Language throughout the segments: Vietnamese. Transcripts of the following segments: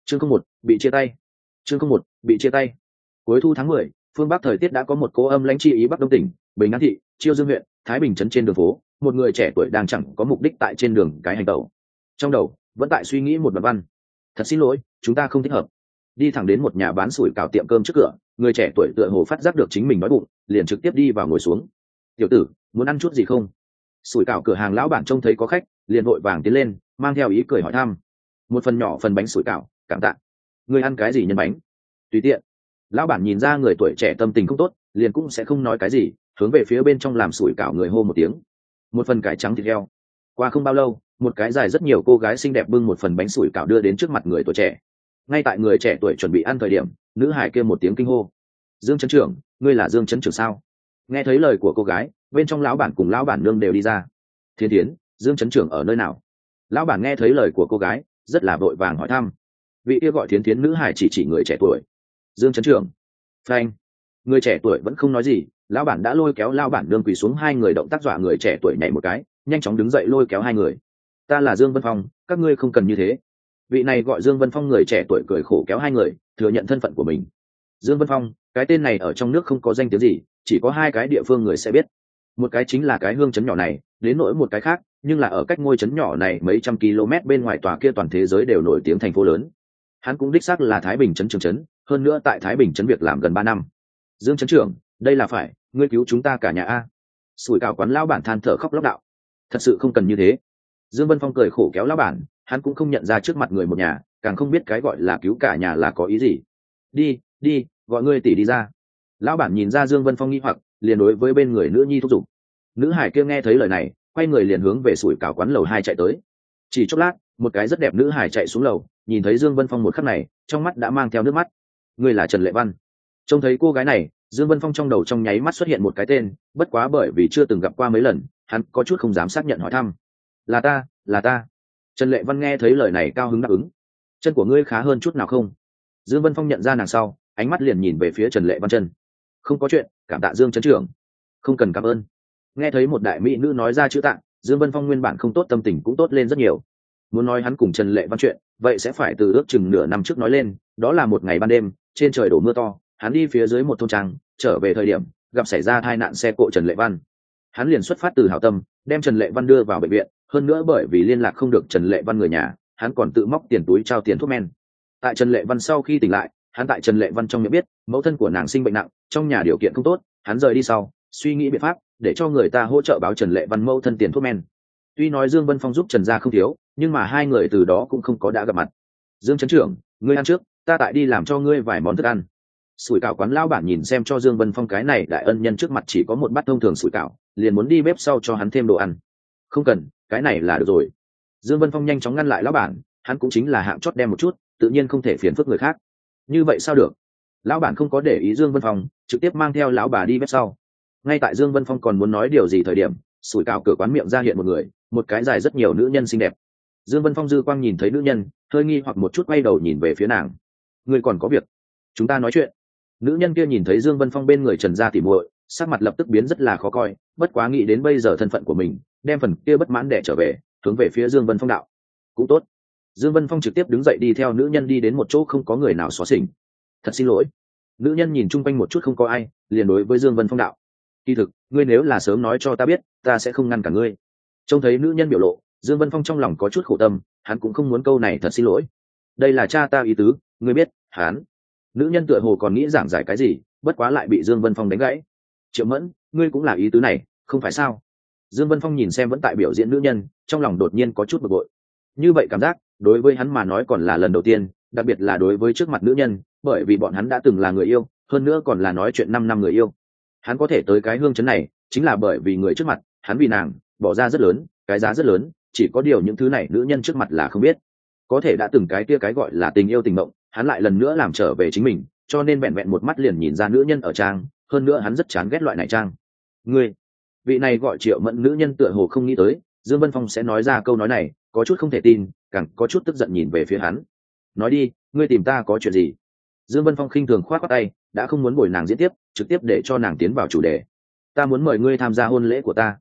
Chương 01, bị chia tay. Chương 01, bị chia tay. Cuối thu tháng 10, phương Bắc thời tiết đã có một cỗ âm lãnh chi ý Bắc Đông tỉnh, Bình An thị, Chiêu Dương huyện, Thái Bình trấn trên đường phố, một người trẻ tuổi đang chẳng có mục đích tại trên đường cái hành tẩu. Trong đầu vẫn tại suy nghĩ một đoạn văn. Thật xin lỗi, chúng ta không thích hợp. Đi thẳng đến một nhà bán sủi cảo tiệm cơm trước cửa, người trẻ tuổi tựa hồ phát giác được chính mình đói bụng, liền trực tiếp đi vào ngồi xuống. Tiểu tử, muốn ăn chút gì không? Sủi cảo cửa hàng lão bản trông thấy có khách, liền vội vàng tiến lên, mang theo ý cười hỏi thăm. Một phần nhỏ phần bánh sủi cảo, cảm tạ. Người ăn cái gì nhân bánh? Tùy tiện. Lão bản nhìn ra người tuổi trẻ tâm tình không tốt, liền cũng sẽ không nói cái gì, hướng về phía bên trong làm sủi cảo người hô một tiếng. Một phần cải trắng thịt heo. Qua không bao lâu, một cái dài rất nhiều cô gái xinh đẹp bưng một phần bánh sủi cảo đưa đến trước mặt người tuổi trẻ. Ngay tại người trẻ tuổi chuẩn bị ăn thời điểm, nữ hải kêu một tiếng kinh hô. Dương trấn trưởng, ngươi là Dương trấn trưởng sao? Nghe thấy lời của cô gái, bên trong lão bản cùng lão bản nương đều đi ra. Thiên Thiến, Dương trấn trưởng ở nơi nào? Lão bản nghe thấy lời của cô gái, rất là vội vàng hỏi thăm. Vị kia gọi Thiến Thiến nữ hải chỉ người trẻ tuổi. Dương trấn trưởng. Phanh. Người trẻ tuổi vẫn không nói gì, lão bản đã lôi kéo lão bản nương quỳ xuống, hai người động tác dọa người trẻ tuổi nhảy một cái, nhanh chóng đứng dậy lôi kéo hai người. Ta là Dương Vân Phong, các ngươi không cần như thế. Vị này gọi Dương Vân Phong người trẻ tuổi cười khổ kéo hai người, thừa nhận thân phận của mình. Dương Vân Phong, cái tên này ở trong nước không có danh tiếng gì, chỉ có hai cái địa phương người sẽ biết. Một cái chính là cái hương trấn nhỏ này, đến nỗi một cái khác, nhưng là ở cách ngôi trấn nhỏ này mấy trăm km bên ngoài tòa kia toàn thế giới đều nổi tiếng thành phố lớn. Hắn cũng đích xác là Thái Bình trấn trưởng trấn, hơn nữa tại Thái Bình trấn việc làm gần 3 năm. Dương trấn trưởng, đây là phải, ngươi cứu chúng ta cả nhà a. Sủi cảo quán lão bản than thở khóc lóc đạo. Thật sự không cần như thế. Dương Vân Phong cười khổ kéo lão bản, hắn cũng không nhận ra trước mặt người một nhà, càng không biết cái gọi là cứu cả nhà là có ý gì. Đi, đi, gọi ngươi tỷ đi ra. Lão bản nhìn ra Dương Vân Phong nghi hoặc, liền đối với bên người nữ nhi thúc giục. Nữ hải kia nghe thấy lời này, quay người liền hướng về sủi cảo quán lầu 2 chạy tới. Chỉ chốc lát, một cái rất đẹp nữ hải chạy xuống lầu, nhìn thấy Dương Vân Phong một khắc này, trong mắt đã mang theo nước mắt. Ngươi là Trần Lệ Văn. Trông thấy cô gái này, Dương Vân Phong trong đầu trong nháy mắt xuất hiện một cái tên, bất quá bởi vì chưa từng gặp qua mấy lần, hắn có chút không dám xác nhận hỏi thăm. Là ta, là ta. Trần Lệ Văn nghe thấy lời này cao hứng đáp ứng. Chân của ngươi khá hơn chút nào không? Dương Vân Phong nhận ra nàng sau, ánh mắt liền nhìn về phía Trần Lệ Văn chân. Không có chuyện, cảm tạ Dương trấn trưởng. Không cần cảm ơn. Nghe thấy một đại mỹ nữ nói ra chữ tạ, Dương Vân Phong nguyên bản không tốt tâm tình cũng tốt lên rất nhiều. Muốn nói hắn cùng Trần Lệ Văn chuyện, vậy sẽ phải từ ước chừng nửa năm trước nói lên, đó là một ngày ban đêm, trên trời đổ mưa to, hắn đi phía dưới một thôn trang, trở về thời điểm gặp xảy ra tai nạn xe cộ Trần Lệ Văn. Hắn liền xuất phát từ hảo tâm, đem Trần Lệ Văn đưa vào bệnh viện, hơn nữa bởi vì liên lạc không được Trần Lệ Văn người nhà, hắn còn tự móc tiền túi trao tiền thuốc men. Tại Trần Lệ Văn sau khi tỉnh lại, hắn tại Trần Lệ Văn trong miệng biết mẫu thân của nàng sinh bệnh nặng, trong nhà điều kiện không tốt, hắn rời đi sau, suy nghĩ biện pháp để cho người ta hỗ trợ báo Trần Lệ Văn mẫu thân tiền thuốc men. Tuy nói Dương Vân Phong giúp Trần gia không thiếu, nhưng mà hai người từ đó cũng không có đã gặp mặt. Dương trấn trưởng, ngươi ăn trước, ta tại đi làm cho ngươi vài món thức ăn. Sủi cảo quán lão bản nhìn xem cho Dương Vân Phong cái này đại ân nhân trước mặt chỉ có một bát thông thường sủi cảo, liền muốn đi bếp sau cho hắn thêm đồ ăn. Không cần, cái này là được rồi. Dương Vân Phong nhanh chóng ngăn lại lão bản, hắn cũng chính là hạng chót đem một chút, tự nhiên không thể phiền phức người khác. Như vậy sao được? Lão bản không có để ý Dương Vân Phong, trực tiếp mang theo lão bà đi bếp sau. Ngay tại Dương Vân Phong còn muốn nói điều gì thời điểm, sủi cảo cửa quán miệng ra hiện một người, một cái dài rất nhiều nữ nhân xinh đẹp. Dương Vân Phong dư quang nhìn thấy nữ nhân, hơi nghi hoặc một chút quay đầu nhìn về phía nàng. Ngươi còn có việc? Chúng ta nói chuyện. Nữ nhân kia nhìn thấy Dương Vân Phong bên người Trần gia tỉ muội, sắc mặt lập tức biến rất là khó coi, bất quá nghĩ đến bây giờ thân phận của mình, đem phần kia bất mãn đẻ trở về, hướng về phía Dương Vân Phong đạo. Cũng tốt. Dương Vân Phong trực tiếp đứng dậy đi theo nữ nhân đi đến một chỗ không có người nào xóa xỉnh. Thật xin lỗi. Nữ nhân nhìn chung quanh một chút không có ai, liền đối với Dương Vân Phong đạo. Kỳ thực, ngươi nếu là sớm nói cho ta biết, ta sẽ không ngăn cả ngươi. Trông thấy nữ nhân biểu lộ, Dương Vân Phong trong lòng có chút khổ tâm, hắn cũng không muốn câu này thật xin lỗi. Đây là cha ta ý tứ, ngươi biết, hắn. Nữ nhân tựa hồ còn nghĩ giảng giải cái gì, bất quá lại bị Dương Vân Phong đánh gãy. Triệu Mẫn, ngươi cũng là ý tứ này, không phải sao? Dương Vân Phong nhìn xem vẫn tại biểu diễn nữ nhân, trong lòng đột nhiên có chút bực bội. Như vậy cảm giác, đối với hắn mà nói còn là lần đầu tiên, đặc biệt là đối với trước mặt nữ nhân, bởi vì bọn hắn đã từng là người yêu, hơn nữa còn là nói chuyện 5 năm người yêu. Hắn có thể tới cái hương trấn này, chính là bởi vì người trước mặt, hắn vì nàng bỏ ra rất lớn, cái giá rất lớn, chỉ có điều những thứ này nữ nhân trước mặt là không biết. Có thể đã từng cái kia cái gọi là tình yêu tình mộng, hắn lại lần nữa làm trở về chính mình, cho nên vẹn vẹn một mắt liền nhìn ra nữ nhân ở trang, hơn nữa hắn rất chán ghét loại này trang. Ngươi, vị này gọi Triệu Mẫn nữ nhân tựa hồ không nghĩ tới Dương Vân Phong sẽ nói ra câu nói này, có chút không thể tin, càng có chút tức giận nhìn về phía hắn. Nói đi, ngươi tìm ta có chuyện gì? Dương Vân Phong khinh thường khoát khoát tay, đã không muốn bồi nàng diễn tiếp, trực tiếp để cho nàng tiến vào chủ đề. Ta muốn mời ngươi tham gia hôn lễ của ta.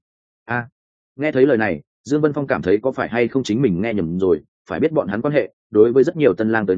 Nghe thấy lời này, Dương Vân Phong cảm thấy có phải hay không chính mình nghe nhầm rồi, phải biết bọn hắn quan hệ, đối với rất nhiều tân lang tới nói,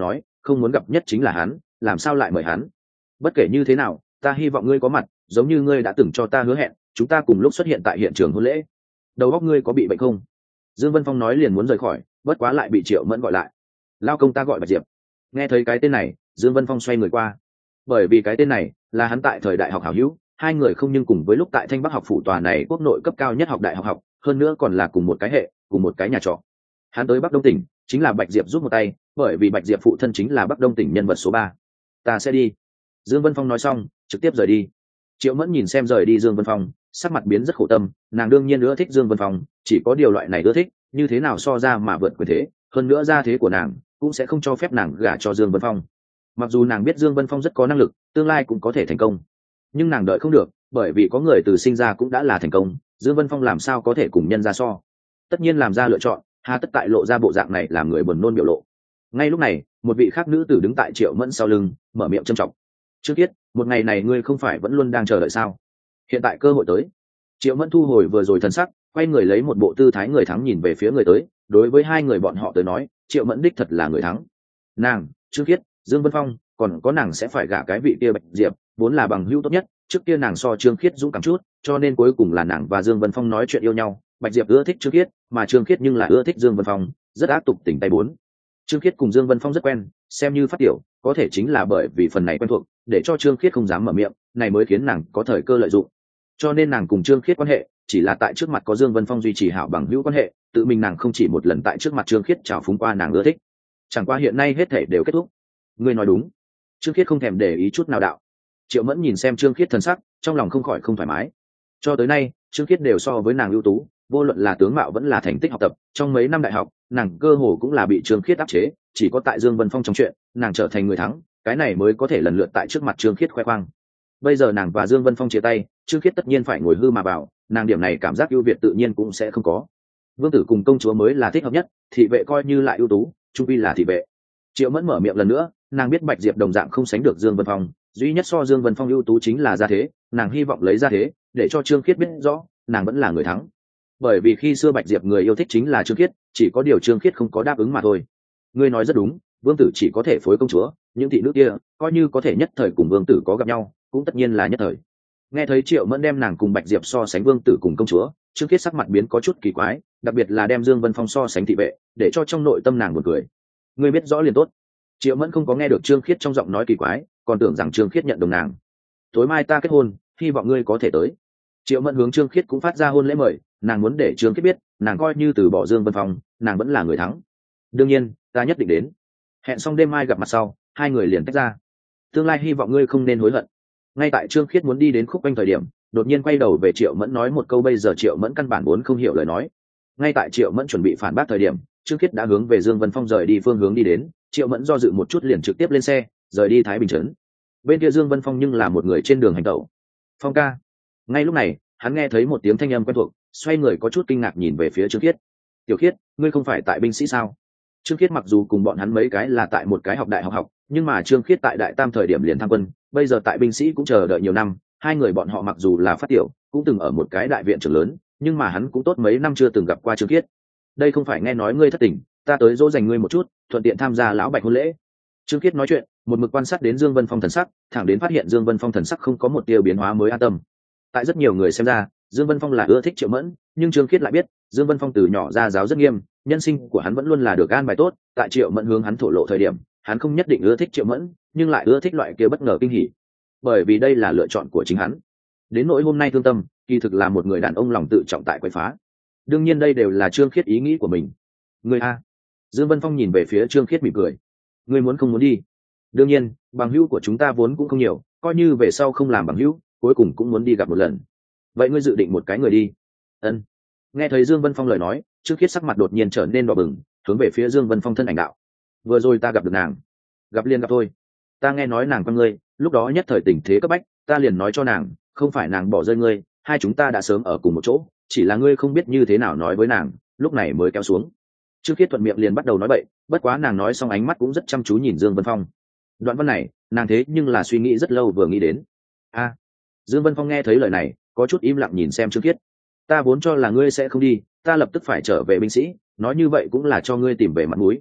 không muốn gặp nhất chính là hắn, làm sao lại mời hắn? Bất kể như thế nào, ta hy vọng ngươi có mặt, giống như ngươi đã từng cho ta hứa hẹn, chúng ta cùng lúc xuất hiện tại hiện trường hôn lễ. Đầu óc ngươi có bị bệnh không? Dương Vân Phong nói liền muốn rời khỏi, bất quá lại bị Triệu Mẫn gọi lại. Lao công, ta gọi Bạch Diệp. Nghe thấy cái tên này, Dương Vân Phong xoay người qua. Bởi vì cái tên này là hắn tại thời đại học hảo hữu, hai người không nhưng cùng với lúc tại Thanh Bắc học phủ tòa này quốc nội cấp cao nhất học đại học, hơn nữa còn là cùng một cái hệ, cùng một cái nhà trọ. Hắn tới Bắc Đông tỉnh, chính là Bạch Diệp giúp một tay, bởi vì Bạch Diệp phụ thân chính là Bắc Đông tỉnh nhân vật số 3. Ta sẽ đi. Dương Vân Phong nói xong, trực tiếp rời đi. Triệu Mẫn nhìn xem rời đi Dương Vân Phong, sắc mặt biến rất khổ tâm, nàng đương nhiên ưa thích Dương Vân Phong, chỉ có điều loại này ưa thích, như thế nào so ra mà vượt quyền thế, hơn nữa gia thế của nàng cũng sẽ không cho phép nàng gả cho Dương Vân Phong. Mặc dù nàng biết Dương Vân Phong rất có năng lực, tương lai cũng có thể thành công, nhưng nàng đợi không được, bởi vì có người từ sinh ra cũng đã là thành công, Dương Vân Phong làm sao có thể cùng nhân ra so. Tất nhiên làm ra lựa chọn, hà tất tại lộ ra bộ dạng này làm người buồn nôn biểu lộ. Ngay lúc này, một vị khác nữ tử đứng tại Triệu Mẫn sau lưng, mở miệng trâm trọng. Trước biết, một ngày này ngươi không phải vẫn luôn đang chờ đợi sao? Hiện tại cơ hội tới. Triệu Mẫn thu hồi vừa rồi thần sắc, quay người lấy một bộ tư thái người thắng nhìn về phía người tới. Đối với hai người bọn họ tới nói, Triệu Mẫn đích thật là người thắng. Nàng, Trương Khiết, Dương Vân Phong, còn có nàng sẽ phải gả cái vị kia Bạch Diệp, vốn là bằng hữu tốt nhất. Trước kia nàng so Trương Khiết dũng cảm chút, cho nên cuối cùng là nàng và Dương Vân Phong nói chuyện yêu nhau. Bạch Diệp ưa thích Trương Khiết, mà Trương Khiết nhưng lại ưa thích Dương Vân Phong, rất ác tục tình tay bốn. Trương Khiết cùng Dương Vân Phong rất quen, xem như phát tiểu, có thể chính là bởi vì phần này quen thuộc, để cho Trương Khiết không dám mở miệng, này mới khiến nàng có thời cơ lợi dụng. Cho nên nàng cùng Trương Khiết quan hệ chỉ là tại trước mặt có Dương Vân Phong duy trì hảo bằng hữu quan hệ, tự mình nàng không chỉ một lần tại trước mặt Trương Khiết chào phúng qua nàng ưa thích. Chẳng qua hiện nay hết thảy đều kết thúc. Ngươi nói đúng. Trương Khiết không thèm để ý chút nào đạo. Triệu Mẫn nhìn xem Trương Khiết thần sắc, trong lòng không khỏi không thoải mái. Cho tới nay, Trương Khiết đều so với nàng ưu tú, vô luận là tướng mạo vẫn là thành tích học tập, trong mấy năm đại học, nàng cơ hồ cũng là bị Trương Khiết áp chế, chỉ có tại Dương Vân Phong trong chuyện, nàng trở thành người thắng, cái này mới có thể lần lượt tại trước mặt Trương Khiết khoe khoang. Bây giờ nàng và Dương Vân Phong chia tay, Trương Khiết tất nhiên phải ngồi hư mà vào, nàng điểm này cảm giác ưu việt tự nhiên cũng sẽ không có. Vương tử cùng công chúa mới là thích hợp nhất, thị vệ coi như lại ưu tú, trung quy là thị vệ. Triệu Mẫn mở miệng lần nữa, nàng biết Bạch Diệp đồng dạng không sánh được Dương Vân Phong, duy nhất so Dương Vân Phong ưu tú chính là gia thế, nàng hy vọng lấy gia thế để cho Trương Khiết biết rõ, nàng vẫn là người thắng. Bởi vì khi xưa Bạch Diệp người yêu thích chính là Trương Khiết, chỉ có điều Trương Khiết không có đáp ứng mà thôi. Ngươi nói rất đúng, vương tử chỉ có thể phối công chúa, những thị nữ kia coi như có thể nhất thời cùng vương tử có gặp nhau, cũng tất nhiên là nhất thời. Nghe thấy Triệu Mẫn đem nàng cùng Bạch Diệp so sánh vương tử cùng công chúa, Trương Khiết sắc mặt biến có chút kỳ quái, đặc biệt là đem Dương Vân Phong so sánh thị vệ, để cho trong nội tâm nàng buồn cười. Ngươi biết rõ liền tốt. Triệu Mẫn không có nghe được Trương Khiết trong giọng nói kỳ quái, còn tưởng rằng Trương Khiết nhận đồng nàng. Tối mai ta kết hôn, hy vọng ngươi có thể tới. Triệu Mẫn hướng Trương Khiết cũng phát ra hôn lễ mời, nàng muốn để Trương Khiết biết, nàng coi như từ bỏ Dương Vân Phong, nàng vẫn là người thắng. Đương nhiên, ta nhất định đến. Hẹn xong đêm mai gặp mặt sau, hai người liền tách ra. Tương lai hy vọng ngươi không nên hối hận. Ngay tại Trương Khiết muốn đi đến khúc quanh thời điểm, đột nhiên quay đầu về Triệu Mẫn nói một câu, bây giờ Triệu Mẫn căn bản muốn không hiểu lời nói. Ngay tại Triệu Mẫn chuẩn bị phản bác thời điểm, Trương Khiết đã hướng về Dương Vân Phong rời đi phương hướng đi đến, Triệu Mẫn do dự một chút liền trực tiếp lên xe, rời đi Thái Bình trấn. Bên kia Dương Vân Phong nhưng là một người trên đường hành tẩu. Phong ca. Ngay lúc này, hắn nghe thấy một tiếng thanh âm quen thuộc, xoay người có chút kinh ngạc nhìn về phía Trương Khiết. Tiểu Khiết, ngươi không phải tại binh sĩ sao? Trương Khiết mặc dù cùng bọn hắn mấy cái là tại một cái học đại học, nhưng mà Trương Khiết tại đại tam thời điểm liền tham quân, bây giờ tại binh sĩ cũng chờ đợi nhiều năm, hai người bọn họ mặc dù là phát tiểu, cũng từng ở một cái đại viện trưởng lớn, nhưng mà hắn cũng tốt mấy năm chưa từng gặp qua Trương Khiết. Đây không phải nghe nói ngươi thất tình, ta tới dỗ dành ngươi một chút, thuận tiện tham gia lão Bạch hôn lễ. Trương Khiết nói chuyện, một mực quan sát đến Dương Vân Phong thần sắc, thẳng đến phát hiện Dương Vân Phong thần sắc không có một tia biến hóa mới an tâm. Tại rất nhiều người xem ra, Dương Vân Phong là ưa thích Triệu Mẫn, nhưng Trương Khiết lại biết, Dương Vân Phong từ nhỏ ra giáo rất nghiêm, nhân sinh của hắn vẫn luôn là được an bài tốt, tại Triệu Mẫn hướng hắn thổ lộ thời điểm, hắn không nhất định ưa thích Triệu Mẫn, nhưng lại ưa thích loại kia bất ngờ kinh hỉ. Bởi vì đây là lựa chọn của chính hắn. Đến nỗi hôm nay thương tâm, kỳ thực là một người đàn ông lòng tự trọng tại quấy phá. Đương nhiên đây đều là Trương Khiết ý nghĩ của mình. Người a. Dương Vân Phong nhìn về phía Trương Khiết mỉm cười. Ngươi muốn không muốn đi? Đương nhiên, bằng hữu của chúng ta vốn cũng không nhiều, coi như về sau không làm bằng hữu, cuối cùng cũng muốn đi gặp một lần. Vậy ngươi dự định một cái người đi? Ân. Nghe thấy Dương Vân Phong lời nói, Trương Khiết sắc mặt đột nhiên trở nên đỏ bừng, hướng về phía Dương Vân Phong thân ảnh đạo. Vừa rồi ta gặp được nàng. Gặp liền gặp thôi. Ta nghe nói nàng con ngươi, lúc đó nhất thời tình thế cấp bách, ta liền nói cho nàng, không phải nàng bỏ rơi ngươi, hai chúng ta đã sớm ở cùng một chỗ, chỉ là ngươi không biết như thế nào nói với nàng, lúc này mới kéo xuống. Trương Khiết thuận miệng liền bắt đầu nói bậy, bất quá nàng nói xong ánh mắt cũng rất chăm chú nhìn Dương Vân Phong. Đoạn văn này, nàng thế nhưng là suy nghĩ rất lâu vừa nghĩ đến. A. Dương Vân Phong nghe thấy lời này, có chút im lặng nhìn xem Trương Khiết. Ta vốn cho là ngươi sẽ không đi, ta lập tức phải trở về binh sĩ, nói như vậy cũng là cho ngươi tìm về mặt mũi.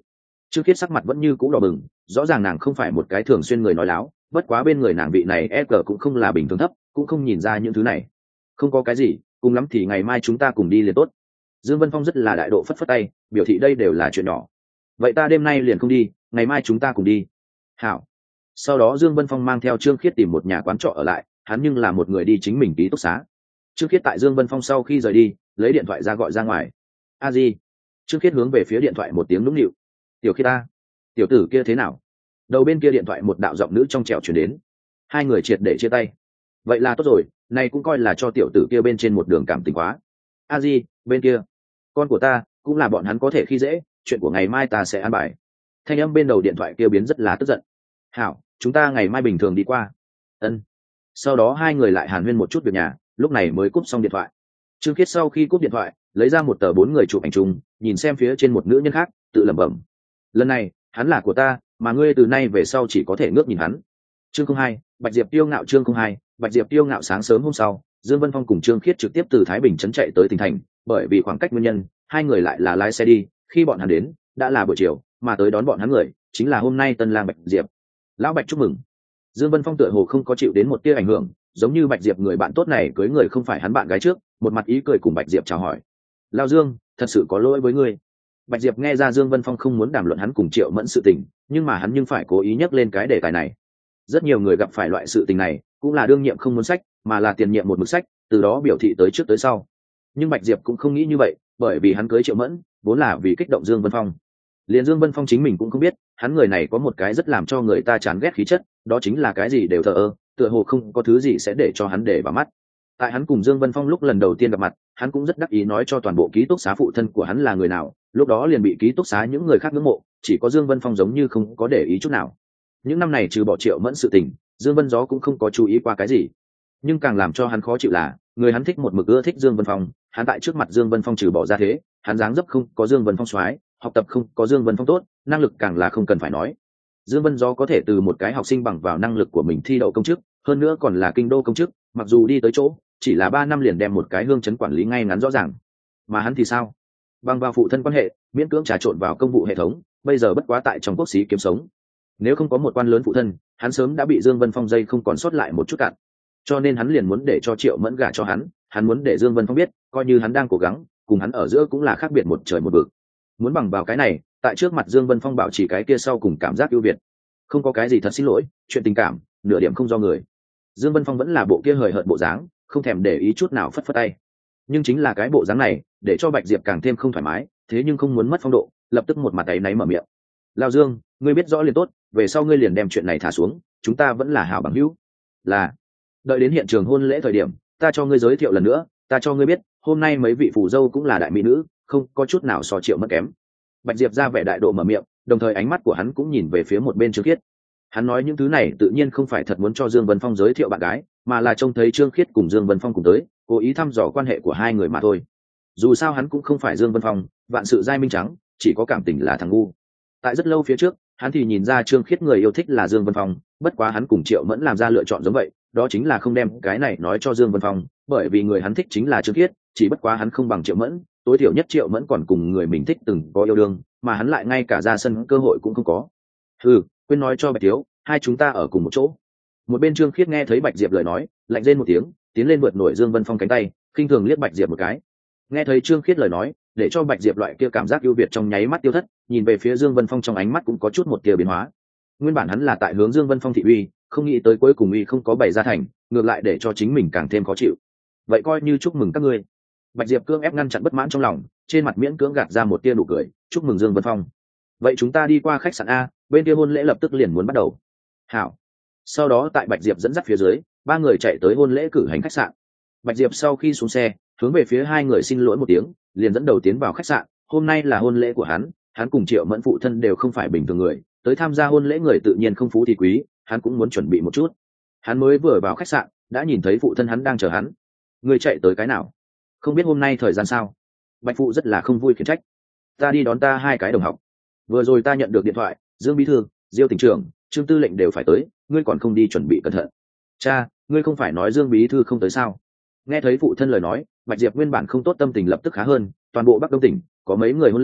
Trương Khiết sắc mặt vẫn như cũ đỏ bừng, rõ ràng nàng không phải một cái thường xuyên người nói láo, bất quá bên người nàng vị này EG cũng không là bình thường thấp, cũng không nhìn ra những thứ này. Không có cái gì, cùng lắm thì ngày mai chúng ta cùng đi liền tốt. Dương Vân Phong rất là đại độ phất phất tay, biểu thị đây đều là chuyện nhỏ. Vậy ta đêm nay liền không đi, ngày mai chúng ta cùng đi. Hảo. Sau đó Dương Vân Phong mang theo Trương Khiết tìm một nhà quán trọ ở lại, hắn nhưng là một người đi chính mình ký túc xá. Trương Khiết tại Dương Vân Phong sau khi rời đi, lấy điện thoại ra gọi ra ngoài. A Di. Trương Khiết hướng về phía điện thoại một tiếng nũng nịu. Tiểu Khiết ta, tiểu tử kia thế nào? Đầu bên kia điện thoại một đạo giọng nữ trong trẻo truyền đến. Hai người triệt để chia tay. Vậy là tốt rồi, này cũng coi là cho tiểu tử kia bên trên một đường cảm tình quá. A Di, bên kia, con của ta cũng là bọn hắn có thể khi dễ, chuyện của ngày mai ta sẽ an bài. Thanh âm bên đầu điện thoại kia biến rất là tức giận. Hảo, chúng ta ngày mai bình thường đi qua. Ân. Sau đó hai người lại hàn huyên một chút việc nhà, lúc này mới cúp xong điện thoại. Trương Khiết sau khi cúp điện thoại, lấy ra một tờ 4 người chụp ảnh chung, nhìn xem phía trên một nữ nhân khác, tự lẩm bẩm. Lần này, hắn là của ta, mà ngươi từ nay về sau chỉ có thể ngước nhìn hắn. Chương 02, Bạch Diệp Tiêu Ngạo. Chương 02, Bạch Diệp Tiêu Ngạo. Sáng sớm hôm sau, Dương Vân Phong cùng Trương Khiết trực tiếp từ Thái Bình trấn chạy tới tỉnh thành, bởi vì khoảng cách nguyên nhân, hai người lại là lái xe đi, khi bọn hắn đến, đã là buổi chiều, mà tới đón bọn hắn người, chính là hôm nay tân lang Bạch Diệp. Lão Bạch chúc mừng. Dương Vân Phong tựa hồ không có chịu đến một tia ảnh hưởng, giống như Bạch Diệp người bạn tốt này cưới người không phải hắn bạn gái trước, một mặt ý cười cùng Bạch Diệp chào hỏi. Lão Dương, thật sự có lỗi với ngươi. Bạch Diệp nghe ra Dương Vân Phong không muốn đàm luận hắn cùng Triệu Mẫn sự tình, nhưng mà hắn nhưng phải cố ý nhắc lên cái đề tài này. Rất nhiều người gặp phải loại sự tình này, cũng là đương nhiệm không muốn sách, mà là tiền nhiệm một mực sách, từ đó biểu thị tới trước tới sau. Nhưng Bạch Diệp cũng không nghĩ như vậy, bởi vì hắn cưới Triệu Mẫn, vốn là vì kích động Dương Vân Phong. Liền Dương Vân Phong chính mình cũng không biết, hắn người này có một cái rất làm cho người ta chán ghét khí chất, đó chính là cái gì đều thờ ơ, tựa hồ không có thứ gì sẽ để cho hắn để vào mắt. Tại hắn cùng Dương Vân Phong lúc lần đầu tiên gặp mặt, hắn cũng rất đắc ý nói cho toàn bộ ký túc xá phụ thân của hắn là người nào, lúc đó liền bị ký túc xá những người khác ngưỡng mộ, chỉ có Dương Vân Phong giống như không có để ý chút nào. Những năm này trừ bỏ Triệu Mẫn sự tình, Dương Vân Gió cũng không có chú ý qua cái gì. Nhưng càng làm cho hắn khó chịu là, người hắn thích một mực ưa thích Dương Vân Phong, hắn tại trước mặt Dương Vân Phong trừ bỏ ra thế, hắn dáng dấp không có Dương Vân Phong soái, học tập không có Dương Vân Phong tốt, năng lực càng là không cần phải nói. Dương Vân Gió có thể từ một cái học sinh bằng vào năng lực của mình thi đậu công chức, hơn nữa còn là kinh đô công chức, mặc dù đi tới chỗ chỉ là 3 năm liền đem một cái hương chấn quản lý ngay ngắn rõ ràng. Mà hắn thì sao? Bằng vào phụ thân quan hệ, miễn cưỡng trà trộn vào công vụ hệ thống, bây giờ bất quá tại trong quốc xí kiếm sống. Nếu không có một quan lớn phụ thân, hắn sớm đã bị Dương Vân Phong dây không còn sót lại một chút cạn. Cho nên hắn liền muốn để cho Triệu Mẫn gả cho hắn muốn để Dương Vân Phong biết, coi như hắn đang cố gắng, cùng hắn ở giữa cũng là khác biệt một trời một vực. Muốn bằng vào cái này, tại trước mặt Dương Vân Phong bảo trì cái kia sau cùng cảm giác ưu việt. Không có cái gì thật xin lỗi, chuyện tình cảm, nửa điểm không do người. Dương Vân Phong vẫn là bộ kia hời hợt bộ dáng, không thèm để ý chút nào phất phất tay. Nhưng chính là cái bộ dáng này, để cho Bạch Diệp càng thêm không thoải mái, thế nhưng không muốn mất phong độ, lập tức một mặt áy náy mở miệng. Lão Dương, ngươi biết rõ liền tốt, về sau ngươi liền đem chuyện này thả xuống, chúng ta vẫn là hảo bằng hữu. Là, đợi đến hiện trường hôn lễ thời điểm, ta cho ngươi giới thiệu lần nữa, ta cho ngươi biết, hôm nay mấy vị phù dâu cũng là đại mỹ nữ, không có chút nào so Triệu mất kém. Bạch Diệp ra vẻ đại độ mở miệng, đồng thời ánh mắt của hắn cũng nhìn về phía một bên Trương Khiết. Hắn nói những thứ này tự nhiên không phải thật muốn cho Dương Vân Phong giới thiệu bạn gái, mà là trông thấy Trương Khiết cùng Dương Vân Phong cùng tới, cố ý thăm dò quan hệ của hai người mà thôi. Dù sao hắn cũng không phải Dương Vân Phong, vạn sự giai minh trắng, chỉ có cảm tình là thằng ngu. Tại rất lâu phía trước, hắn thì nhìn ra Trương Khiết người yêu thích là Dương Vân Phong, bất quá hắn cùng Triệu Mẫn làm ra lựa chọn giống vậy, đó chính là không đem cái này nói cho Dương Vân Phong, bởi vì người hắn thích chính là Trương Khiết, chỉ bất quá hắn không bằng Triệu Mẫn, tối thiểu nhất Triệu Mẫn còn cùng người mình thích từng có yêu đương, mà hắn lại ngay cả ra sân cơ hội cũng không có. Quên nói cho Bạch Thiếu, hai chúng ta ở cùng một chỗ. Một bên Trương Khiết nghe thấy Bạch Diệp lời nói, lạnh rên một tiếng, tiến lên vượt nổi Dương Vân Phong cánh tay, khinh thường liếc Bạch Diệp một cái. Nghe thấy Trương Khiết lời nói, để cho Bạch Diệp loại kia cảm giác ưu việt trong nháy mắt tiêu thất, nhìn về phía Dương Vân Phong trong ánh mắt cũng có chút một tia biến hóa. Nguyên bản hắn là tại hướng Dương Vân Phong thị uy, không nghĩ tới cuối cùng uy không có bày ra thành, ngược lại để cho chính mình càng thêm khó chịu. Vậy coi như chúc mừng các ngươi. Bạch Diệp cương ép ngăn chặn bất mãn trong lòng, trên mặt miễn cưỡng gạt ra một tia nụ cười, chúc mừng Dương Vân Phong. Vậy chúng ta đi qua khách sạn A, bên kia hôn lễ lập tức liền muốn bắt đầu. Hảo. Sau đó tại Bạch Diệp dẫn dắt phía dưới, ba người chạy tới hôn lễ cử hành khách sạn. Bạch Diệp sau khi xuống xe, hướng về phía hai người xin lỗi một tiếng, liền dẫn đầu tiến vào khách sạn. Hôm nay là hôn lễ của hắn cùng Triệu Mẫn phụ thân đều không phải bình thường người, tới tham gia hôn lễ người tự nhiên không phú thì quý, hắn cũng muốn chuẩn bị một chút. Hắn mới vừa vào khách sạn, đã nhìn thấy phụ thân hắn đang chờ hắn. Người chạy tới cái nào? Không biết hôm nay thời gian sao? Bạch phụ rất là không vui khiển trách. Ta đi đón ta hai cái đồng học. Vừa rồi ta nhận được điện thoại, Dương bí thư, Diêu tỉnh trưởng, Trương tư lệnh đều phải tới, ngươi còn không đi chuẩn bị cẩn thận. Cha, ngươi không phải nói Dương bí thư không tới sao? Nghe thấy phụ thân lời nói, Bạch Diệp nguyên bản không tốt tâm tình lập tức khá hơn, toàn bộ Bắc Đông tỉnh có mấy người hôn lễ,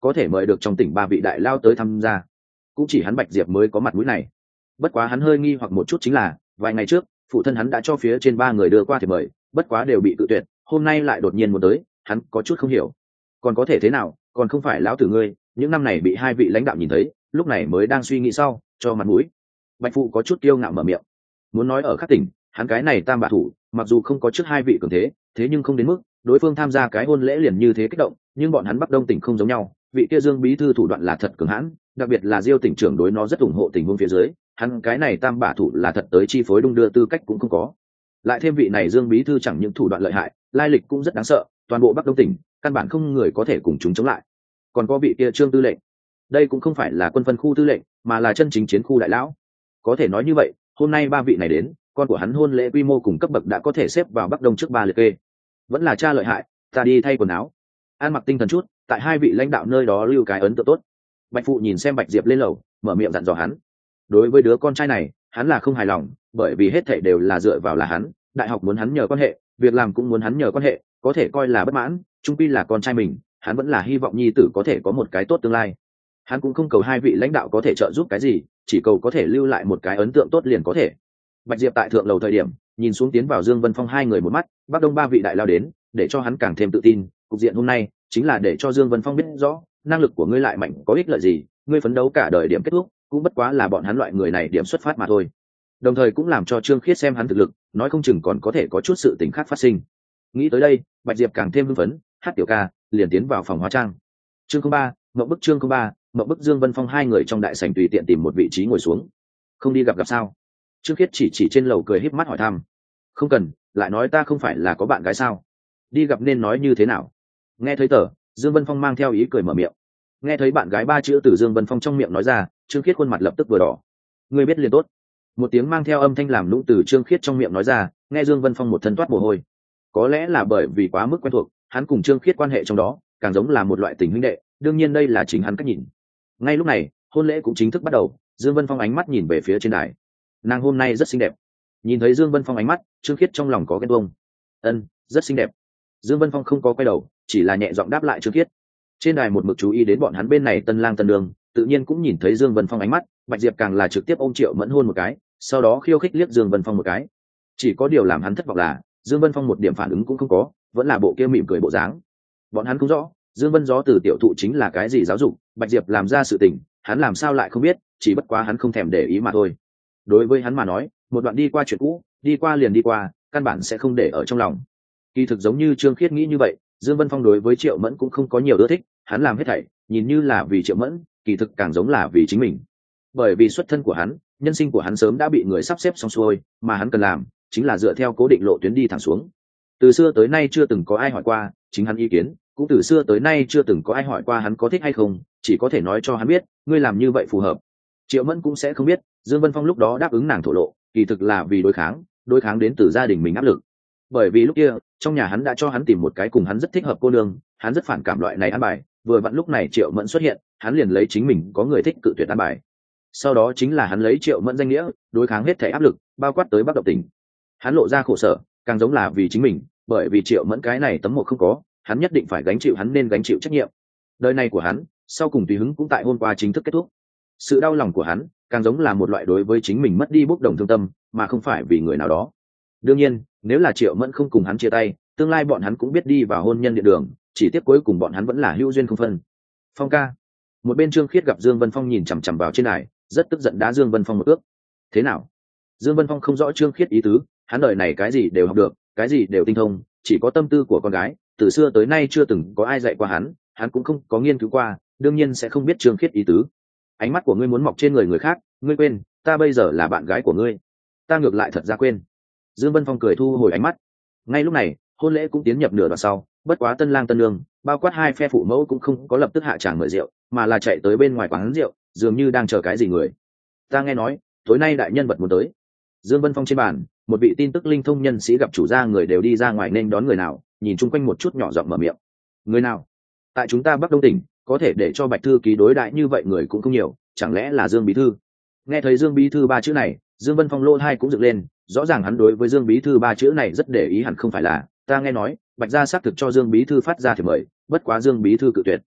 có thể mời được trong tỉnh 3 vị đại lao tới tham gia, cũng chỉ hắn Bạch Diệp mới có mặt mũi này. Bất quá hắn hơi nghi hoặc một chút chính là vài ngày trước phụ thân hắn đã cho phía trên 3 người đưa qua thiệp mời, bất quá đều bị cự tuyệt, hôm nay lại đột nhiên muốn tới, hắn có chút không hiểu. Còn có thể thế nào, còn không phải lão tử ngươi, những năm này bị 2 vị lãnh đạo nhìn thấy, lúc này mới đang suy nghĩ sau cho mặt mũi. Bạch phụ có chút kiêu ngạo mở miệng, muốn nói ở các tỉnh hắn cái này tam bạ thủ mặc dù không có trước 2 vị cường thế nhưng không đến mức đối phương tham gia cái hôn lễ liền như thế kích động, nhưng bọn hắn Bắc Đông tỉnh không giống nhau, vị kia Dương bí thư thủ đoạn là thật cường hãn, đặc biệt là Diêu tỉnh trưởng đối nó rất ủng hộ tình huống phía dưới, hắn cái này tam bạ thủ là thật tới chi phối đung đưa tư cách cũng không có. Lại thêm vị này Dương bí thư chẳng những thủ đoạn lợi hại, lai lịch cũng rất đáng sợ, toàn bộ Bắc Đông tỉnh căn bản không người có thể cùng chúng chống lại. Còn có vị kia Trương tư lệnh, đây cũng không phải là quân phân khu tư lệnh, mà là chân chính chiến khu đại lão. Có thể nói như vậy, hôm nay 3 vị này đến, con của hắn hôn lễ quy mô cùng cấp bậc đã có thể xếp vào Bắc Đông trước 3 liệt kê. Vẫn là cha lợi hại, ta đi thay quần áo, an mặc tinh thần chút, tại 2 vị lãnh đạo nơi đó lưu cái ấn tượng tốt. Bạch phụ nhìn xem Bạch Diệp lên lầu, mở miệng dặn dò hắn. Đối với đứa con trai này, hắn là không hài lòng, bởi vì hết thảy đều là dựa vào là hắn, đại học muốn hắn nhờ quan hệ, việc làm cũng muốn hắn nhờ quan hệ, có thể coi là bất mãn, chung quy là con trai mình, hắn vẫn là hy vọng nhi tử có thể có một cái tốt tương lai. Hắn cũng không cầu 2 vị lãnh đạo có thể trợ giúp cái gì, chỉ cầu có thể lưu lại một cái ấn tượng tốt liền có thể. Bạch Diệp tại thượng lầu thời điểm, nhìn xuống tiến vào Dương Vân Phong 2 người một mắt, Bắc Đông 3 vị đại lao đến, để cho hắn càng thêm tự tin, cục diện hôm nay chính là để cho Dương Vân Phong biết rõ, năng lực của ngươi lại mạnh có ích lợi gì, ngươi phấn đấu cả đời điểm kết thúc, cũng bất quá là bọn hắn loại người này điểm xuất phát mà thôi. Đồng thời cũng làm cho Trương Khiết xem hắn thực lực, nói không chừng còn có thể có chút sự tình khác phát sinh. Nghĩ tới đây, Bạch Diệp càng thêm hưng phấn, hát tiểu ca, liền tiến vào phòng hóa trang. Chương 03, Mộng Bức chương 03, Mộng Bức Dương Vân Phong 2 người trong đại sảnh tùy tiện tìm một vị trí ngồi xuống. Không đi gặp sao? Trương Khiết chỉ trên lầu cười híp mắt hỏi thăm. Không cần, lại nói ta không phải là có bạn gái sao? Đi gặp nên nói như thế nào? Nghe thấy tờ, Dương Vân Phong mang theo ý cười mở miệng. Nghe thấy bạn gái 3 chữ từ Dương Vân Phong trong miệng nói ra, Trương Khiết khuôn mặt lập tức vừa đỏ. Ngươi biết liền tốt. Một tiếng mang theo âm thanh làm lũng từ Trương Khiết trong miệng nói ra, nghe Dương Vân Phong một thân toát mồ hôi. Có lẽ là bởi vì quá mức quen thuộc, hắn cùng Trương Khiết quan hệ trong đó càng giống là một loại tình huynh đệ, đương nhiên đây là chính hắn cách nhìn. Ngay lúc này, hôn lễ cũng chính thức bắt đầu, Dương Vân Phong ánh mắt nhìn về phía trên đài. Nàng hôm nay rất xinh đẹp. Nhìn thấy Dương Vân Phong ánh mắt, Trương Khiết trong lòng có ghen tuông. Ân, rất xinh đẹp. Dương Vân Phong không có quay đầu, chỉ là nhẹ giọng đáp lại Trương Khiết. Trên đài một mực chú ý đến bọn hắn bên này tân lang tân đường, tự nhiên cũng nhìn thấy Dương Vân Phong ánh mắt, Bạch Diệp càng là trực tiếp ôm Triệu Mẫn hôn một cái, sau đó khiêu khích liếc Dương Vân Phong một cái. Chỉ có điều làm hắn thất vọng là, Dương Vân Phong một điểm phản ứng cũng không có, vẫn là bộ kia mỉm cười bộ dáng. Bọn hắn cũng rõ, Dương Vân Gió từ tiểu thụ chính là cái gì giáo dục, Bạch Diệp làm ra sự tình, hắn làm sao lại không biết, chỉ bất quá hắn không thèm để ý mà thôi. Đối với hắn mà nói, một đoạn đi qua chuyện cũ, đi qua liền đi qua, căn bản sẽ không để ở trong lòng. Kỳ thực giống như Trương Khiết nghĩ như vậy, Dương Vân Phong đối với Triệu Mẫn cũng không có nhiều ưa thích, hắn làm hết thảy, nhìn như là vì Triệu Mẫn, kỳ thực càng giống là vì chính mình. Bởi vì xuất thân của hắn, nhân sinh của hắn sớm đã bị người sắp xếp xong xuôi, mà hắn cần làm chính là dựa theo cố định lộ tuyến đi thẳng xuống. Từ xưa tới nay chưa từng có ai hỏi qua chính hắn ý kiến, cũng từ xưa tới nay chưa từng có ai hỏi qua hắn có thích hay không, chỉ có thể nói cho hắn biết, ngươi làm như vậy phù hợp. Triệu Mẫn cũng sẽ không biết, Dương Vân Phong lúc đó đáp ứng nàng thổ lộ, kỳ thực là vì đối kháng đến từ gia đình mình áp lực. Bởi vì lúc kia, trong nhà hắn đã cho hắn tìm một cái cùng hắn rất thích hợp cô nương, hắn rất phản cảm loại này ăn bài, vừa vặn lúc này Triệu Mẫn xuất hiện, hắn liền lấy chính mình có người thích cự tuyệt ăn bài. Sau đó chính là hắn lấy Triệu Mẫn danh nghĩa, đối kháng hết thảy áp lực, bao quát tới Bắc Động tỉnh. Hắn lộ ra khổ sở, càng giống là vì chính mình, bởi vì Triệu Mẫn cái này tấm một không có, hắn nhất định phải gánh chịu hắn nên gánh chịu trách nhiệm. Đời này của hắn, sau cùng tùy hứng cũng tại hôm qua chính thức kết thúc. Sự đau lòng của hắn, càng giống là một loại đối với chính mình mất đi bốc đồng thương tâm, mà không phải vì người nào đó. Đương nhiên, nếu là Triệu Mẫn không cùng hắn chia tay, tương lai bọn hắn cũng biết đi vào hôn nhân địa đường, chỉ tiếc cuối cùng bọn hắn vẫn là hữu duyên không phân. Phong ca. Một bên Trương Khiết gặp Dương Vân Phong nhìn chằm chằm vào trên này, rất tức giận đá Dương Vân Phong một ước. Thế nào? Dương Vân Phong không rõ Trương Khiết ý tứ, hắn đời này cái gì đều học được, cái gì đều tinh thông, chỉ có tâm tư của con gái, từ xưa tới nay chưa từng có ai dạy qua hắn cũng không có nghiên cứu qua, đương nhiên sẽ không biết Trương Khiết ý tứ. Ánh mắt của ngươi muốn mọc trên người người khác, ngươi quên, ta bây giờ là bạn gái của ngươi. Ta ngược lại thật ra quên. Dương Vân Phong cười thu hồi ánh mắt. Ngay lúc này, hôn lễ cũng tiến nhập nửa đoạn sau, bất quá tân lang tân nương, bao quát 2 phe phụ mẫu cũng không có lập tức hạ tràng mời rượu, mà là chạy tới bên ngoài quán rượu, dường như đang chờ cái gì người. Ta nghe nói, tối nay đại nhân vật muốn tới. Dương Vân Phong trên bàn, một vị tin tức linh thông nhân sĩ gặp chủ gia người đều đi ra ngoài nên đón người nào, nhìn chung quanh một chút nhỏ giọng mở miệng. Người nào? Tại chúng ta Bắc Đông tỉnh, có thể để cho Bạch thư ký đối đãi như vậy người cũng không nhiều, chẳng lẽ là Dương bí thư? Nghe thấy Dương bí thư 3 chữ này, Dương Vân Phong lỗ hai cũng dựng lên, rõ ràng hắn đối với Dương bí thư 3 chữ này rất để ý, hẳn không phải là, ta nghe nói, Bạch gia xác thực cho Dương bí thư phát ra thiệp mời, bất quá Dương bí thư cự tuyệt.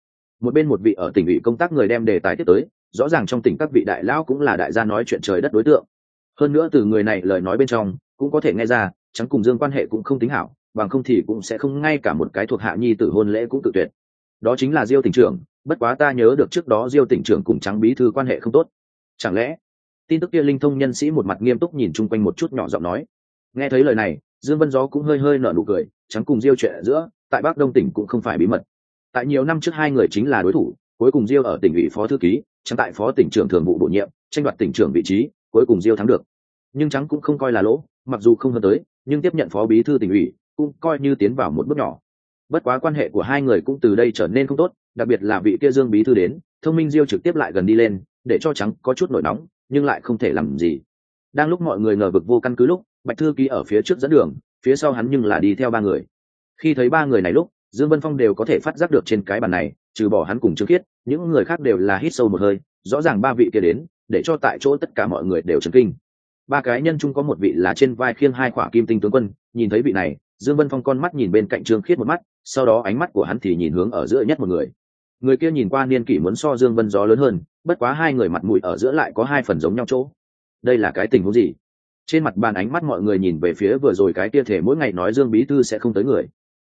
một bên một vị ở tỉnh ủy công tác người đem đề tài tiếp tới, rõ ràng trong tỉnh các vị đại lão cũng là đại gia nói chuyện trời đất đối tượng. Hơn nữa từ người này lời nói bên trong cũng có thể nghe ra Trắng cùng Dương quan hệ cũng không tính hảo, bằng không thì cũng sẽ không ngay cả một cái thuộc hạ nhi tử hôn lễ cũng tự tuyệt. Đó chính là Diêu tỉnh trưởng, bất quá ta nhớ được trước đó Diêu tỉnh trưởng cùng Trắng bí thư quan hệ không tốt. Chẳng lẽ? Tin tức kia linh thông nhân sĩ một mặt nghiêm túc nhìn chung quanh một chút nhỏ giọng nói. Nghe thấy lời này, Dương Vân Gió cũng hơi hơi nở nụ cười, Trắng cùng Diêu chuyện giữa, tại Bắc Đông tỉnh cũng không phải bí mật. Tại nhiều năm trước hai người chính là đối thủ, cuối cùng Diêu ở tỉnh ủy phó thư ký, Trắng tại phó tỉnh trưởng thường vụ bổ nhiệm, tranh đoạt tỉnh trưởng vị trí, cuối cùng Diêu thắng được. Nhưng Trắng cũng không coi là lỗ, mặc dù không hơn tới, nhưng tiếp nhận phó bí thư tỉnh ủy, cũng coi như tiến vào một bước nhỏ. Bất quá quan hệ của hai người cũng từ đây trở nên không tốt, đặc biệt là vị kia Dương bí thư đến, thông minh Diêu trực tiếp lại gần đi lên, để cho Trắng có chút nổi nóng, nhưng lại không thể làm gì. Đang lúc mọi người ngờ vực vô căn cứ lúc, Bạch thư ký ở phía trước dẫn đường, phía sau hắn nhưng là đi theo ba người. Khi thấy ba người này lúc, Dương Vân Phong đều có thể phát giác được trên cái bàn này, trừ bỏ hắn cùng Trương Khiết, những người khác đều là hít sâu một hơi, rõ ràng ba vị kia đến, để cho tại chỗ tất cả mọi người đều chấn kinh. Ba cái nhân chung có một vị là trên vai khiêng hai khỏa kim tinh tướng quân, nhìn thấy vị này, Dương Vân Phong con mắt nhìn bên cạnh Trương Khiết một mắt, sau đó ánh mắt của hắn thì nhìn hướng ở giữa nhất một người. Người kia nhìn qua niên kỷ muốn so Dương Vân Gió lớn hơn, bất quá hai người mặt mũi ở giữa lại có hai phần giống nhau chỗ. Đây là cái tình huống gì? Trên mặt bàn ánh mắt mọi người nhìn về phía vừa rồi cái kia thể mỗi ngày nói Dương bí thư sẽ không tới người.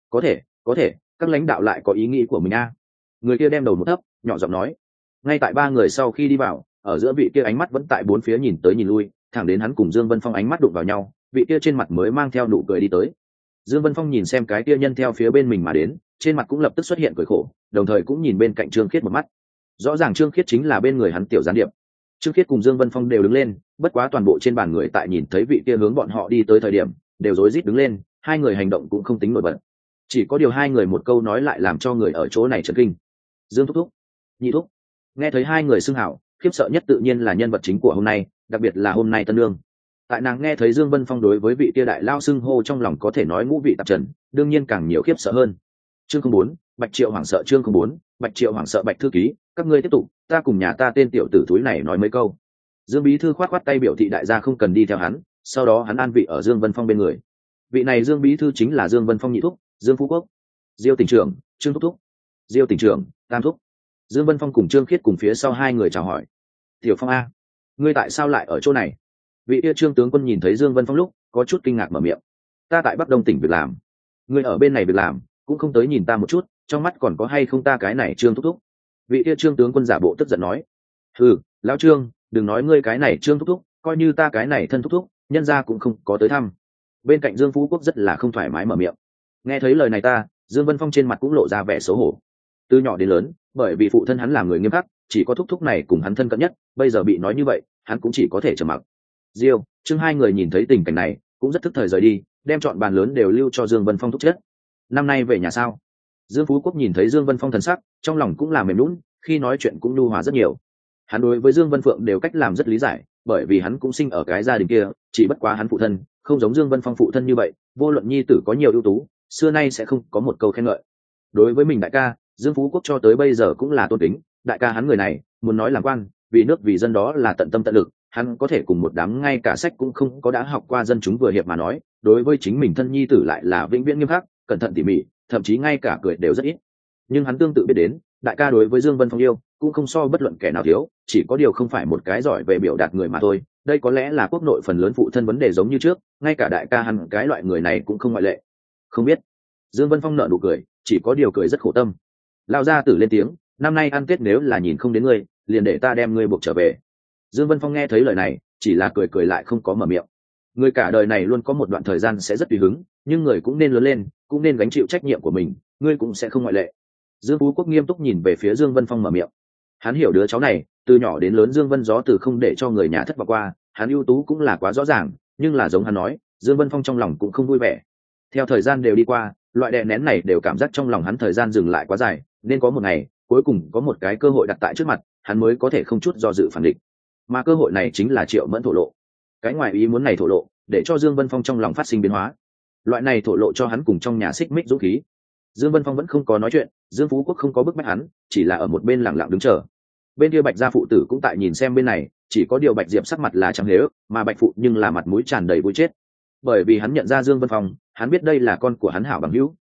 Có thể, các lãnh đạo lại có ý nghĩ của mình a. Người kia đem đầu một thấp, nhỏ giọng nói. Ngay tại ba người sau khi đi vào, ở giữa vị kia ánh mắt vẫn tại bốn phía nhìn tới nhìn lui, thẳng đến hắn cùng Dương Vân Phong ánh mắt đụng vào nhau, vị kia trên mặt mới mang theo nụ cười đi tới. Dương Vân Phong nhìn xem cái kia nhân theo phía bên mình mà đến, trên mặt cũng lập tức xuất hiện cười khổ, đồng thời cũng nhìn bên cạnh Trương Khiết một mắt. Rõ ràng Trương Khiết chính là bên người hắn tiểu gián điệp. Trương Khiết cùng Dương Vân Phong đều đứng lên, bất quá toàn bộ trên bàn người tại nhìn thấy vị kia hướng bọn họ đi tới thời điểm, đều rối rít đứng lên, hai người hành động cũng không tính nổi bật. Chỉ có điều hai người một câu nói lại làm cho người ở chỗ này chấn kinh. Dương thúc thúc, Nhị thúc. Nghe thấy hai người xưng hảo, khiếp sợ nhất tự nhiên là nhân vật chính của hôm nay, đặc biệt là hôm nay tân nương. Tại nàng nghe thấy Dương Vân Phong đối với vị kia đại lao xưng hô trong lòng có thể nói ngũ vị tạp trần, đương nhiên càng nhiều khiếp sợ hơn. Chương 04, Bạch Triệu hoảng sợ. Chương 04, Bạch Triệu hoảng sợ. Bạch thư ký, các ngươi tiếp tục, ta cùng nhà ta tên tiểu tử thúi này nói mấy câu. Dương bí thư khoát khoát tay biểu thị đại gia không cần đi theo hắn, sau đó hắn an vị ở Dương Vân Phong bên người. Vị này Dương bí thư chính là Dương Vân Phong nhị thúc, Dương Phú Quốc. Diêu tỉnh trưởng, Trương thúc thúc. Diêu tỉnh trưởng, Tam thúc. Dương Vân Phong cùng Trương Khiết cùng phía sau hai người chào hỏi. Tiểu Phong a, ngươi tại sao lại ở chỗ này? Vị kia Trương tướng quân nhìn thấy Dương Vân Phong lúc có chút kinh ngạc mở miệng. Ta tại Bắc Đông tỉnh việc làm. Ngươi ở bên này việc làm, cũng không tới nhìn ta một chút, trong mắt còn có hay không ta cái này Trương thúc thúc? Vị kia Trương tướng quân giả bộ tức giận nói. Lão Trương, đừng nói ngươi cái này Trương thúc thúc, coi như ta cái này thân thúc thúc, nhân gia cũng không có tới thăm. Bên cạnh Dương Phú Quốc rất là không thoải mái mở miệng. Nghe thấy lời này Dương Vân Phong trên mặt cũng lộ ra vẻ xấu hổ. Từ nhỏ đến lớn, bởi vì phụ thân hắn là người nghiêm khắc, chỉ có thúc thúc này cùng hắn thân cận nhất, bây giờ bị nói như vậy, hắn cũng chỉ có thể trầm mặc. Diêu, Trương hai người nhìn thấy tình cảnh này, cũng rất thức thời rời đi, đem chọn bàn lớn đều lưu cho Dương Vân Phong thúc chết. Năm nay về nhà sao? Dương Phú Quốc nhìn thấy Dương Vân Phong thần sắc, trong lòng cũng là mềm nhũn, khi nói chuyện cũng nhu hòa rất nhiều. Hắn đối với Dương Vân Phượng đều cách làm rất lý giải, bởi vì hắn cũng sinh ở cái gia đình kia, chỉ bất quá hắn phụ thân không giống Dương Vân Phong phụ thân như vậy, vô luận nhi tử có nhiều ưu tú, xưa nay sẽ không có một câu khen ngợi. Đối với mình đại ca, Dương Phú Quốc cho tới bây giờ cũng là tôn kính, đại ca hắn người này, muốn nói làm quan, vì nước vì dân đó là tận tâm tận lực, hắn có thể cùng một đám ngay cả sách cũng không có đã học qua dân chúng vừa hiệp mà nói, đối với chính mình thân nhi tử lại là vĩnh viễn nghiêm khắc, cẩn thận tỉ mỉ, thậm chí ngay cả cười đều rất ít. Nhưng hắn tương tự biết đến, đại ca đối với Dương Vân Phong yêu cũng không so bất luận kẻ nào thiếu, chỉ có điều không phải một cái giỏi về biểu đạt người mà thôi. Đây có lẽ là quốc nội phần lớn phụ thân vấn đề giống như trước, ngay cả đại ca hắn cái loại người này cũng không ngoại lệ. Không biết. Dương Vân Phong nở nụ cười, chỉ có điều cười rất khổ tâm. Lao gia tử lên tiếng, năm nay ăn Tết nếu là nhìn không đến ngươi, liền để ta đem ngươi buộc trở về. Dương Vân Phong nghe thấy lời này, chỉ là cười cười lại không có mở miệng. Người cả đời này luôn có một đoạn thời gian sẽ rất tùy hứng, nhưng người cũng nên lớn lên, cũng nên gánh chịu trách nhiệm của mình, ngươi cũng sẽ không ngoại lệ. Dương Phú Quốc nghiêm túc nhìn về phía Dương Vân Phong mở miệng. Hắn hiểu đứa cháu này, từ nhỏ đến lớn Dương Vân Gió từ không để cho người nhà thất vọng qua, hắn ưu tú cũng là quá rõ ràng, nhưng là giống hắn nói, Dương Vân Phong trong lòng cũng không vui vẻ. Theo thời gian đều đi qua, loại đè nén này đều cảm giác trong lòng hắn thời gian dừng lại quá dài, nên có một ngày, cuối cùng có một cái cơ hội đặt tại trước mặt, hắn mới có thể không chút do dự phản định. Mà cơ hội này chính là Triệu Mẫn thổ lộ. Cái ngoài ý muốn này thổ lộ, để cho Dương Vân Phong trong lòng phát sinh biến hóa. Loại này thổ lộ cho hắn cùng trong nhà xích mích dũng khí. Dương Vân Phong vẫn không có nói chuyện, Dương Phú Quốc không có bức bách hắn, chỉ là ở một bên lặng lặng đứng chờ. Bên kia Bạch gia phụ tử cũng tại nhìn xem bên này, chỉ có điều Bạch Diệp sắc mặt là trắng hế, mà Bạch phụ nhưng là mặt mũi tràn đầy vui chết. Bởi vì hắn nhận ra Dương Vân Phong, hắn biết đây là con của hắn hảo bằng hữu,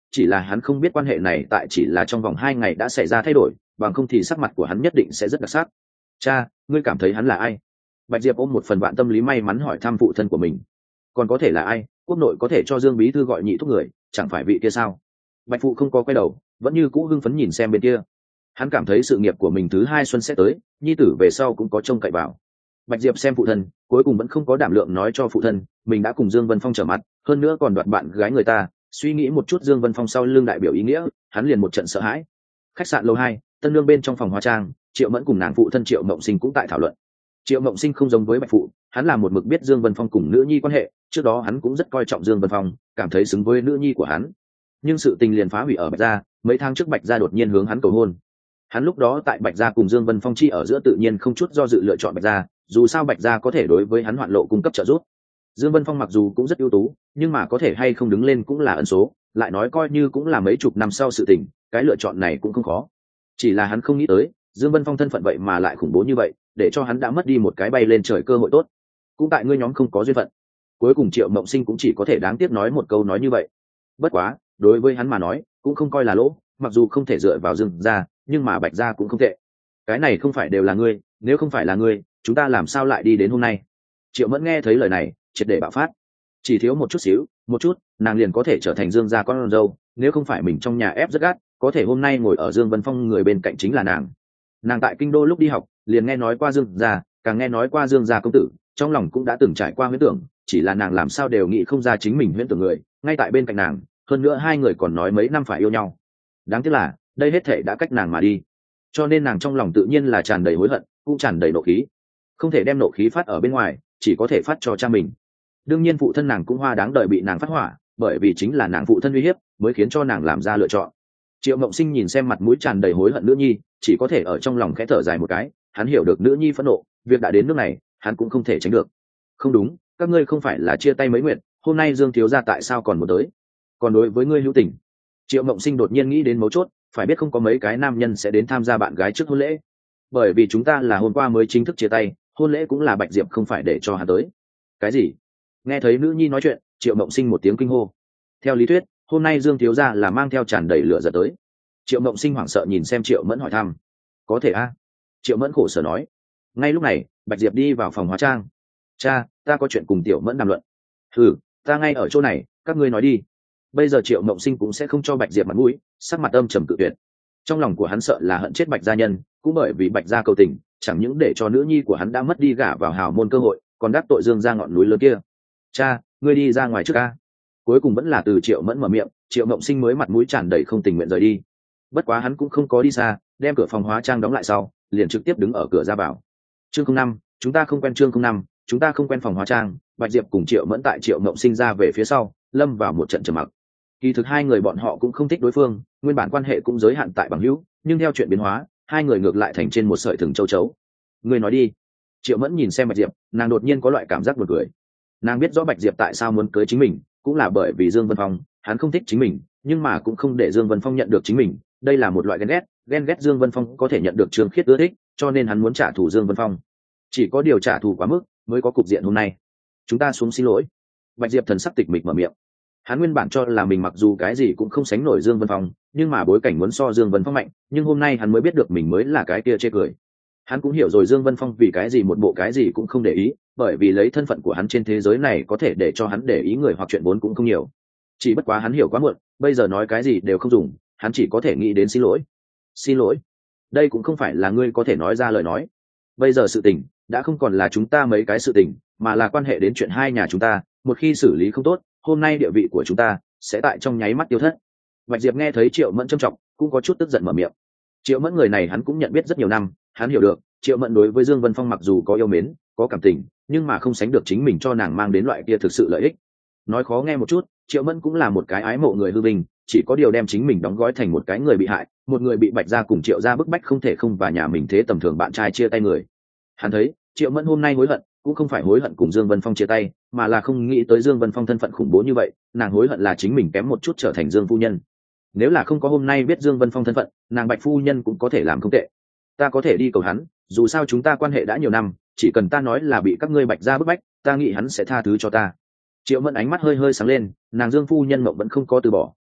chỉ là hắn không biết quan hệ này tại chỉ là trong vòng 2 ngày đã xảy ra thay đổi, bằng không thì sắc mặt của hắn nhất định sẽ rất đặc sắc. Cha, ngươi cảm thấy hắn là ai? Bạch Diệp ôm một phần vạn tâm lý may mắn hỏi thăm phụ thân của mình. Còn có thể là ai? Quốc nội có thể cho Dương bí thư gọi nhị thúc người, chẳng phải vị kia sao? Bạch phụ không có quay đầu, vẫn như cũ hưng phấn nhìn xem bên kia. Hắn cảm thấy sự nghiệp của mình thứ hai xuân sẽ tới, nhi tử về sau cũng có trông cậy vào. Bạch Diệp xem phụ thân, cuối cùng vẫn không có đảm lượng nói cho phụ thân mình đã cùng Dương Vân Phong trở mặt, hơn nữa còn đoạt bạn gái người ta. Suy nghĩ một chút Dương Vân Phong sau lưng đại biểu ý nghĩa, hắn liền một trận sợ hãi. Khách sạn lầu 2, Tân Lương bên trong phòng hóa trang, Triệu Mẫn cùng nàng phụ thân Triệu Mộng Sinh cũng tại thảo luận. Triệu Mộng Sinh không giống với Bạch phụ, hắn là một mực biết Dương Vân Phong cùng nữ nhi quan hệ, trước đó hắn cũng rất coi trọng Dương Vân Phong, cảm thấy xứng với nữ nhi của hắn. Nhưng sự tình liền phá hủy ở Bạch gia, mấy tháng trước Bạch gia đột nhiên hướng hắn cầu hôn. Hắn lúc đó tại Bạch gia cùng Dương Vân Phong chi ở giữa tự nhiên không chút do dự lựa chọn Bạch gia, dù sao Bạch gia có thể đối với hắn hoạn lộ cung cấp trợ giúp. Dương Vân Phong mặc dù cũng rất ưu tú, nhưng mà có thể hay không đứng lên cũng là ẩn số, lại nói coi như cũng là mấy chục năm sau sự tình, cái lựa chọn này cũng không khó. Chỉ là hắn không nghĩ tới, Dương Vân Phong thân phận vậy mà lại khủng bố như vậy, để cho hắn đã mất đi một cái bay lên trời cơ hội tốt. Cũng tại ngươi nhóm không có duyên phận. Cuối cùng Triệu Mộng Sinh cũng chỉ có thể đáng tiếc nói một câu nói như vậy. Bất quá, đối với hắn mà nói, cũng không coi là lỗ, mặc dù không thể dựa vào Dương gia, nhưng mà Bạch gia cũng không tệ. Cái này không phải đều là ngươi, nếu không phải là ngươi, chúng ta làm sao lại đi đến hôm nay? Triệu Mẫn nghe thấy lời này, triệt để bạo phát. Chỉ thiếu một chút xíu, một chút, nàng liền có thể trở thành Dương gia con dâu, nếu không phải mình trong nhà ép rất gắt, có thể hôm nay ngồi ở Dương Vân Phong người bên cạnh chính là nàng. Nàng tại kinh đô lúc đi học, liền nghe nói qua Dương gia, càng nghe nói qua Dương gia công tử, trong lòng cũng đã từng trải qua huyễn tưởng, chỉ là nàng làm sao đều nghĩ không ra chính mình huyễn tưởng người, ngay tại bên cạnh nàng, hơn nữa hai người còn nói mấy năm phải yêu nhau. Đáng tiếc là, đây hết thể đã cách nàng mà đi. Cho nên nàng trong lòng tự nhiên là tràn đầy hối hận, cũng tràn đầy nộ khí. Không thể đem nộ khí phát ở bên ngoài, chỉ có thể phát cho cha mình. Đương nhiên phụ thân nàng cũng hoa đáng đời bị nàng phát hỏa, bởi vì chính là nàng phụ thân uy hiếp, mới khiến cho nàng làm ra lựa chọn. Triệu Mộng Sinh nhìn xem mặt mũi tràn đầy hối hận nữ nhi, chỉ có thể ở trong lòng khẽ thở dài một cái, hắn hiểu được nữ nhi phẫn nộ, việc đã đến nước này, hắn cũng không thể tránh được. Không đúng, các ngươi không phải là chia tay mấy nguyện, hôm nay Dương thiếu gia tại sao còn muốn tới? Còn đối với ngươi hữu tình. Triệu Mộng Sinh đột nhiên nghĩ đến mấu chốt, phải biết không có mấy cái nam nhân sẽ đến tham gia bạn gái trước hôn lễ. Bởi vì chúng ta là hôm qua mới chính thức chia tay, hôn lễ cũng là Bạch Diệp không phải để cho hắn tới. Cái gì? Nghe thấy nữ nhi nói chuyện, Triệu Mộng Sinh một tiếng kinh hô. Theo lý thuyết, hôm nay Dương thiếu gia là mang theo tràn đầy lửa giận tới. Triệu Mộng Sinh hoảng sợ nhìn xem Triệu Mẫn hỏi thăm. Có thể a? Triệu Mẫn khổ sở nói. Ngay lúc này, Bạch Diệp đi vào phòng hóa trang. Cha, ta có chuyện cùng Tiểu Mẫn đàm luận. Ừ, ta ngay ở chỗ này, các ngươi nói đi. Bây giờ Triệu Mộng Sinh cũng sẽ không cho Bạch Diệp mặt mũi, sắc mặt âm trầm cự tuyệt. Trong lòng của hắn sợ là hận chết Bạch gia nhân, cũng bởi vì Bạch gia cầu tình, chẳng những để cho nữ nhi của hắn đã mất đi gả vào hào môn cơ hội, còn đắc tội Dương gia ngọn núi lớn kia. Cha, ngươi đi ra ngoài trước a. Cuối cùng vẫn là từ Triệu Mẫn mở miệng, Triệu Mộng Sinh mới mặt mũi tràn đầy không tình nguyện rời đi. Bất quá hắn cũng không có đi xa, đem cửa phòng hóa trang đóng lại sau, liền trực tiếp đứng ở cửa ra vào. Chương 05, chúng ta không quen. Chương 05, chúng ta không quen. Phòng hóa trang, Bạch Diệp cùng Triệu Mẫn tại Triệu Mộng Sinh ra về phía sau, lâm vào một trận trầm mặc. Kỳ thực hai người bọn họ cũng không thích đối phương, nguyên bản quan hệ cũng giới hạn tại bằng hữu, nhưng theo chuyện biến hóa, hai người ngược lại thành trên một sợi thừng châu chấu. Ngươi nói đi. Triệu Mẫn nhìn xem Bạch Diệp, nàng đột nhiên có loại cảm giác buồn cười. Nàng biết rõ Bạch Diệp tại sao muốn cưới chính mình, cũng là bởi vì Dương Vân Phong, hắn không thích chính mình, nhưng mà cũng không để Dương Vân Phong nhận được chính mình, đây là một loại ghen ghét Dương Vân Phong có thể nhận được Trương Khiết ưa thích, cho nên hắn muốn trả thù Dương Vân Phong. Chỉ có điều trả thù quá mức, mới có cục diện hôm nay. Chúng ta xuống xin lỗi. Bạch Diệp thần sắc tịch mịch mở miệng. Hắn nguyên bản cho là mình mặc dù cái gì cũng không sánh nổi Dương Vân Phong, nhưng mà bối cảnh muốn so Dương Vân Phong mạnh, nhưng hôm nay hắn mới biết được mình mới là cái kia chê cười. Hắn cũng hiểu rồi Dương Vân Phong vì cái gì một bộ cái gì cũng không để ý, bởi vì lấy thân phận của hắn trên thế giới này có thể để cho hắn để ý người hoặc chuyện vốn cũng không nhiều. Chỉ bất quá hắn hiểu quá muộn, bây giờ nói cái gì đều không dùng, hắn chỉ có thể nghĩ đến xin lỗi. Xin lỗi? Đây cũng không phải là ngươi có thể nói ra lời nói. Bây giờ sự tình đã không còn là chúng ta mấy cái sự tình, mà là quan hệ đến chuyện hai nhà chúng ta, một khi xử lý không tốt, hôm nay địa vị của chúng ta sẽ tại trong nháy mắt tiêu thất. Bạch Diệp nghe thấy Triệu Mẫn trầm trọng, cũng có chút tức giận mở miệng. Triệu Mẫn người này hắn cũng nhận biết rất nhiều năm, hắn hiểu được Triệu Mẫn đối với Dương Vân Phong mặc dù có yêu mến, có cảm tình, nhưng mà không sánh được chính mình cho nàng mang đến loại kia thực sự lợi ích. Nói khó nghe một chút, Triệu Mẫn cũng là một cái ái mộ người hư vinh, chỉ có điều đem chính mình đóng gói thành một cái người bị hại, một người bị Bạch gia cùng Triệu gia bức bách không thể không và nhà mình thế tầm thường bạn trai chia tay người. Hắn thấy Triệu Mẫn hôm nay hối hận, cũng không phải hối hận cùng Dương Vân Phong chia tay, mà là không nghĩ tới Dương Vân Phong thân phận khủng bố như vậy, nàng hối hận là chính mình kém một chút trở thành Dương phu nhân. Nếu là không có hôm nay biết Dương Vân Phong thân phận, nàng Bạch phu nhân cũng có thể làm không tệ. Ta có thể đi cầu hắn, dù sao chúng ta quan hệ đã nhiều năm, chỉ cần ta nói là bị các ngươi Bạch gia bức bách, ta nghĩ hắn sẽ tha thứ cho ta. Triệu Mẫn ánh mắt hơi hơi sáng lên, nàng Dương phu nhân mộng vẫn không có từ bỏ,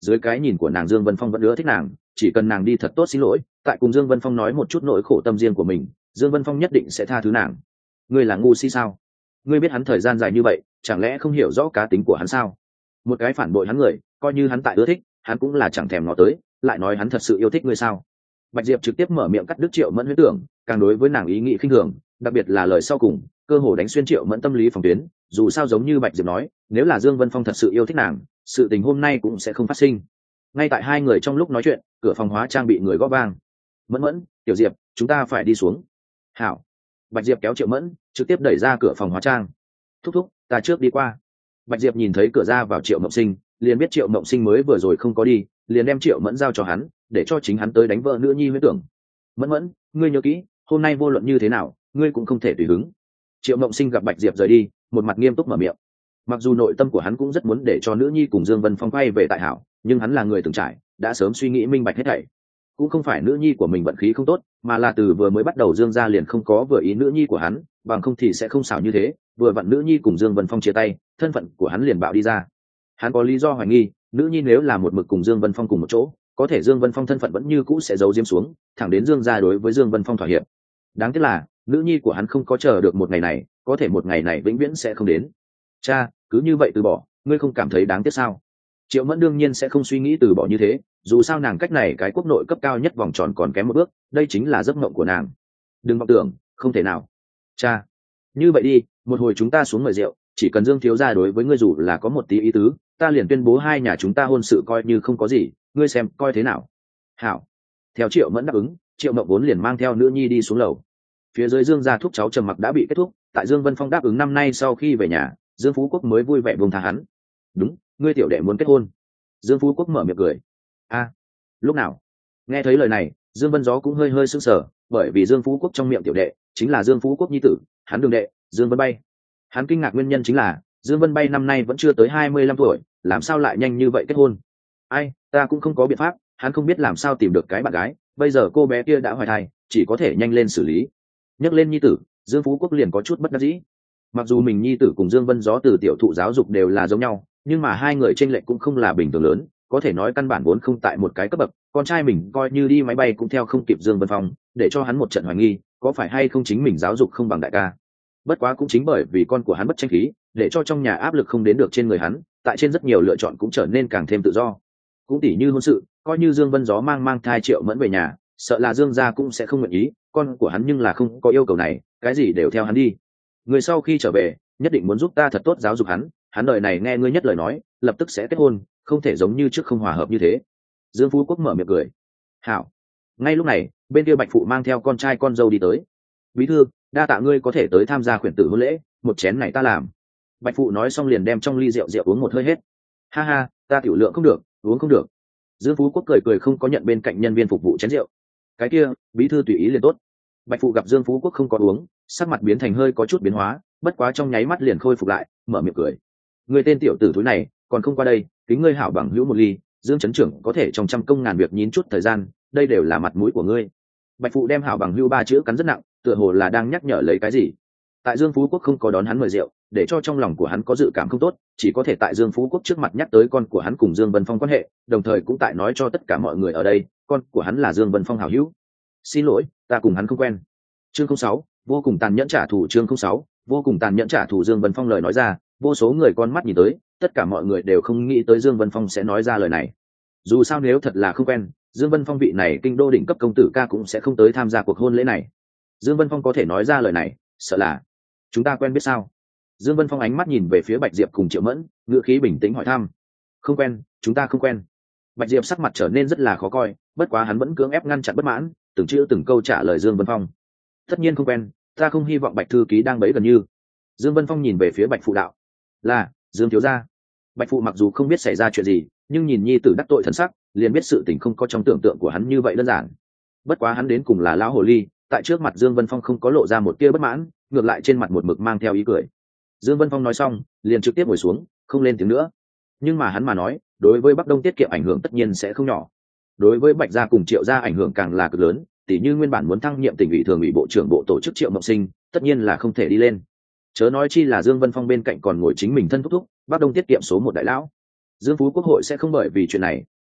dưới cái nhìn của nàng Dương Vân Phong vẫn ưa thích nàng, chỉ cần nàng đi thật tốt xin lỗi, tại cùng Dương Vân Phong nói một chút nỗi khổ tâm riêng của mình, Dương Vân Phong nhất định sẽ tha thứ nàng. Ngươi là ngu si sao? Ngươi biết hắn thời gian dài như vậy, chẳng lẽ không hiểu rõ cá tính của hắn sao? Một cái phản bội hắn người, coi như hắn tại ưa thích, hắn cũng là chẳng thèm ngó tới, lại nói hắn thật sự yêu thích ngươi sao? Bạch Diệp trực tiếp mở miệng cắt đứt Triệu Mẫn huyễn tưởng, càng đối với nàng ý nghĩ khinh thường, đặc biệt là lời sau cùng, cơ hồ đánh xuyên Triệu Mẫn tâm lý phòng tuyến. Dù sao giống như Bạch Diệp nói, nếu là Dương Vân Phong thật sự yêu thích nàng, sự tình hôm nay cũng sẽ không phát sinh. Ngay tại hai người trong lúc nói chuyện, cửa phòng hóa trang bị người gõ vang. Mẫn Mẫn, Tiểu Diệp, chúng ta phải đi xuống. Hảo. Bạch Diệp kéo Triệu Mẫn, trực tiếp đẩy ra cửa phòng hóa trang. Thúc thúc, ta trước đi qua. Bạch Diệp nhìn thấy cửa ra vào Triệu Mộng Sinh, liền biết Triệu Mộng Sinh mới vừa rồi không có đi, liền đem Triệu Mẫn giao cho hắn, để cho chính hắn tới đánh vợ nữ nhi huyết tưởng. Mẫn Mẫn, ngươi nhớ kỹ, hôm nay vô luận như thế nào, ngươi cũng không thể tùy hứng. Triệu Mộng Sinh gặp Bạch Diệp rời đi, một mặt nghiêm túc mở miệng. Mặc dù nội tâm của hắn cũng rất muốn để cho nữ nhi cùng Dương Vân Phong quay về tại hảo, nhưng hắn là người từng trải, đã sớm suy nghĩ minh bạch hết thảy. Cũng không phải nữ nhi của mình vận khí không tốt, mà là từ vừa mới bắt đầu Dương gia liền không có vừa ý nữ nhi của hắn, bằng không thì sẽ không xảo như thế. Vừa vặn nữ nhi cùng Dương Vân Phong chia tay, thân phận của hắn liền bạo đi ra. Hắn có lý do hoài nghi, nữ nhi nếu là một mực cùng Dương Vân Phong cùng một chỗ, có thể Dương Vân Phong thân phận vẫn như cũ sẽ giấu diếm xuống, thẳng đến Dương gia đối với Dương Vân Phong thỏa hiệp. Đáng tiếc là nữ nhi của hắn không có chờ được một ngày này, có thể một ngày này vĩnh viễn sẽ không đến. Cha, cứ như vậy từ bỏ, ngươi không cảm thấy đáng tiếc sao? Triệu Mẫn đương nhiên sẽ không suy nghĩ từ bỏ như thế, dù sao nàng cách này cái quốc nội cấp cao nhất vòng tròn còn kém một bước, đây chính là giấc mộng của nàng. Đừng vọng tưởng, không thể nào. Cha, như vậy đi, một hồi chúng ta xuống mời rượu, chỉ cần Dương thiếu gia đối với ngươi dù là có một tí ý tứ, ta liền tuyên bố hai nhà chúng ta hôn sự coi như không có gì, ngươi xem coi thế nào. Hảo. Theo Triệu Mẫn đáp ứng, Triệu Mộng vốn liền mang theo nữ nhi đi xuống lầu. Phía dưới Dương gia thúc cháu trầm mặc đã bị kết thúc, tại Dương Vân Phong đáp ứng năm nay sau khi về nhà, Dương Phú Quốc mới vui vẻ buông tha hắn. Đúng, ngươi tiểu đệ muốn kết hôn. Dương Phú Quốc mở miệng cười. A, lúc nào? Nghe thấy lời này, Dương Vân Gió cũng hơi hơi sững sờ, bởi vì Dương Phú Quốc trong miệng tiểu đệ chính là Dương Phú Quốc nhi tử, hắn đường đệ Dương Vân Bay. Hắn kinh ngạc nguyên nhân chính là Dương Vân Bay năm nay vẫn chưa tới 25 tuổi, làm sao lại nhanh như vậy kết hôn? Ai, ta cũng không có biện pháp, hắn không biết làm sao tìm được cái bạn gái, bây giờ cô bé kia đã hoài thai, chỉ có thể nhanh lên xử lý. Nhắc lên nhi tử, Dương Phú Quốc liền có chút bất đắc dĩ. Mặc dù mình nhi tử cùng Dương Vân Gió từ tiểu thụ giáo dục đều là giống nhau, nhưng mà hai người chênh lệch cũng không là bình thường lớn, có thể nói căn bản vốn không tại một cái cấp bậc. Con trai mình coi như đi máy bay cũng theo không kịp Dương Vân Phong, để cho hắn một trận hoài nghi, có phải hay không chính mình giáo dục không bằng đại ca. Bất quá cũng chính bởi vì con của hắn bất tranh khí, để cho trong nhà áp lực không đến được trên người hắn, tại trên rất nhiều lựa chọn cũng trở nên càng thêm tự do. Cũng tỉ như hôn sự, coi như Dương Vân Gió mang thai Triệu Mẫn về nhà, sợ là Dương gia cũng sẽ không nguyện ý, con của hắn nhưng là không có yêu cầu này, cái gì đều theo hắn đi. Người sau khi trở về, nhất định muốn giúp ta thật tốt giáo dục hắn đời này nghe ngươi nhất lời nói, lập tức sẽ kết hôn, không thể giống như trước không hòa hợp như thế. Dương Phú Quốc mở miệng cười. Hảo. Ngay lúc này, bên kia Bạch phụ mang theo con trai con dâu đi tới. Bí thư, đa tạ ngươi có thể tới tham gia khuyển tử hôn lễ, một chén này ta làm. Bạch phụ nói xong liền đem trong ly rượu uống một hơi hết. Ha ha, ta tiểu lượng không được, uống không được. Dương Phú Quốc cười không có nhận bên cạnh nhân viên phục vụ chén rượu. Cái kia, bí thư tùy ý liền tốt. Bạch phụ gặp Dương Phú Quốc không có uống, sắc mặt biến thành hơi có chút biến hóa, bất quá trong nháy mắt liền khôi phục lại, mở miệng cười. Người tên tiểu tử thúi này còn không qua đây, kính ngươi hảo bằng hữu một ly, Dương trấn trưởng có thể trong trăm công ngàn việc nhín chút thời gian, đây đều là mặt mũi của ngươi. Bạch phụ đem hảo bằng hữu ba chữ cắn rất nặng, tựa hồ là đang nhắc nhở lấy cái gì. Tại Dương Phú Quốc không có đón hắn mời rượu, để cho trong lòng của hắn có dự cảm không tốt, chỉ có thể tại Dương Phú Quốc trước mặt nhắc tới con của hắn cùng Dương Vân Phong quan hệ, đồng thời cũng tại nói cho tất cả mọi người ở đây, con của hắn là Dương Vân Phong hảo hữu. Xin lỗi, ta cùng hắn không quen. Chương 06, vô cùng tàn nhẫn trả thù. Chương 06, vô cùng tàn nhẫn trả thù. Dương Vân Phong lời nói ra, vô số người con mắt nhìn tới, tất cả mọi người đều không nghĩ tới Dương Vân Phong sẽ nói ra lời này. Dù sao nếu thật là không quen, Dương Vân Phong vị này kinh đô đỉnh cấp công tử ca cũng sẽ không tới tham gia cuộc hôn lễ này. Dương Vân Phong có thể nói ra lời này, sợ là chúng ta quen biết sao? Dương Vân Phong ánh mắt nhìn về phía Bạch Diệp cùng Triệu Mẫn, ngữ khí bình tĩnh hỏi thăm. Không quen, chúng ta không quen. Bạch Diệp sắc mặt trở nên rất là khó coi, bất quá hắn vẫn cưỡng ép ngăn chặn bất mãn, từng chữ từng câu trả lời Dương Vân Phong. Tất nhiên không quen, ta không hy vọng Bạch thư ký đang bấy gần như. Dương Vân Phong nhìn về phía Bạch phụ đạo. Là, Dương thiếu gia. Bạch phụ mặc dù không biết xảy ra chuyện gì, nhưng nhìn nhi tử đắc tội thân sắc, liền biết sự tình không có trong tưởng tượng của hắn như vậy đơn giản. Bất quá hắn đến cùng là lão hồ ly, tại trước mặt Dương Vân Phong không có lộ ra một tia bất mãn, ngược lại trên mặt một mực mang theo ý cười. Dương Vân Phong nói xong, liền trực tiếp ngồi xuống, không lên tiếng nữa. Nhưng mà hắn mà nói, đối với Bắc Đông tiết kiệm ảnh hưởng tất nhiên sẽ không nhỏ. Đối với Bạch gia cùng Triệu gia ảnh hưởng càng là cực lớn, tỷ như nguyên bản muốn thăng nhiệm tỉnh ủy thường ủy bộ trưởng bộ tổ chức Triệu Mộng Sinh, tất nhiên là không thể đi lên. Chớ nói chi là Dương Vân Phong bên cạnh còn ngồi chính mình thân thúc thúc, Bắc Đông tiết kiệm số một đại lão. Dương Phú Quốc hội sẽ không bởi vì chuyện này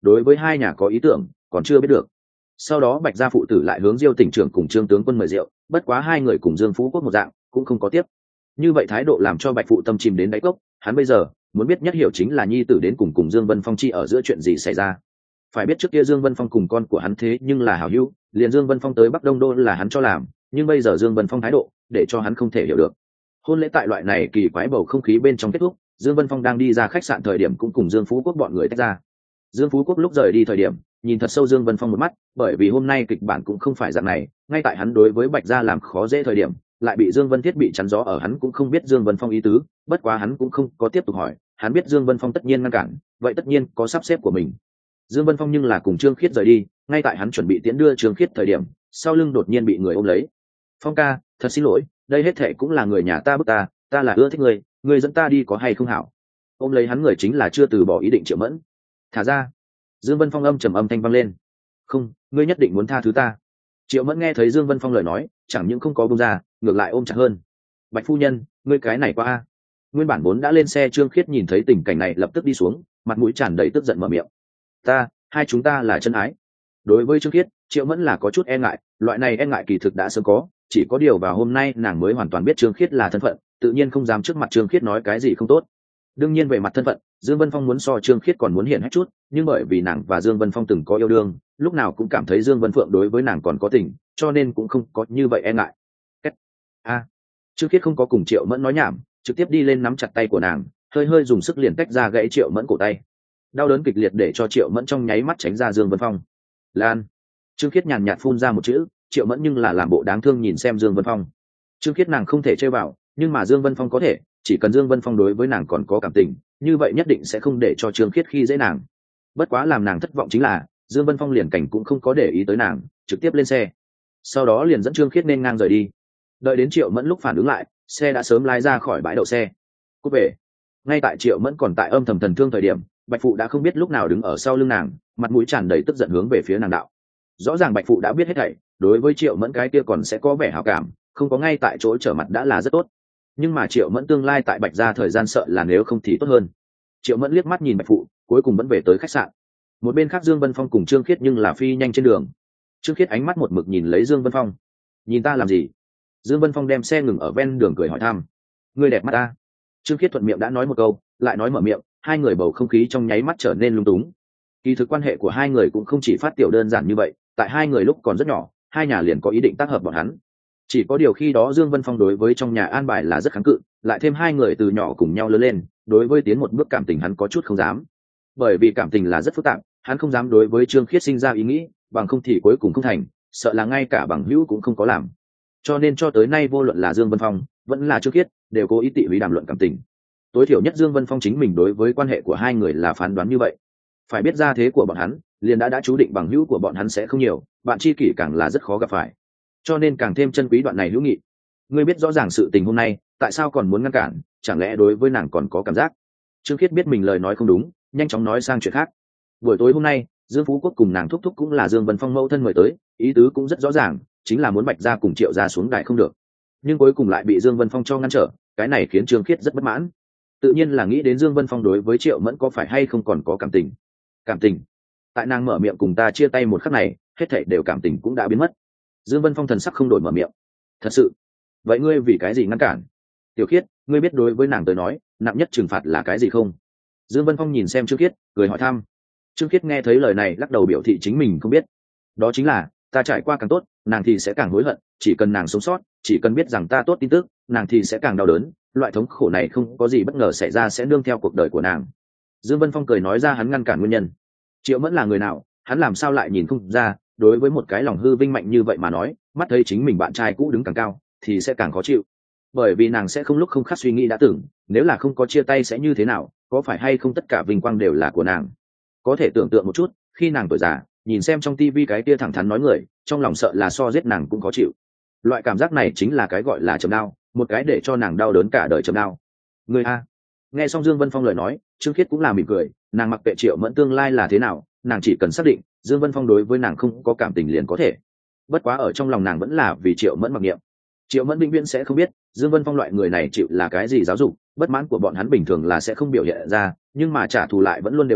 đối với hai nhà có ý tưởng còn chưa biết được. Sau đó Bạch gia phụ tử lại hướng Diêu tỉnh trưởng cùng Trương tướng quân mời rượu, bất quá hai người cùng Dương Phú Quốc một dạng cũng không có tiếp. Như vậy thái độ làm cho Bạch phụ tâm chìm đến đáy cốc, hắn bây giờ muốn biết nhất hiểu chính là nhi tử đến cùng Dương Vân Phong chi ở giữa chuyện gì xảy ra. Phải biết trước kia Dương Vân Phong cùng con của hắn thế nhưng là hảo hữu, liền Dương Vân Phong tới Bắc Đông Đô là hắn cho làm, nhưng bây giờ Dương Vân Phong thái độ để cho hắn không thể hiểu được. Hôn lễ tại loại này kỳ quái bầu không khí bên trong kết thúc, Dương Vân Phong đang đi ra khách sạn thời điểm cũng cùng Dương Phú Quốc bọn người tách ra. Dương Phú Quốc lúc rời đi thời điểm nhìn thật sâu Dương Vân Phong một mắt, bởi vì hôm nay kịch bản cũng không phải dạng này, ngay tại hắn đối với Bạch gia làm khó dễ thời điểm lại bị Dương Vân Thiết bị chắn gió ở, hắn cũng không biết Dương Vân Phong ý tứ, bất quá hắn cũng không có tiếp tục hỏi, hắn biết Dương Vân Phong tất nhiên ngăn cản, vậy tất nhiên có sắp xếp của mình. Dương Vân Phong nhưng là cùng Trương Khiết rời đi, ngay tại hắn chuẩn bị tiễn đưa Trương Khiết thời điểm sau lưng đột nhiên bị người ôm lấy. Phong ca, thật xin lỗi, đây hết thệ cũng là người nhà ta bức ta là ưa thích người dẫn ta đi có hay không hảo. Ôm lấy hắn người chính là chưa từ bỏ ý định Triệu Mẫn. Thả ra. Dương Vân Phong trầm âm thanh vang lên. Không, ngươi nhất định muốn tha thứ ta. Triệu Mẫn nghe thấy Dương Vân Phong lời nói chẳng những không có buông ra, ngược lại ôm chặt hơn. Bạch phu nhân, ngươi cái này qua a. Nguyên bản vốn đã lên xe Trương Khiết nhìn thấy tình cảnh này lập tức đi xuống, mặt mũi tràn đầy tức giận mở miệng. Hai chúng ta là chân ái. Đối với Trương Khiết, Triệu Mẫn là có chút e ngại, loại này e ngại kỳ thực đã sớm có, chỉ có điều vào hôm nay nàng mới hoàn toàn biết Trương Khiết là thân phận, tự nhiên không dám trước mặt Trương Khiết nói cái gì không tốt. Đương nhiên về mặt thân phận, Dương Vân Phong muốn so Trương Khiết còn muốn hiển hách chút, nhưng bởi vì nàng và Dương Vân Phong từng có yêu đương, lúc nào cũng cảm thấy Dương Vân Phượng đối với nàng còn có tình, cho nên cũng không có như vậy e ngại. Trương Khiết không có cùng Triệu Mẫn nói nhảm, trực tiếp đi lên nắm chặt tay của nàng, hơi dùng sức liền tách ra gãy Triệu Mẫn cổ tay. Đau đớn kịch liệt để cho Triệu Mẫn trong nháy mắt tránh ra Dương Vân Phong. Lan. Trương Khiết nhàn nhạt phun ra một chữ, Triệu Mẫn nhưng là làm bộ đáng thương nhìn xem Dương Vân Phong. Trương Khiết nàng không thể chơi vào, nhưng mà Dương Vân Phong có thể, chỉ cần Dương Vân Phong đối với nàng còn có cảm tình, như vậy nhất định sẽ không để cho Trương Khiết khi dễ nàng. Bất quá làm nàng thất vọng chính là Dương Vân Phong liền cảnh cũng không có để ý tới nàng, trực tiếp lên xe, sau đó liền dẫn Trương Khiết nên ngang rời đi. Đợi đến Triệu Mẫn lúc phản ứng lại, xe đã sớm lái ra khỏi bãi đậu xe. Cút về. Ngay tại Triệu Mẫn còn tại âm thầm thần thương thời điểm, Bạch phụ đã không biết lúc nào đứng ở sau lưng nàng, mặt mũi tràn đầy tức giận hướng về phía nàng đạo. Rõ ràng Bạch phụ đã biết hết thảy, đối với Triệu Mẫn cái kia còn sẽ có vẻ hảo cảm, không có ngay tại chỗ trở mặt đã là rất tốt. Nhưng mà Triệu Mẫn tương lai tại Bạch gia thời gian sợ là nếu không thì tốt hơn. Triệu Mẫn liếc mắt nhìn Bạch phụ, cuối cùng vẫn về tới khách sạn. Một bên khác Dương Vân Phong cùng Trương Khiết nhưng là phi nhanh trên đường. Trương Khiết ánh mắt một mực nhìn lấy Dương Vân Phong. Nhìn ta làm gì? Dương Vân Phong đem xe ngừng ở ven đường cười hỏi thăm. Ngươi đẹp mắt ta. Trương Khiết thuận miệng đã nói một câu, lại nói mở miệng, hai người bầu không khí trong nháy mắt trở nên lung túng. Kỳ thực quan hệ của hai người cũng không chỉ phát tiểu đơn giản như vậy, tại hai người lúc còn rất nhỏ, hai nhà liền có ý định tác hợp bọn hắn. Chỉ có điều khi đó Dương Vân Phong đối với trong nhà an bài là rất kháng cự, lại thêm hai người từ nhỏ cùng nhau lớn lên, đối với tiến một bước cảm tình hắn có chút không dám. Bởi vì cảm tình là rất phức tạp, hắn không dám đối với Trương Khiết sinh ra ý nghĩ, bằng không thì cuối cùng không thành, sợ là ngay cả bằng hữu cũng không có làm. Cho nên cho tới nay vô luận là Dương Vân Phong vẫn là Trương Khiết đều cố ý tị húy đàm luận cảm tình. Tối thiểu nhất Dương Vân Phong chính mình đối với quan hệ của hai người là phán đoán như vậy. Phải biết ra thế của bọn hắn liền đã chú định bằng hữu của bọn hắn sẽ không nhiều, bạn tri kỷ càng là rất khó gặp phải, cho nên càng thêm chân quý đoạn này hữu nghị. Ngươi biết rõ ràng sự tình hôm nay, tại sao còn muốn ngăn cản? Chẳng lẽ đối với nàng còn có cảm giác? Trương Khiết biết mình lời nói không đúng, nhanh chóng nói sang chuyện khác. Buổi tối hôm nay Dương Phú Quốc cùng nàng thúc thúc cũng là Dương Vân Phong mẫu thân mời tới, ý tứ cũng rất rõ ràng, chính là muốn Bạch gia cùng Triệu gia xuống đài không được, nhưng cuối cùng lại bị Dương Vân Phong cho ngăn trở, cái này khiến Trương Khiết rất bất mãn. Tự nhiên là nghĩ đến Dương Vân Phong đối với Triệu Mẫn có phải hay không còn có cảm tình. Cảm tình? Tại nàng mở miệng cùng ta chia tay một khắc này, hết thảy đều cảm tình cũng đã biến mất. Dương Vân Phong thần sắc không đổi mở miệng. Thật sự? Vậy ngươi vì cái gì ngăn cản? Tiểu Khiết, ngươi biết đối với nàng tới nói nặng nhất trừng phạt là cái gì không? Dương Vân Phong nhìn xem Trương Khiết, cười hỏi thăm. Trương Khiết nghe thấy lời này lắc đầu biểu thị chính mình không biết. Đó chính là ta trải qua càng tốt, nàng thì sẽ càng hối hận, chỉ cần nàng sống sót, chỉ cần biết rằng ta tốt tin tức, nàng thì sẽ càng đau đớn, loại thống khổ này không có gì bất ngờ xảy ra sẽ nương theo cuộc đời của nàng. Dương Vân Phong cười nói ra hắn ngăn cản nguyên nhân. Triệu Mẫn là người nào, hắn làm sao lại nhìn không ra, đối với một cái lòng hư vinh mạnh như vậy mà nói, mắt thấy chính mình bạn trai cũ đứng càng cao thì sẽ càng khó chịu. Bởi vì nàng sẽ không lúc không khắc suy nghĩ đã tưởng, nếu là không có chia tay sẽ như thế nào, có phải hay không tất cả vinh quang đều là của nàng. Có thể tưởng tượng một chút, khi nàng tuổi già, nhìn xem trong tivi cái kia thẳng thắn nói người, trong lòng sợ là so giết nàng cũng khó chịu. Loại cảm giác này chính là cái gọi là chấm đau, một cái để cho nàng đau đớn cả đời chấm đau. Người a. Nghe xong Dương Vân Phong lời nói, Trương Khiết cũng là mỉm cười, nàng mặc kệ Triệu Mẫn tương lai là thế nào, nàng chỉ cần xác định Dương Vân Phong đối với nàng không có cảm tình liền có thể. Bất quá ở trong lòng nàng vẫn là vì Triệu Mẫn mặc niệm. Triệu Mẫn vĩnh viễn sẽ không biết Dương Vân Phong loại người này chịu là cái gì giáo dục, bất mãn của bọn hắn bình thường là sẽ không biểu hiện ra, nhưng mà trả thù lại vẫn luôn đều tại,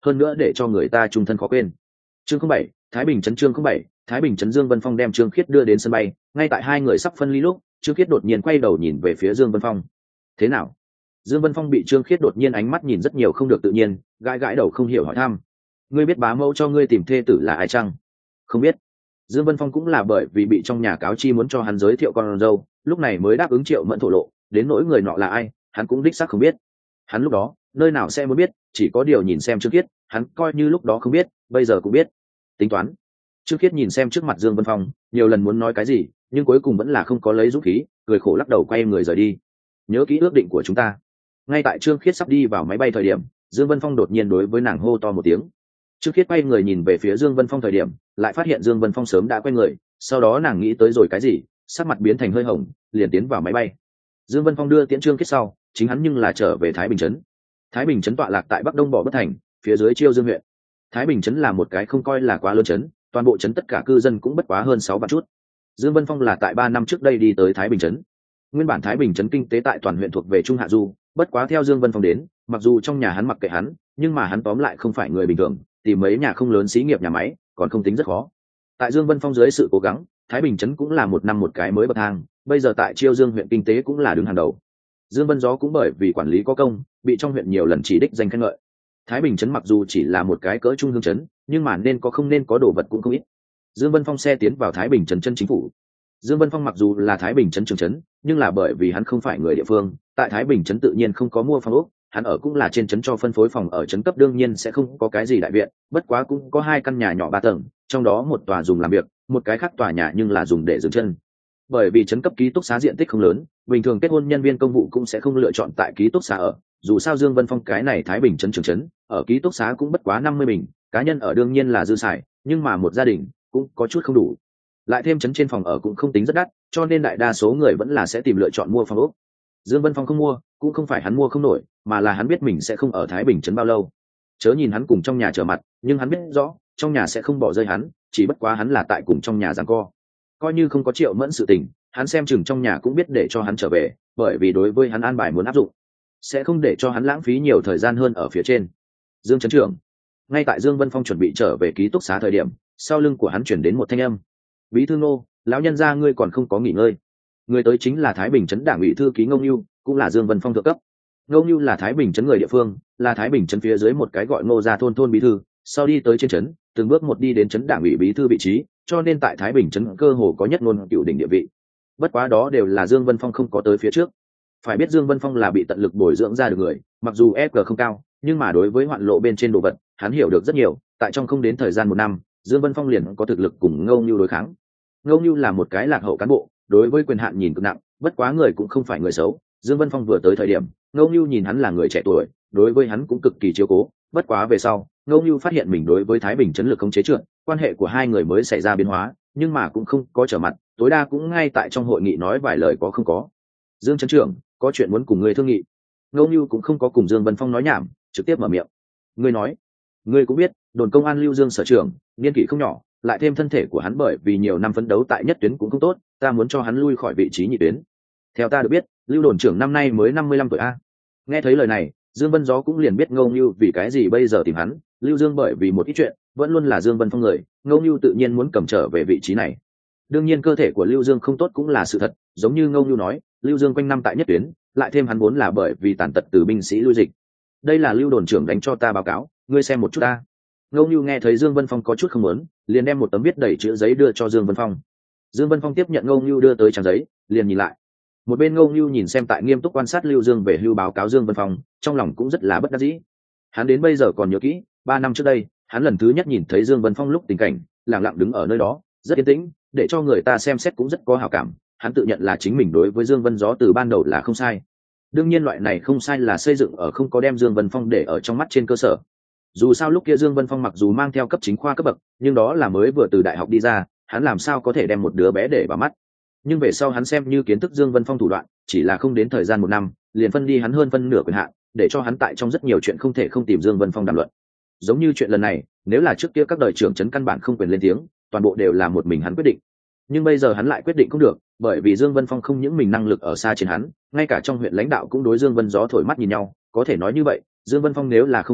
hơn nữa để cho người ta trung thân khó quên. Chương 07, Thái Bình trấn. Chương 07, Thái Bình trấn. Dương Vân Phong đem Trương Khiết đưa đến sân bay, ngay tại hai người sắp phân ly lúc, Trương Khiết đột nhiên quay đầu nhìn về phía Dương Vân Phong. Thế nào? Dương Vân Phong bị Trương Khiết đột nhiên ánh mắt nhìn rất nhiều không được tự nhiên, gãi gãi đầu không hiểu hỏi thăm. Ngươi biết bá mẫu cho ngươi tìm thê tử là ai chăng? Không biết. Dương Vân Phong cũng là bởi vì bị trong nhà cáo chi muốn cho hắn giới thiệu con dâu, lúc này mới đáp ứng Triệu Mẫn thổ lộ, đến nỗi người nọ là ai, hắn cũng đích xác không biết. Hắn lúc đó, nơi nào sẽ muốn biết, chỉ có điều nhìn xem Trương Khiết, hắn coi như lúc đó không biết, bây giờ cũng biết. Tính toán. Trương Khiết nhìn xem trước mặt Dương Vân Phong, nhiều lần muốn nói cái gì, nhưng cuối cùng vẫn là không có lấy dũng khí, cười khổ lắc đầu quay người rời đi. Nhớ kỹ ước định của chúng ta. Ngay tại Trương Khiết sắp đi vào máy bay thời điểm, Dương Vân Phong đột nhiên đối với nàng hô to một tiếng. Trương Khiết quay người nhìn về phía Dương Vân Phong thời điểm, lại phát hiện Dương Vân Phong sớm đã quay người, sau đó nàng nghĩ tới rồi cái gì, sắc mặt biến thành hơi hồng, liền tiến vào máy bay. Dương Vân Phong đưa tiễn Trương Khiết sau, chính hắn nhưng là trở về Thái Bình trấn. Thái Bình trấn tọa lạc tại Bắc Đông Bỏ Bất Thành, phía dưới Chiêu Dương huyện. Thái Bình trấn là một cái không coi là quá lớn trấn, toàn bộ trấn tất cả cư dân cũng bất quá hơn 6 vạn chút. Dương Vân Phong là tại 3 năm trước đây đi tới Thái Bình trấn. Nguyên bản Thái Bình trấn kinh tế tại toàn huyện thuộc về Trung Hạ Du, bất quá theo Dương Vân Phong đến, mặc dù trong nhà hắn mặc kệ hắn, nhưng mà hắn tóm lại không phải người bình thường, tìm mấy nhà không lớn xí nghiệp nhà máy, còn không tính rất khó. Tại Dương Vân Phong dưới sự cố gắng, Thái Bình trấn cũng là một năm một cái mới bậc thang, bây giờ tại Chiêu Dương huyện kinh tế cũng là đứng hàng đầu. Dương Vân Gió cũng bởi vì quản lý có công, bị trong huyện nhiều lần chỉ đích danh khen ngợi. Thái Bình trấn mặc dù chỉ là một cái cỡ trung hương trấn, nhưng mà nên có không nên có đồ vật cũng không ít. Dương Vân Phong xe tiến vào Thái Bình trấn chân chính phủ. Dương Vân Phong mặc dù là Thái Bình trấn trưởng trấn, nhưng là bởi vì hắn không phải người địa phương, tại Thái Bình trấn tự nhiên không có mua phòng ốc, hắn ở cũng là trên trấn cho phân phối phòng ở trấn cấp đương nhiên sẽ không có cái gì đại viện, bất quá cũng có 2 căn nhà nhỏ 3 tầng, trong đó một tòa dùng làm việc, một cái khác tòa nhà nhưng là dùng để dừng chân. Bởi vì trấn cấp ký túc xá diện tích không lớn, bình thường kết hôn nhân viên công vụ cũng sẽ không lựa chọn tại ký túc xá ở, dù sao Dương Vân Phong cái này Thái Bình trấn trưởng trấn, ở ký túc xá cũng bất quá 50 bình, cá nhân ở đương nhiên là dư xài, nhưng mà một gia đình cũng có chút không đủ. Lại thêm trấn trên phòng ở cũng không tính rất đắt, cho nên đại đa số người vẫn là sẽ tìm lựa chọn mua phòng ốc. Dương Vân Phong không mua, cũng không phải hắn mua không nổi, mà là hắn biết mình sẽ không ở Thái Bình trấn bao lâu. Chớ nhìn hắn cùng trong nhà trở mặt, nhưng hắn biết rõ, trong nhà sẽ không bỏ rơi hắn, chỉ bất quá hắn là tại cùng trong nhà giằng co. Coi như không có Triệu Mẫn sự tình, hắn xem chừng trong nhà cũng biết để cho hắn trở về, bởi vì đối với hắn an bài muốn áp dụng, sẽ không để cho hắn lãng phí nhiều thời gian hơn ở phía trên. Dương trấn trưởng. Ngay tại Dương Vân Phong chuẩn bị trở về ký túc xá thời điểm, sau lưng của hắn chuyển đến một thanh âm. Bí thư Ngô, lão nhân gia ngươi còn không có nghỉ ngơi. Người tới chính là Thái Bình trấn đảng ủy thư ký Ngô Nưu, cũng là Dương Vân Phong thượng cấp. Ngô Nưu là Thái Bình trấn người địa phương, là Thái Bình trấn phía dưới một cái gọi Ngô gia thôn bí thư, sau đi tới trên trấn, từng bước một đi đến trấn đảng ủy bí thư vị trí, cho nên tại Thái Bình trấn cơ hồ có nhất ngôn cửu đỉnh địa vị. Bất quá đó đều là Dương Vân Phong không có tới phía trước. Phải biết Dương Vân Phong là bị tận lực bồi dưỡng ra được người, mặc dù FG không cao, nhưng mà đối với hoạn lộ bên trên đồ vật, hắn hiểu được rất nhiều, tại trong không đến thời gian 1 năm, Dương Vân Phong liền có thực lực cùng Ngô Nưu đối kháng. Ngô Nưu là một cái lạc hậu cán bộ, đối với quyền hạn nhìn cực nặng, bất quá người cũng không phải người xấu. Dương Vân Phong vừa tới thời điểm, Ngô Nưu nhìn hắn là người trẻ tuổi, đối với hắn cũng cực kỳ chiếu cố. Bất quá về sau, Ngô Nưu phát hiện mình đối với Thái Bình trấn lực không chế trượt, quan hệ của hai người mới xảy ra biến hóa, nhưng mà cũng không có trở mặt, tối đa cũng ngay tại trong hội nghị nói vài lời có không có. Dương trấn trưởng, có chuyện muốn cùng ngươi thương nghị. Ngô Nưu cũng không có cùng Dương Vân Phong nói nhảm, trực tiếp mở miệng. Ngươi nói, ngươi cũng biết, đồn công an Lưu Dương sở trưởng, niên kỷ không nhỏ, lại thêm thân thể của hắn bởi vì nhiều năm phấn đấu tại nhất tuyến cũng không tốt, ta muốn cho hắn lui khỏi vị trí nhị tuyến. Theo ta được biết, Lưu đồn trưởng năm nay mới 55 tuổi a. Nghe thấy lời này, Dương Vân Gió cũng liền biết Ngô Nưu vì cái gì bây giờ tìm hắn, Lưu Dương bởi vì một ít chuyện, vẫn luôn là Dương Vân Phong người, Ngô Nưu tự nhiên muốn cầm trở về vị trí này. Đương nhiên cơ thể của Lưu Dương không tốt cũng là sự thật, giống như Ngô Nưu nói, Lưu Dương quanh năm tại nhất tuyến, lại thêm hắn vốn là bởi vì tàn tật từ binh sĩ lui dịch. Đây là Lưu đồn trưởng đánh cho ta báo cáo, ngươi xem một chút ta. Ngô Nưu nghe thấy Dương Vân Phong có chút không muốn, liền đem một tấm viết đầy chữ giấy đưa cho Dương Vân Phong. Dương Vân Phong tiếp nhận Ngô Nưu đưa tới trang giấy, liền nhìn lại. Một bên Ngô Nưu nhìn xem tại nghiêm túc quan sát Lưu Dương về hưu báo cáo Dương Vân Phong, trong lòng cũng rất là bất đắc dĩ. Hắn đến bây giờ còn nhớ kỹ, 3 năm trước đây, hắn lần thứ nhất nhìn thấy Dương Vân Phong lúc tình cảnh, lặng lặng đứng ở nơi đó, rất yên tĩnh, để cho người ta xem xét cũng rất có hảo cảm. Hắn tự nhận là chính mình đối với Dương Vân Gió từ ban đầu là không sai. Đương nhiên loại này không sai là xây dựng ở không có đem Dương Vân Phong để ở trong mắt trên cơ sở. Dù sao lúc kia Dương Vân Phong mặc dù mang theo cấp chính khoa cấp bậc, nhưng đó là mới vừa từ đại học đi ra, hắn làm sao có thể đem một đứa bé để vào mắt. Nhưng về sau hắn xem như kiến thức Dương Vân Phong thủ đoạn, chỉ là không đến thời gian 1 năm, liền phân đi hắn hơn phân nửa quyền hạn, để cho hắn tại trong rất nhiều chuyện không thể không tìm Dương Vân Phong đàm luận. Giống như chuyện lần này, nếu là trước kia các đời trưởng trấn căn bản không quyền lên tiếng, toàn bộ đều là một mình hắn quyết định. Nhưng bây giờ hắn lại quyết định không được, bởi vì Dương Vân Phong không những mình năng lực ở xa trên hắn, ngay cả trong huyện lãnh đạo cũng đối Dương Vân Gió thổi mắt nhìn nhau, có thể nói như vậy, Dương Vân Phong nếu là không đồng ý,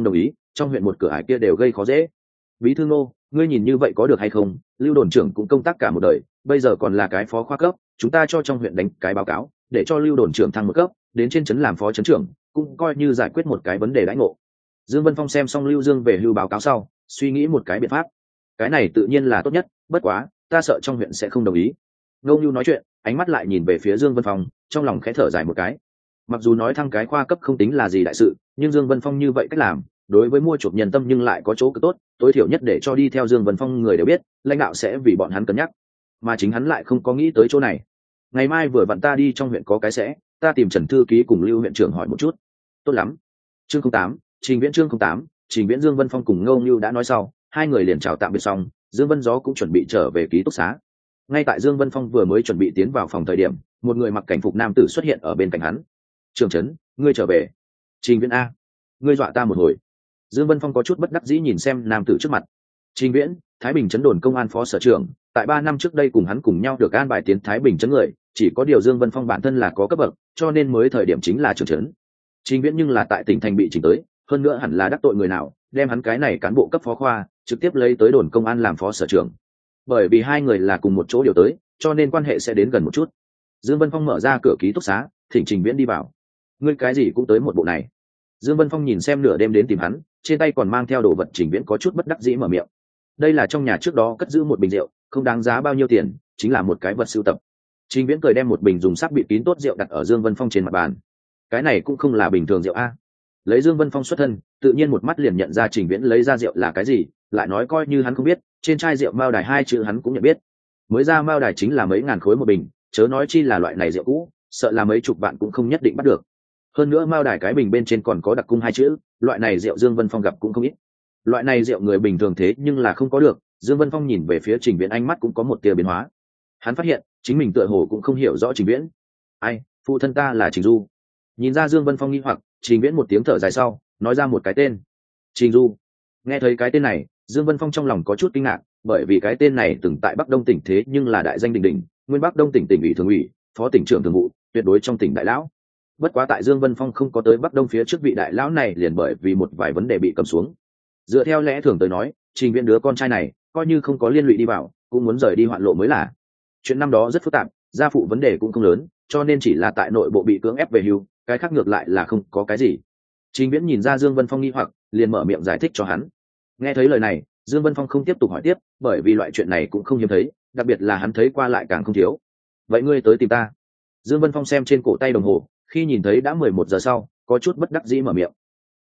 trong huyện một cửa ải kia đều gây khó dễ. Bí thư Ngô, ngươi nhìn như vậy có được hay không? Lưu đồn trưởng cũng công tác cả một đời, bây giờ còn là cái phó khoa cấp, chúng ta cho trong huyện đánh cái báo cáo, để cho Lưu đồn trưởng thăng một cấp, đến trên trấn làm phó trấn trưởng, cũng coi như giải quyết một cái vấn đề đãi ngộ. Dương Vân Phong xem xong Lưu Dương về hưu báo cáo sau, suy nghĩ một cái biện pháp. Cái này tự nhiên là tốt nhất, bất quá, ta sợ trong huyện sẽ không đồng ý. Ngô Nưu nói chuyện, ánh mắt lại nhìn về phía Dương Vân Phong, trong lòng khẽ thở dài một cái. Mặc dù nói thăng cái khoa cấp không tính là gì đại sự, nhưng Dương Vân Phong như vậy cách làm, đối với mua chuộc nhân tâm nhưng lại có chỗ cực tốt, tối thiểu nhất để cho đi theo Dương Vân Phong người đều biết, lãnh đạo sẽ vì bọn hắn cân nhắc, mà chính hắn lại không có nghĩ tới chỗ này. Ngày mai vừa vặn ta đi trong huyện có cái sẽ, ta tìm Trần thư ký cùng Lưu huyện trưởng hỏi một chút. Tốt lắm. Chương 08, Trình Viễn chương 08, Trình Viễn Dương Vân Phong cùng Ngô Nưu đã nói sau, hai người liền chào tạm biệt xong, Dương Vân Gió cũng chuẩn bị trở về ký túc xá. Ngay tại Dương Vân Phong vừa mới chuẩn bị tiến vào phòng thời điểm, một người mặc cảnh phục nam tử xuất hiện ở bên cạnh hắn. Trường Trấn, ngươi trở về. Trình Viễn a, ngươi dọa ta một hồi. Dương Vân Phong có chút bất đắc dĩ nhìn xem nam tử trước mặt. Trình Viễn, Thái Bình trấn đồn công an phó sở trưởng, tại 3 năm trước đây cùng hắn cùng nhau được an bài tiến Thái Bình trấn người, chỉ có điều Dương Vân Phong bản thân là có cấp bậc, cho nên mới thời điểm chính là trưởng trấn. Trình Viễn nhưng là tại tỉnh thành bị chỉnh tới, hơn nữa hẳn là đắc tội người nào, đem hắn cái này cán bộ cấp phó khoa, trực tiếp lấy tới đồn công an làm phó sở trưởng. Bởi vì hai người là cùng một chỗ điều tới, cho nên quan hệ sẽ đến gần một chút. Dương Vân Phong mở ra cửa ký túc xá, thỉnh Trình Viễn đi vào. Ngươi cái gì cũng tới một bộ này. Dương Vân Phong nhìn xem nửa đêm đến tìm hắn, trên tay còn mang theo đồ vật. Trình Viễn có chút bất đắc dĩ mở miệng. Đây là trong nhà trước đó cất giữ một bình rượu, không đáng giá bao nhiêu tiền, chính là một cái vật sưu tập. Trình Viễn cười đem một bình dùng sáp bịt kín tốt rượu đặt ở Dương Vân Phong trên mặt bàn. Cái này cũng không là bình thường rượu a. Lấy Dương Vân Phong xuất thân, tự nhiên một mắt liền nhận ra Trình Viễn lấy ra rượu là cái gì, lại nói coi như hắn không biết, trên chai rượu Mao Đài 2 chữ hắn cũng nhận biết. Mới ra Mao Đài chính là mấy ngàn khối một bình, chớ nói chi là loại này rượu cũ, sợ là mấy chục vạn cũng không nhất định bắt được. Hơn nữa Mao Đài cái bình bên trên còn có đặc cung 2 chữ, loại này rượu Dương Vân Phong gặp cũng không ít. Loại này rượu người bình thường thế nhưng là không có được. Dương Vân Phong nhìn về phía Trình Viễn, ánh mắt cũng có một tia biến hóa. Hắn phát hiện chính mình tựa hồ cũng không hiểu rõ Trình Viễn. Ai, phụ thân ta là Trình Du. Nhìn ra Dương Vân Phong nghi hoặc, Trình Viễn một tiếng thở dài sau, nói ra một cái tên. Trình Du. Nghe thấy cái tên này, Dương Vân Phong trong lòng có chút kinh ngạc, bởi vì cái tên này từng tại Bắc Đông tỉnh thế nhưng là đại danh đình đình, nguyên Bắc Đông tỉnh tỉnh ủy thường ủy, phó tỉnh trưởng thường vụ, tuyệt đối trong tỉnh đại lão. Bất quá tại Dương Vân Phong không có tới Bắc Đông phía trước vị đại lão này liền bởi vì một vài vấn đề bị cầm xuống. Dựa theo lẽ thường tới nói, Trình Viễn đứa con trai này, coi như không có liên lụy đi vào, cũng muốn rời đi hoạn lộ mới là. Chuyện năm đó rất phức tạp, gia phụ vấn đề cũng không lớn, cho nên chỉ là tại nội bộ bị cưỡng ép về hưu, cái khác ngược lại là không có cái gì. Trình Viễn nhìn ra Dương Vân Phong nghi hoặc, liền mở miệng giải thích cho hắn. Nghe thấy lời này, Dương Vân Phong không tiếp tục hỏi tiếp, bởi vì loại chuyện này cũng không hiếm thấy, đặc biệt là hắn thấy qua lại càng không thiếu. Vậy ngươi tới tìm ta? Dương Vân Phong xem trên cổ tay đồng hồ, khi nhìn thấy đã 11 giờ sau, có chút bất đắc dĩ mở miệng.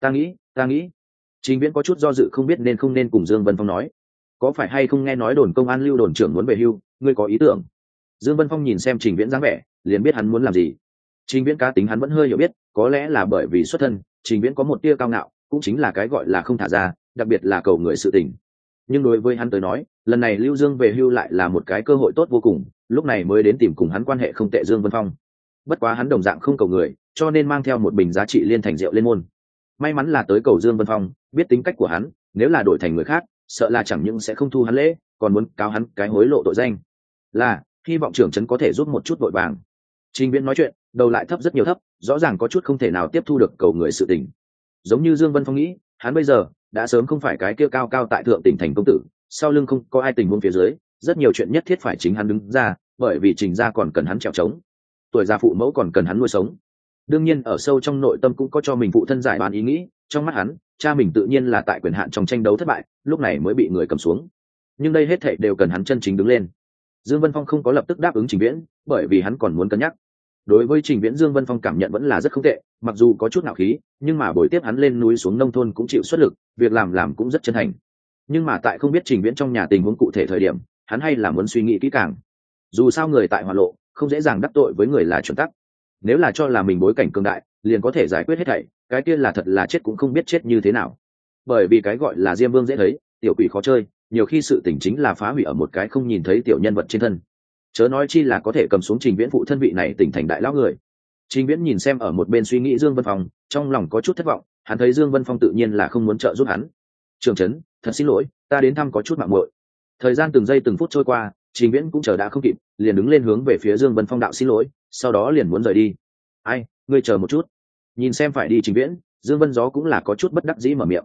Ta nghĩ. Trình Viễn có chút do dự không biết nên không nên cùng Dương Vân Phong nói. Có phải hay không nghe nói đồn công an Lưu đồn trưởng muốn về hưu, ngươi có ý tưởng? Dương Vân Phong nhìn xem Trình Viễn dáng vẻ, liền biết hắn muốn làm gì. Trình Viễn cá tính hắn vẫn hơi hiểu biết, có lẽ là bởi vì xuất thân, Trình Viễn có một tia cao ngạo, cũng chính là cái gọi là không thả ra, đặc biệt là cầu người sự tình. Nhưng đối với hắn tới nói, lần này Lưu Dương về hưu lại là một cái cơ hội tốt vô cùng, lúc này mới đến tìm cùng hắn quan hệ không tệ Dương Vân Phong. Bất quá hắn đồng dạng không cầu người, cho nên mang theo một bình giá trị liên thành rượu lên môn. May mắn là tới cầu Dương Vân Phong, biết tính cách của hắn, nếu là đổi thành người khác, sợ là chẳng những sẽ không thu hắn lễ, còn muốn cáo hắn cái hối lộ tội danh. Là, hy vọng trưởng trấn có thể giúp một chút vội vàng. Trình Viễn nói chuyện, đầu lại thấp rất nhiều thấp, rõ ràng có chút không thể nào tiếp thu được cầu người sự tình. Giống như Dương Vân Phong nghĩ, hắn bây giờ đã sớm không phải cái kia cao cao tại thượng tỉnh thành công tử, sau lưng không có ai tình huống phía dưới, rất nhiều chuyện nhất thiết phải chính hắn đứng ra, bởi vì Trình gia còn cần hắn trèo trống, tuổi già phụ mẫu còn cần hắn nuôi sống. Đương nhiên ở sâu trong nội tâm cũng có cho mình phụ thân giải bán ý nghĩ, trong mắt hắn, cha mình tự nhiên là tại quyền hạn trong tranh đấu thất bại, lúc này mới bị người cầm xuống. Nhưng đây hết thảy đều cần hắn chân chính đứng lên. Dương Vân Phong không có lập tức đáp ứng Trình Viễn, bởi vì hắn còn muốn cân nhắc. Đối với Trình Viễn, Dương Vân Phong cảm nhận vẫn là rất không tệ, mặc dù có chút nạo khí, nhưng mà buổi tiếp hắn lên núi xuống nông thôn cũng chịu xuất lực, việc làm cũng rất chân thành. Nhưng mà tại không biết Trình Viễn trong nhà tình huống cụ thể thời điểm, hắn hay là muốn suy nghĩ kỹ càng. Dù sao người tại Hoa Lộ, không dễ dàng đắc tội với người là chuẩn tắc. Nếu là cho là mình bối cảnh cường đại, liền có thể giải quyết hết thảy, cái kia là thật là chết cũng không biết chết như thế nào. Bởi vì cái gọi là Diêm Vương dễ thấy, tiểu quỷ khó chơi, nhiều khi sự tình chính là phá hủy ở một cái không nhìn thấy tiểu nhân vật trên thân. Chớ nói chi là có thể cầm xuống Trình Viễn phụ thân vị này tỉnh thành đại lão người. Trình Viễn nhìn xem ở một bên suy nghĩ Dương Vân Phong, trong lòng có chút thất vọng, hắn thấy Dương Vân Phong tự nhiên là không muốn trợ giúp hắn. Trường trấn, thật xin lỗi, ta đến thăm có chút mạng muội. Thời gian từng giây từng phút trôi qua, Trình Viễn cũng chờ đã không kịp, liền đứng lên hướng về phía Dương Vân Phong đạo xin lỗi, sau đó liền muốn rời đi. Ai, ngươi chờ một chút. Nhìn xem phải đi Trình Viễn, Dương Vân Gió cũng là có chút bất đắc dĩ mở miệng.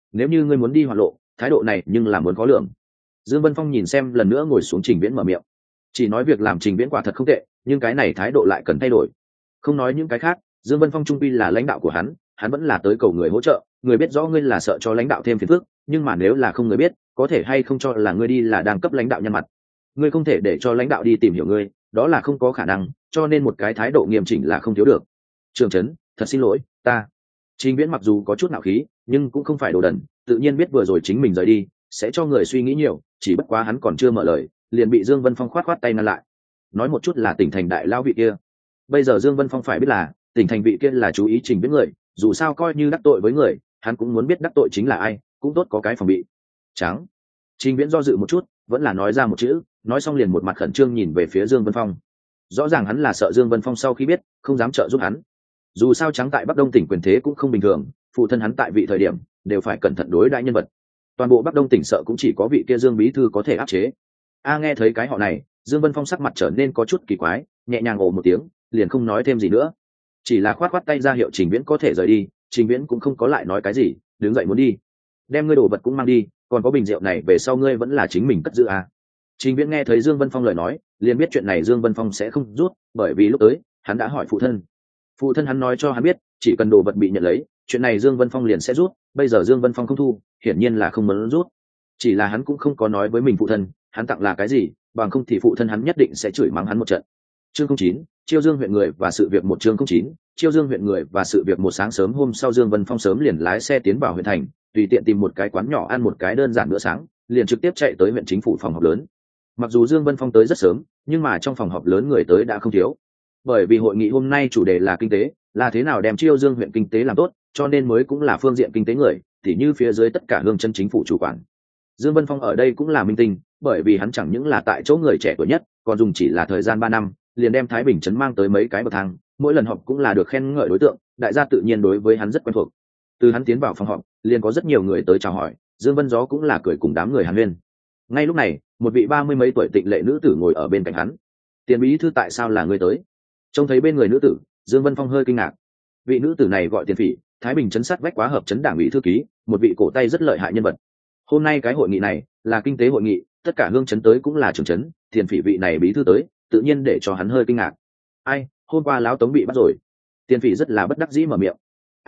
nếu như ngươi muốn đi hoạt lộ thái độ này nhưng là muốn có lượng. Dương Vân Phong nhìn xem lần nữa ngồi xuống Trình Viễn mở miệng, chỉ nói việc làm Trình Viễn quả thật không tệ, nhưng cái này thái độ lại cần thay đổi. Không nói những cái khác, Dương Vân Phong trung quy là lãnh đạo của hắn vẫn là tới cầu người hỗ trợ, người biết rõ ngươi là sợ cho lãnh đạo thêm phiền phức, nhưng mà nếu là không người biết, có thể hay không cho là ngươi đi là đang cấp lãnh đạo nhân mặt. Ngươi không thể để cho lãnh đạo đi tìm hiểu ngươi, đó là không có khả năng, cho nên một cái thái độ nghiêm chỉnh là không thiếu được. Trường Trấn, thật xin lỗi, ta. Trình Viễn mặc dù có chút nạo khí, nhưng cũng không phải đồ đần, tự nhiên biết vừa rồi chính mình rời đi sẽ cho người suy nghĩ nhiều, chỉ bất quá hắn còn chưa mở lời, liền bị Dương Vân Phong khoát tay ngăn lại. Nói một chút là tỉnh thành đại lao vị kia. Bây giờ Dương Vân Phong phải biết là tỉnh thành vị kia là chú ý Trình Viễn người, dù sao coi như đắc tội với người, hắn cũng muốn biết đắc tội chính là ai, cũng tốt có cái phòng bị. Trắng. Trình Viễn do dự một chút, vẫn là nói ra một chữ, nói xong liền một mặt khẩn trương nhìn về phía Dương Vân Phong. Rõ ràng hắn là sợ Dương Vân Phong sau khi biết không dám trợ giúp hắn. Dù sao Trắng tại Bắc Đông tỉnh quyền thế cũng không bình thường, phụ thân hắn tại vị thời điểm đều phải cẩn thận đối đãi nhân vật. Toàn bộ Bắc Đông tỉnh sợ cũng chỉ có vị kia Dương bí thư có thể áp chế. Nghe thấy cái họ này, Dương Vân Phong sắc mặt trở nên có chút kỳ quái, nhẹ nhàng ồ một tiếng, liền không nói thêm gì nữa, chỉ là khoát tay ra hiệu Trình Viễn có thể rời đi. Trình Viễn cũng không có lại nói cái gì, đứng dậy muốn đi. Đem ngươi đồ vật cũng mang đi, còn có bình rượu này về sau ngươi vẫn là chính mình cất giữ à. Trình Viễn nghe thấy Dương Vân Phong lời nói, liền biết chuyện này Dương Vân Phong sẽ không rút, bởi vì lúc tới hắn đã hỏi phụ thân hắn nói cho hắn biết chỉ cần đồ vật bị nhận lấy, chuyện này Dương Vân Phong liền sẽ rút. Bây giờ Dương Vân Phong không thu, hiển nhiên là không muốn rút. Chỉ là hắn cũng không có nói với mình phụ thân hắn tặng là cái gì, bằng không thì phụ thân hắn nhất định sẽ chửi mắng hắn một trận. Chương 09, Chiêu Dương huyện người và sự việc. Một chương 09, Chiêu Dương huyện người và sự việc. Một sáng sớm hôm sau, Dương Vân Phong sớm liền lái xe tiến vào huyện thành, tùy tiện tìm một cái quán nhỏ ăn một cái đơn giản bữa sáng, liền trực tiếp chạy tới huyện chính phủ phòng họp lớn. Mặc dù Dương Vân Phong tới rất sớm, nhưng mà trong phòng họp lớn người tới đã không thiếu, bởi vì hội nghị hôm nay chủ đề là kinh tế, là thế nào đem Chiêu Dương huyện kinh tế làm tốt, cho nên mới cũng là phương diện kinh tế người, tỉ như phía dưới tất cả hương chân chính phủ chủ quản. Dương Vân Phong ở đây cũng là minh tinh, bởi vì hắn chẳng những là tại chỗ người trẻ tuổi nhất, còn dùng chỉ là thời gian 3 năm, liền đem Thái Bình trấn mang tới mấy cái bậc thang, mỗi lần họp cũng là được khen ngợi đối tượng, đại gia tự nhiên đối với hắn rất quen thuộc. Từ hắn tiến vào phòng họp, liền có rất nhiều người tới chào hỏi, Dương Vân Gió cũng là cười cùng đám người hàn huyên. Ngay lúc này, một vị 30 mấy tuổi tịnh lệ nữ tử ngồi ở bên cạnh hắn. Tiền bí thư tại sao là người tới? Trông thấy bên người nữ tử, Dương Vân Phong hơi kinh ngạc. Vị nữ tử này gọi Tiền Phỉ, Thái Bình trấn sát vách quá hợp trấn đảng ủy thư ký, một vị cổ tay rất lợi hại nhân vật. Hôm nay cái hội nghị này là kinh tế hội nghị, tất cả hương trấn tới cũng là trưởng trấn, Tiền Phỉ vị này bí thư tới, tự nhiên để cho hắn hơi kinh ngạc. Ai, hôm qua lão Tống bị bắt rồi. Tiền Phỉ rất là bất đắc dĩ mở miệng.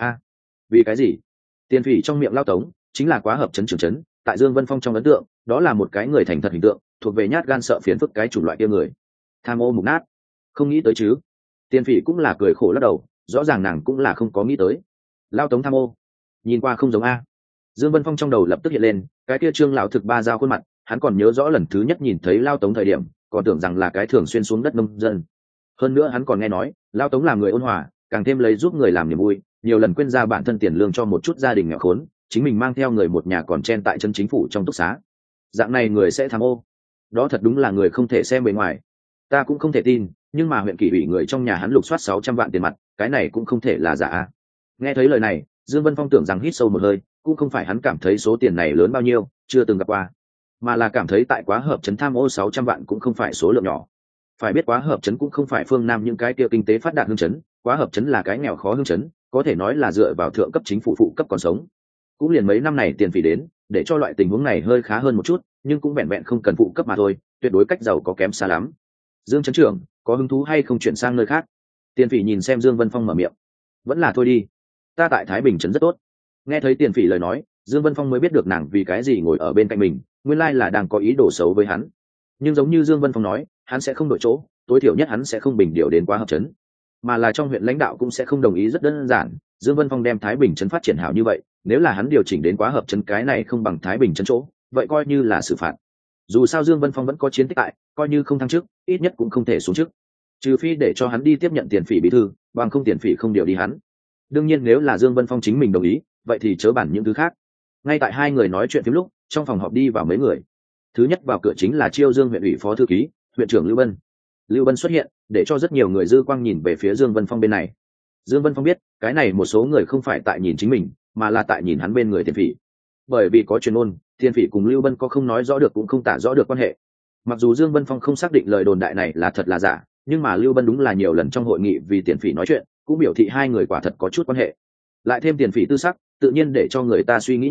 Vì cái gì? Tiền Phỉ trong miệng lão Tống chính là quá hợp trấn trưởng trấn, tại Dương Vân Phong trong ấn tượng, đó là một cái người thành thật hình tượng, thuộc về nhát gan sợ phiền phức cái chủng loại kia người. Tham ô mục nát. Không nghĩ tới chứ? Tiền Phỉ cũng là cười khổ lắc đầu, rõ ràng nàng cũng là không có nghĩ tới. Lão Tống tham ô, nhìn qua không giống a. Dương Vân Phong trong đầu lập tức hiện lên cái kia Trương lão thực ba dao khuôn mặt, hắn còn nhớ rõ lần thứ nhất nhìn thấy Lão Tống thời điểm, còn tưởng rằng là cái thường xuyên xuống đất nông dân. Hơn nữa hắn còn nghe nói Lão Tống là người ôn hòa, càng thêm lấy giúp người làm niềm vui, nhiều lần quên ra bản thân tiền lương cho một chút gia đình nghèo khốn, chính mình mang theo người một nhà còn chen tại chân chính phủ trong túc xá. Dạng này người sẽ tham ô, đó thật đúng là người không thể xem bề ngoài. Ta cũng không thể tin, nhưng mà huyện kỷ ủy người trong nhà hắn lục soát 600 vạn tiền mặt, cái này cũng không thể là giả. Nghe thấy lời này, Dương Vân Phong tưởng rằng hít sâu một hơi, cũng không phải hắn cảm thấy số tiền này lớn bao nhiêu, chưa từng gặp qua, mà là cảm thấy tại quá hợp trấn tham ô 600 vạn cũng không phải số lượng nhỏ. Phải biết quá hợp trấn cũng không phải phương Nam những cái kia kinh tế phát đạt hương trấn, quá hợp trấn là cái nghèo khó hương trấn, có thể nói là dựa vào thượng cấp chính phủ phụ cấp còn sống. Cũng liền mấy năm này Tiền Phỉ đến, để cho loại tình huống này hơi khá hơn một chút, nhưng cũng vẹn vẹn không cần phụ cấp mà thôi, tuyệt đối cách giàu có kém xa lắm. Dương trấn trưởng, có hứng thú hay không chuyển sang nơi khác? Tiền Phỉ nhìn xem Dương Vân Phong mở miệng. Vẫn là thôi đi, ta tại Thái Bình trấn rất tốt. Nghe thấy Tiền Phỉ lời nói, Dương Vân Phong mới biết được nàng vì cái gì ngồi ở bên cạnh mình, nguyên lai là đang có ý đồ xấu với hắn. Nhưng giống như Dương Vân Phong nói, hắn sẽ không đổi chỗ, tối thiểu nhất hắn sẽ không bình điều đến quá hợp trấn, mà là trong huyện lãnh đạo cũng sẽ không đồng ý. Rất đơn giản, Dương Vân Phong đem Thái Bình trấn phát triển hảo như vậy, nếu là hắn điều chỉnh đến quá hợp trấn cái này không bằng Thái Bình trấn chỗ, vậy coi như là xử phạt. Dù sao Dương Vân Phong vẫn có chiến tích tại, coi như không thăng chức, ít nhất cũng không thể xuống chức, trừ phi để cho hắn đi tiếp nhận Tiền Phỉ bí thư, bằng không Tiền Phỉ không điều đi hắn. Đương nhiên nếu là Dương Vân Phong chính mình đồng ý, vậy thì chớ bản những thứ khác. Ngay tại hai người nói chuyện phím lúc, trong phòng họp đi vào mấy người. Thứ nhất vào cửa chính là Chiêu Dương huyện ủy phó thư ký, huyện trưởng Lưu Bân. Lưu Bân xuất hiện, để cho rất nhiều người dư quang nhìn về phía Dương Vân Phong bên này. Dương Vân Phong biết, cái này một số người không phải tại nhìn chính mình, mà là tại nhìn hắn bên người Tiền Phỉ. Bởi vì có truyền ôn, Tiền Phỉ cùng Lưu Bân có không nói rõ được cũng không tả rõ được quan hệ. Mặc dù Dương Vân Phong không xác định lời đồn đại này là thật là giả, nhưng mà Lưu Bân đúng là nhiều lần trong hội nghị vì Tiền Phỉ nói chuyện, cũng biểu thị hai người quả thật có chút quan hệ. Lại thêm Tiền Phỉ tư sắc, tự nhiên để cho người ta suy nghĩ nhiều,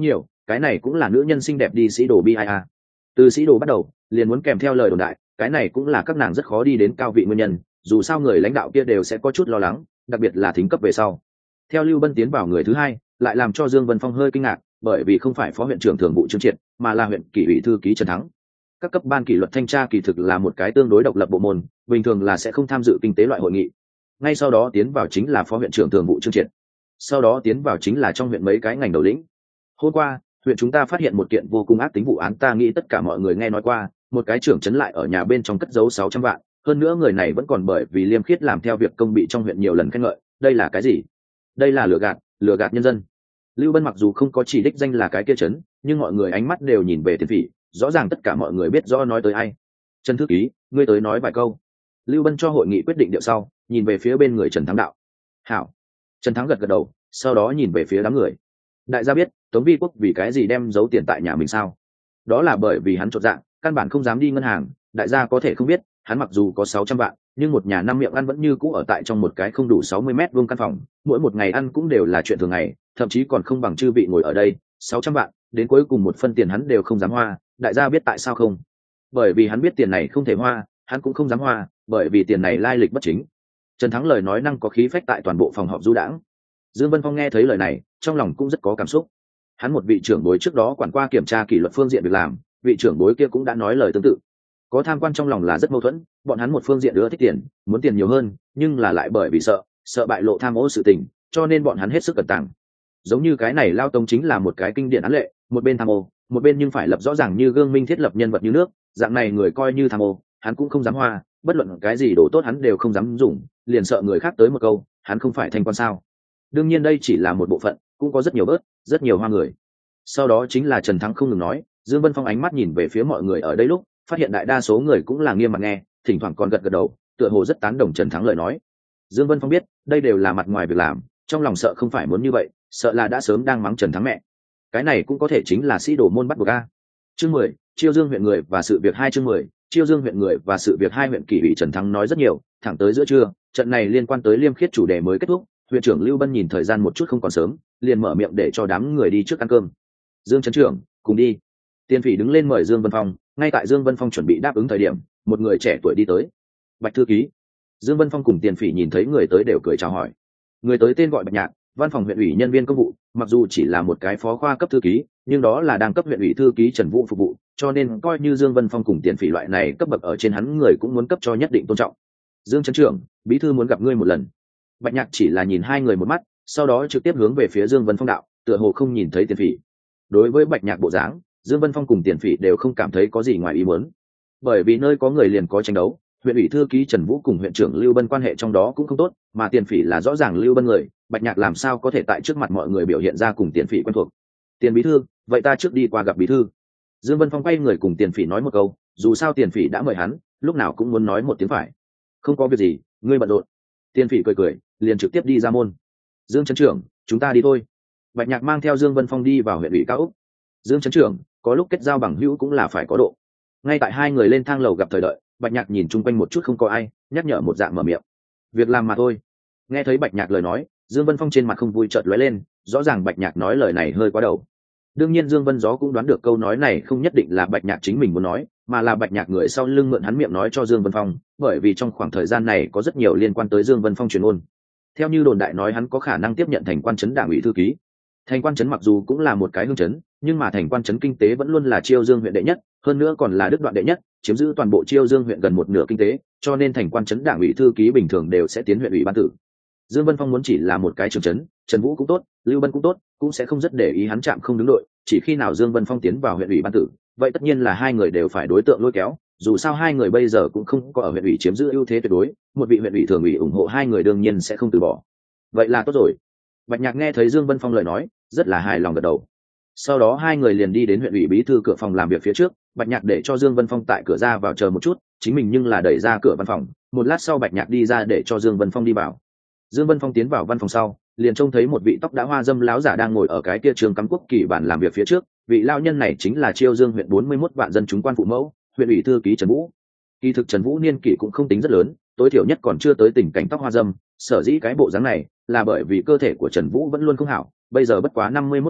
cái này cũng là nữ nhân xinh đẹp đi sĩ đồ bia. Từ sĩ đồ bắt đầu liền muốn kèm theo lời đồn đại, cái này cũng là các nàng rất khó đi đến cao vị nguyên nhân, dù sao người lãnh đạo kia đều sẽ có chút lo lắng, đặc biệt là thính cấp về sau. Theo Lưu Bân tiến vào người thứ hai, lại làm cho Dương Vân Phong hơi kinh ngạc, bởi vì không phải phó huyện trưởng thường vụ Trương Triệt, mà là huyện kỷ ủy thư ký Trần Thắng. Các cấp ban kỷ luật thanh tra kỳ thực là một cái tương đối độc lập bộ môn, bình thường là sẽ không tham dự kinh tế loại hội nghị. Ngay sau đó tiến vào chính là phó huyện trưởng thường vụ Trương Triệt, sau đó tiến vào chính là trong huyện mấy cái ngành đầu lĩnh. Hôm qua huyện chúng ta phát hiện một kiện vô cùng ác tính vụ án, ta nghĩ tất cả mọi người nghe nói qua, một cái trưởng trấn lại ở nhà bên trong cất giấu 600 vạn, hơn nữa người này vẫn còn bởi vì liêm khiết làm theo việc công bị trong huyện nhiều lần khen ngợi. Đây là cái gì? Đây là lừa gạt nhân dân. Lưu Bân mặc dù không có chỉ đích danh là cái kia trấn, nhưng mọi người ánh mắt đều nhìn về Tiền Phỉ, rõ ràng tất cả mọi người biết rõ nói tới ai. Trần thư ký, ngươi tới nói vài câu. Lưu Bân cho hội nghị quyết định điệu sau, nhìn về phía bên người Trần Thắng đạo. Hảo. Trần Thắng gật gật đầu, sau đó nhìn về phía đám người. Đại gia biết Tống Vi Quốc vì cái gì đem giấu tiền tại nhà mình sao? Đó là bởi vì hắn chột dạ, căn bản không dám đi ngân hàng. Đại gia có thể không biết, hắn mặc dù có 600 vạn, nhưng một nhà năm miệng ăn vẫn như cũ ở tại trong một cái không đủ 60 mét vuông căn phòng, mỗi một ngày ăn cũng đều là chuyện thường ngày, thậm chí còn không bằng chư vị ngồi ở đây. 600 vạn, đến cuối cùng một phân tiền hắn đều không dám hoa. Đại gia biết tại sao không? Bởi vì hắn biết tiền này không thể hoa, hắn cũng không dám hoa, bởi vì tiền này lai lịch bất chính. Trần Thắng lời nói năng có khí phách tại toàn bộ phòng họp du đãng. Dương Vân Phong nghe thấy lời này, trong lòng cũng rất có cảm xúc. Hắn một vị trưởng bối trước đó quản qua kiểm tra kỷ luật phương diện việc làm, vị trưởng bối kia cũng đã nói lời tương tự. Có tham quan trong lòng là rất mâu thuẫn, bọn hắn một phương diện ưa thích tiền, muốn tiền nhiều hơn, nhưng là lại bởi vì sợ bại lộ tham ô sự tình, cho nên bọn hắn hết sức cẩn tàng. Giống như cái này Lao Tông chính là một cái kinh điển án lệ, một bên tham ô, một bên nhưng phải lập rõ ràng như gương minh thiết lập nhân vật như nước, dạng này người coi như tham ô, hắn cũng không dám hoa, bất luận cái gì đồ tốt hắn đều không dám dùng, liền sợ người khác tới một câu, hắn không phải thanh quan sao? Đương nhiên đây chỉ là một bộ phận, cũng có rất nhiều bớt, rất nhiều hoa người. Sau đó chính là Trần Thắng không ngừng nói, Dương Vân Phong ánh mắt nhìn về phía mọi người ở đây lúc, phát hiện đại đa số người cũng là nghiêm mặt nghe, thỉnh thoảng còn gật gật đầu, tựa hồ rất tán đồng Trần Thắng lời nói. Dương Vân Phong biết, đây đều là mặt ngoài việc làm, trong lòng sợ không phải muốn như vậy, sợ là đã sớm đang mắng Trần Thắng mẹ. Cái này cũng có thể chính là sĩ đồ môn bắt buộc a. Chương 10, Chiêu Dương huyện người và sự việc 2 chương 10, Chiêu Dương huyện người và sự việc 2 huyện kỷ ủy Trần Thắng nói rất nhiều, thẳng tới giữa trưa, trận này liên quan tới liêm khiết chủ đề mới kết thúc. Huyện trưởng Lưu Bân nhìn thời gian một chút không còn sớm, liền mở miệng để cho đám người đi trước ăn cơm. Dương trấn trưởng, cùng đi. Tiền Phỉ đứng lên mời Dương Vân Phong, ngay tại Dương Vân Phong chuẩn bị đáp ứng thời điểm, một người trẻ tuổi đi tới. Bạch thư ký. Dương Vân Phong cùng Tiền Phỉ nhìn thấy người tới đều cười chào hỏi. Người tới tên gọi Bạch Nhạc, văn phòng huyện ủy nhân viên công vụ, mặc dù chỉ là một cái phó khoa cấp thư ký, nhưng đó là đang cấp huyện ủy thư ký Trần Vũ phục vụ, cho nên coi như Dương Vân Phong cùng Tiền Phỉ loại này cấp bậc ở trên hắn người cũng muốn cấp cho nhất định tôn trọng. Dương trấn trưởng, bí thư muốn gặp ngươi một lần. Bạch Nhạc chỉ là nhìn hai người một mắt, sau đó trực tiếp hướng về phía Dương Vân Phong đạo, tựa hồ không nhìn thấy Tiền Phỉ. Đối với Bạch Nhạc bộ dáng, Dương Vân Phong cùng Tiền Phỉ đều không cảm thấy có gì ngoài ý muốn, bởi vì nơi có người liền có tranh đấu. Huyện ủy thư ký Trần Vũ cùng huyện trưởng Lưu Bân quan hệ trong đó cũng không tốt, mà Tiền Phỉ là rõ ràng Lưu Bân người, Bạch Nhạc làm sao có thể tại trước mặt mọi người biểu hiện ra cùng Tiền Phỉ quen thuộc. Tiền bí thư, vậy ta trước đi qua gặp bí thư. Dương Vân Phong quay người cùng Tiền Phỉ nói một câu, dù sao Tiền Phỉ đã mời hắn, lúc nào cũng muốn nói một tiếng phải. Không có việc gì, ngươi bận rộn. Tiền Phỉ cười cười, liền trực tiếp đi ra môn. Dương trấn trưởng, chúng ta đi thôi. Bạch Nhạc mang theo Dương Vân Phong đi vào huyện ủy cao úc. Dương trấn trưởng, có lúc kết giao bằng hữu cũng là phải có độ. Ngay tại hai người lên thang lầu gặp thời đợi, Bạch Nhạc nhìn chung quanh một chút không có ai, nhắc nhở một dạng mở miệng. Việc làm mà thôi. Nghe thấy Bạch Nhạc lời nói, Dương Vân Phong trên mặt không vui chợt lóe lên, rõ ràng Bạch Nhạc nói lời này hơi quá đầu. Đương nhiên Dương Vân Gió cũng đoán được câu nói này không nhất định là Bạch Nhạc chính mình muốn nói, mà là Bạch Nhạc người sau lưng mượn hắn miệng nói cho Dương Vân Phong, bởi vì trong khoảng thời gian này có rất nhiều liên quan tới Dương Vân Phong truyền ôn. Theo như đồn đại nói hắn có khả năng tiếp nhận thành quan trấn đảng ủy thư ký. Thành quan trấn mặc dù cũng là một cái hương trấn, nhưng mà thành quan trấn kinh tế vẫn luôn là Chiêu Dương huyện đệ nhất, hơn nữa còn là Đức Đoạn đệ nhất, chiếm giữ toàn bộ Chiêu Dương huyện gần một nửa kinh tế, cho nên thành quan trấn đảng ủy thư ký bình thường đều sẽ tiến huyện ủy ban tử. Dương Vân Phong muốn chỉ là một cái trường trấn, Trần Vũ cũng tốt, Lưu Bân cũng tốt, cũng sẽ không rất để ý hắn chạm không đứng đội, chỉ khi nào Dương Vân Phong tiến vào huyện ủy ban tử, vậy tất nhiên là hai người đều phải đối tượng lôi kéo, dù sao hai người bây giờ cũng không có ở huyện ủy chiếm giữ ưu thế tuyệt đối, một vị huyện ủy thường ủy ủng hộ hai người đương nhiên sẽ không từ bỏ. Vậy là tốt rồi. Bạch Nhạc nghe thấy Dương Vân Phong lời nói, rất là hài lòng gật đầu. Sau đó hai người liền đi đến huyện ủy bí thư cửa phòng làm việc phía trước, Bạch Nhạc để cho Dương Vân Phong tại cửa ra vào chờ một chút, chính mình nhưng là đẩy ra cửa văn phòng, một lát sau Bạch Nhạc đi ra để cho Dương Vân Phong đi vào. Dương Vân Phong tiến vào văn phòng sau, liền trông thấy một vị tóc đã hoa râm láo giả đang ngồi ở cái kia trường cắm quốc kỳ bản làm việc phía trước, vị lão nhân này chính là Chiêu Dương huyện 41 vạn dân chúng quan phụ mẫu, huyện ủy thư ký Trần Vũ. Kỳ thực Trần Vũ niên kỷ cũng không tính rất lớn, tối thiểu nhất còn chưa tới tình cảnh tóc hoa râm, sở dĩ cái bộ dáng này là bởi vì cơ thể của Trần Vũ vẫn luôn không hảo, bây giờ bất quá 51 tuổi,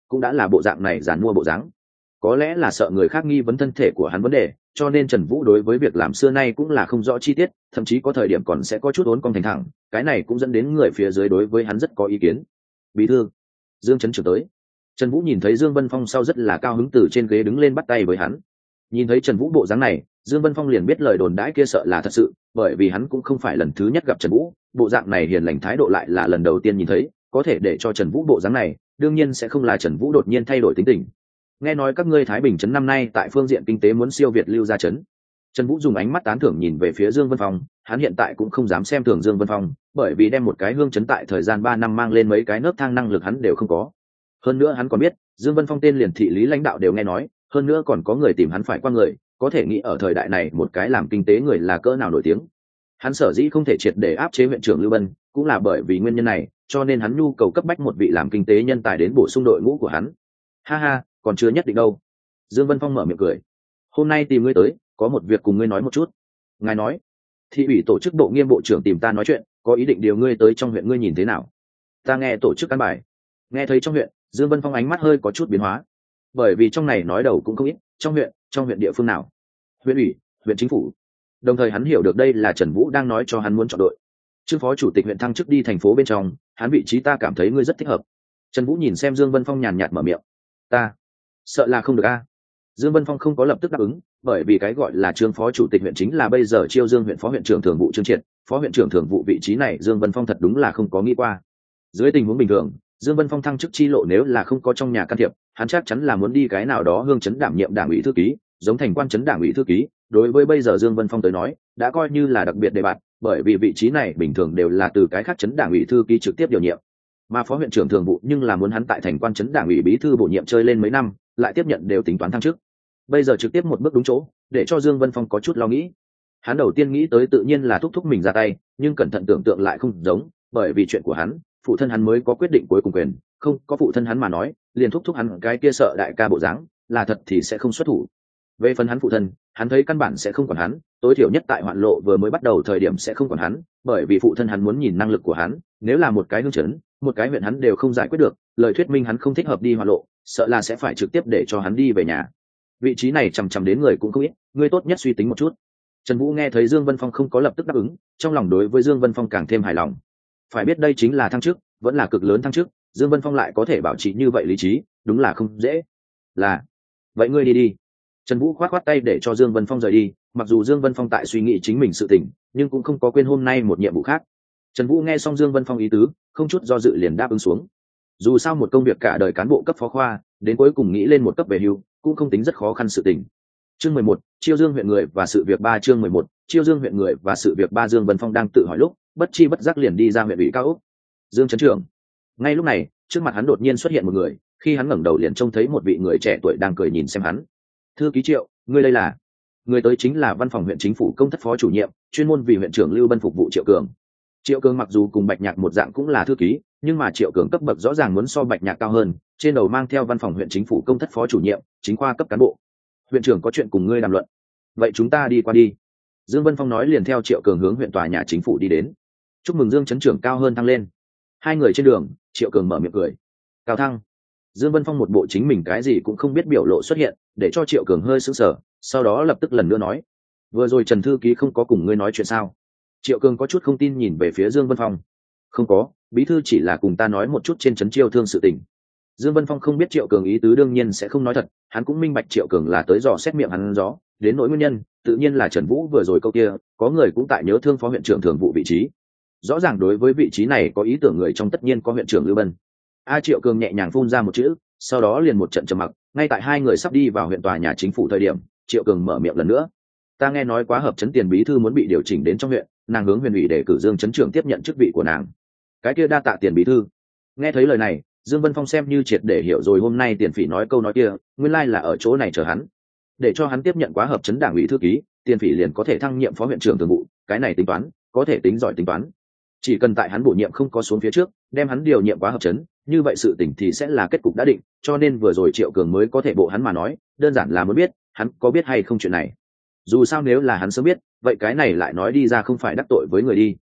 cũng đã là bộ dạng này giàn mua bộ dáng. Có lẽ là sợ người khác nghi vấn thân thể của hắn vấn đề, cho nên Trần Vũ đối với việc làm xưa nay cũng là không rõ chi tiết, thậm chí có thời điểm còn sẽ có chút uốn cong thành thẳng, cái này cũng dẫn đến người phía dưới đối với hắn rất có ý kiến. Bí thư Dương Chấn trưởng tới. Trần Vũ nhìn thấy Dương Vân Phong sau rất là cao hứng từ trên ghế đứng lên bắt tay với hắn. Nhìn thấy Trần Vũ bộ dáng này, Dương Vân Phong liền biết lời đồn đãi kia sợ là thật sự, bởi vì hắn cũng không phải lần thứ nhất gặp Trần Vũ, bộ dạng này hiền lành thái độ lại là lần đầu tiên nhìn thấy, có thể để cho Trần Vũ bộ dáng này, đương nhiên sẽ không là Trần Vũ đột nhiên thay đổi tính tình. Nghe nói các ngươi Thái Bình trấn năm nay tại phương diện kinh tế muốn siêu việt Lưu Gia trấn. Trần Vũ dùng ánh mắt tán thưởng nhìn về phía Dương Vân Phong, hắn hiện tại cũng không dám xem thường Dương Vân Phong, bởi vì đem một cái hương trấn tại thời gian 3 năm mang lên mấy cái nấc thang năng lực hắn đều không có. Hơn nữa hắn còn biết, Dương Vân Phong tên liền thị lý lãnh đạo đều nghe nói, hơn nữa còn có người tìm hắn phải qua người, có thể nghĩ ở thời đại này một cái làm kinh tế người là cỡ nào nổi tiếng. Hắn sở dĩ không thể triệt để áp chế huyện trưởng Lưu Bân, cũng là bởi vì nguyên nhân này, cho nên hắn nhu cầu cấp bách một vị làm kinh tế nhân tài đến bổ sung đội ngũ của hắn. Ha ha, còn chưa nhất định đâu. Dương Vân Phong mở miệng cười. Hôm nay tìm ngươi tới, có một việc cùng ngươi nói một chút. Ngài nói. Thị ủy tổ chức bộ nghiêm bộ trưởng tìm ta nói chuyện, có ý định điều ngươi tới trong huyện, ngươi nhìn thế nào? Ta nghe tổ chức căn bài. Nghe thấy trong huyện, Dương Vân Phong ánh mắt hơi có chút biến hóa. Bởi vì trong này nói đầu cũng không ít, trong huyện địa phương nào? Huyện ủy, huyện chính phủ. Đồng thời hắn hiểu được đây là Trần Vũ đang nói cho hắn muốn chọn đội. Trương phó chủ tịch huyện thăng chức đi thành phố bên trong, hắn vị trí ta cảm thấy ngươi rất thích hợp. Trần Vũ nhìn xem Dương Vân Phong nhàn nhạt mở miệng. Ta sợ là không được a. Dương Vân Phong không có lập tức đáp ứng, bởi vì cái gọi là Trương phó chủ tịch huyện chính là bây giờ Chiêu Dương huyện phó huyện trưởng thường vụ Trương Triệt, phó huyện trưởng thường vụ vị trí này Dương Vân Phong thật đúng là không có nghĩ qua. Dưới tình huống bình thường, Dương Vân Phong thăng chức chi lộ nếu là không có trong nhà can thiệp, hắn chắc chắn là muốn đi cái nào đó hương trấn đảm nhiệm đảng ủy thư ký, giống thành quan trấn đảng ủy thư ký. Đối với bây giờ Dương Vân Phong tới nói, đã coi như là đặc biệt đề bạt, bởi vì vị trí này bình thường đều là từ cái khác trấn đảng ủy thư ký trực tiếp điều nhiệm, mà phó huyện trưởng thường vụ nhưng là muốn hắn tại thành quan trấn đảng ủy bí thư bổ nhiệm chơi lên mấy năm, lại tiếp nhận đều tính toán thăng chức. Bây giờ trực tiếp một bước đúng chỗ, để cho Dương Vân Phong có chút lo nghĩ. Hắn đầu tiên nghĩ tới tự nhiên là thúc mình ra tay, nhưng cẩn thận tưởng tượng lại không giống, bởi vì chuyện của hắn, phụ thân hắn mới có quyết định cuối cùng quyền, không có phụ thân hắn mà nói, liền thúc hắn cái kia sợ đại ca bộ dáng, là thật thì sẽ không xuất thủ. Về phần hắn phụ thân, hắn thấy căn bản sẽ không quản hắn, tối thiểu nhất tại Hoạn Lộ vừa mới bắt đầu thời điểm sẽ không quản hắn, bởi vì phụ thân hắn muốn nhìn năng lực của hắn, nếu là một cái hương trấn, một cái huyện hắn đều không giải quyết được, lời thuyết minh hắn không thích hợp đi Hoạn Lộ, sợ là sẽ phải trực tiếp để cho hắn đi về nhà. Vị trí này chằm đến người cũng không ít, ngươi tốt nhất suy tính một chút. Trần Vũ nghe thấy Dương Vân Phong không có lập tức đáp ứng, trong lòng đối với Dương Vân Phong càng thêm hài lòng. Phải biết đây chính là thăng chức, vẫn là cực lớn thăng chức, Dương Vân Phong lại có thể bảo trì như vậy lý trí, đúng là không dễ. Là, vậy ngươi đi đi. Trần Vũ khoát tay để cho Dương Vân Phong rời đi, mặc dù Dương Vân Phong tại suy nghĩ chính mình sự tình, nhưng cũng không có quên hôm nay một nhiệm vụ khác. Trần Vũ nghe xong Dương Vân Phong ý tứ, không chút do dự liền đáp ứng xuống. Dù sao một công việc cả đời cán bộ cấp phó khoa, đến cuối cùng nghĩ lên một cấp về hưu, cũng không tính rất khó khăn sự tình. Chương 11, Chiêu Dương huyện người và sự việc 3. Chương 11, Chiêu Dương huyện người và sự việc 3. Dương Vân Phong đang tự hỏi lúc, bất chi bất giác liền đi ra huyện ủy cao ốc. Dương trấn trưởng. Ngay lúc này, trước mặt hắn đột nhiên xuất hiện một người, khi hắn ngẩng đầu liền trông thấy một vị người trẻ tuổi đang cười nhìn xem hắn. Thư ký Triệu, ngươi đây là? Người tới chính là văn phòng huyện chính phủ công thất phó chủ nhiệm, chuyên môn vì huyện trưởng Lưu Bân phục vụ Triệu Cường. Triệu Cường mặc dù cùng Bạch Nhạc một dạng cũng là thư ký, nhưng mà Triệu Cường cấp bậc rõ ràng muốn so Bạch Nhạc cao hơn, trên đầu mang theo văn phòng huyện chính phủ công thất phó chủ nhiệm, chính khoa cấp cán bộ. Huyện trưởng có chuyện cùng ngươi đàm luận. Vậy chúng ta đi qua đi. Dương Vân Phong nói liền theo Triệu Cường hướng huyện tòa nhà chính phủ đi đến. Chúc mừng Dương trấn trưởng cao hơn thăng lên. Hai người trên đường, Triệu Cường mở miệng cười. Cao thăng. Dương Vân Phong một bộ chính mình cái gì cũng không biết biểu lộ xuất hiện, để cho Triệu Cường hơi sững sờ, sau đó lập tức lần nữa nói: vừa rồi Trần thư ký không có cùng ngươi nói chuyện sao? Triệu Cường có chút không tin nhìn về phía Dương Vân Phong. Không có, bí thư chỉ là cùng ta nói một chút trên trấn Chiêu Thương sự tình. Dương Vân Phong không biết Triệu Cường ý tứ đương nhiên sẽ không nói thật, hắn cũng minh bạch Triệu Cường là tới dò xét miệng hắn gió, đến nỗi nguyên nhân, tự nhiên là Trần Vũ vừa rồi câu kia, có người cũng tại nhớ thương phó huyện trưởng thường vụ vị trí. Rõ ràng đối với vị trí này có ý tưởng người trong tất nhiên có huyện trưởng Lưu Bân. Triệu Cường nhẹ nhàng phun ra một chữ, sau đó liền một trận trầm mặc, ngay tại hai người sắp đi vào huyện tòa nhà chính phủ thời điểm, Triệu Cường mở miệng lần nữa. Ta nghe nói quá hợp trấn tiền bí thư muốn bị điều chỉnh đến trong huyện, nàng hướng huyện ủy để cử Dương trấn trưởng tiếp nhận chức vị của nàng. Cái kia đa tạ tiền bí thư. Nghe thấy lời này, Dương Vân Phong xem như triệt để hiểu rồi hôm nay Tiền Phỉ nói câu nói kia, nguyên lai là ở chỗ này chờ hắn, để cho hắn tiếp nhận quá hợp trấn đảng ủy thư ký, Tiền Phỉ liền có thể thăng nhiệm phó huyện trưởng thường vụ, cái này tính toán, có thể tính giỏi tính toán. Chỉ cần tại hắn bổ nhiệm không có xuống phía trước, đem hắn điều nhiệm quá hợp trấn, như vậy sự tình thì sẽ là kết cục đã định, cho nên vừa rồi Triệu Cường mới có thể bộ hắn mà nói, đơn giản là muốn biết, hắn có biết hay không chuyện này. Dù sao nếu là hắn sớm biết, vậy cái này lại nói đi ra không phải đắc tội với người đi.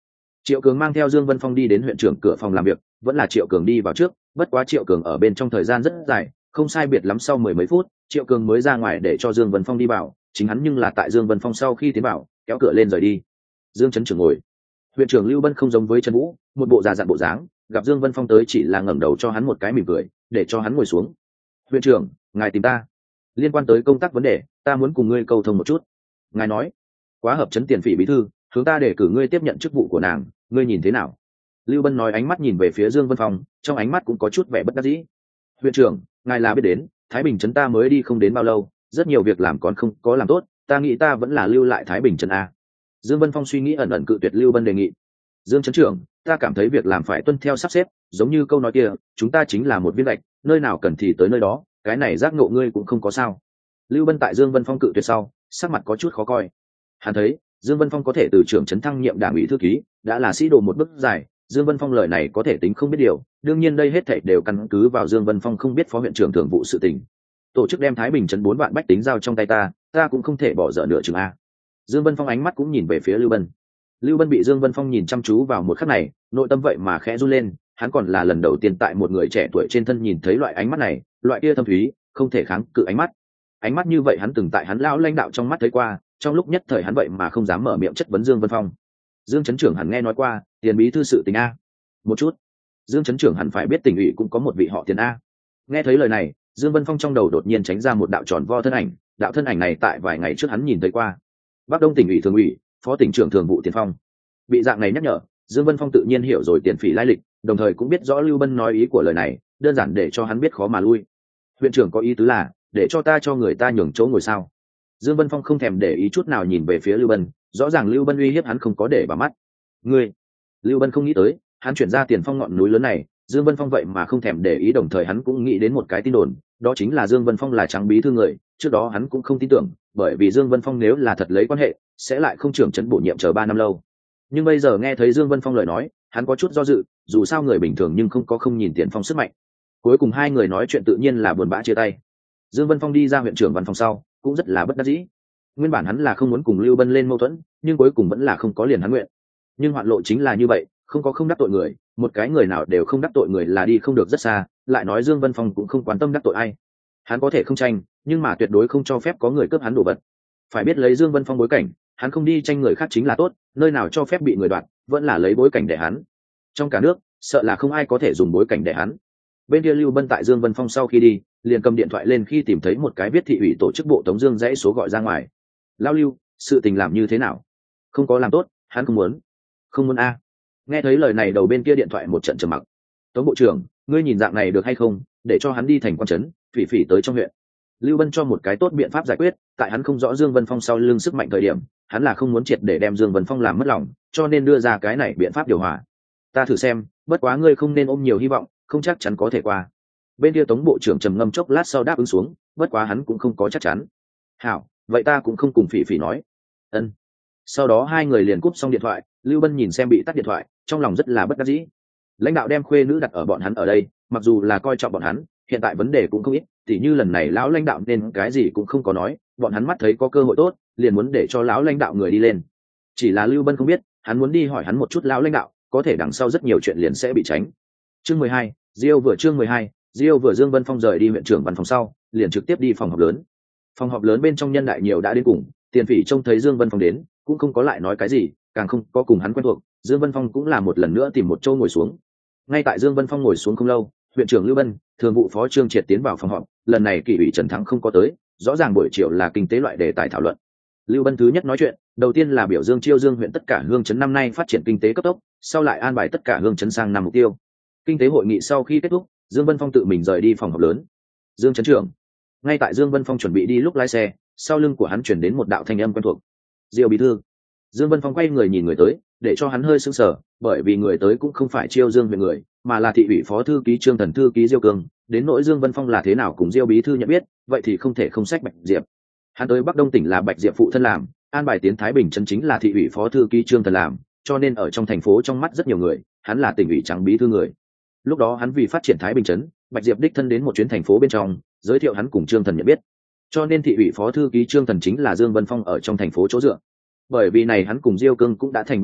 Triệu Cường mang theo Dương Vân Phong đi đến huyện trưởng cửa phòng làm việc, vẫn là Triệu Cường đi vào trước, bất quá Triệu Cường ở bên trong thời gian rất dài, không sai biệt lắm sau mười mấy phút, Triệu Cường mới ra ngoài để cho Dương Vân Phong đi vào, chính hắn nhưng là tại Dương Vân Phong sau khi tiến vào, kéo cửa lên rời đi. Dương Chấn trưởng ngồi. Huyện trưởng Lưu Bân không giống với Trần Vũ, một bộ già dặn bộ dáng, gặp Dương Vân Phong tới chỉ là ngẩng đầu cho hắn một cái mỉm cười, để cho hắn ngồi xuống. Huyện trưởng, ngài tìm ta. Liên quan tới công tác vấn đề, ta muốn cùng ngươi cầu thông một chút. Ngài nói, quá hợp chấn tiền phỉ bí thư, hướng ta để cử ngươi tiếp nhận chức vụ của nàng, ngươi nhìn thế nào? Lưu Bân nói, ánh mắt nhìn về phía Dương Vân Phong, trong ánh mắt cũng có chút vẻ bất đắc dĩ. Huyện trưởng, ngài là biết đến, Thái Bình trấn ta mới đi không đến bao lâu, rất nhiều việc làm còn không có làm tốt, ta nghĩ ta vẫn là lưu lại Thái Bình trấn a. Dương Vân Phong suy nghĩ ẩn ẩn cự tuyệt Lưu Bân đề nghị. Dương trấn trưởng, ta cảm thấy việc làm phải tuân theo sắp xếp, giống như câu nói kia, chúng ta chính là một viên gạch, nơi nào cần thì tới nơi đó, cái này giác ngộ ngươi cũng không có sao. Lưu Bân tại Dương Vân Phong cự tuyệt sau, sắc mặt có chút khó coi. Hắn thấy Dương Vân Phong có thể từ trưởng trấn thăng nhiệm đảng ủy thư ký, đã là sĩ đồ một bước dài. Dương Vân Phong lời này có thể tính không biết điều, đương nhiên đây hết thảy đều căn cứ vào Dương Vân Phong không biết phó huyện trưởng thường vụ sự tình. Tổ chức đem Thái Bình trấn 4 vạn bách tính giao trong tay ta cũng không thể bỏ dở nửa chừng a. Dương Vân Phong ánh mắt cũng nhìn về phía Lưu Bân. Lưu Bân bị Dương Vân Phong nhìn chăm chú vào một khắc này, nội tâm vậy mà khẽ run lên, hắn còn là lần đầu tiên tại một người trẻ tuổi trên thân nhìn thấy loại ánh mắt này, loại kia thâm thúy, không thể kháng cự ánh mắt. Ánh mắt như vậy hắn từng tại hắn lão lãnh đạo trong mắt thấy qua, trong lúc nhất thời hắn vậy mà không dám mở miệng chất vấn Dương Vân Phong. Dương trấn trưởng hẳn nghe nói qua tiền bí thư sự tình a. Một chút. Dương trấn trưởng hẳn phải biết tỉnh ủy cũng có một vị họ Tiền a. Nghe thấy lời này, Dương Vân Phong trong đầu đột nhiên tránh ra một đạo tròn vo thân ảnh, đạo thân ảnh này tại vài ngày trước hắn nhìn thấy qua. Bắc Đông tỉnh ủy thường ủy, phó tỉnh trưởng thường vụ Tiền Phong. Bị dạng này nhắc nhở, Dương Vân Phong tự nhiên hiểu rồi Tiền Phỉ lai lịch, đồng thời cũng biết rõ Lưu Bân nói ý của lời này, đơn giản để cho hắn biết khó mà lui. Huyện trưởng có ý tứ là để cho ta cho người ta nhường chỗ ngồi sao? Dương Vân Phong không thèm để ý chút nào nhìn về phía Lưu Bân, rõ ràng Lưu Bân uy hiếp hắn không có để vào mắt. Ngươi, Lưu Bân không nghĩ tới, hắn chuyển ra Tiền Phong ngọn núi lớn này, Dương Vân Phong vậy mà không thèm để ý, đồng thời hắn cũng nghĩ đến một cái tin đồn, đó chính là Dương Vân Phong là Trắng bí thư người, trước đó hắn cũng không tin tưởng, bởi vì Dương Vân Phong nếu là thật lấy quan hệ, sẽ lại không trưởng trấn bổ nhiệm chờ 3 năm lâu. Nhưng bây giờ nghe thấy Dương Vân Phong lời nói, hắn có chút do dự, dù sao người bình thường nhưng không nhìn Tiền Phong sức mạnh. Cuối cùng hai người nói chuyện tự nhiên là buồn bã chia tay. Dương Vân Phong đi ra huyện trưởng văn phòng sau, cũng rất là bất đắc dĩ. Nguyên bản hắn là không muốn cùng Lưu Bân lên mâu thuẫn, nhưng cuối cùng vẫn là không có liền hắn nguyện. Nhưng hoạn lộ chính là như vậy, không đắc tội người, một cái người nào đều không đắc tội người là đi không được rất xa, lại nói Dương Vân Phong cũng không quan tâm đắc tội ai. Hắn có thể không tranh, nhưng mà tuyệt đối không cho phép có người cướp hắn đồ vật. Phải biết lấy Dương Vân Phong bối cảnh, hắn không đi tranh người khác chính là tốt, nơi nào cho phép bị người đoạt, vẫn là lấy bối cảnh để hắn. Trong cả nước, sợ là không ai có thể dùng bối cảnh để hắn. Bên kia Lưu Bân tại Dương Vân Phong sau khi đi, liền cầm điện thoại lên khi tìm thấy một cái viết thị ủy tổ chức bộ Tống Dương dãy số gọi ra ngoài. Lao Lưu, sự tình làm như thế nào? Không có làm tốt, hắn không muốn a. Nghe thấy lời này, đầu bên kia điện thoại một trận trầm mặc. Tống bộ trưởng, ngươi nhìn dạng này được hay không, để cho hắn đi thành quan trấn, phỉ phỉ tới trong huyện. Lưu Bân cho một cái tốt biện pháp giải quyết, tại hắn không rõ Dương Vân Phong sau lưng sức mạnh thời điểm, hắn là không muốn triệt để đem Dương Vân Phong làm mất lòng, cho nên đưa ra cái này biện pháp điều hòa. Ta thử xem, bất quá ngươi không nên ôm nhiều hy vọng, không chắc chắn có thể qua. Bên kia Tống bộ trưởng trầm ngâm chốc lát sau đáp ứng xuống, bất quá hắn cũng không có chắc chắn. Hảo, vậy ta cũng không cùng phỉ phỉ nói. Ân. Sau đó hai người liền cúp xong điện thoại, Lưu Bân nhìn xem bị tắt điện thoại, trong lòng rất là bất đắc dĩ. Lãnh đạo đem khuê nữ đặt ở bọn hắn ở đây, mặc dù là coi trọng bọn hắn, hiện tại vấn đề cũng không ít, tỉ như lần này lão lãnh đạo nên cái gì cũng không có nói, bọn hắn mắt thấy có cơ hội tốt, liền muốn để cho lão lãnh đạo người đi lên. Chỉ là Lưu Bân không biết, hắn muốn đi hỏi hắn một chút lão lãnh đạo, có thể đằng sau rất nhiều chuyện liền sẽ bị tránh. Chương 12, chương 12, Diêu vừa Dương Vân Phong rời đi huyện trưởng văn phòng sau, liền trực tiếp đi phòng họp lớn. Phòng họp lớn bên trong nhân đại nhiều đã đến cùng, Tiền Phỉ trông thấy Dương Vân Phong đến, cũng không có lại nói cái gì, càng không có cùng hắn quen thuộc. Dương Vân Phong cũng là một lần nữa tìm một chỗ ngồi xuống. Ngay tại Dương Vân Phong ngồi xuống không lâu, huyện trưởng Lưu Bân, thường vụ phó Trương Triệt tiến vào phòng họp. Lần này kỷ ủy Trần Thắng không có tới, rõ ràng buổi chiều là kinh tế loại đề tài thảo luận. Lưu Bân thứ nhất nói chuyện, đầu tiên là biểu dương Chiêu Dương huyện tất cả hương chấn năm nay phát triển kinh tế cấp tốc, sau lại an bài tất cả hương chấn sang năm mục tiêu. Kinh tế hội nghị sau khi kết thúc, Dương Vân Phong tự mình rời đi phòng họp lớn. Dương trấn trưởng. Ngay tại Dương Vân Phong chuẩn bị đi lúc lái xe, sau lưng của hắn chuyển đến một đạo thanh âm quen thuộc. Diêu bí thư. Dương Vân Phong quay người nhìn người tới, để cho hắn hơi sững sờ, bởi vì người tới cũng không phải Chiêu Dương huyện người, mà là thị ủy phó thư ký Trương Thần thư ký Diêu Cương. Đến nỗi Dương Vân Phong là thế nào cùng Diêu bí thư nhận biết, vậy thì không thể không sách Bạch Diệp. Hắn tới Bắc Đông tỉnh là Bạch Diệp phụ thân làm, an bài tiến Thái Bình trấn chính là thị ủy phó thư ký Trương Thần làm, cho nên ở trong thành phố trong mắt rất nhiều người, hắn là tỉnh ủy Trắng bí thư người. Lúc đó hắn vì phát triển Thái Bình trấn, Bạch Diệp đích thân đến một chuyến thành phố bên trong, giới thiệu hắn cùng Trương Thần nhận biết, cho nên thị ủy phó thư ký Trương Thần chính là Dương Vân Phong ở trong thành phố chỗ dựa. Bởi vì này hắn cùng Diêu Cương cũng đã thành bằng hữu,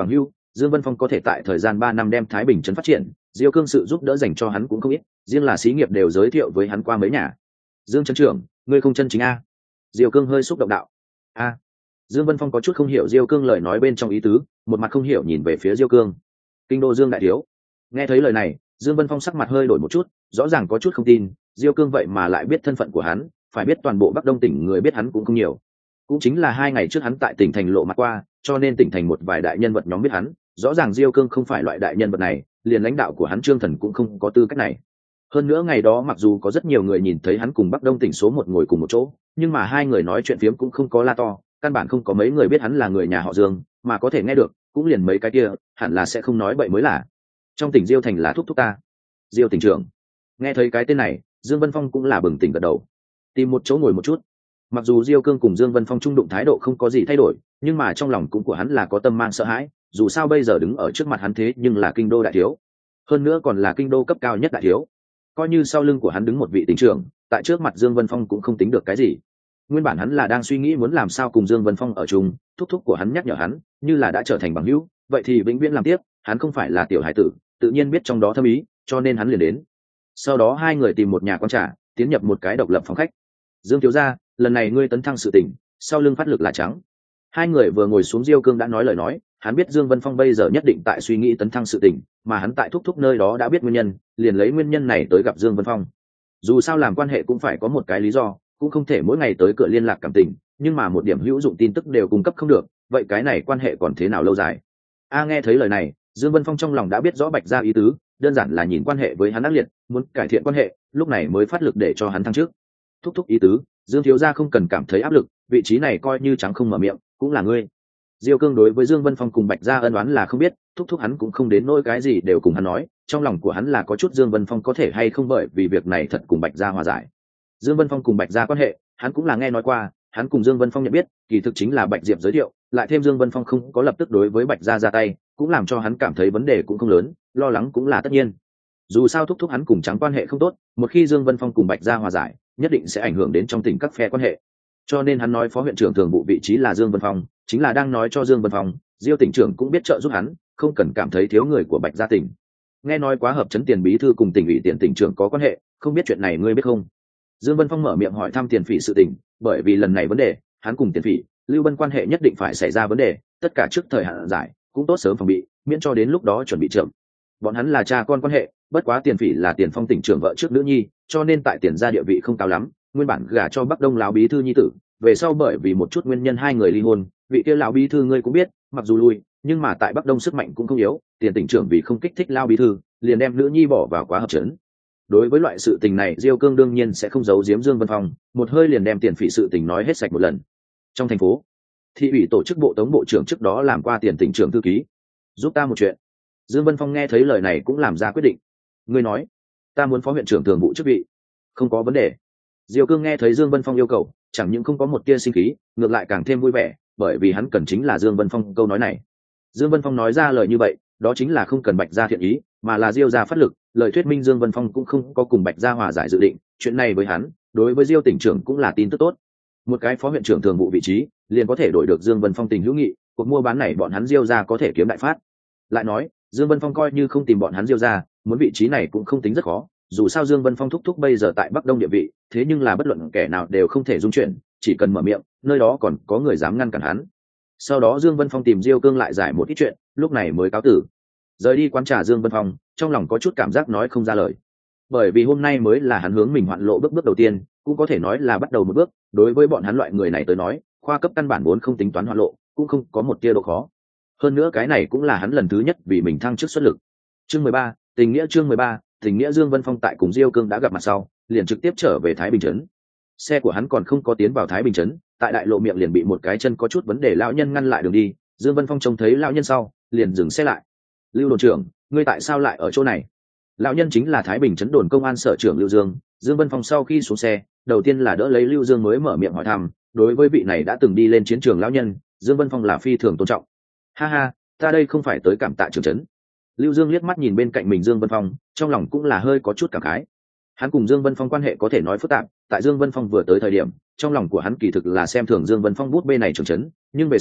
Dương Vân Phong có thể tại thời gian 3 năm đem Thái Bình trấn phát triển, Diêu Cương sự giúp đỡ dành cho hắn cũng không ít, riêng là xí nghiệp đều giới thiệu với hắn qua mấy nhà. Dương trấn trưởng, ngươi không chân chính a? Diêu Cương hơi xúc động đạo. A. Dương Vân Phong có chút không hiểu Diêu Cương lời nói bên trong ý tứ, một mặt không hiểu nhìn về phía Diêu Cương. Kinh đô Dương đại thiếu. Nghe thấy lời này, Dương Vân Phong sắc mặt hơi đổi một chút, rõ ràng có chút không tin, Diêu Cương vậy mà lại biết thân phận của hắn, phải biết toàn bộ Bắc Đông tỉnh người biết hắn cũng không nhiều. Cũng chính là 2 ngày trước hắn tại tỉnh thành lộ mặt qua, cho nên tỉnh thành một vài đại nhân vật nhóm biết hắn, rõ ràng Diêu Cương không phải loại đại nhân vật này, liền lãnh đạo của hắn Trương Thần cũng không có tư cách này. Hơn nữa ngày đó mặc dù có rất nhiều người nhìn thấy hắn cùng Bắc Đông tỉnh số 1 ngồi cùng một chỗ, nhưng mà hai người nói chuyện phiếm cũng không có la to, căn bản không có mấy người biết hắn là người nhà họ Dương, mà có thể nghe được, cũng liền mấy cái kia, hẳn là sẽ không nói bậy mới là. Trong tỉnh Diêu thành là thúc thúc ta. Diêu tỉnh trưởng. Nghe thấy cái tên này, Dương Vân Phong cũng là bừng tỉnh gật đầu. Tìm một chỗ ngồi một chút. Mặc dù Diêu Cương cùng Dương Vân Phong trung đụng thái độ không có gì thay đổi, nhưng mà trong lòng cũng của hắn là có tâm mang sợ hãi, dù sao bây giờ đứng ở trước mặt hắn thế nhưng là kinh đô đại thiếu, hơn nữa còn là kinh đô cấp cao nhất đại thiếu. Coi như sau lưng của hắn đứng một vị tỉnh trưởng, tại trước mặt Dương Vân Phong cũng không tính được cái gì. Nguyên bản hắn là đang suy nghĩ muốn làm sao cùng Dương Vân Phong ở chung, thúc thúc của hắn nhắc nhở hắn, như là đã trở thành bằng hữu, vậy thì vĩnh viễn làm tiếp, hắn không phải là tiểu hải tử, tự nhiên biết trong đó thâm ý, cho nên hắn liền đến. Sau đó hai người tìm một nhà quán trà, tiến nhập một cái độc lập phòng khách. Dương thiếu gia, lần này ngươi tấn thăng sự tình, sau lưng phát lực là trắng. Hai người vừa ngồi xuống, Diêu Cương đã nói lời nói, hắn biết Dương Vân Phong bây giờ nhất định tại suy nghĩ tấn thăng sự tình, mà hắn tại thúc thúc nơi đó đã biết nguyên nhân, liền lấy nguyên nhân này tới gặp Dương Vân Phong. Dù sao làm quan hệ cũng phải có một cái lý do, cũng không thể mỗi ngày tới cửa liên lạc cảm tình, nhưng mà một điểm hữu dụng tin tức đều cung cấp không được, vậy cái này quan hệ còn thế nào lâu dài? Nghe thấy lời này, Dương Vân Phong trong lòng đã biết rõ Bạch Gia ý tứ, đơn giản là nhìn quan hệ với hắn ác liệt, muốn cải thiện quan hệ, lúc này mới phát lực để cho hắn thăng trước. Thúc thúc ý tứ, Dương thiếu gia không cần cảm thấy áp lực, vị trí này coi như trắng không mở miệng, cũng là ngươi. Diêu Cương đối với Dương Vân Phong cùng Bạch Gia ân oán là không biết, thúc thúc hắn cũng không đến nỗi cái gì đều cùng hắn nói, trong lòng của hắn là có chút Dương Vân Phong có thể hay không bởi vì việc này thật cùng Bạch Gia hòa giải. Dương Vân Phong cùng Bạch Gia quan hệ, hắn cũng là nghe nói qua, hắn cùng Dương Vân Phong nhận biết, kỳ thực chính là Bạch Diệp giới thiệu, lại thêm Dương Vân Phong không có lập tức đối với Bạch Gia ra tay, cũng làm cho hắn cảm thấy vấn đề cũng không lớn, lo lắng cũng là tất nhiên. Dù sao thúc thúc hắn cùng Trắng quan hệ không tốt, một khi Dương Vân Phong cùng Bạch Gia hòa giải, nhất định sẽ ảnh hưởng đến trong tỉnh các phe quan hệ. Cho nên hắn nói phó huyện trưởng thường vụ vị trí là Dương Vân Phong, chính là đang nói cho Dương Vân Phong, Diêu tỉnh trưởng cũng biết trợ giúp hắn, không cần cảm thấy thiếu người của Bạch Gia tỉnh. Nghe nói quá hợp chấn tiền bí thư cùng tỉnh ủy tiền tỉnh trưởng có quan hệ, không biết chuyện này ngươi biết không? Dương Vân Phong mở miệng hỏi thăm Tiền Phỉ sự tình, bởi vì lần này vấn đề, hắn cùng Tiền Phỉ, Lưu Bân quan hệ nhất định phải xảy ra vấn đề, tất cả trước thời hạn giải, cũng tốt sớm phòng bị, miễn cho đến lúc đó chuẩn bị chậm. Bọn hắn là cha con quan hệ, bất quá Tiền Phỉ là Tiền Phong tỉnh trưởng vợ trước nữ nhi, cho nên tại Tiền gia địa vị không cao lắm, nguyên bản gả cho Bắc Đông lão bí thư nhi tử, về sau bởi vì một chút nguyên nhân hai người ly hôn, vị kia lão bí thư ngươi cũng biết, mặc dù lui, nhưng mà tại Bắc Đông sức mạnh cũng không yếu, Tiền tỉnh trưởng vì không kích thích lão bí thư, liền đem nữ nhi bỏ vào quá hợp trấn. Đối với loại sự tình này, Diêu Cương đương nhiên sẽ không giấu giếm Dương Vân Phong, một hơi liền đem Tiền Phỉ sự tình nói hết sạch một lần. Trong thành phố, thị ủy tổ chức bộ tống bộ trưởng trước đó làm qua Tiền tỉnh trưởng thư ký, giúp ta một chuyện. Dương Vân Phong nghe thấy lời này cũng làm ra quyết định. Ngươi nói, ta muốn phó huyện trưởng thường vụ chức vị. Không có vấn đề. Diêu Cương nghe thấy Dương Vân Phong yêu cầu, chẳng những không có một tia sinh khí, ngược lại càng thêm vui vẻ, bởi vì hắn cần chính là Dương Vân Phong câu nói này. Dương Vân Phong nói ra lời như vậy, đó chính là không cần Bạch Gia thiện ý, mà là Diêu gia phát lực, lời thuyết minh Dương Vân Phong cũng không có cùng Bạch Gia hòa giải dự định, chuyện này với hắn, đối với Diêu tỉnh trưởng cũng là tin tức tốt. Một cái phó huyện trưởng thường vụ vị trí, liền có thể đổi được Dương Vân Phong tình hữu nghị, cuộc mua bán này bọn hắn Diêu gia có thể kiếm đại phát. Lại nói, Dương Vân Phong coi như không tìm bọn hắn Diêu gia, muốn vị trí này cũng không tính rất khó, dù sao Dương Vân Phong thúc thúc bây giờ tại Bắc Đông địa vị, thế nhưng là bất luận kẻ nào đều không thể dung chuyển, chỉ cần mở miệng, nơi đó còn có người dám ngăn cản hắn. Sau đó Dương Vân Phong tìm Diêu Cương lại giải một ít chuyện, lúc này mới cáo tử. Rời đi quán trà, Dương Vân Phong trong lòng có chút cảm giác nói không ra lời, bởi vì hôm nay mới là hắn hướng mình hoạn lộ bước đầu tiên, cũng có thể nói là bắt đầu một bước. Đối với bọn hắn loại người này tới nói, khoa cấp căn bản vốn không tính toán hoạn lộ, cũng không có một tia độ khó. Hơn nữa cái này cũng là hắn lần thứ nhất vì mình thăng chức xuất lực. Chương 13, tình nghĩa. Chương 13, tình nghĩa. Dương Vân Phong tại cùng Diêu Cương đã gặp mặt sau, liền trực tiếp trở về Thái Bình trấn. Xe của hắn còn không có tiến vào Thái Bình trấn, tại đại lộ miệng liền bị một cái chân có chút vấn đề lão nhân ngăn lại đường đi. Dương Vân Phong trông thấy lão nhân sau, liền dừng xe lại. Lưu đồn trưởng, ngươi tại sao lại ở chỗ này? Lão nhân chính là Thái Bình trấn đồn công an sở trưởng Lưu Dương. Dương Vân Phong sau khi xuống xe, đầu tiên là đỡ lấy Lưu Dương mới mở miệng hỏi thăm. Đối với vị này đã từng đi lên chiến trường lão nhân, Dương Vân Phong là phi thường tôn trọng. Ha ha, ta đây không phải tới cảm tạ trưởng trấn. Lưu Dương liếc mắt nhìn bên cạnh mình Dương Vân Phong, trong lòng cũng là hơi có chút cảm khái. Hắn cùng Dương Vân Phong quan hệ có thể nói phức tạp, tại Dương Vân Phong vừa tới thời điểm, trong lòng của hắn kỳ thực là xem thường Dương Vân Phong bút bê này trưởng trấn, nhưng về sau,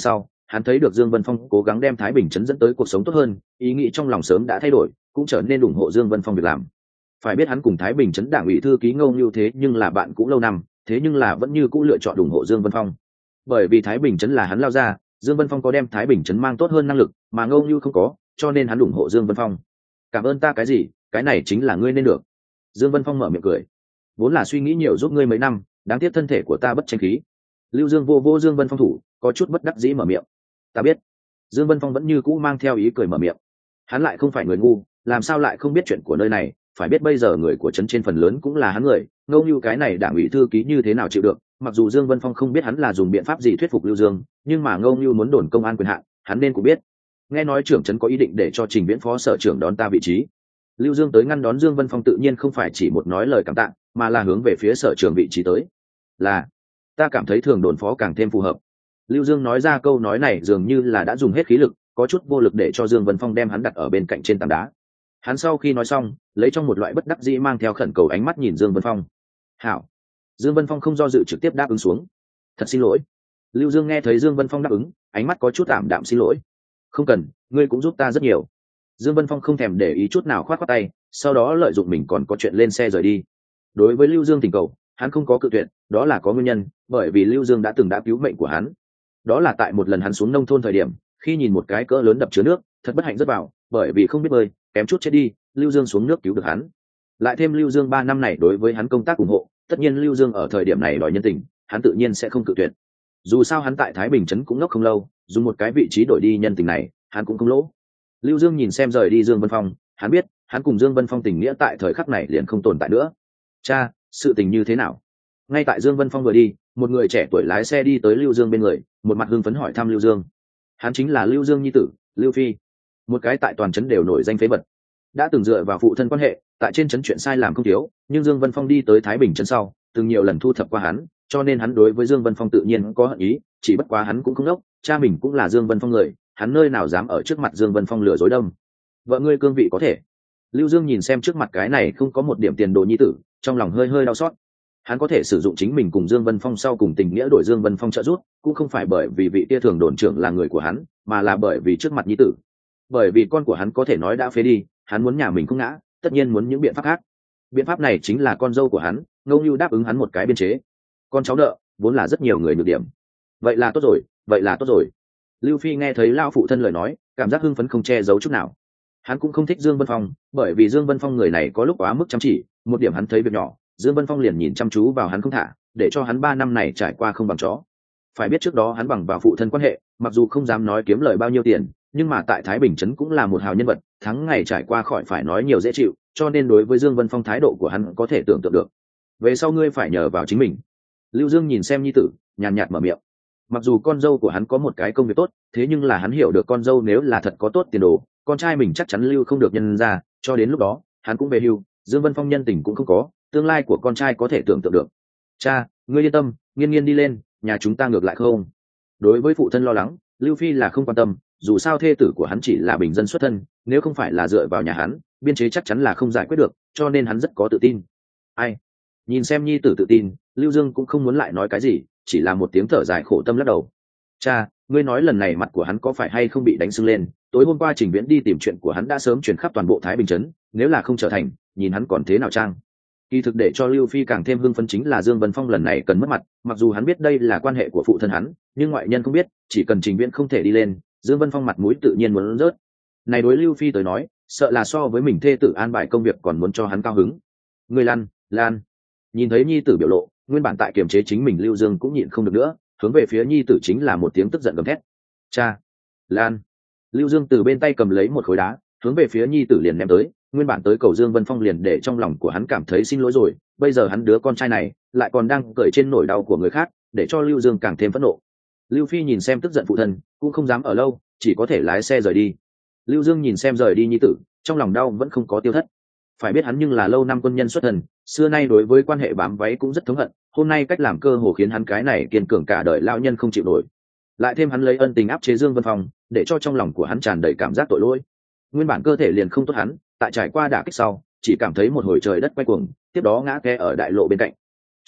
hắn thấy được Dương Vân Phong cố gắng đem Thái Bình trấn dẫn tới cuộc sống tốt hơn, ý nghĩ trong lòng sớm đã thay đổi, cũng trở nên ủng hộ Dương Vân Phong việc làm. Phải biết hắn cùng Thái Bình trấn đảng ủy thư ký Ngô Nưu thế nhưng là bạn cũ lâu năm, thế nhưng là vẫn như cũ lựa chọn ủng hộ Dương Vân Phong. Bởi vì Thái Bình trấn là hắn lao ra, Dương Vân Phong có đem Thái Bình trấn mang tốt hơn năng lực, mà Ngô Nưu không có, cho nên hắn ủng hộ Dương Vân Phong. Cảm ơn ta cái gì, cái này chính là ngươi nên được. Dương Vân Phong mở miệng cười. Vốn là suy nghĩ nhiều giúp ngươi mấy năm, đáng tiếc thân thể của ta bất tranh khí. Lưu Dương vô vô Dương Vân Phong thủ, có chút bất đắc dĩ mở miệng. Ta biết. Dương Vân Phong vẫn như cũ mang theo ý cười mở miệng. Hắn lại không phải người ngu, làm sao lại không biết chuyện của nơi này, phải biết bây giờ người của trấn trên phần lớn cũng là hắn người, Ngô Nưu cái này đảng ủy thư ký như thế nào chịu được, mặc dù Dương Vân Phong không biết hắn là dùng biện pháp gì thuyết phục Lưu Dương, nhưng mà Ngô Nưu muốn đồn công an quyền hạn, hắn nên cũng biết. Nghe nói trưởng trấn có ý định để cho Trình Viễn phó sở trưởng đón ta vị trí. Lưu Dương tới ngăn đón Dương Vân Phong tự nhiên không phải chỉ một nói lời cảm tạ, mà là hướng về phía sở trưởng vị trí tới. Là, ta cảm thấy thường đồn phó càng thêm phù hợp. Lưu Dương nói ra câu nói này dường như là đã dùng hết khí lực, có chút vô lực để cho Dương Vân Phong đem hắn đặt ở bên cạnh trên tảng đá. Hắn sau khi nói xong, lấy trong một loại bất đắc dĩ mang theo khẩn cầu ánh mắt nhìn Dương Vân Phong. Hảo. Dương Vân Phong không do dự trực tiếp đáp ứng xuống. Thật xin lỗi. Lưu Dương nghe thấy Dương Vân Phong đáp ứng, ánh mắt có chút ảm đạm xin lỗi. Không cần, ngươi cũng giúp ta rất nhiều. Dương Vân Phong không thèm để ý chút nào khoát khoát tay, sau đó lợi dụng mình còn có chuyện lên xe rời đi. Đối với Lưu Dương thỉnh cầu, hắn không có cự tuyệt, đó là có nguyên nhân, bởi vì Lưu Dương đã từng cứu mệnh của hắn. Đó là tại một lần hắn xuống nông thôn thời điểm, khi nhìn một cái cỡ lớn đập chứa nước, thật bất hạnh rất vào, bởi vì không biết bơi, kém chút chết đi, Lưu Dương xuống nước cứu được hắn. Lại thêm Lưu Dương 3 năm này đối với hắn công tác ủng hộ, tất nhiên Lưu Dương ở thời điểm này đòi nhân tình, hắn tự nhiên sẽ không cự tuyệt. Dù sao hắn tại Thái Bình trấn cũng ngốc không lâu, dùng một cái vị trí đổi đi nhân tình này, hắn cũng không lỗ. Lưu Dương nhìn xem rời đi Dương Vân Phong, hắn biết, hắn cùng Dương Vân Phong tình nghĩa tại thời khắc này liền không tồn tại nữa. Cha, sự tình như thế nào? Ngay tại Dương Vân Phong vừa đi, một người trẻ tuổi lái xe đi tới Lưu Dương bên người, một mặt hưng phấn hỏi thăm Lưu Dương. Hắn chính là Lưu Dương nhi tử, Lưu Phi, một cái tại toàn trấn đều nổi danh phế vật. Đã từng dựa vào phụ thân quan hệ, tại trên trấn chuyện sai làm không thiếu, nhưng Dương Vân Phong đi tới Thái Bình trấn sau, từng nhiều lần thu thập qua hắn, cho nên hắn đối với Dương Vân Phong tự nhiên có hận ý, chỉ bất quá hắn cũng không đốc, cha mình cũng là Dương Vân Phong người, hắn nơi nào dám ở trước mặt Dương Vân Phong lừa dối đông. Vợ ngươi cương vị có thể. Lưu Dương nhìn xem trước mặt cái này không có một điểm tiền đồ nhi tử, trong lòng hơi hơi đau xót. Hắn có thể sử dụng chính mình cùng Dương Vân Phong sau cùng tình nghĩa đổi Dương Vân Phong trợ giúp, cũng không phải bởi vì vị tia thường đồn trưởng là người của hắn, mà là bởi vì trước mặt nhi tử. Bởi vì con của hắn có thể nói đã phế đi, hắn muốn nhà mình không ngã, tất nhiên muốn những biện pháp khác. Biện pháp này chính là con dâu của hắn, Ngô Nưu đáp ứng hắn một cái biên chế. Con cháu nợ vốn là rất nhiều người nhược điểm. Vậy là tốt rồi, vậy là tốt rồi. Lưu Phi nghe thấy lão phụ thân lời nói, cảm giác hưng phấn không che giấu chút nào. Hắn cũng không thích Dương Vân Phong, bởi vì Dương Vân Phong người này có lúc quá mức chăm chỉ, một điểm hắn thấy việc nhỏ, Dương Vân Phong liền nhìn chăm chú vào hắn không thả, để cho hắn 3 năm này trải qua không bằng chó. Phải biết trước đó hắn bằng vào phụ thân quan hệ, mặc dù không dám nói kiếm lời bao nhiêu tiền, nhưng mà tại Thái Bình trấn cũng là một hào nhân vật, tháng ngày trải qua khỏi phải nói nhiều dễ chịu, cho nên đối với Dương Vân Phong thái độ của hắn có thể tưởng tượng được. Về sau ngươi phải nhờ vào chính mình. Lưu Dương nhìn xem nhi tử, nhàn nhạt mở miệng. Mặc dù con dâu của hắn có một cái công việc tốt, thế nhưng là hắn hiểu được con dâu nếu là thật có tốt tiền đồ, con trai mình chắc chắn lưu không được nhân ra, cho đến lúc đó hắn cũng về hưu, Dương Vân Phong nhân tình cũng không có, tương lai của con trai có thể tưởng tượng được. Cha, ngươi yên tâm, nghiên nghiên đi lên, nhà chúng ta ngược lại không. Đối với phụ thân lo lắng, Lưu Phi là không quan tâm, dù sao thê tử của hắn chỉ là bình dân xuất thân, nếu không phải là dựa vào nhà hắn, biên chế chắc chắn là không giải quyết được, cho nên hắn rất có tự tin. Ai? Nhìn xem nhi tử tự tin, Lưu Dương cũng không muốn lại nói cái gì, chỉ là một tiếng thở dài khổ tâm lắc đầu. Cha, ngươi nói lần này mặt của hắn có phải hay không bị đánh sưng lên, tối hôm qua Trình Viễn đi tìm chuyện của hắn đã sớm truyền khắp toàn bộ Thái Bình trấn, nếu là không trở thành, nhìn hắn còn thế nào trang. Kỳ thực để cho Lưu Phi càng thêm hưng phấn chính là Dương Vân Phong lần này cần mất mặt, mặc dù hắn biết đây là quan hệ của phụ thân hắn, nhưng ngoại nhân không biết, chỉ cần Trình Viễn không thể đi lên, Dương Vân Phong mặt mũi tự nhiên muốn rớt. Này đối Lưu Phi tới nói, sợ là so với mình thê tử an bài công việc còn muốn cho hắn cao hứng. Người Lan. Nhìn thấy nhi tử biểu lộ, nguyên bản tại kiềm chế chính mình Lưu Dương cũng nhịn không được nữa, hướng về phía nhi tử chính là một tiếng tức giận gầm thét. Cha, Lan. Lưu Dương từ bên tay cầm lấy một khối đá, hướng về phía nhi tử liền ném tới, nguyên bản tới cầu Dương Vân Phong liền để trong lòng của hắn cảm thấy xin lỗi rồi, bây giờ hắn đứa con trai này lại còn đang cởi trên nỗi đau của người khác, để cho Lưu Dương càng thêm phẫn nộ. Lưu Phi nhìn xem tức giận phụ thân, cũng không dám ở lâu, chỉ có thể lái xe rời đi. Lưu Dương nhìn xem rời đi nhi tử, trong lòng đau vẫn không có tiêu thất. Phải biết hắn nhưng là lâu năm quân nhân xuất thân, xưa nay đối với quan hệ bám váy cũng rất thống hận, hôm nay cách làm cơ hồ khiến hắn cái này kiên cường cả đời lão nhân không chịu nổi. Lại thêm hắn lấy ân tình áp chế Dương Vân Phong, để cho trong lòng của hắn tràn đầy cảm giác tội lỗi. Nguyên bản cơ thể liền không tốt hắn, tại trải qua đả kích sau, chỉ cảm thấy một hồi trời đất quay cuồng, tiếp đó ngã té ở đại lộ bên cạnh.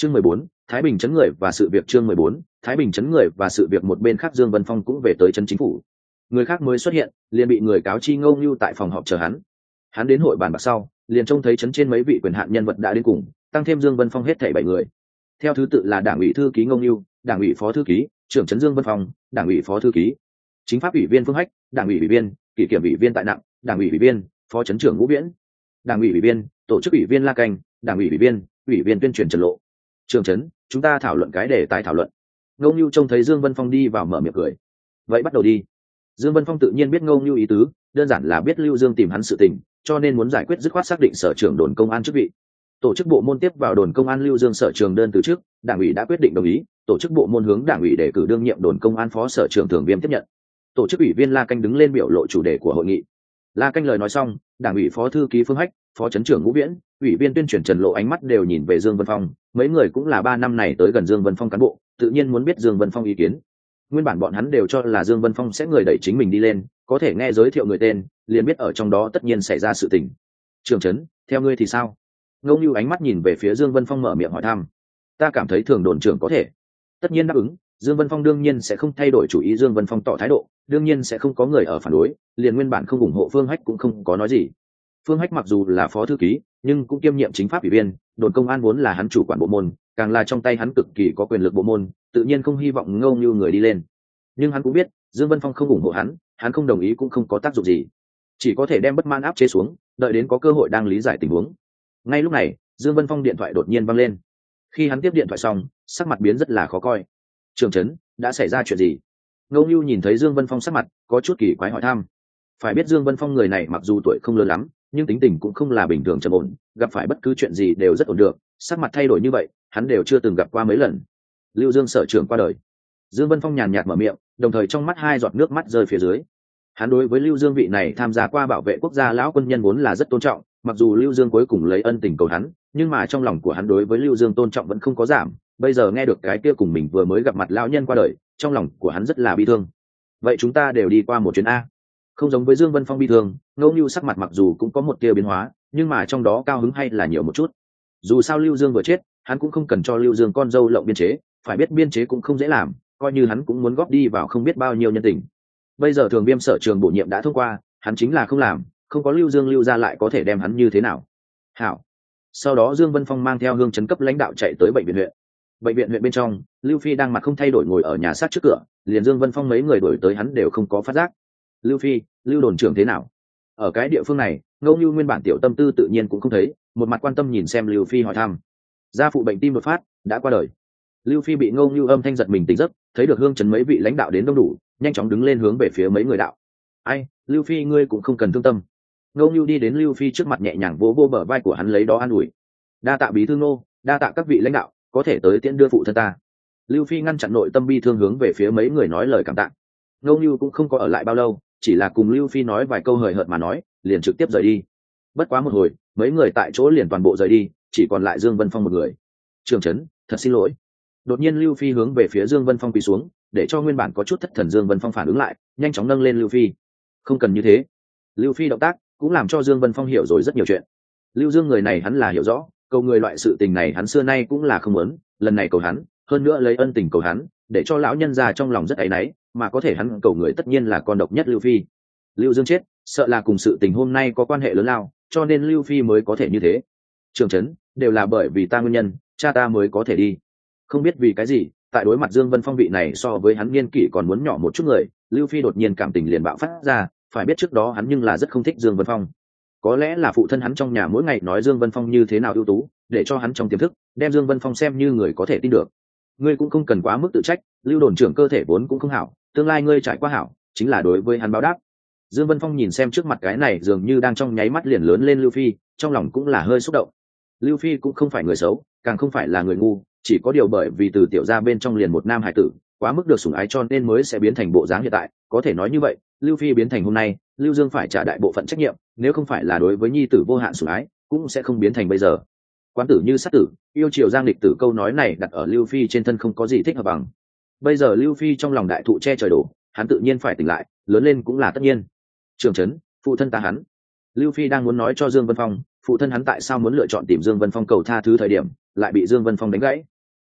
Chương 14, Thái Bình trấn người và sự việc. Chương 14, Thái Bình trấn người và sự việc. Một bên khác Dương Vân Phong cũng về tới trấn chính phủ. Người khác mới xuất hiện, liền bị người cáo chi Ngô Nưu tại phòng họp chờ hắn. Hắn đến hội bàn bạc sau, liền trông thấy trấn trên mấy vị quyền hạn nhân vật đã đến cùng, tăng thêm Dương Vân Phong hết thảy 7 người. Theo thứ tự là Đảng ủy thư ký Ngô Nưu, Đảng ủy phó thư ký, trưởng trấn Dương Vân Phong, Đảng ủy phó thư ký, chính pháp ủy viên Phương Hách, Đảng ủy ủy viên, kỷ kiểm ủy viên Tại Nặng, Đảng ủy ủy viên, phó trấn trưởng Ngũ Viễn, Đảng ủy ủy viên, tổ chức ủy viên La Canh, Đảng ủy ủy viên tuyên truyền Trần Lộ. Trưởng trấn, chúng ta thảo luận cái đề tài thảo luận. Ngô Nưu trông thấy Dương Vân Phong đi vào mở miệng cười. Vậy bắt đầu đi. Dương Vân Phong tự nhiên biết Ngô Nưu ý tứ, đơn giản là biết Lưu Dương tìm hắn sự tình, cho nên muốn giải quyết dứt khoát xác định sở trưởng đồn công an chức vị. Tổ chức bộ môn tiếp vào đồn công an Lưu Dương sở trường đơn từ trước, Đảng ủy đã quyết định đồng ý, tổ chức bộ môn hướng Đảng ủy đề cử đương nhiệm đồn công an phó sở trưởng Thường Viêm tiếp nhận. Tổ chức ủy viên La Canh đứng lên biểu lộ chủ đề của hội nghị. La Canh lời nói xong, Đảng ủy phó thư ký Phương Hách, phó trấn trưởng Ngũ Viễn, ủy viên tuyên truyền Trần Lộ ánh mắt đều nhìn về Dương Vân Phong, mấy người cũng là 3 năm này tới gần Dương Vân Phong cán bộ, tự nhiên muốn biết Dương Vân Phong ý kiến. Nguyên bản bọn hắn đều cho là Dương Vân Phong sẽ người đẩy chính mình đi lên, có thể nghe giới thiệu người tên, liền biết ở trong đó tất nhiên xảy ra sự tình. Trưởng trấn, theo ngươi thì sao? Ngô Nưu ánh mắt nhìn về phía Dương Vân Phong mở miệng hỏi thăm. Ta cảm thấy thường đồn trưởng có thể. Tất nhiên đáp ứng, Dương Vân Phong đương nhiên sẽ không thay đổi chủ ý. Dương Vân Phong tỏ thái độ, đương nhiên sẽ không có người ở phản đối, liền nguyên bản không ủng hộ Phương Hách cũng không có nói gì. Phương Hách mặc dù là phó thư ký, nhưng cũng kiêm nhiệm chính pháp ủy viên, đồn công an vốn là hắn chủ quản bộ môn, càng là trong tay hắn cực kỳ có quyền lực bộ môn, tự nhiên không hy vọng Ngô Nưu người đi lên. Nhưng hắn cũng biết, Dương Vân Phong không ủng hộ hắn không đồng ý cũng không có tác dụng gì, chỉ có thể đem bất mãn áp chế xuống, đợi đến có cơ hội đang lý giải tình huống. Ngay lúc này, Dương Vân Phong điện thoại đột nhiên vang lên. Khi hắn tiếp điện thoại xong, sắc mặt biến rất là khó coi. Trưởng trấn, đã xảy ra chuyện gì? Ngô Nưu nhìn thấy Dương Vân Phong sắc mặt, có chút kỳ quái hỏi thăm. Phải biết Dương Vân Phong người này mặc dù tuổi không lớn lắm, nhưng tính tình cũng không là bình thường trầm ổn, gặp phải bất cứ chuyện gì đều rất ổn được, sắc mặt thay đổi như vậy, hắn đều chưa từng gặp qua mấy lần. Lưu Dương sở trưởng qua đời. Dương Vân Phong nhàn nhạt mở miệng, đồng thời trong mắt 2 giọt nước mắt rơi phía dưới. Hắn đối với Lưu Dương vị này tham gia qua bảo vệ quốc gia lão quân nhân vốn là rất tôn trọng, mặc dù Lưu Dương cuối cùng lấy ân tình cầu hắn, nhưng mà trong lòng của hắn đối với Lưu Dương tôn trọng vẫn không có giảm. Bây giờ nghe được cái kia cùng mình vừa mới gặp mặt lão nhân qua đời, trong lòng của hắn rất là bi thương. Vậy chúng ta đều đi qua một chuyến a. Không giống với Dương Vân Phong bi thương, Ngô Nưu sắc mặt mặc dù cũng có một tia biến hóa, nhưng mà trong đó cao hứng hay là nhiều một chút. Dù sao Lưu Dương vừa chết, hắn cũng không cần cho Lưu Dương con dâu lộng biên chế, phải biết biên chế cũng không dễ làm, coi như hắn cũng muốn góp đi vào không biết bao nhiêu nhân tình. Bây giờ Thường Viêm sở trường bổ nhiệm đã thông qua, hắn chính là không làm, không có Lưu Dương Lưu gia lại có thể đem hắn như thế nào? Hảo. Sau đó Dương Vân Phong mang theo hương chấn cấp lãnh đạo chạy tới bệnh viện huyện. Bệnh viện huyện bên trong, Lưu Phi đang mặt không thay đổi ngồi ở nhà sát trước cửa, liền Dương Vân Phong mấy người đuổi tới hắn đều không có phát giác. Lưu Phi, Lưu đồn trưởng thế nào? Ở cái địa phương này, Ngô Nưu nguyên bản tiểu tâm tư tự nhiên cũng không thấy, một mặt quan tâm nhìn xem Lưu Phi hỏi thăm. Gia phụ bệnh tim đột phát, đã qua đời. Lưu Phi bị Ngô Nưu âm thanh giật mình tỉnh giấc, thấy được hương chấn mấy vị lãnh đạo đến đông đủ, nhanh chóng đứng lên hướng về phía mấy người đạo. Ai, Lưu Phi ngươi cũng không cần thương tâm. Ngô Nưu đi đến Lưu Phi trước mặt nhẹ nhàng vỗ vỗ bờ vai của hắn lấy đó an ủi. Đa tạ bí thư Ngô, đa tạ các vị lãnh đạo, có thể tới tiễn đưa phụ thân ta. Lưu Phi ngăn chặn nội tâm bi thương hướng về phía mấy người nói lời cảm tạ. Ngô Nưu cũng không có ở lại bao lâu, chỉ là cùng Lưu Phi nói vài câu hời hợt mà nói, liền trực tiếp rời đi. Bất quá một hồi, mấy người tại chỗ liền toàn bộ rời đi, chỉ còn lại Dương Vân Phong một người. Trường trấn, thật xin lỗi. Đột nhiên Lưu Phi hướng về phía Dương Vân Phong quỳ xuống, để cho nguyên bản có chút thất thần Dương Vân Phong phản ứng lại, nhanh chóng nâng lên Lưu Phi. Không cần như thế. Lưu Phi động tác cũng làm cho Dương Vân Phong hiểu rồi rất nhiều chuyện. Lưu Dương người này hắn là hiểu rõ, cầu người loại sự tình này hắn xưa nay cũng là không muốn, lần này cầu hắn, hơn nữa lấy ân tình cầu hắn, để cho lão nhân già trong lòng rất áy náy, mà có thể hắn cầu người tất nhiên là con độc nhất Lưu Phi. Lưu Dương chết, sợ là cùng sự tình hôm nay có quan hệ lớn lao, cho nên Lưu Phi mới có thể như thế. Trường trấn, đều là bởi vì ta nguyên nhân, cha ta mới có thể đi. Không biết vì cái gì, tại đối mặt Dương Vân Phong vị này so với hắn niên kỷ còn muốn nhỏ một chút người, Lưu Phi đột nhiên cảm tình liền bạo phát ra, phải biết trước đó hắn nhưng là rất không thích Dương Vân Phong. Có lẽ là phụ thân hắn trong nhà mỗi ngày nói Dương Vân Phong như thế nào ưu tú, để cho hắn trong tiềm thức đem Dương Vân Phong xem như người có thể tin được. Ngươi cũng không cần quá mức tự trách, Lưu đồn trưởng cơ thể vốn cũng không hảo, tương lai ngươi trải qua hảo, chính là đối với hắn báo đáp. Dương Vân Phong nhìn xem trước mặt cái này dường như đang trong nháy mắt liền lớn lên Lưu Phi, trong lòng cũng là hơi xúc động. Lưu Phi cũng không phải người xấu, càng không phải là người ngu, chỉ có điều bởi vì từ tiểu gia bên trong liền một nam hải tử, quá mức được sủng ái cho nên mới sẽ biến thành bộ dáng hiện tại. Có thể nói như vậy, Lưu Phi biến thành hôm nay, Lưu Dương phải trả đại bộ phận trách nhiệm, nếu không phải là đối với nhi tử vô hạn sủng ái, cũng sẽ không biến thành bây giờ. Quán tử như sát tử, yêu chiều giang địch tử, câu nói này đặt ở Lưu Phi trên thân không có gì thích hợp bằng. Bây giờ Lưu Phi trong lòng đại thụ che trời đổ, hắn tự nhiên phải tỉnh lại, lớn lên cũng là tất nhiên. Trường trấn, phụ thân ta hắn. Lưu Phi đang muốn nói cho Dương Vân Phong, phụ thân hắn tại sao muốn lựa chọn tìm Dương Vân Phong cầu tha thứ thời điểm, lại bị Dương Vân Phong đánh gãy.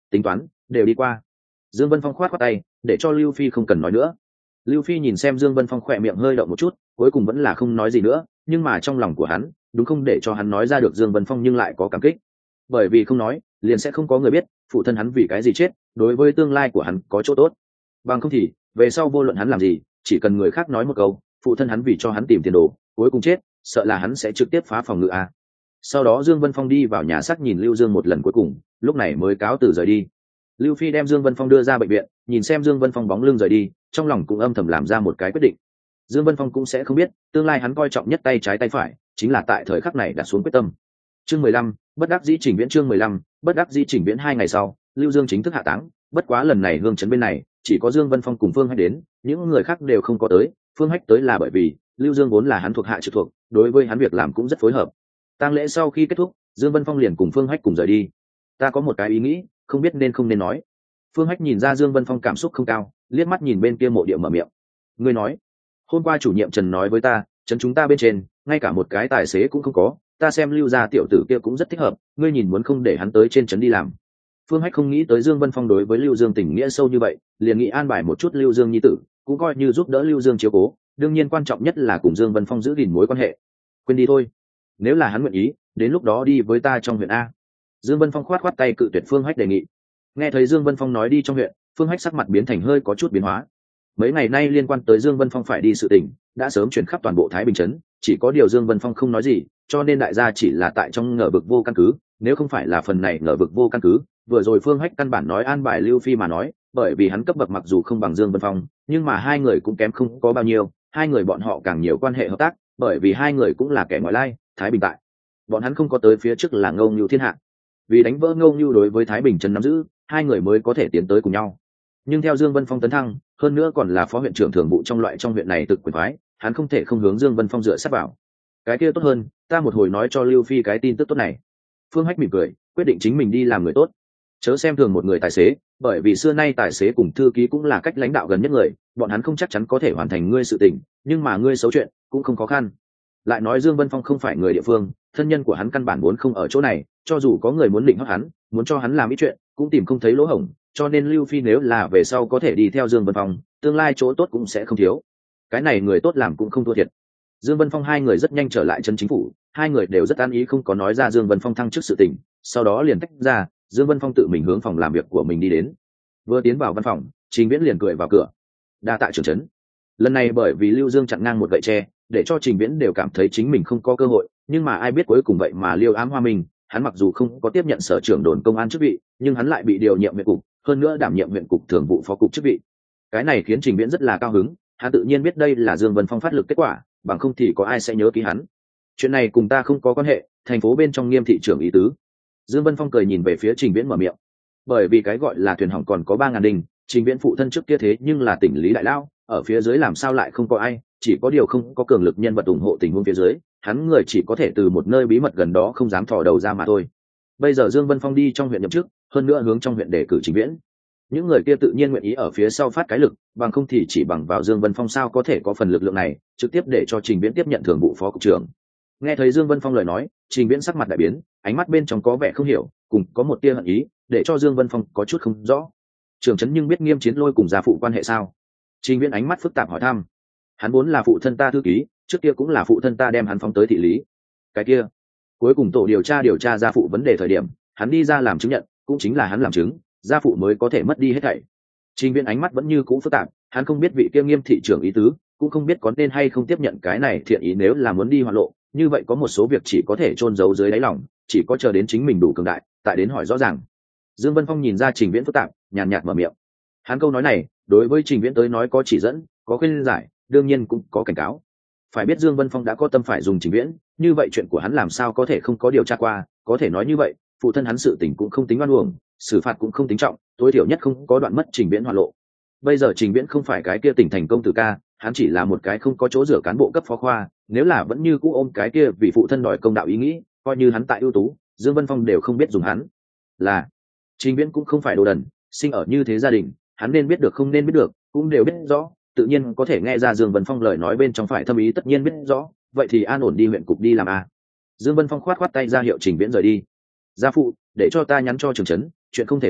tính toán đều đi qua. Dương Vân Phong khoát khoát tay để cho Lưu Phi không cần nói nữa. Lưu Phi nhìn xem Dương Vân Phong khỏe miệng hơi động một chút, cuối cùng vẫn là không nói gì nữa, nhưng mà trong lòng của hắn đúng không để cho hắn nói ra được Dương Vân Phong nhưng lại có cảm kích, bởi vì không nói liền sẽ không có người biết phụ thân hắn vì cái gì chết, đối với tương lai của hắn có chỗ tốt. Bằng không thì về sau vô luận hắn làm gì, chỉ cần người khác nói một câu phụ thân hắn vì cho hắn tìm tiền đồ cuối cùng chết, sợ là hắn sẽ trực tiếp phá phòng ngự a. Sau đó Dương Vân Phong đi vào nhà xác nhìn Lưu Dương một lần cuối cùng, lúc này mới cáo từ rời đi. Lưu Phi đem Dương Vân Phong đưa ra bệnh viện, nhìn xem Dương Vân Phong bóng lưng rời đi, trong lòng cũng âm thầm làm ra một cái quyết định. Dương Vân Phong cũng sẽ không biết, tương lai hắn coi trọng nhất tay trái tay phải, chính là tại thời khắc này đặt xuống quyết tâm. Chương 15, bất đắc dĩ chỉnh viễn. Chương 15, bất đắc dĩ chỉnh viễn. 2 ngày sau, Lưu Dương chính thức hạ táng, bất quá lần này hương trấn bên này chỉ có Dương Vân Phong cùng Phương Hách đến, những người khác đều không có tới. Phương Hách tới là bởi vì Lưu Dương vốn là hắn thuộc hạ trực thuộc, đối với hắn việc làm cũng rất phối hợp. Tang lễ sau khi kết thúc, Dương Vân Phong liền cùng Phương Hách cùng rời đi. Ta có một cái ý nghĩ, không biết nên không nên nói. Phương Hách nhìn ra Dương Vân Phong cảm xúc không cao, liếc mắt nhìn bên kia mộ địa mở miệng. Ngươi nói, hôm qua chủ nhiệm Trần nói với ta, trấn chúng ta bên trên ngay cả một cái tài xế cũng không có, ta xem Lưu gia tiểu tử kia cũng rất thích hợp, ngươi nhìn muốn không để hắn tới trên trấn đi làm. Phương Hách không nghĩ tới Dương Vân Phong đối với Lưu Dương tình nghĩa sâu như vậy, liền nghĩ an bài một chút Lưu Dương nhi tử, cũng coi như giúp đỡ Lưu Dương chiếu cố, đương nhiên quan trọng nhất là cùng Dương Vân Phong giữ gìn mối quan hệ. Quên đi thôi, nếu là hắn nguyện ý, đến lúc đó đi với ta trong huyện a. Dương Vân Phong khoát khoát tay cự tuyệt Phương Hách đề nghị. Nghe thấy Dương Vân Phong nói đi trong huyện, Phương Hách sắc mặt biến thành hơi có chút biến hóa. Mấy ngày nay liên quan tới Dương Vân Phong phải đi sự tình đã sớm chuyển khắp toàn bộ Thái Bình trấn, chỉ có điều Dương Vân Phong không nói gì, cho nên đại gia chỉ là tại trong ngờ vực vô căn cứ. Nếu không phải là phần này ngờ vực vô căn cứ, vừa rồi Phương Hách căn bản nói an bài Lưu Phi mà nói, bởi vì hắn cấp bậc mặc dù không bằng Dương Vân Phong, nhưng mà hai người cũng kém không có bao nhiêu, hai người bọn họ càng nhiều quan hệ hợp tác, bởi vì hai người cũng là kẻ ngoại lai. Thái Bình tại bọn hắn không có tới phía trước là Ngô Nưu thiên hạ, vì đánh vỡ Ngô Nưu đối với Thái Bình trấn nắm giữ, hai người mới có thể tiến tới cùng nhau. Nhưng theo Dương Vân Phong tấn thăng, hơn nữa còn là phó huyện trưởng thường vụ trong loại trong huyện này thực quyền phái, hắn không thể không hướng Dương Vân Phong dựa sát vào. Cái kia tốt hơn, ta một hồi nói cho Lưu Phi cái tin tức tốt này. Phương Hách mỉm cười, quyết định chính mình đi làm người tốt, chớ xem thường một người tài xế, bởi vì xưa nay tài xế cùng thư ký cũng là cách lãnh đạo gần nhất người, bọn hắn không chắc chắn có thể hoàn thành ngươi sự tình, nhưng mà ngươi xấu chuyện cũng không khó khăn. Lại nói Dương Vân Phong không phải người địa phương, thân nhân của hắn căn bản muốn không ở chỗ này, cho dù có người muốn định hót hắn, muốn cho hắn làm ít chuyện, cũng tìm không thấy lỗ hổng, cho nên Lưu Phi nếu là về sau có thể đi theo Dương Vân Phong, tương lai chỗ tốt cũng sẽ không thiếu. Cái này người tốt làm cũng không thua thiệt. Dương Vân Phong hai người rất nhanh trở lại trấn chính phủ, hai người đều rất an ý không có nói ra Dương Vân Phong thăng chức sự tình, sau đó liền tách ra, Dương Vân Phong tự mình hướng phòng làm việc của mình đi đến. Vừa tiến vào văn phòng, Trình Viễn liền cười vào cửa. Đa tạ trưởng trấn. Lần này bởi vì Lưu Dương chặn ngang một gậy tre, để cho Trình Viễn đều cảm thấy chính mình không có cơ hội, nhưng mà ai biết cuối cùng vậy mà Liêu Ám Hoa mình, hắn mặc dù không có tiếp nhận sở trưởng đồn công an chức vị, nhưng hắn lại bị điều nhiệm huyện cục, hơn nữa đảm nhiệm huyện cục thường vụ phó cục chức vị. Cái này khiến Trình Viễn rất là cao hứng, hắn tự nhiên biết đây là Dương Vân Phong phát lực kết quả, bằng không thì có ai sẽ nhớ ký hắn. Chuyện này cùng ta không có quan hệ, thành phố bên trong Nghiêm thị trưởng ý tứ. Dương Vân Phong cười nhìn về phía Trình Viễn mở miệng. Bởi vì cái gọi là thuyền hỏng còn có 3.000 đình, Trình Viễn phụ thân trước kia thế nhưng là tỉnh lý đại lao, ở phía dưới làm sao lại không có ai, chỉ có điều không có cường lực nhân vật ủng hộ tình huống phía dưới, hắn người chỉ có thể từ một nơi bí mật gần đó không dám thò đầu ra mà thôi. Bây giờ Dương Vân Phong đi trong huyện nhậm chức, hơn nữa hướng trong huyện đề cử Trình Viễn, những người kia tự nhiên nguyện ý ở phía sau phát cái lực, bằng không thì chỉ bằng vào Dương Vân Phong sao có thể có phần lực lượng này trực tiếp để cho Trình Viễn tiếp nhận thường vụ phó cục trưởng. Nghe thấy Dương Vân Phong lời nói, Trình Viễn sắc mặt đại biến, ánh mắt bên trong có vẻ không hiểu, cùng có một tia hận ý, để cho Dương Vân Phong có chút không rõ. Trưởng trấn nhưng biết Nghiêm Chiến Lôi cùng gia phụ quan hệ sao? Trình Viễn ánh mắt phức tạp hỏi thăm. Hắn vốn là phụ thân ta thư ký, trước kia cũng là phụ thân ta đem hắn phóng tới thị lý. Cái kia, cuối cùng tổ điều tra gia phụ vấn đề thời điểm, hắn đi ra làm chứng nhận, cũng chính là hắn làm chứng, gia phụ mới có thể mất đi hết thảy. Trình Viễn ánh mắt vẫn như cũ phức tạp, hắn không biết vị kia Nghiêm thị trưởng ý tứ, cũng không biết có nên hay không tiếp nhận cái này thiện ý, nếu là muốn đi hoạt lộ, như vậy có một số việc chỉ có thể chôn giấu dưới đáy lòng, chỉ có chờ đến chính mình đủ cường đại, tại đến hỏi rõ ràng. Dương Vân Phong nhìn ra Trình Viễn phức tạp, nhàn nhạt mở miệng. Hắn câu nói này, đối với Trình Viễn tới nói có chỉ dẫn, có khuyên giải, đương nhiên cũng có cảnh cáo. Phải biết Dương Vân Phong đã có tâm phải dùng Trình Viễn, như vậy chuyện của hắn làm sao có thể không có điều tra qua, có thể nói như vậy, phụ thân hắn sự tình cũng không tính oan uổng, xử phạt cũng không tính trọng, tối thiểu nhất không có đoạn mất Trình Viễn hoạt lộ. Bây giờ Trình Viễn không phải cái kia tỉnh thành công tử ca, hắn chỉ là một cái không có chỗ dựa cán bộ cấp phó khoa, nếu là vẫn như cũ ôm cái kia vì phụ thân đòi công đạo ý nghĩ, coi như hắn tại ưu tú, Dương Vân Phong đều không biết dùng hắn. Là Trình Viễn cũng không phải đồ đần, sinh ở như thế gia đình, hắn nên biết được không nên biết được, cũng đều biết rõ, tự nhiên có thể nghe ra Dương Vân Phong lời nói bên trong phải thâm ý tất nhiên biết rõ, vậy thì an ổn đi huyện cục đi làm a. Dương Vân Phong khoát khoát tay ra hiệu Trình Viễn rời đi. Gia phụ, để cho ta nhắn cho trưởng trấn, chuyện không thể làm,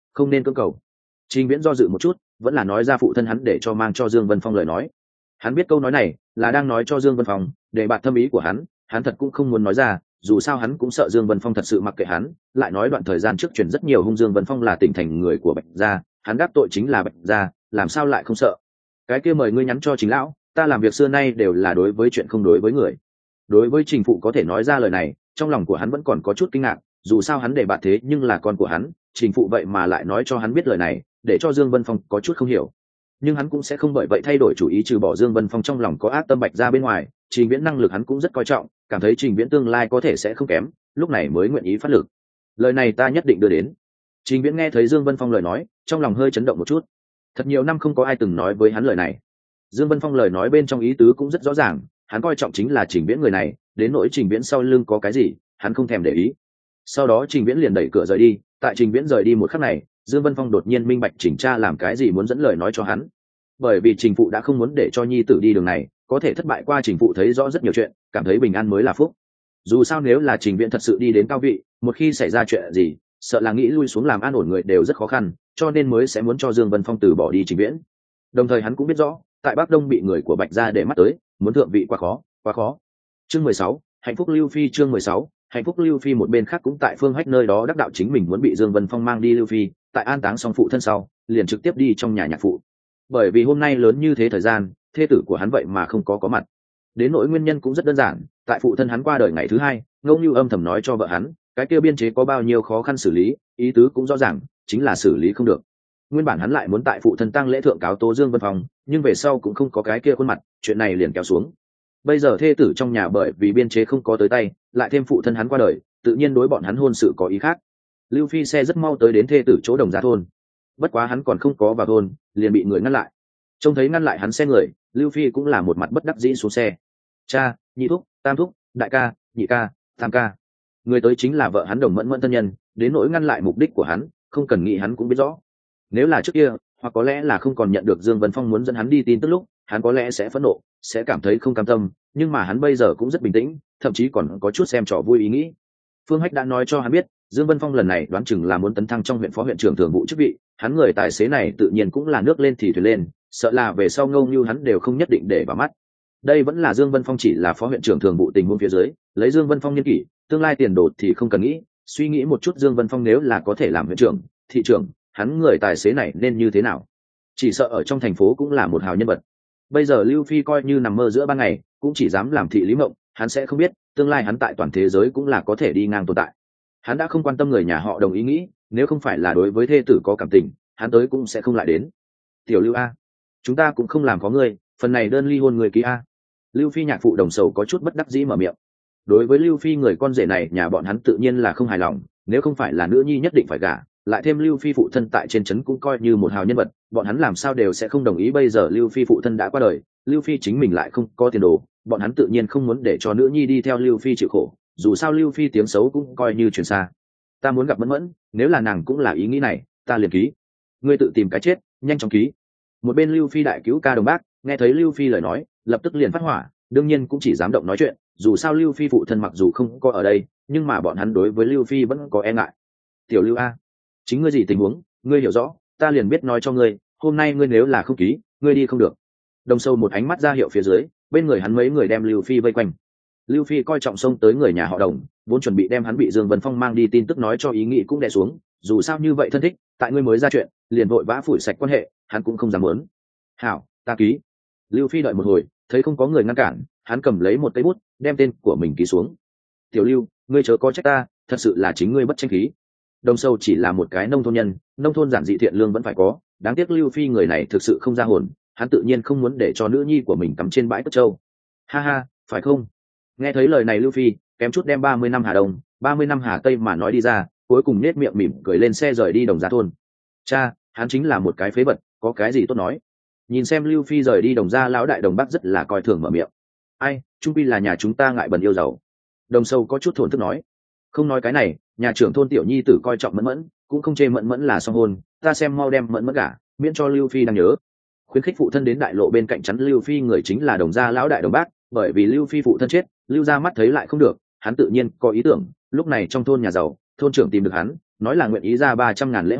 không nên cưỡng cầu. Trình Viễn do dự một chút, vẫn là nói ra phụ thân hắn để cho mang cho Dương Vân Phong lời nói. Hắn biết câu nói này là đang nói cho Dương Vân Phong để bạt thâm ý của hắn thật cũng không muốn nói ra, dù sao hắn cũng sợ Dương Vân Phong thật sự mặc kệ hắn, lại nói đoạn thời gian trước truyền rất nhiều hung Dương Vân Phong là tỉnh thành người của Bạch gia, hắn đáp tội chính là Bạch gia, làm sao lại không sợ. Cái kia mời ngươi nhắn cho Trình lão, ta làm việc xưa nay đều là đối với chuyện không đối với người. Đối với Trình phụ có thể nói ra lời này, trong lòng của hắn vẫn còn có chút kinh ngạc, dù sao hắn để bạt thế nhưng là con của hắn, Trình phụ vậy mà lại nói cho hắn biết lời này, để cho Dương Vân Phong có chút không hiểu. Nhưng hắn cũng sẽ không bởi vậy thay đổi chủ ý, trừ bỏ Dương Vân Phong trong lòng có ác tâm Bạch gia bên ngoài, Trình Viễn năng lực hắn cũng rất coi trọng, cảm thấy Trình Viễn tương lai có thể sẽ không kém, lúc này mới nguyện ý phát lực. Lời này ta nhất định đưa đến. Trình Viễn nghe thấy Dương Vân Phong lời nói, trong lòng hơi chấn động một chút. Thật nhiều năm không có ai từng nói với hắn lời này. Dương Vân Phong lời nói bên trong ý tứ cũng rất rõ ràng, hắn coi trọng chính là Trình Viễn người này, đến nỗi Trình Viễn sau lưng có cái gì, hắn không thèm để ý. Sau đó Trình Viễn liền đẩy cửa rời đi, tại Trình Viễn rời đi một khắc này, Dương Vân Phong đột nhiên minh bạch Trình cha làm cái gì muốn dẫn lời nói cho hắn. Bởi vì Trình phụ đã không muốn để cho nhi tử đi đường này, có thể thất bại qua Trình phụ thấy rõ rất nhiều chuyện, cảm thấy bình an mới là phúc. Dù sao nếu là Trình Viễn thật sự đi đến cao vị, một khi xảy ra chuyện gì, sợ là nghĩ lui xuống làm an ổn người đều rất khó khăn, cho nên mới sẽ muốn cho Dương Vân Phong từ bỏ đi Trình Viễn. Đồng thời hắn cũng biết rõ, tại Bắc Đông bị người của Bạch gia để mắt tới, muốn thượng vị quá khó, quá khó. Chương 16, hạnh phúc Lưu Phi. Chương 16, hạnh phúc Lưu Phi. Một bên khác cũng tại Phương Hách nơi đó đắc đạo chính mình muốn bị Dương Vân Phong mang đi Lưu Phi, tại an táng xong phụ thân sau, liền trực tiếp đi trong nhà nhạc phụ. Bởi vì hôm nay lớn như thế thời gian, thê tử của hắn vậy mà không có mặt. Đến nỗi nguyên nhân cũng rất đơn giản, tại phụ thân hắn qua đời ngày thứ hai, Ngô Nưu âm thầm nói cho vợ hắn, cái kia biên chế có bao nhiêu khó khăn xử lý, ý tứ cũng rõ ràng, chính là xử lý không được. Nguyên bản hắn lại muốn tại phụ thân tang lễ thượng cáo tố Dương Vân Phong, nhưng về sau cũng không có cái kia khuôn mặt, chuyện này liền kéo xuống. Bây giờ thê tử trong nhà bởi vì biên chế không có tới tay, lại thêm phụ thân hắn qua đời, tự nhiên đối bọn hắn hôn sự có ý khác. Lưu Phi xe rất mau tới đến thê tử chỗ Đồng Gia thôn. Bất quá hắn còn không có vào thôn, liền bị người ngăn lại. Trông thấy ngăn lại hắn xe người, Lưu Phi cũng là một mặt bất đắc dĩ xuống xe. Cha, nhị thúc, tam thúc, đại ca, nhị ca, tam ca. Người tới chính là vợ hắn Đồng Mẫn Mẫn thân nhân, đến nỗi ngăn lại mục đích của hắn, không cần nghĩ hắn cũng biết rõ. Nếu là trước kia, hoặc có lẽ là không còn nhận được Dương Vân Phong muốn dẫn hắn đi tin tức lúc, hắn có lẽ sẽ phẫn nộ, sẽ cảm thấy không cam tâm, nhưng mà hắn bây giờ cũng rất bình tĩnh, thậm chí còn có chút xem trò vui ý nghĩ. Phương Hách đã nói cho hắn biết, Dương Vân Phong lần này đoán chừng là muốn tấn thăng trong huyện phó huyện trưởng thường vụ chức vị, hắn người tài xế này tự nhiên cũng là nước lên thì thuyền lên, sợ là về sau Ngô Như hắn đều không nhất định để vào mắt. Đây vẫn là Dương Vân Phong chỉ là phó huyện trưởng thường vụ tình huống phía dưới, lấy Dương Vân Phong nhân kỷ, tương lai tiền đồ thì không cần nghĩ, suy nghĩ một chút Dương Vân Phong nếu là có thể làm huyện trưởng, thị trưởng, hắn người tài xế này nên như thế nào? Chỉ sợ ở trong thành phố cũng là một hào nhân vật. Bây giờ Lưu Phi coi như nằm mơ giữa ban ngày, cũng chỉ dám làm thị lý mộng, hắn sẽ không biết, tương lai hắn tại toàn thế giới cũng là có thể đi ngang tồn tại. Hắn đã không quan tâm người nhà họ Đồng ý nghĩ, nếu không phải là đối với thê tử có cảm tình, hắn tới cũng sẽ không lại đến. Tiểu Lưu a, chúng ta cũng không làm có ngươi, phần này đơn ly hôn người ký a. Lưu Phi nhạc phụ Đồng Sầu có chút bất đắc dĩ mở miệng. Đối với Lưu Phi người con rể này, nhà bọn hắn tự nhiên là không hài lòng, nếu không phải là nữ nhi nhất định phải gả, lại thêm Lưu Phi phụ thân tại trên trấn cũng coi như một hào nhân vật, bọn hắn làm sao đều sẽ không đồng ý. Bây giờ Lưu Phi phụ thân đã qua đời, Lưu Phi chính mình lại không có tiền đồ, bọn hắn tự nhiên không muốn để cho nữ nhi đi theo Lưu Phi chịu khổ, dù sao Lưu Phi tiếng xấu cũng coi như truyền xa. Ta muốn gặp Mẫn Mẫn, nếu là nàng cũng là ý nghĩ này, ta liền ký. Ngươi tự tìm cái chết, nhanh chóng ký. Một bên Lưu Phi đại cứu ca Đồng Bác nghe thấy Lưu Phi lời nói, lập tức liền phát hỏa, đương nhiên cũng chỉ dám động nói chuyện, dù sao Lưu Phi phụ thân mặc dù không có ở đây, nhưng mà bọn hắn đối với Lưu Phi vẫn có e ngại. Tiểu Lưu a, chính ngươi gì tình huống, ngươi hiểu rõ, ta liền biết nói cho ngươi, hôm nay ngươi nếu là không ký, ngươi đi không được. Đồng Sâu một ánh mắt ra hiệu phía dưới, bên người hắn mấy người đem Lưu Phi vây quanh. Lưu Phi coi trọng xông tới người nhà họ Đồng, vốn chuẩn bị đem hắn bị Dương Vân Phong mang đi tin tức nói cho ý nghĩ cũng đè xuống, dù sao như vậy thân thích, tại ngươi mới ra chuyện, liền vội vã phủi sạch quan hệ, hắn cũng không dám muốn. Hảo, ta ký. Lưu Phi đợi một hồi, thấy không có người ngăn cản, hắn cầm lấy một cây bút, đem tên của mình ký xuống. Tiểu Lưu, ngươi chớ có trách ta, thật sự là chính ngươi bất tranh khí. Đồng Sâu chỉ là một cái nông thôn nhân, nông thôn giản dị thiện lương vẫn phải có, đáng tiếc Lưu Phi người này thực sự không ra hồn, hắn tự nhiên không muốn để cho nữ nhi của mình cắm trên bãi cất trâu. Ha ha, phải không? Nghe thấy lời này Lưu Phi kém chút đem 30 năm Hà Đông, 30 năm Hà Tây mà nói đi ra, cuối cùng nết miệng mỉm cười lên xe rời đi Đồng Gia thôn. Cha, hắn chính là một cái phế vật, có cái gì tốt nói. Nhìn xem Lưu Phi rời đi Đồng Gia, lão đại Đồng Bắc rất là coi thường mở miệng. Ai, trung quy là nhà chúng ta ngại bần yêu giàu. Đồng Sâu có chút thổn thức nói. Không nói cái này, nhà trưởng thôn tiểu nhi tử coi trọng Mẫn Mẫn, cũng không chê Mẫn Mẫn là song hôn, ta xem mau đem Mẫn Mẫn gả, miễn cho Lưu Phi đang nhớ. Khuyến khích phụ thân đến đại lộ bên cạnh chắn Lưu Phi người chính là Đồng Gia lão đại Đồng Bác, bởi vì Lưu Phi phụ thân chết, Lưu gia mắt thấy lại không được, hắn tự nhiên có ý tưởng, lúc này trong thôn nhà giàu, thôn trưởng tìm được hắn, nói là nguyện ý ra 300.000 lễ hỏi,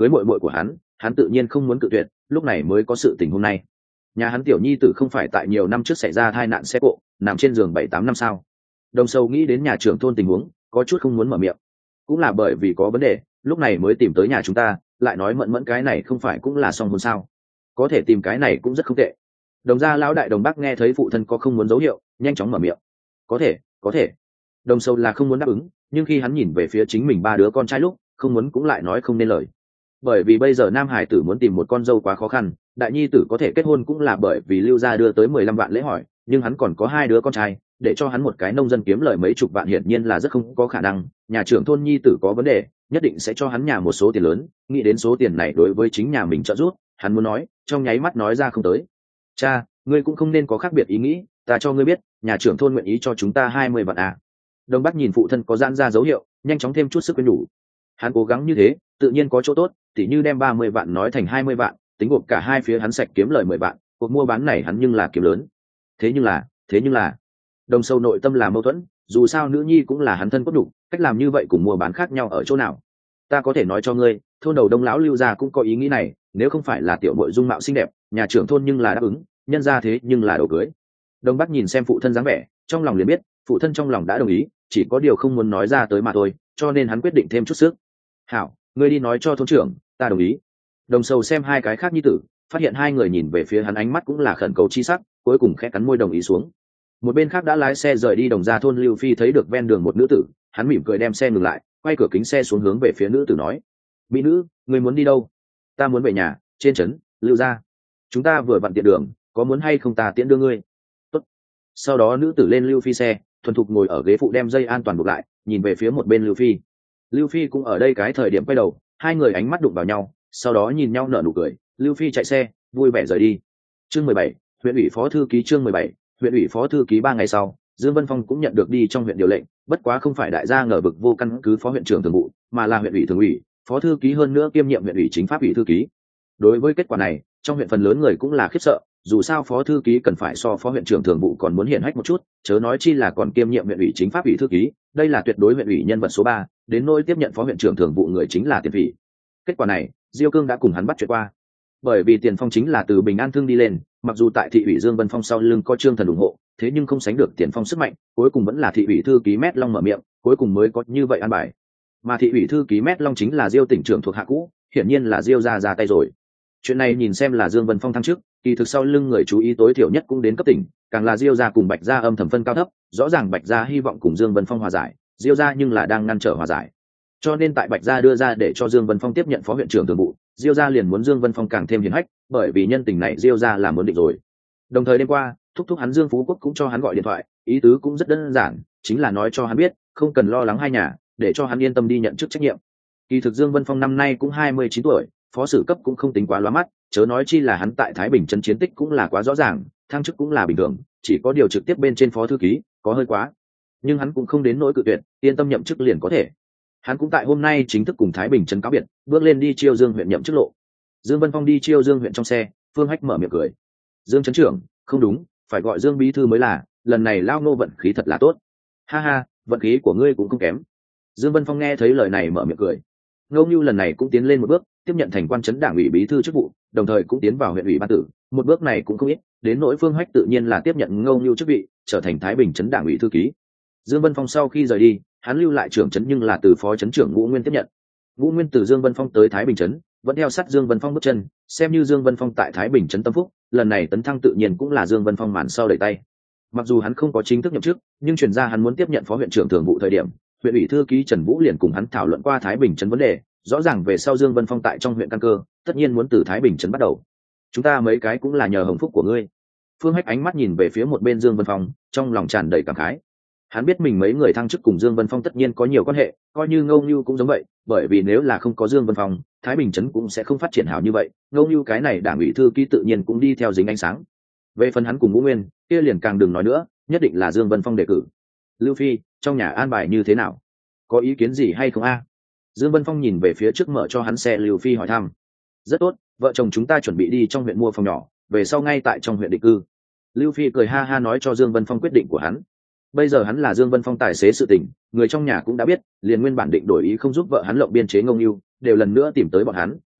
cưới muội muội của hắn tự nhiên không muốn cự tuyệt, lúc này mới có sự tình hôm nay. Nhà hắn tiểu nhi tử không phải tại nhiều năm trước xảy ra tai nạn xe cộ, nằm trên giường 7-8 năm sao? Đồng Sâu nghĩ đến nhà trưởng thôn tình huống, có chút không muốn mở miệng. Cũng là bởi vì có vấn đề, lúc này mới tìm tới nhà chúng ta, lại nói Mẫn Mẫn cái này không phải cũng là xong hôn sao? Có thể tìm cái này cũng rất không tệ. Đồng gia lão đại Đồng Bắc nghe thấy phụ thân có không muốn dấu hiệu, nhanh chóng mở miệng. Có thể. Đồng Sâu là không muốn đáp ứng, nhưng khi hắn nhìn về phía chính mình 3 đứa con trai lúc, không muốn cũng lại nói không nên lời. Bởi vì bây giờ nam hải tử muốn tìm một con dâu quá khó khăn, đại nhi tử có thể kết hôn cũng là bởi vì Lưu gia đưa tới 15 vạn lễ hỏi, nhưng hắn còn có 2 đứa con trai, để cho hắn một cái nông dân kiếm lời mấy chục vạn hiển nhiên là rất không có khả năng. Nhà trưởng thôn nhi tử có vấn đề, nhất định sẽ cho hắn nhà một số tiền lớn, nghĩ đến số tiền này đối với chính nhà mình trợ giúp, hắn muốn nói, trong nháy mắt nói ra không tới. Cha, ngươi cũng không nên có khác biệt ý nghĩ, ta cho ngươi biết, nhà trưởng thôn nguyện ý cho chúng ta 20 vạn à. Đông Bắc nhìn phụ thân có giãn ra dấu hiệu, nhanh chóng thêm chút sức quyến đủ. Hắn cố gắng như thế, tự nhiên có chỗ tốt, tỉ như đem 30 vạn nói thành 20 vạn, tính gộp cả hai phía hắn sạch kiếm lời 10 vạn, cuộc mua bán này hắn nhưng là kiếm lớn. Thế nhưng là, Đồng Sâu nội tâm là mâu thuẫn, dù sao nữ nhi cũng là hắn thân cốt đủ, cách làm như vậy cùng mua bán khác nhau ở chỗ nào? Ta có thể nói cho ngươi, thôn đầu Đông lão Lưu gia cũng có ý nghĩ này, nếu không phải là tiểu muội dung mạo xinh đẹp, nhà trưởng thôn nhưng là đáp ứng, nhân ra thế nhưng là đồ cưới. Đông Bắc nhìn xem phụ thân dáng vẻ, trong lòng liền biết, phụ thân trong lòng đã đồng ý, chỉ có điều không muốn nói ra tới mà thôi, cho nên hắn quyết định thêm chút sức. Hảo, ngươi đi nói cho thôn trưởng, ta đồng ý. Đồng Sâu xem hai cái khác nhi tử, phát hiện hai người nhìn về phía hắn ánh mắt cũng là khẩn cầu chi sắc, cuối cùng khẽ cắn môi đồng ý xuống. Một bên khác đã lái xe rời đi Đồng gia thôn Lưu Phi thấy được ven đường một nữ tử, hắn mỉm cười đem xe ngừng lại, quay cửa kính xe xuống hướng về phía nữ tử nói: mỹ nữ, ngươi muốn đi đâu? Ta muốn về nhà, trên trấn Lưu gia. Chúng ta vừa vặn tiện đường, có muốn hay không ta tiễn đưa ngươi? Tốt. Sau đó nữ tử lên Lưu Phi xe, thuần thục ngồi ở ghế phụ đem dây an toàn buộc lại, nhìn về phía một bên Lưu Phi. Lưu Phi cũng ở đây cái thời điểm quay đầu, hai người ánh mắt đụng vào nhau, sau đó nhìn nhau nở nụ cười. Lưu Phi chạy xe vui vẻ rời đi. Chương 17, huyện ủy phó thư ký. Chương 17, huyện ủy phó thư ký. 3 ngày sau, Dương Vân Phong cũng nhận được đi trong huyện điều lệnh, bất quá không phải đại gia ngờ vực vô căn cứ phó huyện trưởng thường vụ, mà là huyện ủy thường ủy, phó thư ký, hơn nữa kiêm nhiệm huyện ủy chính pháp ủy thư ký. Đối với kết quả này, trong huyện phần lớn người cũng là khiếp sợ, dù sao phó thư ký cần phải so phó huyện trưởng thường vụ còn muốn hiển hách một chút, chớ nói chi là còn kiêm nhiệm huyện ủy chính pháp ủy thư ký, đây là tuyệt đối huyện ủy nhân vật số 3, đến nỗi tiếp nhận phó huyện trưởng thường vụ người chính là Tiền Phỉ. Kết quả này, Diêu Cương đã cùng hắn bắt chuyện qua. Bởi vì Tiền Phong chính là từ Bình An Thương đi lên, mặc dù tại thị ủy Dương Vân Phong sau lưng có Trương Thần ủng hộ, thế nhưng không sánh được Tiền Phong sức mạnh, cuối cùng vẫn là thị ủy thư ký Mét Long mở miệng, cuối cùng mới có như vậy an bài. Mà thị ủy thư ký Mét Long chính là Diêu tỉnh trưởng thuộc hạ cũ, hiển nhiên là Diêu ra tay rồi. Chuyện này nhìn xem là Dương Vân Phong thăng chức, kỳ thực sau lưng người chú ý tối thiểu nhất cũng đến cấp tỉnh, càng là Diêu gia cùng Bạch gia âm thầm phân cao thấp, rõ ràng Bạch gia hy vọng cùng Dương Vân Phong hòa giải, Diêu gia nhưng là đang ngăn trở hòa giải. Cho nên tại Bạch gia đưa ra để cho Dương Vân Phong tiếp nhận phó huyện trưởng thường vụ, Diêu gia liền muốn Dương Vân Phong càng thêm hiển hách, bởi vì nhân tình này Diêu gia là muốn định rồi. Đồng thời đêm qua, thúc hắn Dương Phú Quốc cũng cho hắn gọi điện thoại, ý tứ cũng rất đơn giản, chính là nói cho hắn biết, không cần lo lắng hai nhà, để cho hắn yên tâm đi nhận chức trách nhiệm. Kỳ thực Dương Vân Phong năm nay cũng 29 tuổi, phó sử cấp cũng không tính quá lóa mắt, chớ nói chi là hắn tại Thái Bình trấn chiến tích cũng là quá rõ ràng, thăng chức cũng là bình thường, chỉ có điều trực tiếp bên trên phó thư ký có hơi quá, nhưng hắn cũng không đến nỗi cự tuyệt, yên tâm nhậm chức liền có thể. Hắn cũng tại hôm nay chính thức cùng Thái Bình trấn cáo biệt, bước lên đi Chiêu Dương huyện nhậm chức lộ. Dương Vân Phong đi Chiêu Dương huyện trong xe, Phương Hách mở miệng cười: Dương trấn trưởng, không đúng, phải gọi Dương bí thư mới là, lần này lao nô vận khí thật là tốt. Ha ha, vận khí của ngươi cũng không kém. Dương Vân Phong nghe thấy lời này mở miệng cười. Ngô Nưu lần này cũng tiến lên một bước, tiếp nhận thành quan trấn đảng ủy bí thư chức vụ, đồng thời cũng tiến vào huyện ủy ban tử, một bước này cũng không ít, đến nỗi Phương Hách tự nhiên là tiếp nhận Ngô Nưu chức vị, trở thành Thái Bình trấn đảng ủy thư ký. Dương Vân Phong sau khi rời đi, hắn lưu lại trưởng trấn nhưng là từ phó trấn trưởng Ngũ Nguyên tiếp nhận. Ngũ Nguyên từ Dương Vân Phong tới Thái Bình trấn, vẫn theo sát Dương Vân Phong bước chân, xem như Dương Vân Phong tại Thái Bình trấn tâm phúc, lần này tấn thăng tự nhiên cũng là Dương Vân Phong màn sau đẩy tay. Mặc dù hắn không có chính thức nhậm chức, nhưng truyền ra hắn muốn tiếp nhận phó huyện trưởng thường vụ thời điểm, huyện ủy thư ký Trần Vũ liền cùng hắn thảo luận qua Thái Bình trấn vấn đề, rõ ràng về sau Dương Vân Phong tại trong huyện căn cơ, tất nhiên muốn từ Thái Bình trấn bắt đầu. Chúng ta mấy cái cũng là nhờ hồng phúc của ngươi. Phương Hách ánh mắt nhìn về phía một bên Dương Vân Phong, trong lòng tràn đầy cảm khái. Hắn biết mình mấy người thăng chức cùng Dương Vân Phong tất nhiên có nhiều quan hệ, coi như Ngô Nưu cũng giống vậy, bởi vì nếu là không có Dương Vân Phong, Thái Bình trấn cũng sẽ không phát triển hảo như vậy. Ngô Nưu cái này đảng ủy thư ký tự nhiên cũng đi theo dính ánh sáng. Về phần hắn cùng Ngũ Nguyên, kia liền càng đừng nói nữa, nhất định là Dương Vân Phong đề cử. Lưu Phi, trong nhà an bài như thế nào? Có ý kiến gì hay không a? Dương Vân Phong nhìn về phía trước mở cho hắn xe Lưu Phi hỏi thăm. Rất tốt, vợ chồng chúng ta chuẩn bị đi trong huyện mua phòng nhỏ, về sau ngay tại trong huyện định cư. Lưu Phi cười ha ha nói cho Dương Vân Phong quyết định của hắn. Bây giờ hắn là Dương Vân Phong tài xế sự tình, người trong nhà cũng đã biết, liền nguyên bản định đổi ý không giúp vợ hắn lộng biên chế Ngô Nưu, đều lần nữa tìm tới bọn hắn,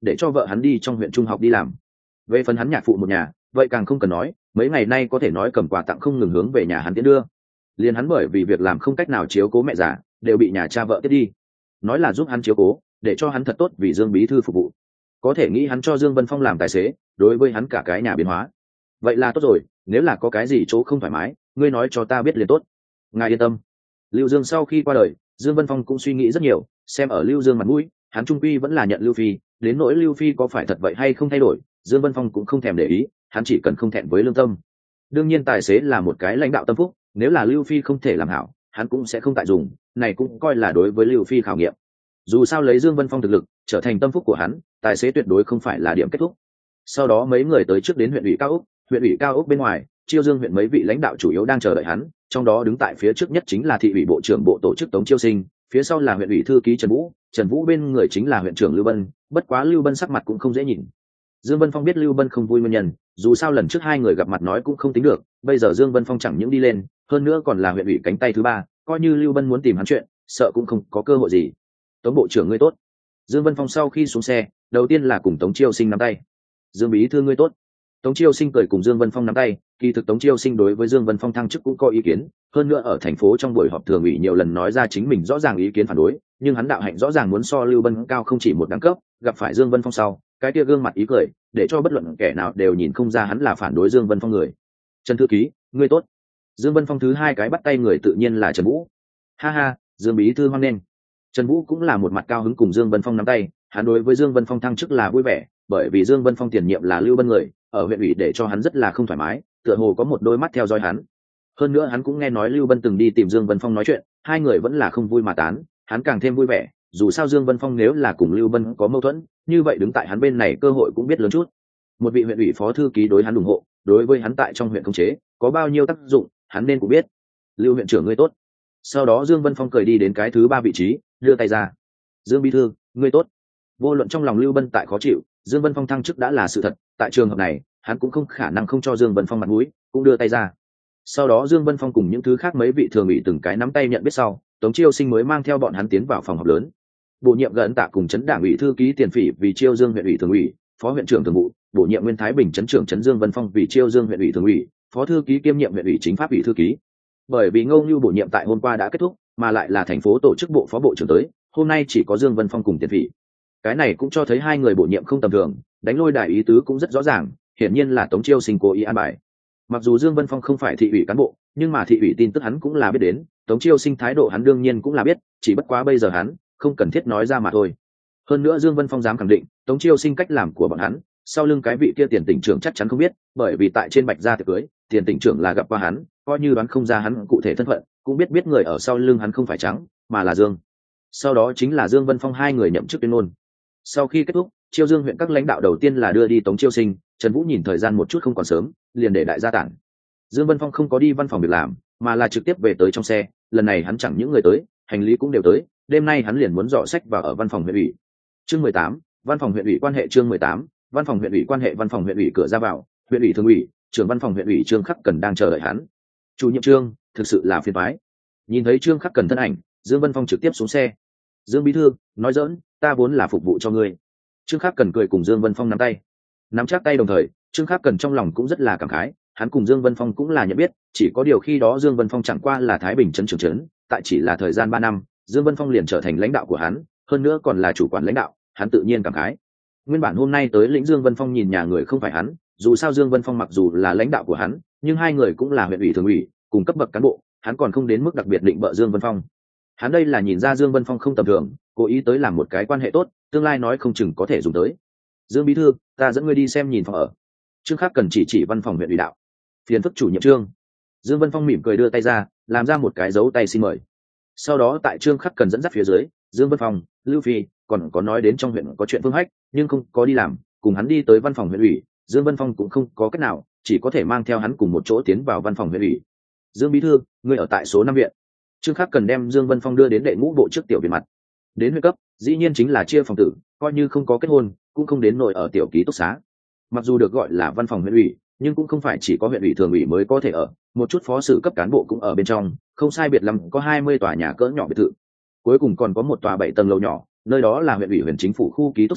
để cho vợ hắn đi trong huyện trung học đi làm. Về phần hắn nhạc phụ một nhà, vậy càng không cần nói, mấy ngày nay có thể nói cầm quà tặng không ngừng hướng về nhà hắn tiến đưa. Liền hắn bởi vì việc làm không cách nào chiếu cố mẹ già, đều bị nhà cha vợ tiếp đi, nói là giúp hắn chiếu cố, để cho hắn thật tốt vì Dương bí thư phục vụ. Có thể nghĩ hắn cho Dương Vân Phong làm tài xế, đối với hắn cả cái nhà biến hóa. Vậy là tốt rồi, nếu là có cái gì chỗ không thoải mái, ngươi nói cho ta biết liền tốt. Ngài yên tâm. Lưu Dương sau khi qua đời, Dương Vân Phong cũng suy nghĩ rất nhiều, xem ở Lưu Dương mặt mũi, hắn trung quy vẫn là nhận Lưu Phi, đến nỗi Lưu Phi có phải thật vậy hay không thay đổi, Dương Vân Phong cũng không thèm để ý, hắn chỉ cần không thẹn với lương tâm. Đương nhiên tài xế là một cái lãnh đạo tâm phúc, nếu là Lưu Phi không thể làm hảo, hắn cũng sẽ không tại dùng, này cũng coi là đối với Lưu Phi khảo nghiệm. Dù sao lấy Dương Vân Phong thực lực, trở thành tâm phúc của hắn, tài xế tuyệt đối không phải là điểm kết thúc. Sau đó mấy người tới trước đến huyện ủy Cao Úc, huyện ủy Cao Úc bên ngoài, Chiêu Dương huyện mấy vị lãnh đạo chủ yếu đang chờ đợi hắn, trong đó đứng tại phía trước nhất chính là thị ủy bộ trưởng bộ tổ chức Tống Chiêu Sinh, phía sau là huyện ủy thư ký Trần Vũ bên người chính là huyện trưởng Lưu Bân, bất quá Lưu Bân sắc mặt cũng không dễ nhìn. Dương Vân Phong biết Lưu Bân không vui nguyên nhân, dù sao lần trước hai người gặp mặt nói cũng không tính được, bây giờ Dương Vân Phong chẳng những đi lên, hơn nữa còn là huyện ủy cánh tay thứ ba, coi như Lưu Bân muốn tìm hắn chuyện, sợ cũng không có cơ hội gì. Tống bộ trưởng ngươi tốt. Dương Vân Phong sau khi xuống xe, đầu tiên là cùng Tống Chiêu Sinh nắm tay. Dương bí thư ngươi tốt. Tống Chiêu Sinh cười cùng Dương Vân Phong nắm tay, kỳ thực Tống Chiêu Sinh đối với Dương Vân Phong thăng chức cũng có ý kiến, hơn nữa ở thành phố trong buổi họp thường ủy nhiều lần nói ra chính mình rõ ràng ý kiến phản đối, nhưng hắn đạo hạnh rõ ràng muốn so Lưu Bân cao không chỉ một đẳng cấp, gặp phải Dương Vân Phong sau, cái kia gương mặt ý cười, để cho bất luận kẻ nào đều nhìn không ra hắn là phản đối Dương Vân Phong người. Trần thư ký, ngươi tốt. Dương Vân Phong thứ hai cái bắt tay người tự nhiên là Trần Vũ. Ha ha, Dương bí thư hoan nghênh. Trần Vũ cũng là một mặt cao hứng cùng Dương Vân Phong nắm tay, hắn đối với Dương Vân Phong thăng chức là vui vẻ, bởi vì Dương Vân Phong tiền nhiệm là Lưu Bân người, ở huyện ủy để cho hắn rất là không thoải mái, tựa hồ có một đôi mắt theo dõi hắn. Hơn nữa hắn cũng nghe nói Lưu Bân từng đi tìm Dương Vân Phong nói chuyện, hai người vẫn là không vui mà tán, hắn càng thêm vui vẻ, dù sao Dương Vân Phong nếu là cùng Lưu Bân có mâu thuẫn, như vậy đứng tại hắn bên này cơ hội cũng biết lớn chút. Một vị huyện ủy phó thư ký đối hắn ủng hộ, đối với hắn tại trong huyện khống chế có bao nhiêu tác dụng, hắn nên cũng biết. Lưu huyện trưởng ngươi tốt. Sau đó Dương Vân Phong cười đi đến cái thứ ba vị trí, đưa tay ra. Dương bí thư, ngươi tốt. Vô luận trong lòng Lưu Bân tại khó chịu, Dương Vân Phong thăng chức đã là sự thật, tại trường hợp này, hắn cũng không khả năng không cho Dương Vân Phong mặt mũi, cũng đưa tay ra. Sau đó Dương Vân Phong cùng những thứ khác mấy vị thường ủy từng cái nắm tay nhận biết sau, Tống Chiêu Sinh mới mang theo bọn hắn tiến vào phòng họp lớn. Bổ nhiệm Gần Tạ cùng trấn đảng ủy thư ký Tiền Phỉ vì Chiêu Dương huyện ủy thường ủy, phó huyện trưởng thường vụ, bổ nhiệm Nguyên Thái Bình trấn trưởng trấn Dương Vân Phong vì Chiêu Dương huyện ủy thường ủy, phó thư ký kiêm nhiệm huyện ủy chính pháp ủy thư ký. Bởi vì Ngô Nưu bổ nhiệm tại hôm qua đã kết thúc, mà lại là thành phố tổ chức bộ phó bộ trưởng tới, hôm nay chỉ có Dương Vân Phong cùng Tiền Phỉ. Cái này cũng cho thấy hai người bổ nhiệm không tầm thường, đánh lôi đại ý tứ cũng rất rõ ràng, hiển nhiên là Tống Chiêu Sinh cố ý an bài. Mặc dù Dương Vân Phong không phải thị ủy cán bộ, nhưng mà thị ủy tin tức hắn cũng là biết đến, Tống Chiêu Sinh thái độ hắn đương nhiên cũng là biết, chỉ bất quá bây giờ hắn không cần thiết nói ra mà thôi. Hơn nữa Dương Vân Phong dám khẳng định, Tống Chiêu Sinh cách làm của bọn hắn, sau lưng cái vị kia Tiền tỉnh trưởng chắc chắn không biết, bởi vì tại trên bạch gia tiệc cưới, Tiền tỉnh trưởng là gặp qua hắn, coi như đoán không ra hắn cụ thể thân phận, cũng biết người ở sau lưng hắn không phải trắng, mà là Dương. Sau đó chính là Dương Vân Phong hai người nhậm chức tuyên ngôn. Sau khi kết thúc, Chiêu Dương huyện các lãnh đạo đầu tiên là đưa đi Tống Chiêu Sinh, Trần Vũ nhìn thời gian một chút không còn sớm, liền để đại gia tản. Dương Vân Phong không có đi văn phòng việc làm, mà là trực tiếp về tới trong xe, lần này hắn chẳng những người tới, hành lý cũng đều tới, đêm nay hắn liền muốn dọn sách vào ở văn phòng huyện ủy. Chương 18, văn phòng huyện ủy quan hệ chương 18, văn phòng huyện ủy quan hệ văn phòng huyện ủy cửa ra vào, huyện ủy thường ủy, trưởng văn phòng huyện ủy Trương Khắc Cần đang chờ đợi hắn. Chủ nhiệm Trương, thực sự là phiền toái. Nhìn thấy Trương Khắc Cần thân ảnh, Dương Vân Phong trực tiếp xuống xe. Dương bí thư, nói giỡn, ta vốn là phục vụ cho ngươi. Trương Khắc Cần cười cùng Dương Vân Phong nắm tay. Nắm chắc tay đồng thời, Trương Khắc Cần trong lòng cũng rất là cảm khái, hắn cùng Dương Vân Phong cũng là nhận biết, chỉ có điều khi đó Dương Vân Phong chẳng qua là Thái Bình trấn trưởng trấn, tại chỉ là thời gian 3 năm, Dương Vân Phong liền trở thành lãnh đạo của hắn, hơn nữa còn là chủ quản lãnh đạo, hắn tự nhiên cảm khái. Nguyên bản hôm nay tới lĩnh Dương Vân Phong nhìn nhà người không phải hắn, dù sao Dương Vân Phong mặc dù là lãnh đạo của hắn, nhưng hai người cũng là huyện ủy thường ủy, cùng cấp bậc cán bộ, hắn còn không đến mức đặc biệt định bợ Dương Vân Phong. Hắn đây là nhìn ra Dương Vân Phong không tầm thường, cố ý tới làm một cái quan hệ tốt, tương lai nói không chừng có thể dùng tới. Dương bí thư, ta dẫn ngươi đi xem nhìn phòng ở. Trương Khắc Cần chỉ văn phòng huyện ủy đạo. Phiền phức chủ nhiệm Trương. Dương Vân Phong mỉm cười đưa tay ra, làm ra một cái dấu tay xin mời. Sau đó tại Trương Khắc Cần dẫn dắt phía dưới, Dương Vân Phong, Lưu Phi còn có nói đến trong huyện có chuyện Phương Hách, nhưng không có đi làm, cùng hắn đi tới văn phòng huyện ủy. Dương Vân Phong cũng không có cách nào, chỉ có thể mang theo hắn cùng một chỗ tiến vào văn phòng huyện ủy. Dương bí thư, ngươi ở tại số 5 viện. Trương Khắc Cần đem Dương Vân Phong đưa đến đệ ngũ bộ trước tiểu viện mặt. Đến huyện cấp, dĩ nhiên chính là chia phòng tử, coi như không có kết hôn, cũng không đến nội ở tiểu ký túc xá. Mặc dù được gọi là văn phòng huyện ủy, nhưng cũng không phải chỉ có huyện ủy thường ủy mới có thể ở, một chút phó sự cấp cán bộ cũng ở bên trong, không sai biệt lắm có 20 tòa nhà cỡ nhỏ biệt thự. Cuối cùng còn có một tòa 7 tầng lầu nhỏ, nơi đó là huyện ủy huyện chính phủ khu ký túc xá,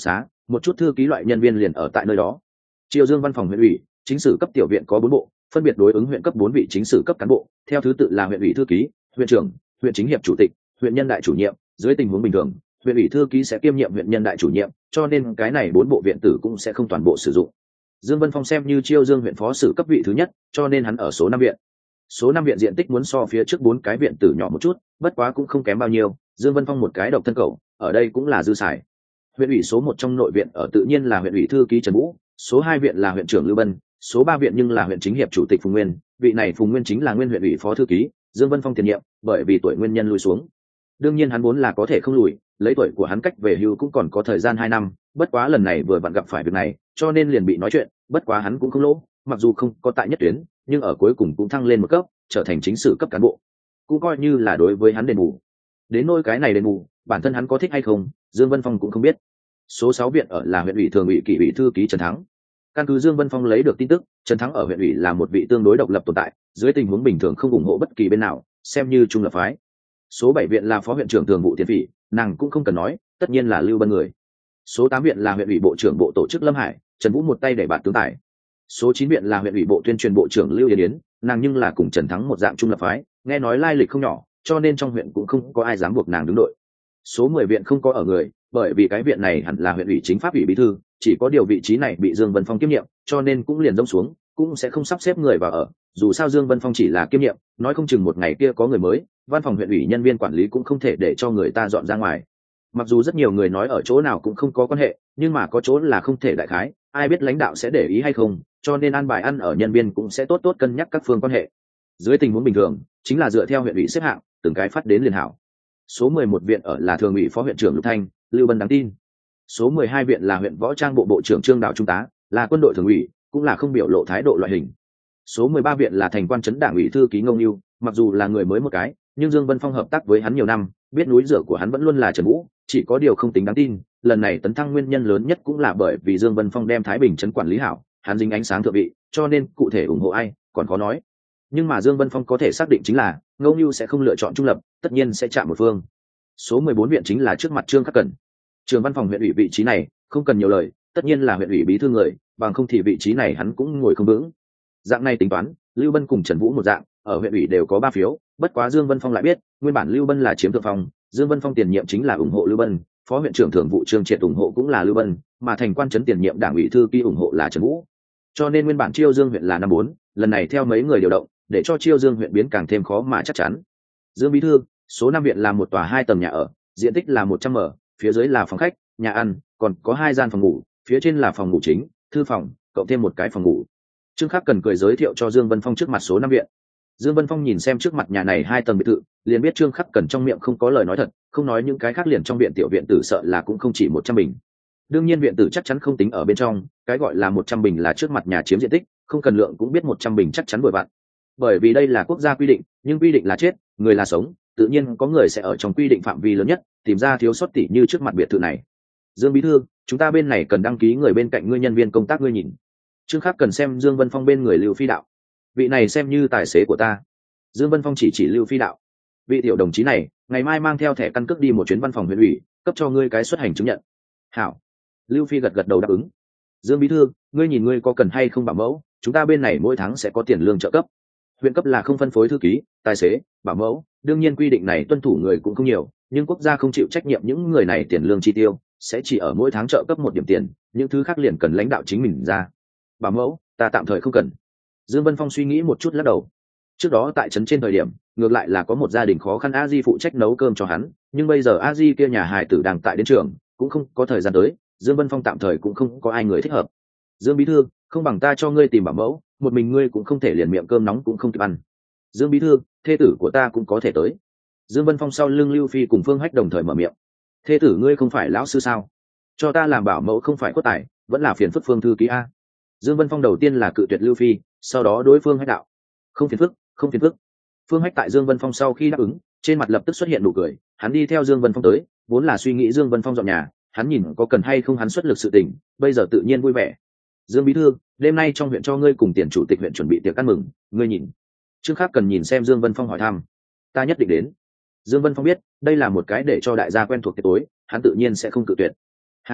một chút thư ký loại nhân viên liền ở tại nơi đó. Triều Dương văn phòng huyện ủy chính sử cấp tiểu viện có 4 bộ, phân biệt đối ứng huyện cấp 4 vị chính sử cấp cán bộ, theo thứ tự là huyện ủy thư ký, huyện trưởng, huyện chính hiệp chủ tịch, huyện nhân đại chủ nhiệm. Dưới tình huống bình thường, huyện ủy thư ký sẽ kiêm nhiệm huyện nhân đại chủ nhiệm, cho nên cái này 4 bộ viện tử cũng sẽ không toàn bộ sử dụng. Dương Vân Phong xem như Chiêu Dương huyện phó sử cấp vị thứ nhất, cho nên hắn ở số 5 viện. Số 5 viện diện tích muốn so phía trước 4 cái viện tử nhỏ một chút, bất quá cũng không kém bao nhiêu. Dương Vân Phong một cái độc thân cẩu, ở đây cũng là dư xài. Huyện ủy số 1 trong nội viện ở tự nhiên là huyện ủy thư ký Trần Vũ, số 2 viện là huyện trưởng Lưu Bân, số 3 viện nhưng là huyện chính hiệp chủ tịch Phùng Nguyên. Vị này Phùng Nguyên chính là nguyên huyện ủy phó thư ký, Dương Vân Phong tiền nhiệm, bởi vì tuổi nguyên nhân lui xuống. Đương nhiên hắn vốn là có thể không lùi, lấy tuổi của hắn cách về hưu cũng còn có thời gian 2 năm, bất quá lần này vừa vặn gặp phải việc này, cho nên liền bị nói chuyện, bất quá hắn cũng không lỗ, mặc dù không có tại nhất tuyến, nhưng ở cuối cùng cũng thăng lên một cấp, trở thành chính sử cấp cán bộ, cũng coi như là đối với hắn đền bù. Đến nỗi cái này đền bù, bản thân hắn có thích hay không, Dương Vân Phong cũng không biết. Số 6 viện ở là huyện ủy thường ủy kỷ ủy thư ký Trần Thắng. Căn cứ Dương Vân Phong lấy được tin tức, Trần Thắng ở huyện ủy là một vị tương đối độc lập tồn tại, dưới tình huống bình thường không ủng hộ bất kỳ bên nào, xem như trung lập phái. Số 7 viện là phó huyện trưởng thường vụ Tiền Phỉ, nàng cũng không cần nói, tất nhiên là Lưu Bân người. Số 8 viện là huyện ủy bộ trưởng bộ tổ chức Lâm Hải, Trần Vũ một tay đẩy bạt tướng tài. Số 9 viện là huyện ủy bộ tuyên truyền bộ trưởng Lưu Yên Yến, nàng nhưng là cùng Trần Thắng một dạng trung lập phái, nghe nói lai lịch không nhỏ, cho nên trong huyện cũng không có ai dám buộc nàng đứng đội. Số 10 viện không có ở người, bởi vì cái viện này hẳn là huyện ủy chính pháp ủy bí thư, chỉ có điều vị trí này bị Dương Vân Phong kiêm nhiệm, cho nên cũng liền rông xuống, cũng sẽ không sắp xếp người vào ở. Dù sao Dương Vân Phong chỉ là kiêm nhiệm, nói không chừng một ngày kia có người mới, văn phòng huyện ủy nhân viên quản lý cũng không thể để cho người ta dọn ra ngoài. Mặc dù rất nhiều người nói ở chỗ nào cũng không có quan hệ, nhưng mà có chỗ là không thể đại khái, ai biết lãnh đạo sẽ để ý hay không, cho nên an bài ăn ở nhân viên cũng sẽ tốt tốt cân nhắc các phương quan hệ. Dưới tình huống bình thường, chính là dựa theo huyện ủy xếp hạng, từng cái phát đến liền hảo. Số 11 viện ở là thường ủy phó huyện trưởng Lục Thanh, Lưu Bân đáng tin. Số 12 viện là huyện võ trang bộ bộ trưởng Trương Đạo Trung tá, là quân đội thường ủy, cũng là không biểu lộ thái độ loại hình. Số 13 viện là thành quan trấn đảng ủy thư ký Ngông Nưu, mặc dù là người mới một cái, nhưng Dương Vân Phong hợp tác với hắn nhiều năm, biết núi dựa của hắn vẫn luôn là Trần Vũ, chỉ có điều không tính đáng tin. Lần này tấn thăng nguyên nhân lớn nhất cũng là bởi vì Dương Vân Phong đem Thái Bình trấn quản lý hảo, hắn dính ánh sáng thượng vị, cho nên cụ thể ủng hộ ai còn khó nói. Nhưng mà Dương Vân Phong có thể xác định chính là Ngô Nưu sẽ không lựa chọn trung lập, tất nhiên sẽ chạm một phương. Số 14 viện chính là trước mặt Trương Khắc Cẩn. Trường văn phòng huyện ủy vị trí này, không cần nhiều lời, tất nhiên là huyện ủy bí thư người, bằng không thì vị trí này hắn cũng ngồi không vững. Dạng này tính toán, Lưu Bân cùng Trần Vũ một dạng, ở huyện ủy đều có 3 phiếu, bất quá Dương Vân Phong lại biết, nguyên bản Lưu Bân là chiếm thượng phong, Dương Vân Phong tiền nhiệm chính là ủng hộ Lưu Bân, phó huyện trưởng thường vụ Trương Triệt ủng hộ cũng là Lưu Bân, mà thành quan trấn tiền nhiệm đảng ủy thư ký ủng hộ là Trần Vũ. Cho nên nguyên bản Chiêu Dương huyện là 5-4, lần này theo mấy người điều động, để cho Chiêu Dương huyện biến càng thêm khó mà chắc chắn. Dương bí thư, số 5 viện là một tòa 2 tầng nhà ở, diện tích là 100m, phía dưới là phòng khách, nhà ăn, còn có 2 gian phòng ngủ, phía trên là phòng ngủ chính, thư phòng, cộng thêm một cái phòng ngủ. Trương Khắc cần cười giới thiệu cho Dương Vân Phong trước mặt số 5 viện. Dương Vân Phong nhìn xem trước mặt nhà này 2 tầng biệt thự, liền biết Trương Khắc cần trong miệng không có lời nói thật, không nói những cái khác liền trong viện tiểu viện tử sợ là cũng không chỉ 100 bình. Đương nhiên viện tử chắc chắn không tính ở bên trong, cái gọi là 100 bình là trước mặt nhà chiếm diện tích, không cần lượng cũng biết 100 bình chắc chắn vừa vặn. Bởi vì đây là quốc gia quy định, nhưng quy định là chết, người là sống, tự nhiên có người sẽ ở trong quy định phạm vi lớn nhất, tìm ra thiếu sót tỉ như trước mặt biệt thự này. Dương bí thư, chúng ta bên này cần đăng ký người bên cạnh ngươi nhân viên công tác ngươi nhìn. Trương Khắc cần xem Dương Vân Phong bên người Lưu Phi đạo. Vị này xem như tài xế của ta. Dương Vân Phong chỉ Lưu Phi đạo. Vị tiểu đồng chí này, ngày mai mang theo thẻ căn cước đi một chuyến văn phòng huyện ủy, cấp cho ngươi cái xuất hành chứng nhận. Hảo. Lưu Phi gật đầu đáp ứng. Dương bí thư, ngươi nhìn ngươi có cần hay không bảo mẫu, chúng ta bên này mỗi tháng sẽ có tiền lương trợ cấp. Huyện cấp là không phân phối thư ký, tài xế, bảo mẫu, đương nhiên quy định này tuân thủ người cũng không nhiều, nhưng quốc gia không chịu trách nhiệm những người này tiền lương chi tiêu, sẽ chỉ ở mỗi tháng trợ cấp 1 điểm tiền, những thứ khác liền cần lãnh đạo chính mình ra. Bảo mẫu, ta tạm thời không cần. Dương Vân Phong suy nghĩ một chút lắc đầu. Trước đó tại trấn trên thời điểm, ngược lại là có một gia đình khó khăn a di phụ trách nấu cơm cho hắn, nhưng bây giờ a di kia nhà hài tử đang tại đến trường, cũng không có thời gian tới, Dương Vân Phong tạm thời cũng không có ai người thích hợp. Dương bí thư, không bằng ta cho ngươi tìm bảo mẫu, một mình ngươi cũng không thể liền miệng cơm nóng cũng không kịp ăn. Dương bí thư, thê tử của ta cũng có thể tới. Dương Vân Phong sau lưng Lưu Phi cùng Phương Hách đồng thời mở miệng. Thê tử ngươi không phải lão sư sao? Cho ta làm bảo mẫu không phải có tài, vẫn là phiền phức Phương thư ký a. Dương Vân Phong đầu tiên là cự tuyệt Lưu Phi, sau đó đối Phương Hách đạo. Không phiền phức, không phiền phức. Phương Hách tại Dương Vân Phong sau khi đáp ứng, trên mặt lập tức xuất hiện nụ cười, hắn đi theo Dương Vân Phong tới, vốn là suy nghĩ Dương Vân Phong dọn nhà, hắn nhìn có cần hay không hắn xuất lực sự tình, bây giờ tự nhiên vui vẻ. Dương bí thư, đêm nay trong huyện cho ngươi cùng tiền chủ tịch huyện chuẩn bị tiệc ăn mừng, ngươi nhìn. Trương Khắc cần nhìn xem Dương Vân Phong hỏi thăm. Ta nhất định đến. Dương Vân Phong biết, đây là một cái để cho đại gia quen thuộc tiệc tối, hắn tự nhiên sẽ không cự tuyệt. Hảo,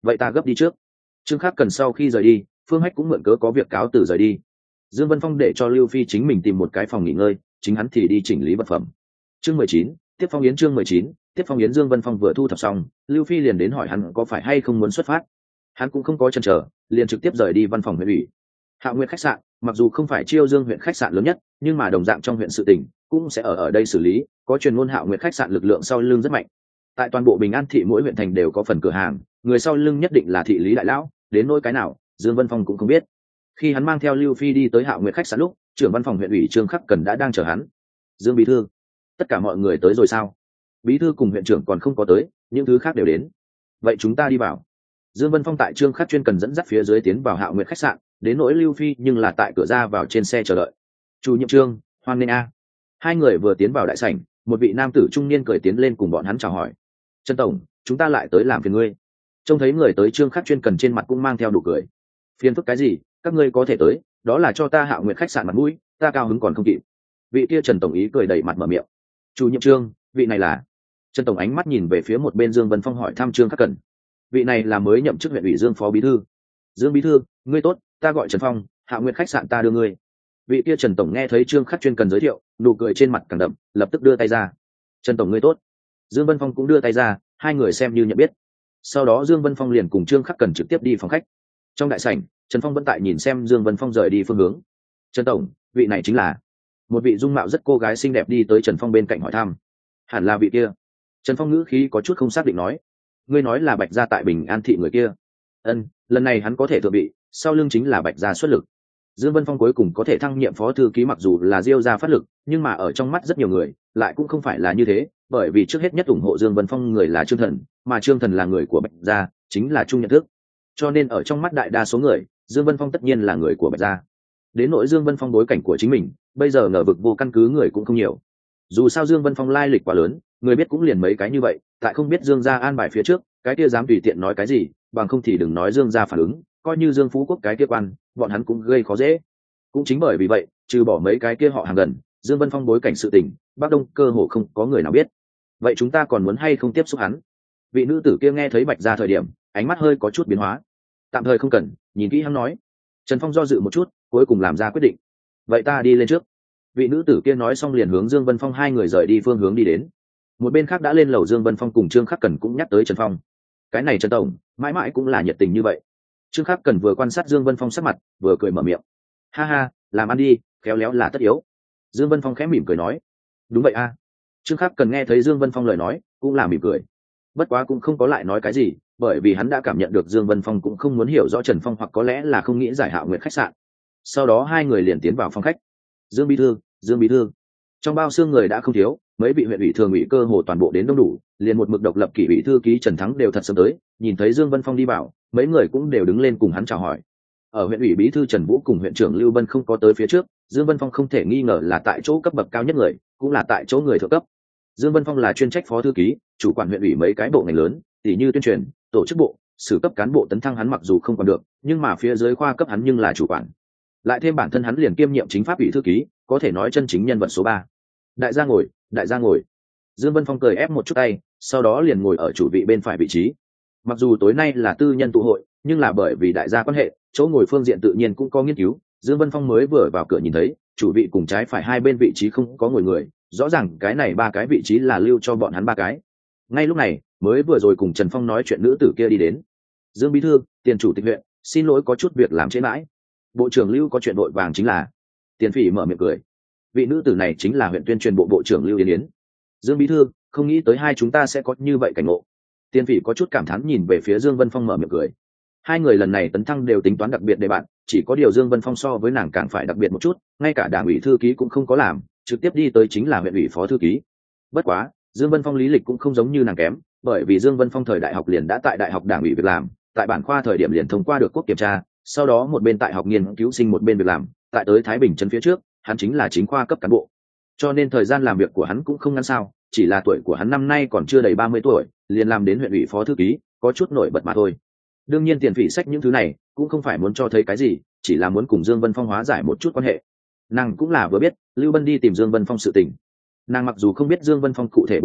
vậy ta gấp đi trước. Trương Khắc Cần sau khi rời đi, Phương Hách cũng mượn cớ có việc cáo từ rời đi. Dương Vân Phong để cho Lưu Phi chính mình tìm một cái phòng nghỉ ngơi, chính hắn thì đi chỉnh lý vật phẩm. Chương 19, tiếp phong yến. Chương 19, tiếp phong yến. Dương Vân Phong vừa thu thập xong, Lưu Phi liền đến hỏi hắn có phải hay không muốn xuất phát. Hắn cũng không có chần chờ, liền trực tiếp rời đi văn phòng huyện ủy. Hạo Nguyệt khách sạn, mặc dù không phải Chiêu Dương huyện khách sạn lớn nhất, nhưng mà đồng dạng trong huyện sự tỉnh cũng sẽ ở đây xử lý, có truyền ngôn Hạo Nguyệt khách sạn lực lượng sau lưng rất mạnh. Tại toàn bộ Bình An thị mỗi huyện thành đều có phần cửa hàng, người sau lưng nhất định là thị lý đại lão, đến nỗi cái nào, Dương Vân Phong cũng không biết. Khi hắn mang theo Lưu Phi đi tới Hạo Nguyệt khách sạn lúc, trưởng văn phòng huyện ủy Trương Khắc Cần đã đang chờ hắn. Dương bí thư, tất cả mọi người tới rồi sao? Bí thư cùng huyện trưởng còn không có tới, những thứ khác đều đến. Vậy chúng ta đi vào. Dương Vân Phong tại Trương Khắc chuyên cần dẫn dắt phía dưới tiến vào Hạo Nguyệt khách sạn, đến nỗi Lưu Phi nhưng là tại cửa ra vào trên xe chờ đợi. Chủ nhiệm Trương, hoan nghênh a. Hai người vừa tiến vào đại sảnh, một vị nam tử trung niên cười tiến lên cùng bọn hắn chào hỏi. Trần tổng, chúng ta lại tới làm phiền ngươi. Trông thấy người tới Trương Khắc chuyên cần trên mặt cũng mang theo nụ cười. Phiền phức cái gì, các ngươi có thể tới, đó là cho ta Hạo Nguyệt khách sạn mặt mũi, ta cao hứng còn không kịp. Vị kia Trần tổng ý cười đầy mặt mở miệng. Chủ nhiệm Trương, vị này là? Trần tổng ánh mắt nhìn về phía một bên Dương Vân Phong hỏi thăm Trương Khắc Cần. Vị này là mới nhậm chức huyện ủy Dương phó bí thư. Dương bí thư, ngươi tốt, ta gọi Trần Phong, Hạo Nguyệt khách sạn ta đưa ngươi. Vị kia Trần tổng nghe thấy Trương Khắc chuyên cần giới thiệu, nụ cười trên mặt càng đậm, lập tức đưa tay ra. Trần tổng ngươi tốt. Dương Vân Phong cũng đưa tay ra, hai người xem như nhận biết. Sau đó Dương Vân Phong liền cùng Trương Khắc Cần trực tiếp đi phòng khách. Trong đại sảnh, Trần Phong vẫn tại nhìn xem Dương Vân Phong rời đi phương hướng. Trần tổng, vị này chính là? Một vị dung mạo rất cô gái xinh đẹp đi tới Trần Phong bên cạnh hỏi thăm. Hẳn là vị kia. Trần Phong ngữ khí có chút không xác định nói. Ngươi nói là Bạch gia tại Bình An thị người kia? Ân, lần này hắn có thể thượng vị, sau lưng chính là Bạch gia xuất lực. Dương Vân Phong cuối cùng có thể thăng nhiệm phó thư ký, mặc dù là Diêu gia phát lực, nhưng mà ở trong mắt rất nhiều người, lại cũng không phải là như thế, bởi vì trước hết nhất ủng hộ Dương Vân Phong người là Trương Thần, mà Trương Thần là người của Bạch gia, chính là chung nhận thức. Cho nên ở trong mắt đại đa số người, Dương Vân Phong tất nhiên là người của Bạch gia. Đến nỗi Dương Vân Phong bối cảnh của chính mình, bây giờ ngờ vực vô căn cứ người cũng không nhiều. Dù sao Dương Vân Phong lai lịch quá lớn, người biết cũng liền mấy cái như vậy, tại không biết Dương gia an bài phía trước, cái kia dám tùy tiện nói cái gì, bằng không thì đừng nói Dương gia phản ứng, coi như Dương Phú Quốc cái kia quan, bọn hắn cũng gây khó dễ. Cũng chính bởi vì vậy, trừ bỏ mấy cái kia họ hàng gần, Dương Vân Phong bối cảnh sự tình, Bắc Đông cơ hồ không có người nào biết. Vậy chúng ta còn muốn hay không tiếp xúc hắn? Vị nữ tử kia nghe thấy Bạch gia thời điểm, ánh mắt hơi có chút biến hóa. Tạm thời không cần, nhìn kỹ hắn nói. Trần Phong do dự một chút, cuối cùng làm ra quyết định. Vậy ta đi lên trước. Vị nữ tử kia nói xong liền hướng Dương Vân Phong hai người rời đi phương hướng đi đến. Một bên khác đã lên lầu Dương Vân Phong cùng Trương Khắc Cần cũng nhắc tới Trần Phong. Cái này Trần tổng, mãi mãi cũng là nhiệt tình như vậy. Trương Khắc Cần vừa quan sát Dương Vân Phong sắc mặt, vừa cười mở miệng. Ha ha, làm ăn đi, khéo léo là tất yếu. Dương Vân Phong khẽ mỉm cười nói. Đúng vậy a. Trương Khắc Cần nghe thấy Dương Vân Phong lời nói, cũng là mỉm cười. Bất quá cũng không có lại nói cái gì, bởi vì hắn đã cảm nhận được Dương Vân Phong cũng không muốn hiểu rõ Trần Phong, hoặc có lẽ là không nghĩ giải Hạo Nguyệt khách sạn. Sau đó hai người liền tiến vào phòng khách. Dương bí thư. Trong bao xương người đã không thiếu, mấy vị huyện ủy thường ủy cơ hồ toàn bộ đến đông đủ, liền một mực độc lập kỷ ủy thư ký Trần Thắng đều thật sớm tới, nhìn thấy Dương Vân Phong đi vào, mấy người cũng đều đứng lên cùng hắn chào hỏi. Ở huyện ủy bí thư Trần Vũ cùng huyện trưởng Lưu Bân không có tới phía trước, Dương Vân Phong không thể nghi ngờ là tại chỗ cấp bậc cao nhất người, cũng là tại chỗ người thượng cấp. Dương Vân Phong là chuyên trách phó thư ký, chủ quản huyện ủy mấy cái bộ ngành lớn, tỉ như tuyên truyền, tổ chức bộ, xử cấp cán bộ tấn thăng hắn mặc dù không còn được, nhưng mà phía dưới khoa cấp hắn nhưng là chủ quản. Lại thêm bản thân hắn liền kiêm nhiệm chính pháp ủy thư ký, có thể nói chân chính nhân vật số 3. Đại gia ngồi. Dương Vân Phong cười ép một chút tay, sau đó liền ngồi ở chủ vị bên phải vị trí. Mặc dù tối nay là tư nhân tụ hội, nhưng là bởi vì đại gia quan hệ, chỗ ngồi phương diện tự nhiên cũng có nghiên cứu. Dương Vân Phong mới vừa vào cửa nhìn thấy, chủ vị cùng trái phải hai bên vị trí không có ngồi người, rõ ràng cái này ba cái vị trí là lưu cho bọn hắn ba cái. Ngay lúc này, mới vừa rồi cùng Trần Phong nói chuyện nữ tử kia đi đến. Dương bí thư, tiền chủ tịch huyện, xin lỗi có chút việc làm trễ mãi. Bộ trưởng Lưu có chuyện vội vàng chính là. Tiền Phỉ mở miệng cười. Vị nữ tử này chính là huyện tuyên truyền bộ bộ trưởng Lưu Yến Yến. Dương bí thư, không nghĩ tới hai chúng ta sẽ có như vậy cảnh ngộ. Tiền Phỉ có chút cảm thán nhìn về phía Dương Vân Phong mở miệng cười. Hai người lần này tấn thăng đều tính toán đặc biệt để bạn, chỉ có điều Dương Vân Phong so với nàng càng phải đặc biệt một chút, ngay cả đảng ủy thư ký cũng không có làm, trực tiếp đi tới chính là huyện ủy phó thư ký. Bất quá, Dương Vân Phong lý lịch cũng không giống như nàng kém, bởi vì Dương Vân Phong thời đại học liền đã tại đại học đảng ủy việc làm, tại bản khoa thời điểm liền thông qua được quốc kiểm tra, sau đó một bên tại học nghiên cứu sinh một bên việc làm, tại tới Thái Bình trấn phía trước, hắn chính là chính khoa cấp cán bộ. Cho nên thời gian làm việc của hắn cũng không ngắn sao, chỉ là tuổi của hắn năm nay còn chưa đầy 30 tuổi, liền làm đến huyện ủy phó thư ký, có chút nổi bật mà thôi. Đương nhiên Tiền Phỉ sách những thứ này cũng không phải muốn cho thấy cái gì, chỉ là muốn cùng Dương Vân Phong hóa giải một chút quan hệ. Nàng cũng là vừa biết Lưu Bân đi tìm Dương Vân Phong sự tình. Nàng mặc dù không biết Dương Vân Phong cụ thể bối cảnh,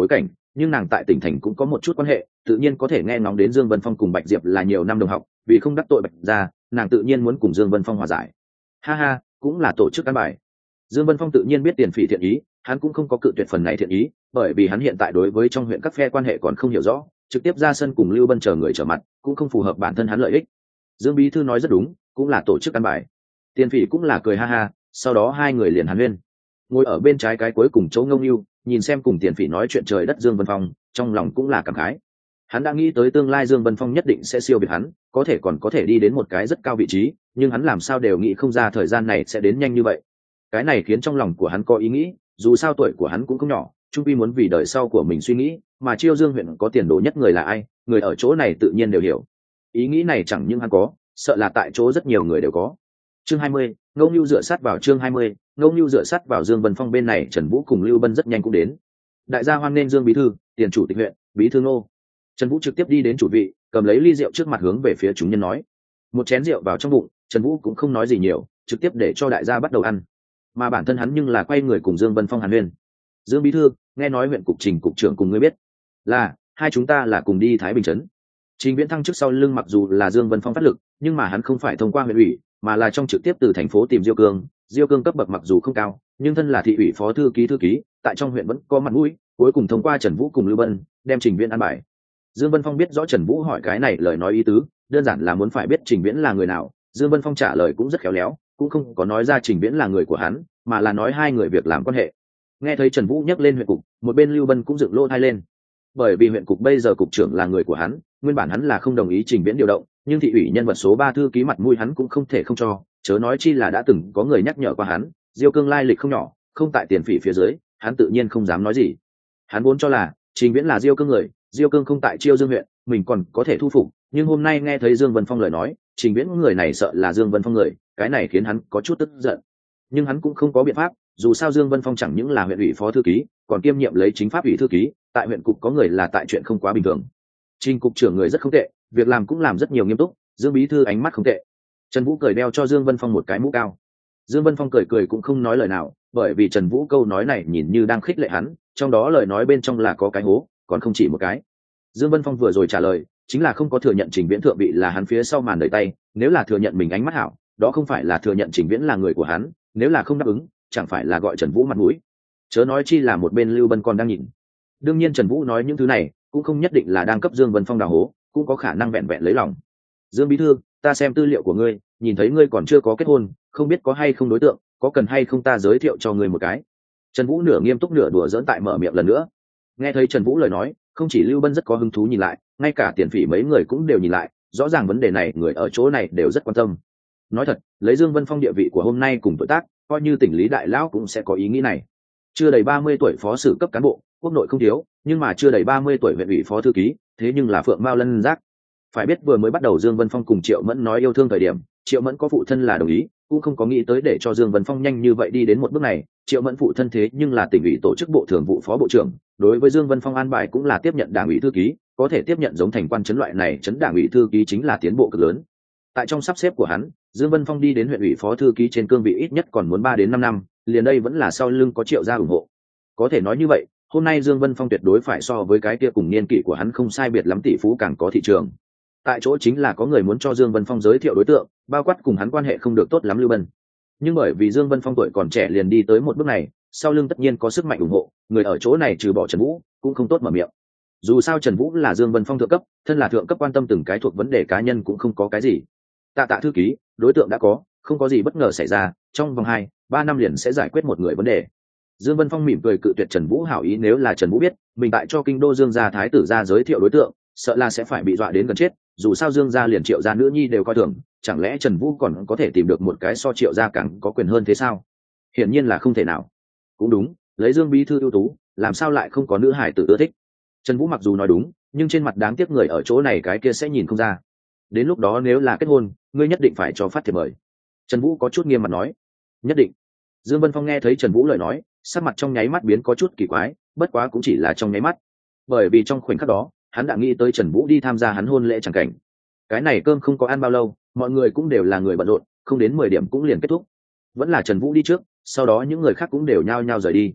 nhưng nàng tại tỉnh thành cũng có một chút quan hệ, tự nhiên có thể nghe ngóng đến Dương Vân Phong cùng Bạch Diệp là nhiều năm đồng học, vì không đắc tội Bạch gia, nàng tự nhiên muốn cùng Dương Vân Phong hòa giải. Ha ha, cũng là tổ chức căn bài. Dương Vân Phong tự nhiên biết Tiền Phỉ thiện ý, hắn cũng không có cự tuyệt phần này thiện ý, bởi vì hắn hiện tại đối với trong huyện các phe quan hệ còn không hiểu rõ, trực tiếp ra sân cùng Lưu Bân chờ người trở mặt, cũng không phù hợp bản thân hắn lợi ích. Dương bí thư nói rất đúng, cũng là tổ chức căn bài. Tiền Phỉ cũng là cười ha ha, sau đó hai người liền hàn huyên. Ngồi ở bên trái cái cuối cùng chỗ Ngông Nưu, nhìn xem cùng Tiền Phỉ nói chuyện trời đất Dương Vân Phong, trong lòng cũng là cảm khái. Hắn đã nghĩ tới tương lai Dương Vân Phong nhất định sẽ siêu việt hắn, có thể còn có thể đi đến một cái rất cao vị trí, nhưng hắn làm sao đều nghĩ không ra thời gian này sẽ đến nhanh như vậy. Cái này khiến trong lòng của hắn có ý nghĩ, dù sao tuổi của hắn cũng không nhỏ, trung quy muốn vì đời sau của mình suy nghĩ, mà Chiêu Dương huyện có tiền đồ nhất người là ai, người ở chỗ này tự nhiên đều hiểu. Ý nghĩ này chẳng những hắn có, sợ là tại chỗ rất nhiều người đều có. Chương 20, Ngô Nưu dựa sát vào chương 20, Ngô Nưu dựa sát vào Dương Vân Phong bên này, Trần Vũ cùng Lưu Bân rất nhanh cũng đến. Đại gia hoan nghênh Dương bí thư, tiền chủ tịch huyện, bí thư Ngô. Trần Vũ trực tiếp đi đến chủ vị, cầm lấy ly rượu trước mặt hướng về phía chúng nhân nói. Một chén rượu vào trong bụng, Trần Vũ cũng không nói gì nhiều, trực tiếp để cho đại gia bắt đầu ăn. Mà bản thân hắn nhưng là quay người cùng Dương Vân Phong hàn huyên. Dương bí thư, nghe nói huyện cục Trình cục trưởng cùng ngươi biết, là hai chúng ta là cùng đi Thái Bình trấn. Trình Viễn Thăng trước sau lưng mặc dù là Dương Vân Phong phát lực, nhưng mà hắn không phải thông qua huyện ủy, mà là trong trực tiếp từ thành phố tìm Diêu Cương. Diêu Cương cấp bậc mặc dù không cao, nhưng thân là thị ủy phó thư ký, tại trong huyện vẫn có mặt mũi, cuối cùng thông qua Trần Vũ cùng Lưu Bân, đem Trình Viễn an bài. Dương Vân Phong biết rõ Trần Vũ hỏi cái này lời nói ý tứ, đơn giản là muốn phải biết Trình Viễn là người nào. Dương Vân Phong trả lời cũng rất khéo léo, cũng không có nói ra Trình Viễn là người của hắn, mà là nói hai người việc làm quan hệ. Nghe thấy Trần Vũ nhắc lên huyện cục, một bên Lưu Bân cũng dựng lỗ tai lên. Bởi vì huyện cục bây giờ cục trưởng là người của hắn, nguyên bản hắn là không đồng ý Trình Viễn điều động, nhưng thị ủy nhân vật số 3 thư ký mặt mũi hắn cũng không thể không cho, chớ nói chi là đã từng có người nhắc nhở qua hắn, Diêu Cương lai lịch không nhỏ, không tại Tiền Phỉ phía dưới, hắn tự nhiên không dám nói gì. Hắn vốn cho là Trình Viễn là Diêu Cương người, Diêu Cương không tại Chiêu Dương huyện, mình còn có thể thu phục, nhưng hôm nay nghe thấy Dương Vân Phong lời nói, Trình Viễn người này sợ là Dương Vân Phong người, cái này khiến hắn có chút tức giận. Nhưng hắn cũng không có biện pháp, dù sao Dương Vân Phong chẳng những là huyện ủy phó thư ký, còn kiêm nhiệm lấy chính pháp ủy thư ký, tại huyện cục có người là tại chuyện không quá bình thường. Trình cục trưởng người rất không tệ, việc làm cũng làm rất nhiều nghiêm túc, Dương bí thư ánh mắt không tệ. Trần Vũ cười đeo cho Dương Vân Phong một cái mũ cao. Dương Vân Phong cười cũng không nói lời nào, bởi vì Trần Vũ câu nói này nhìn như đang khích lệ hắn, trong đó lời nói bên trong là có cái hố, còn không chỉ một cái. Dương Vân Phong vừa rồi trả lời, chính là không có thừa nhận Trình Viễn thượng vị là hắn phía sau màn đẩy tay, nếu là thừa nhận mình ánh mắt hảo, đó không phải là thừa nhận Trình Viễn là người của hắn, nếu là không đáp ứng, chẳng phải là gọi Trần Vũ mặt mũi. Chớ nói chi là một bên Lưu Bân còn đang nhìn. Đương nhiên Trần Vũ nói những thứ này, cũng không nhất định là đang cấp Dương Vân Phong đào hố, cũng có khả năng vẹn vẹn lấy lòng. Dương bí thư, ta xem tư liệu của ngươi, nhìn thấy ngươi còn chưa có kết hôn, không biết có hay không đối tượng, có cần hay không ta giới thiệu cho ngươi một cái. Trần Vũ nửa nghiêm túc nửa đùa giỡn tại mở miệng lần nữa. Nghe thấy Trần Vũ lời nói, không chỉ Lưu Bân rất có hứng thú nhìn lại, ngay cả Tiền Phỉ mấy người cũng đều nhìn lại, rõ ràng vấn đề này người ở chỗ này đều rất quan tâm. Nói thật, lấy Dương Vân Phong địa vị của hôm nay cùng tuổi tác, coi như tỉnh lý đại lão cũng sẽ có ý nghĩ này. Chưa đầy 30 tuổi phó sử cấp cán bộ, quốc nội không thiếu, nhưng mà chưa đầy 30 tuổi huyện ủy phó thư ký, thế nhưng là phượng mao lân giác. Phải biết vừa mới bắt đầu Dương Vân Phong cùng Triệu Mẫn nói yêu thương thời điểm, Triệu Mẫn có phụ thân là đồng ý, cũng không có nghĩ tới để cho Dương Vân Phong nhanh như vậy đi đến một bước này. Triệu Mẫn phụ thân thế nhưng là tỉnh ủy tổ chức bộ thường vụ phó bộ trưởng, đối với Dương Vân Phong an bài cũng là tiếp nhận đảng ủy thư ký, có thể tiếp nhận giống thành quan trấn loại này trấn đảng ủy thư ký chính là tiến bộ cực lớn. Tại trong sắp xếp của hắn, Dương Vân Phong đi đến huyện ủy phó thư ký trên cương vị ít nhất còn muốn 3 đến 5 năm, liền đây vẫn là sau lưng có Triệu gia ủng hộ. Có thể nói như vậy, hôm nay Dương Vân Phong tuyệt đối phải so với cái kia cùng niên kỷ của hắn không sai biệt lắm tỷ phú càng có thị trường. Tại chỗ chính là có người muốn cho Dương Vân Phong giới thiệu đối tượng, bao quát cùng hắn quan hệ không được tốt lắm Lưu Bân. Nhưng bởi vì Dương Vân Phong tuổi còn trẻ liền đi tới một bước này, sau lưng tất nhiên có sức mạnh ủng hộ, người ở chỗ này trừ bỏ Trần Vũ, cũng không tốt mở miệng. Dù sao Trần Vũ là Dương Vân Phong thượng cấp, thân là thượng cấp quan tâm từng cái thuộc vấn đề cá nhân cũng không có cái gì. Tạ thư ký, đối tượng đã có, không có gì bất ngờ xảy ra, trong vòng 2-3 năm liền sẽ giải quyết một người vấn đề. Dương Vân Phong mỉm cười cự tuyệt Trần Vũ hảo ý, nếu là Trần Vũ biết mình tại cho kinh đô Dương gia thái tử gia giới thiệu đối tượng, sợ là sẽ phải bị dọa đến gần chết. Dù sao Dương gia liền Triệu gia nữ nhi đều coi thường, chẳng lẽ Trần Vũ còn có thể tìm được một cái so Triệu gia càng có quyền hơn thế sao? Hiển nhiên là không thể nào. Cũng đúng, lấy Dương bí thư ưu tú, làm sao lại không có nữ hải tử ưa thích? Trần Vũ mặc dù nói đúng, nhưng trên mặt đáng tiếc người ở chỗ này cái kia sẽ nhìn không ra. Đến lúc đó nếu là kết hôn, ngươi nhất định phải cho phát thiệp mời. Trần Vũ có chút nghiêm mặt nói. Nhất định. Dương Vân Phong nghe thấy Trần Vũ lời nói, sắc mặt trong nháy mắt biến có chút kỳ quái, bất quá cũng chỉ là trong nháy mắt, bởi vì trong khoảnh khắc đó hắn đã nghĩ tới Trần Vũ đi tham gia hắn hôn lễ chẳng cảnh. Cái này cơm không có ăn bao lâu, mọi người cũng đều là người bận rộn, không đến 10 điểm cũng liền kết thúc. Vẫn là Trần Vũ đi trước, sau đó những người khác cũng đều nhao nhao rời đi.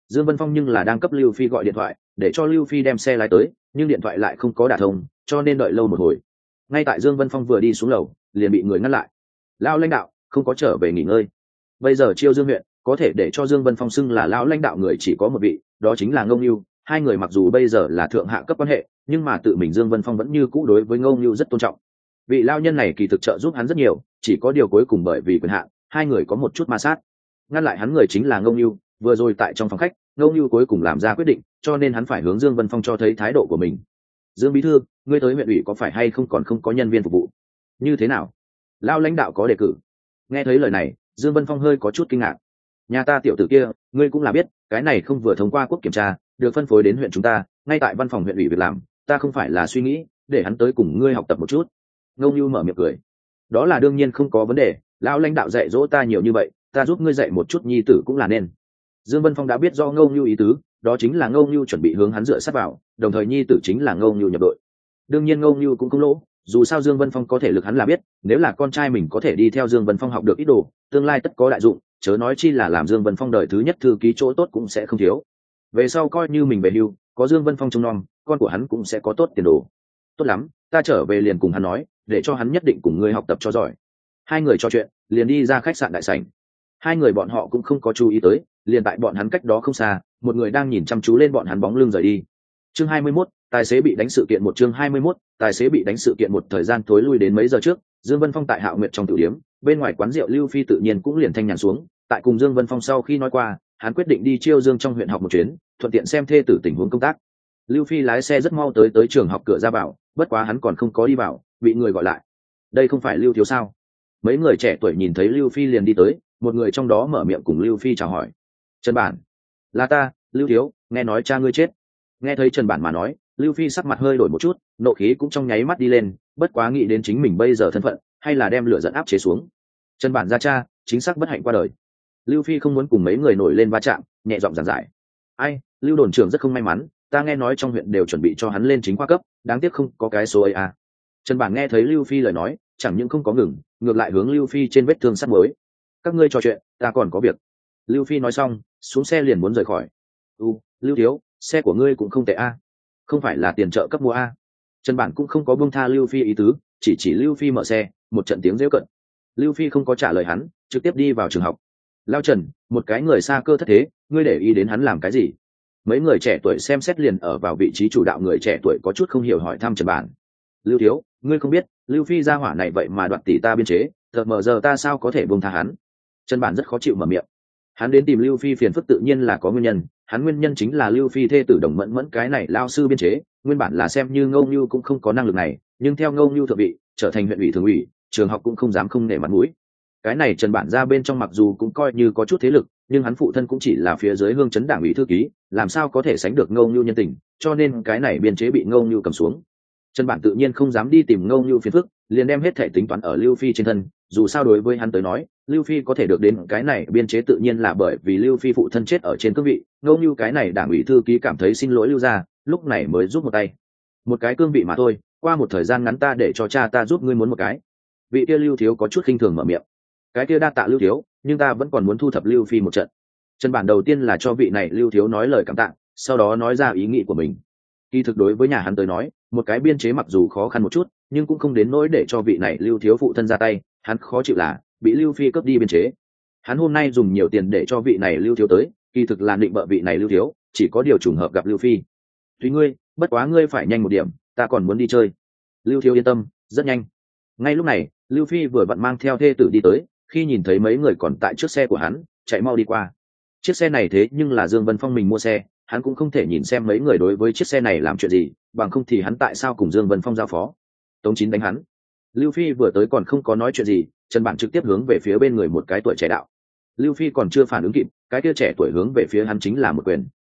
Dương Vân Phong nhưng là đang cấp Lưu Phi gọi điện thoại để cho Lưu Phi đem xe lái tới, nhưng điện thoại lại không có đả thông, cho nên đợi lâu một hồi. Ngay tại Dương Vân Phong vừa đi xuống lầu liền bị người ngăn lại. Lão lãnh đạo không có trở về nghỉ ngơi. Bây giờ Chiêu Dương huyện có thể để cho Dương Vân Phong xưng là lão lãnh đạo người chỉ có một vị, đó chính là Ngô Nưu. Hai người mặc dù bây giờ là thượng hạ cấp quan hệ, nhưng mà tự mình Dương Vân Phong vẫn như cũ đối với Ngô Nưu rất tôn trọng. Vị lão nhân này kỳ thực trợ giúp hắn rất nhiều, chỉ có điều cuối cùng bởi vì quyền hạn, hai người có một chút ma sát. Ngăn lại hắn người chính là Ngô Nưu, vừa rồi tại trong phòng khách, Ngô Nưu cuối cùng làm ra quyết định, cho nên hắn phải hướng Dương Vân Phong cho thấy thái độ của mình. Dương bí thư, ngươi tới huyện ủy có phải hay không còn không có nhân viên phục vụ? Như thế nào? Lão lãnh đạo có đề cử. Nghe thấy lời này, Dương Vân Phong hơi có chút kinh ngạc. Nhà ta tiểu tử kia, ngươi cũng là biết, cái này không vừa thông qua quốc kiểm tra, được phân phối đến huyện chúng ta, ngay tại văn phòng huyện ủy việc làm, ta không phải là suy nghĩ để hắn tới cùng ngươi học tập một chút. Ngô Nưu mở miệng cười. Đó là đương nhiên không có vấn đề, lão lãnh đạo dạy dỗ ta nhiều như vậy, ta giúp ngươi dạy một chút nhi tử cũng là nên. Dương Vân Phong đã biết do Ngô Nưu ý tứ, đó chính là Ngô Nưu chuẩn bị hướng hắn dựa sát vào, đồng thời nhi tử chính là Ngô Nưu nhập đội. Đương nhiên Ngô Nưu cũng không lỗ, dù sao Dương Vân Phong có thể lực hắn là biết, nếu là con trai mình có thể đi theo Dương Vân Phong học được ít đồ, tương lai tất có đại dụng, chớ nói chi là làm Dương Vân Phong đời thứ nhất thư ký chỗ tốt cũng sẽ không thiếu. Về sau coi như mình về hưu, có Dương Vân Phong trông nom, con của hắn cũng sẽ có tốt tiền đồ. Tốt lắm, ta trở về liền cùng hắn nói, để cho hắn nhất định cùng ngươi học tập cho giỏi. Hai người trò chuyện, liền đi ra khách sạn đại sảnh. Hai người bọn họ cũng không có chú ý tới, liền tại bọn hắn cách đó không xa, một người đang nhìn chăm chú lên bọn hắn bóng lưng rời đi. Chương 21, tài xế bị đánh sự kiện một. Chương 21, tài xế bị đánh sự kiện một. Thời gian tối lui đến mấy giờ trước, Dương Vân Phong tại Hạo Nguyệt trong tiểu điếm, bên ngoài quán rượu Lưu Phi tự nhiên cũng liền thanh nhàn xuống, tại cùng Dương Vân Phong sau khi nói qua, hắn quyết định đi Chiêu Dương trong huyện học một chuyến, thuận tiện xem thê tử tình huống công tác. Lưu Phi lái xe rất mau tới trường học cửa ra vào, bất quá hắn còn không có đi vào, bị người gọi lại. Đây không phải Lưu thiếu sao? Mấy người trẻ tuổi nhìn thấy Lưu Phi liền đi tới, một người trong đó mở miệng cùng Lưu Phi chào hỏi. Trần Bản, là ta, Lưu thiếu, nghe nói cha ngươi chết. Nghe thấy Trần Bản mà nói, Lưu Phi sắc mặt hơi đổi một chút, nộ khí cũng trong nháy mắt đi lên, bất quá nghĩ đến chính mình bây giờ thân phận, hay là đem lửa giận áp chế xuống. Trần Bản ra cha, chính xác bất hạnh qua đời. Lưu Phi không muốn cùng mấy người nổi lên va chạm, nhẹ giọng giảng giải. Ai, Lưu đồn trưởng rất không may mắn, ta nghe nói trong huyện đều chuẩn bị cho hắn lên chính khoa cấp, đáng tiếc không có cái số ấy à. Trần Bản nghe thấy Lưu Phi lời nói, chẳng những không có ngừng, ngược lại hướng Lưu Phi trên vết thương sắt mới. Các ngươi trò chuyện, ta còn có việc. Lưu Phi nói xong, xuống xe liền muốn rời khỏi. Lưu thiếu, xe của ngươi cũng không tệ a, không phải là tiền trợ cấp mua a. Trần Bản cũng không có buông tha Lưu Phi ý tứ, chỉ Lưu Phi mở xe, một trận tiếng rêu cận. Lưu Phi không có trả lời hắn, trực tiếp đi vào trường học. Lao Trần, một cái người xa cơ thất thế, ngươi để ý đến hắn làm cái gì? Mấy người trẻ tuổi xem xét liền ở vào vị trí chủ đạo người trẻ tuổi có chút không hiểu hỏi thăm Trần Bản. Lưu thiếu, ngươi không biết, Lưu Phi gia hỏa này vậy mà đoạt tỷ ta biên chế, giờ ta sao có thể buông tha hắn? Trần Bản rất khó chịu mở miệng. Hắn đến tìm Lưu Phi phiền phức tự nhiên là có nguyên nhân, hắn nguyên nhân chính là Lưu Phi thê tử Đồng Mẫn Mẫn cái này lao sư biên chế, nguyên bản là xem như Ngô Nưu cũng không có năng lực này, nhưng theo Ngô Nưu thượng vị, trở thành huyện ủy thường ủy, trường học cũng không dám không nể mặt mũi. Cái này Trần Bản ra bên trong mặc dù cũng coi như có chút thế lực, nhưng hắn phụ thân cũng chỉ là phía dưới hương chấn đảng ủy thư ký, làm sao có thể sánh được Ngô Nưu nhân tình, cho nên cái này biên chế bị Ngô Nưu cầm xuống. Trần Bản tự nhiên không dám đi tìm Ngô Nưu phiền phức, liền đem hết thể tính toán ở Lưu Phi trên thân, dù sao đối với hắn tới nói, Lưu Phi có thể được đến cái này biên chế tự nhiên là bởi vì Lưu Phi phụ thân chết ở trên cương vị, Ngô Nưu cái này đảng ủy thư ký cảm thấy xin lỗi Lưu gia, lúc này mới giúp một tay. Một cái cương vị mà thôi, qua một thời gian ngắn ta để cho cha ta giúp ngươi muốn một cái. Vị kia Lưu thiếu có chút khinh thường mở miệng. Cái kia đa tạ Lưu thiếu, nhưng ta vẫn còn muốn thu thập Lưu Phi một trận. Trần Bản đầu tiên là cho vị này Lưu thiếu nói lời cảm tạ, sau đó nói ra ý nghĩ của mình. Kỳ thực đối với nhà hắn tới nói, một cái biên chế mặc dù khó khăn một chút, nhưng cũng không đến nỗi để cho vị này Lưu thiếu phụ thân ra tay, hắn khó chịu là bị Lưu Phi cướp đi biên chế. Hắn hôm nay dùng nhiều tiền để cho vị này Lưu thiếu tới, kỳ thực là định bợ vị này Lưu thiếu, chỉ có điều trùng hợp gặp Lưu Phi. Tùy ngươi, bất quá ngươi phải nhanh một điểm, ta còn muốn đi chơi. Lưu thiếu yên tâm, rất nhanh. Ngay lúc này, Lưu Phi vừa vặn mang theo thê tử đi tới, khi nhìn thấy mấy người còn tại trước xe của hắn, chạy mau đi qua. Chiếc xe này thế nhưng là Dương Vân Phong mình mua xe, hắn cũng không thể nhìn xem mấy người đối với chiếc xe này làm chuyện gì, bằng không thì hắn tại sao cùng Dương Vân Phong giao phó. Tống Chín đánh hắn. Lưu Phi vừa tới còn không có nói chuyện gì, Trần Bản trực tiếp hướng về phía bên người một cái tuổi trẻ đạo. Lưu Phi còn chưa phản ứng kịp, cái kia trẻ tuổi hướng về phía hắn chính là một quyền.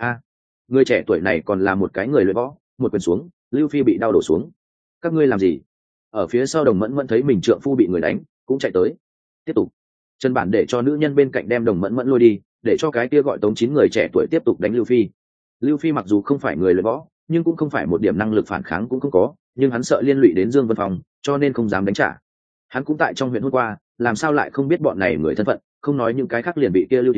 Người trẻ tuổi này còn là một cái người luyện võ, một quyền xuống, Lưu Phi bị đau đổ xuống. Các ngươi làm gì? Ở phía sau Đồng Mẫn Mẫn thấy mình trượng phu bị người đánh, cũng chạy tới. Tiếp tục. Trần Bản để cho nữ nhân bên cạnh đem Đồng Mẫn Mẫn lôi đi, để cho cái kia gọi Tống Chín người trẻ tuổi tiếp tục đánh Lưu Phi. Lưu Phi mặc dù không phải người luyện võ, nhưng cũng không phải một điểm năng lực phản kháng cũng không có, nhưng hắn sợ liên lụy đến Dương Vân Phong, cho nên không dám đánh trả. Hắn cũng tại trong huyện hôm qua, làm sao lại không biết bọn này người thân phận, không nói những cái khác liền bị kia Lưu thiếu,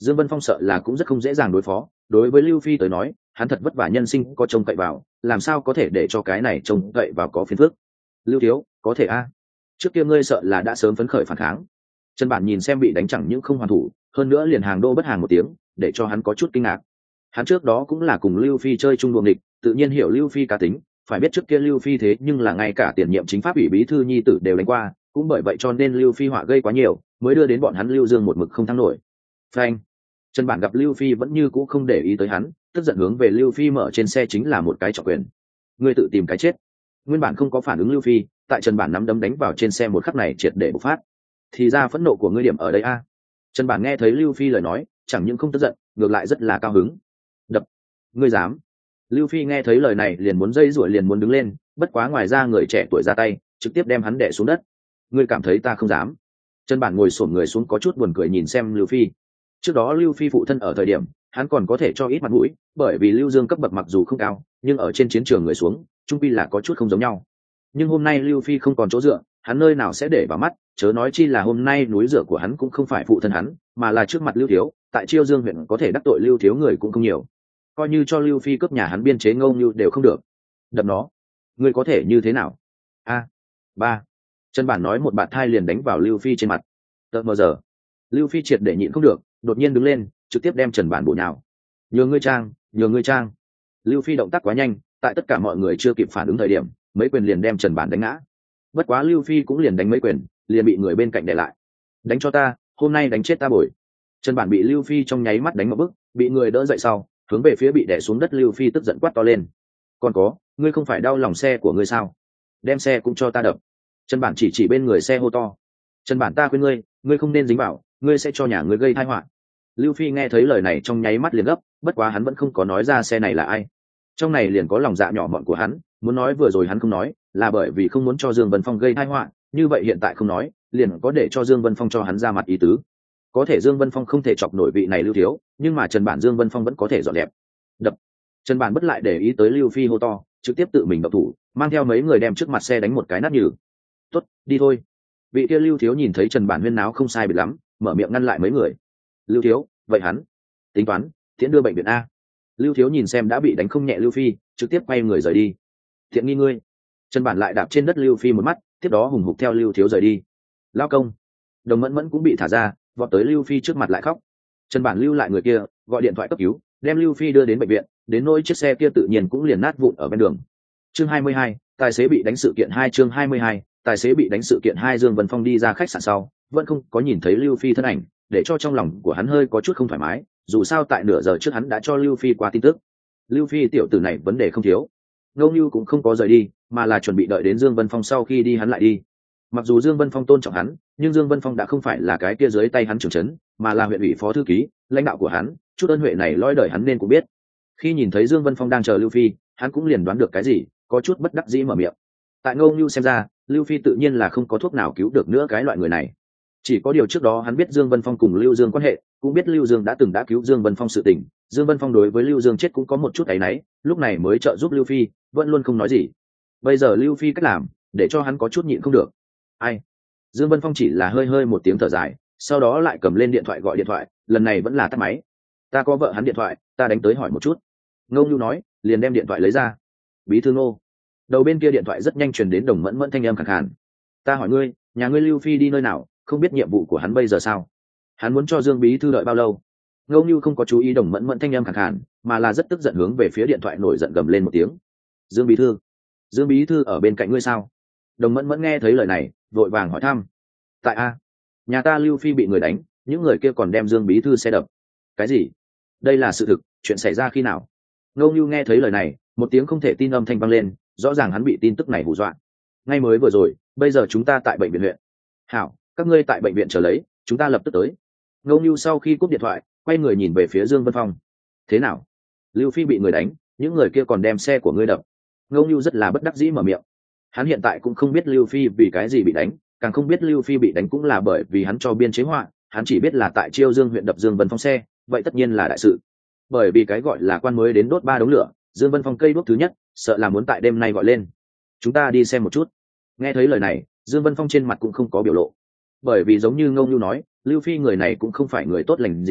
Dương Vân Phong sợ là cũng rất không dễ dàng đối phó. Đối với Lưu Phi tới nói, hắn thật vất vả nhân sinh có trông cậy vào, làm sao có thể để cho cái này trông cậy vào có phiền phức. Lưu thiếu, có thể a? Trước kia ngươi sợ là đã sớm phấn khởi phản kháng. Trần Bản nhìn xem bị đánh chẳng những không hoàn thủ, hơn nữa liền hàng đô bất hàng một tiếng, để cho hắn có chút kinh ngạc. Hắn trước đó cũng là cùng Lưu Phi chơi chung đùa nghịch, tự nhiên hiểu Lưu Phi cá tính, phải biết trước kia Lưu Phi thế nhưng là ngay cả tiền nhiệm chính pháp ủy bí thư nhi tử đều đánh qua, cũng bởi vậy cho nên Lưu Phi họa gây quá nhiều, mới đưa đến bọn hắn Lưu Dương một mực không thắng nổi. Phanh. Trần Bản gặp Lưu Phi vẫn như cũ không để ý tới hắn, tức giận hướng về Lưu Phi mở trên xe chính là một cái trọng quyền. Ngươi tự tìm cái chết. Nguyên bản không có phản ứng Lưu Phi, tại Trần Bản nắm đấm đánh vào trên xe một khắc này triệt để bộc phát. Thì ra phẫn nộ của ngươi điểm ở đây a. Trần Bản nghe thấy Lưu Phi lời nói, chẳng những không tức giận, ngược lại rất là cao hứng. Đập. Ngươi dám? Lưu Phi nghe thấy lời này liền muốn dây rủa liền muốn đứng lên, bất quá ngoài ra người trẻ tuổi ra tay, trực tiếp đem hắn đè xuống đất. Ngươi cảm thấy ta không dám? Trần Bản ngồi xổm người xuống có chút buồn cười nhìn xem Lưu Phi. Trước đó Lưu Phi phụ thân ở thời điểm, hắn còn có thể cho ít mặt mũi, bởi vì Lưu Dương cấp bậc mặc dù không cao, nhưng ở trên chiến trường người xuống, trung quy là có chút không giống nhau. Nhưng hôm nay Lưu Phi không còn chỗ dựa, hắn nơi nào sẽ để vào mắt, chớ nói chi là hôm nay núi dựa của hắn cũng không phải phụ thân hắn, mà là trước mặt Lưu Thiếu, tại Chiêu Dương huyện có thể đắc tội Lưu Thiếu người cũng không nhiều. Coi như cho Lưu Phi cướp nhà hắn biên chế ngâu như đều không được. Đập nó, ngươi có thể như thế nào? A, ba. Trần Bản nói một bạt thai liền đánh vào Lưu Phi trên mặt. Tợt mờ giờ, Lưu Phi triệt để nhịn không được, đột nhiên đứng lên, trực tiếp đem Trần Bản bổ nhào. Nhường ngươi trang, nhường ngươi trang. Lưu Phi động tác quá nhanh, tại tất cả mọi người chưa kịp phản ứng thời điểm, mấy quyền liền đem Trần Bản đánh ngã. Bất quá Lưu Phi cũng liền đánh mấy quyền, liền bị người bên cạnh đè lại. Đánh cho ta, hôm nay đánh chết ta bồi. Trần Bản bị Lưu Phi trong nháy mắt đánh một bức, bị người đỡ dậy sau, hướng về phía bị đè xuống đất Lưu Phi tức giận quát to lên. Còn có, ngươi không phải đau lòng xe của ngươi sao? Đem xe cũng cho ta đập. Trần Bản chỉ bên người xe hô to. Trần Bản ta khuyên ngươi, ngươi không nên dính vào, ngươi sẽ cho nhà ngươi gây tai họa. Lưu Phi nghe thấy lời này trong nháy mắt liền gấp, bất quá hắn vẫn không có nói ra xe này là ai. Trong này liền có lòng dạ nhỏ mọn của hắn, muốn nói vừa rồi hắn không nói, là bởi vì không muốn cho Dương Vân Phong gây tai họa, như vậy hiện tại không nói, liền có để cho Dương Vân Phong cho hắn ra mặt ý tứ. Có thể Dương Vân Phong không thể chọc nổi vị này Lưu Thiếu, nhưng mà Trần Bản Dương Vân Phong vẫn có thể dọn dẹp. Đập. Trần Bản bất lại để ý tới Lưu Phi hô to, trực tiếp tự mình động thủ, mang theo mấy người đem trước mặt xe đánh một cái nát nhừ. Tốt, đi thôi. Vị kia Lưu Thiếu nhìn thấy Trần Bản huyên náo không sai biệt lắm, mở miệng ngăn lại mấy người. Lưu Thiếu, vậy hắn tính toán tiễn đưa bệnh viện a. Lưu Thiếu nhìn xem đã bị đánh không nhẹ Lưu Phi, trực tiếp quay người rời đi. Thiện nghi ngươi. Trần Bản lại đạp trên đất Lưu Phi một mắt, tiếp đó hùng hục theo Lưu Thiếu rời đi. Lao công. Đồng Mẫn Mẫn cũng bị thả ra, vọt tới Lưu Phi trước mặt lại khóc. Trần Bản lưu lại người kia, gọi điện thoại cấp cứu, đem Lưu Phi đưa đến bệnh viện, đến nỗi chiếc xe kia tự nhiên cũng liền nát vụn ở bên đường. Chương 22, tài xế bị đánh sự kiện 2 chương 22, tài xế bị đánh sự kiện 2 Dương Vân Phong đi ra khách sạn sau, vẫn không có nhìn thấy Lưu Phi thân ảnh, để cho trong lòng của hắn hơi có chút không thoải mái, dù sao tại nửa giờ trước hắn đã cho Lưu Phi qua tin tức. Lưu Phi tiểu tử này vấn đề không thiếu. Ngô Nưu cũng không có rời đi, mà là chuẩn bị đợi đến Dương Vân Phong sau khi đi hắn lại đi. Mặc dù Dương Vân Phong tôn trọng hắn, nhưng Dương Vân Phong đã không phải là cái kia dưới tay hắn trưởng trấn, mà là huyện ủy phó thư ký, lãnh đạo của hắn, chút ân huệ này lõi đời hắn nên cũng biết. Khi nhìn thấy Dương Vân Phong đang chờ Lưu Phi, hắn cũng liền đoán được cái gì, có chút bất đắc dĩ mở miệng. Tại Ngô Nưu xem ra, Lưu Phi tự nhiên là không có thuốc nào cứu được nữa cái loại người này. Chỉ có điều trước đó hắn biết Dương Vân Phong cùng Lưu Dương quan hệ, cũng biết Lưu Dương đã từng đã cứu Dương Vân Phong sự tình, Dương Vân Phong đối với Lưu Dương chết cũng có một chút áy náy, lúc này mới trợ giúp Lưu Phi, vẫn luôn không nói gì. Bây giờ Lưu Phi cách làm, để cho hắn có chút nhịn không được. Ai? Dương Vân Phong chỉ là hơi hơi một tiếng thở dài, sau đó lại cầm lên điện thoại gọi điện thoại, lần này vẫn là tắt máy. Ta có vợ hắn điện thoại, ta đánh tới hỏi một chút. Ngô Nưu nói, liền đem điện thoại lấy ra. Bí thư Ngô. Đầu bên kia điện thoại rất nhanh truyền đến Đồng Mẫn Mẫn thanh âm khàn khàn. Ta hỏi ngươi, nhà ngươi Lưu Phi đi nơi nào, không biết nhiệm vụ của hắn bây giờ sao? Hắn muốn cho Dương bí thư đợi bao lâu? Ngô Nưu không có chú ý Đồng Mẫn Mẫn thanh âm khàn khàn, mà là rất tức giận hướng về phía điện thoại nổi giận gầm lên một tiếng. Dương bí thư, Dương bí thư ở bên cạnh ngươi sao? Đồng Mẫn Mẫn nghe thấy lời này, vội vàng hỏi thăm. Tại a, nhà ta Lưu Phi bị người đánh, những người kia còn đem Dương bí thư xe đập. Cái gì? Đây là sự thực, chuyện xảy ra khi nào? Ngô Nưu nghe thấy lời này, một tiếng không thể tin âm thanh vang lên, rõ ràng hắn bị tin tức này hù dọa. Ngay mới vừa rồi, bây giờ chúng ta tại bệnh viện huyện. Hảo, các ngươi tại bệnh viện chờ lấy, chúng ta lập tức tới. Ngô Nưu sau khi cúp điện thoại, quay người nhìn về phía Dương Vân Phong. Thế nào? Lưu Phi bị người đánh, những người kia còn đem xe của ngươi đập. Ngô Nưu rất là bất đắc dĩ mở miệng. Hắn hiện tại cũng không biết Lưu Phi vì cái gì bị đánh, càng không biết Lưu Phi bị đánh cũng là bởi vì hắn cho biên chế họa, hắn chỉ biết là tại Chiêu Dương huyện đập Dương Vân Phong xe, vậy tất nhiên là đại sự. Bởi vì cái gọi là quan mới đến đốt 3 đống lửa, Dương Vân Phong cây đuốc thứ nhất, sợ là muốn tại đêm nay gọi lên. Chúng ta đi xem một chút. Nghe thấy lời này, Dương Vân Phong trên mặt cũng không có biểu lộ. Bởi vì giống như Ngô Nưu nói, Lưu Phi người này cũng không phải người tốt lành gì,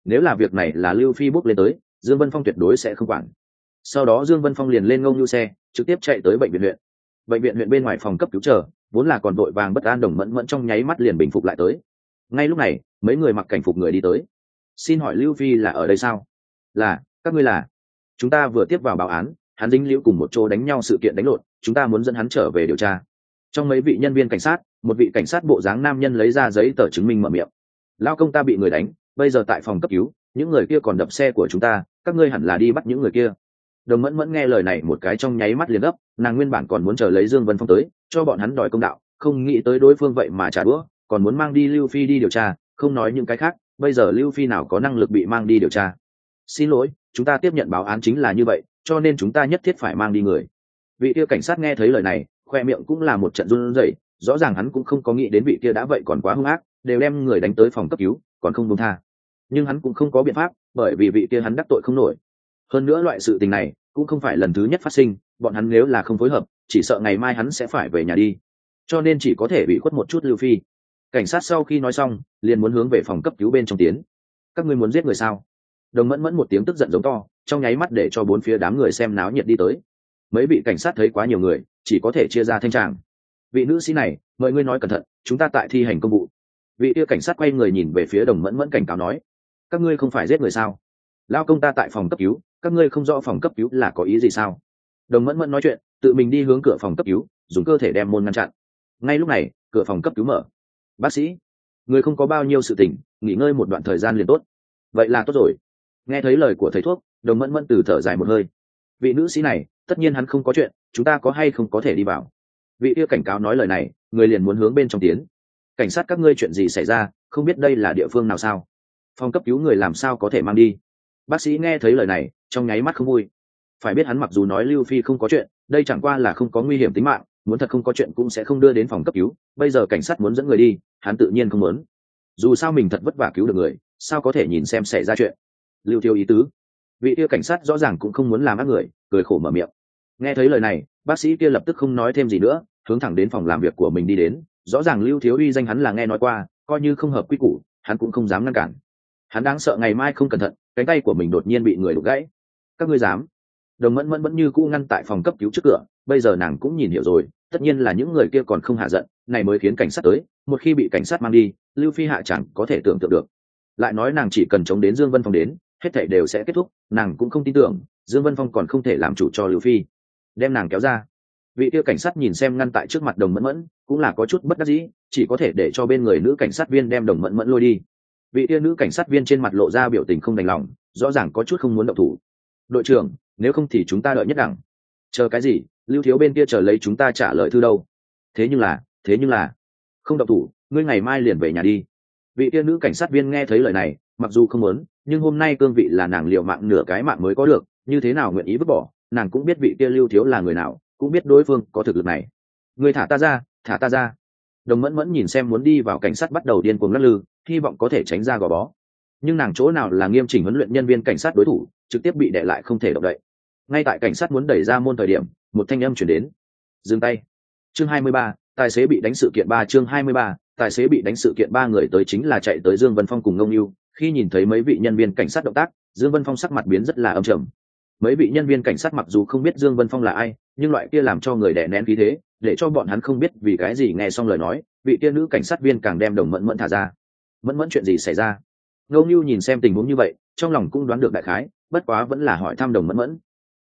nếu là việc này là Lưu Phi bốc lên tới, Dương Vân Phong tuyệt đối sẽ không quản. Sau đó Dương Vân Phong liền lên ngông nhu xe trực tiếp chạy tới bệnh viện huyện. Bệnh viện huyện bên ngoài phòng cấp cứu chờ, vốn là còn đội vàng bất an Đồng Mẫn Mẫn trong nháy mắt liền bình phục lại tới. Ngay lúc này mấy người mặc cảnh phục người đi tới. Xin hỏi Lưu Phi là ở đây sao? Là, các ngươi là? Chúng ta vừa tiếp vào báo án, hắn dính liễu cùng một chỗ đánh nhau sự kiện đánh lộn, chúng ta muốn dẫn hắn trở về điều tra. Trong mấy vị nhân viên cảnh sát, một vị cảnh sát bộ dáng nam nhân lấy ra giấy tờ chứng minh mở miệng. Lao công ta bị người đánh, bây giờ tại phòng cấp cứu, những người kia còn đập xe của chúng ta, các ngươi hẳn là đi bắt những người kia. Đồng Mẫn Mẫn nghe lời này một cái trong nháy mắt liền gấp, nàng nguyên bản còn muốn chờ lấy Dương Vân Phong tới cho bọn hắn đòi công đạo, không nghĩ tới đối phương vậy mà trả đũa, còn muốn mang đi Lưu Phi đi điều tra, không nói những cái khác, bây giờ Lưu Phi nào có năng lực bị mang đi điều tra. Xin lỗi, chúng ta tiếp nhận báo án chính là như vậy, cho nên chúng ta nhất thiết phải mang đi người. Vị kia cảnh sát nghe thấy lời này, khoe miệng cũng là một trận run rẩy, rõ ràng hắn cũng không có nghĩ đến vị kia đã vậy còn quá hung ác, đều đem người đánh tới phòng cấp cứu, còn không buông tha. Nhưng hắn cũng không có biện pháp, bởi vì vị kia hắn đắc tội không nổi. Hơn nữa loại sự tình này cũng không phải lần thứ nhất phát sinh, bọn hắn nếu là không phối hợp, chỉ sợ ngày mai hắn sẽ phải về nhà đi. Cho nên chỉ có thể bị khuất một chút Lưu Phi. Cảnh sát sau khi nói xong, liền muốn hướng về phòng cấp cứu bên trong tiến. Các ngươi muốn giết người sao? Đồng Mẫn Mẫn một tiếng tức giận giống to, trong nháy mắt để cho bốn phía đám người xem náo nhiệt đi tới. Mấy vị cảnh sát thấy quá nhiều người, chỉ có thể chia ra thanh tràng. Vị nữ sĩ này, mời ngươi nói cẩn thận, chúng ta tại thi hành công vụ. Vị kia cảnh sát quay người nhìn về phía Đồng Mẫn Mẫn cảnh cáo nói, các ngươi không phải giết người sao? Lao công ta tại phòng cấp cứu, các ngươi không rõ phòng cấp cứu là có ý gì sao? Đồng Mẫn Mẫn nói chuyện, tự mình đi hướng cửa phòng cấp cứu, dùng cơ thể đem môn ngăn chặn. Ngay lúc này, cửa phòng cấp cứu mở. Bác sĩ, người không có bao nhiêu sự tình, nghỉ ngơi một đoạn thời gian liền tốt. Vậy là tốt rồi. Nghe thấy lời của thầy thuốc, Đồng Mẫn Mẫn từ thở dài một hơi. Vị nữ sĩ này, tất nhiên hắn không có chuyện, chúng ta có hay không có thể đi vào? Vị kia cảnh cáo nói lời này, người liền muốn hướng bên trong tiến. Cảnh sát các ngươi chuyện gì xảy ra, không biết đây là địa phương nào sao? Phòng cấp cứu người làm sao có thể mang đi? Bác sĩ nghe thấy lời này, trong nháy mắt không vui. Phải biết hắn mặc dù nói Lưu Phi không có chuyện, đây chẳng qua là không có nguy hiểm tính mạng, muốn thật không có chuyện cũng sẽ không đưa đến phòng cấp cứu. Bây giờ cảnh sát muốn dẫn người đi, hắn tự nhiên không muốn. Dù sao mình thật vất vả cứu được người, sao có thể nhìn xem xảy ra chuyện? Lưu thiếu ý tứ. Vị kia cảnh sát rõ ràng cũng không muốn làm ác người, cười khổ mở miệng. Nghe thấy lời này, bác sĩ kia lập tức không nói thêm gì nữa, hướng thẳng đến phòng làm việc của mình đi đến. Rõ ràng Lưu thiếu uy danh hắn là nghe nói qua, coi như không hợp quy củ, hắn cũng không dám ngăn cản. Hắn đáng sợ ngày mai không cẩn thận, cánh tay của mình đột nhiên bị người đục gãy. Các ngươi dám? Đồng Mẫn Mẫn vẫn như cũ ngăn tại phòng cấp cứu trước cửa, bây giờ nàng cũng nhìn hiểu rồi, tất nhiên là những người kia còn không hạ giận, này mới khiến cảnh sát tới, một khi bị cảnh sát mang đi, Lưu Phi hạ chẳng có thể tưởng tượng được. Lại nói nàng chỉ cần chống đến Dương Vân Phong đến, hết thảy đều sẽ kết thúc, nàng cũng không tin tưởng Dương Vân Phong còn không thể làm chủ cho Lưu Phi. Đem nàng kéo ra. Vị kia cảnh sát nhìn xem ngăn tại trước mặt Đồng Mẫn Mẫn, cũng là có chút bất đắc dĩ, chỉ có thể để cho bên người nữ cảnh sát viên đem Đồng Mẫn Mẫn lôi đi. Vị kia nữ cảnh sát viên trên mặt lộ ra biểu tình không đành lòng, rõ ràng có chút không muốn động thủ. Đội trưởng, nếu không thì chúng ta đợi nhất đẳng. Chờ cái gì? Lưu thiếu bên kia chờ lấy chúng ta trả lời thư đâu. Thế nhưng là không động thủ, ngươi ngày mai liền về nhà đi. Vị kia nữ cảnh sát viên nghe thấy lời này, mặc dù không muốn, nhưng hôm nay cương vị là nàng liều mạng nửa cái mạng mới có được, như thế nào nguyện ý vứt bỏ, nàng cũng biết vị kia Lưu thiếu là người nào, cũng biết đối phương có thực lực này. Ngươi thả ta ra, thả ta ra. Đồng Mẫn Mẫn nhìn xem muốn đi vào cảnh sát bắt đầu điên cuồng lắc lư, hy vọng có thể tránh ra gò bó. Nhưng nàng chỗ nào là nghiêm chỉnh huấn luyện nhân viên cảnh sát đối thủ, trực tiếp bị đè lại không thể động đậy. Ngay tại cảnh sát muốn đẩy ra môn thời điểm, một thanh âm chuyển đến. Dừng tay. Chương 23, tài xế bị đánh sự kiện 3 chương 23, tài xế bị đánh sự kiện 3 người tới chính là chạy tới Dương Vân Phong cùng Ngông Nưu. Khi nhìn thấy mấy vị nhân viên cảnh sát động tác, Dương Vân Phong sắc mặt biến rất là âm trầm. Mấy vị nhân viên cảnh sát mặc dù không biết Dương Vân Phong là ai, nhưng loại kia làm cho người đè nén khí thế, để cho bọn hắn không biết vì cái gì nghe xong lời nói, vị kia nữ cảnh sát viên càng đem Đồng Mẫn Mẫn thả ra. Mẫn Mẫn chuyện gì xảy ra? Ngô Nưu nhìn xem tình huống như vậy, trong lòng cũng đoán được đại khái, bất quá vẫn là hỏi thăm Đồng Mẫn Mẫn.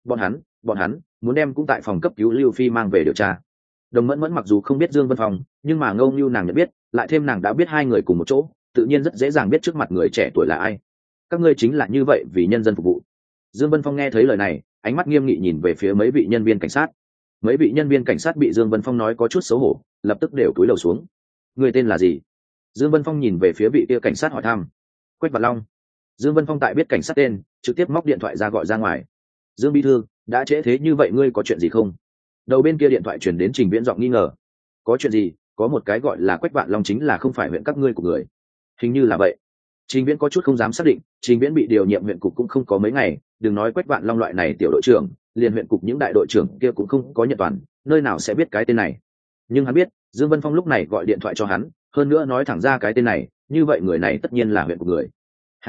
Bọn hắn muốn đem cũng tại phòng cấp cứu Lưu Phi mang về điều tra. Đồng Mẫn Mẫn mặc dù không biết Dương Vân Phong, nhưng mà Ngô Nưu nàng nhận biết, lại thêm nàng đã biết hai người cùng một chỗ, tự nhiên rất dễ dàng biết trước mặt người trẻ tuổi là ai. Các ngươi chính là như vậy vì nhân dân phục vụ. Dương Vân Phong nghe thấy lời này, ánh mắt nghiêm nghị nhìn về phía mấy vị nhân viên cảnh sát. Mấy vị nhân viên cảnh sát bị Dương Vân Phong nói có chút xấu hổ, lập tức đều cúi đầu xuống. Người tên là gì? Dương Vân Phong nhìn về phía vị kia cảnh sát hỏi thăm. Quách Vạn Long. Dương Vân Phong tại biết cảnh sát tên, trực tiếp móc điện thoại ra gọi ra ngoài. Dương bí thư, đã trễ thế như vậy ngươi có chuyện gì không? Đầu bên kia điện thoại truyền đến Trình Viễn giọng nghi ngờ. Có chuyện gì? Có một cái gọi là Quách Vạn Long chính là không phải huyện các ngươi của người. Hình như là vậy. Trình Viễn có chút không dám xác định, Trình Viễn bị điều nhiệm huyện cục cũng không có mấy ngày, đừng nói Quách Vạn Long loại này tiểu đội trưởng, liền huyện cục những đại đội trưởng kia cũng không có nhận toàn, nơi nào sẽ biết cái tên này. Nhưng hắn biết, Dương Vân Phong lúc này gọi điện thoại cho hắn, hơn nữa nói thẳng ra cái tên này, như vậy người này tất nhiên là huyện cục người. Hảo,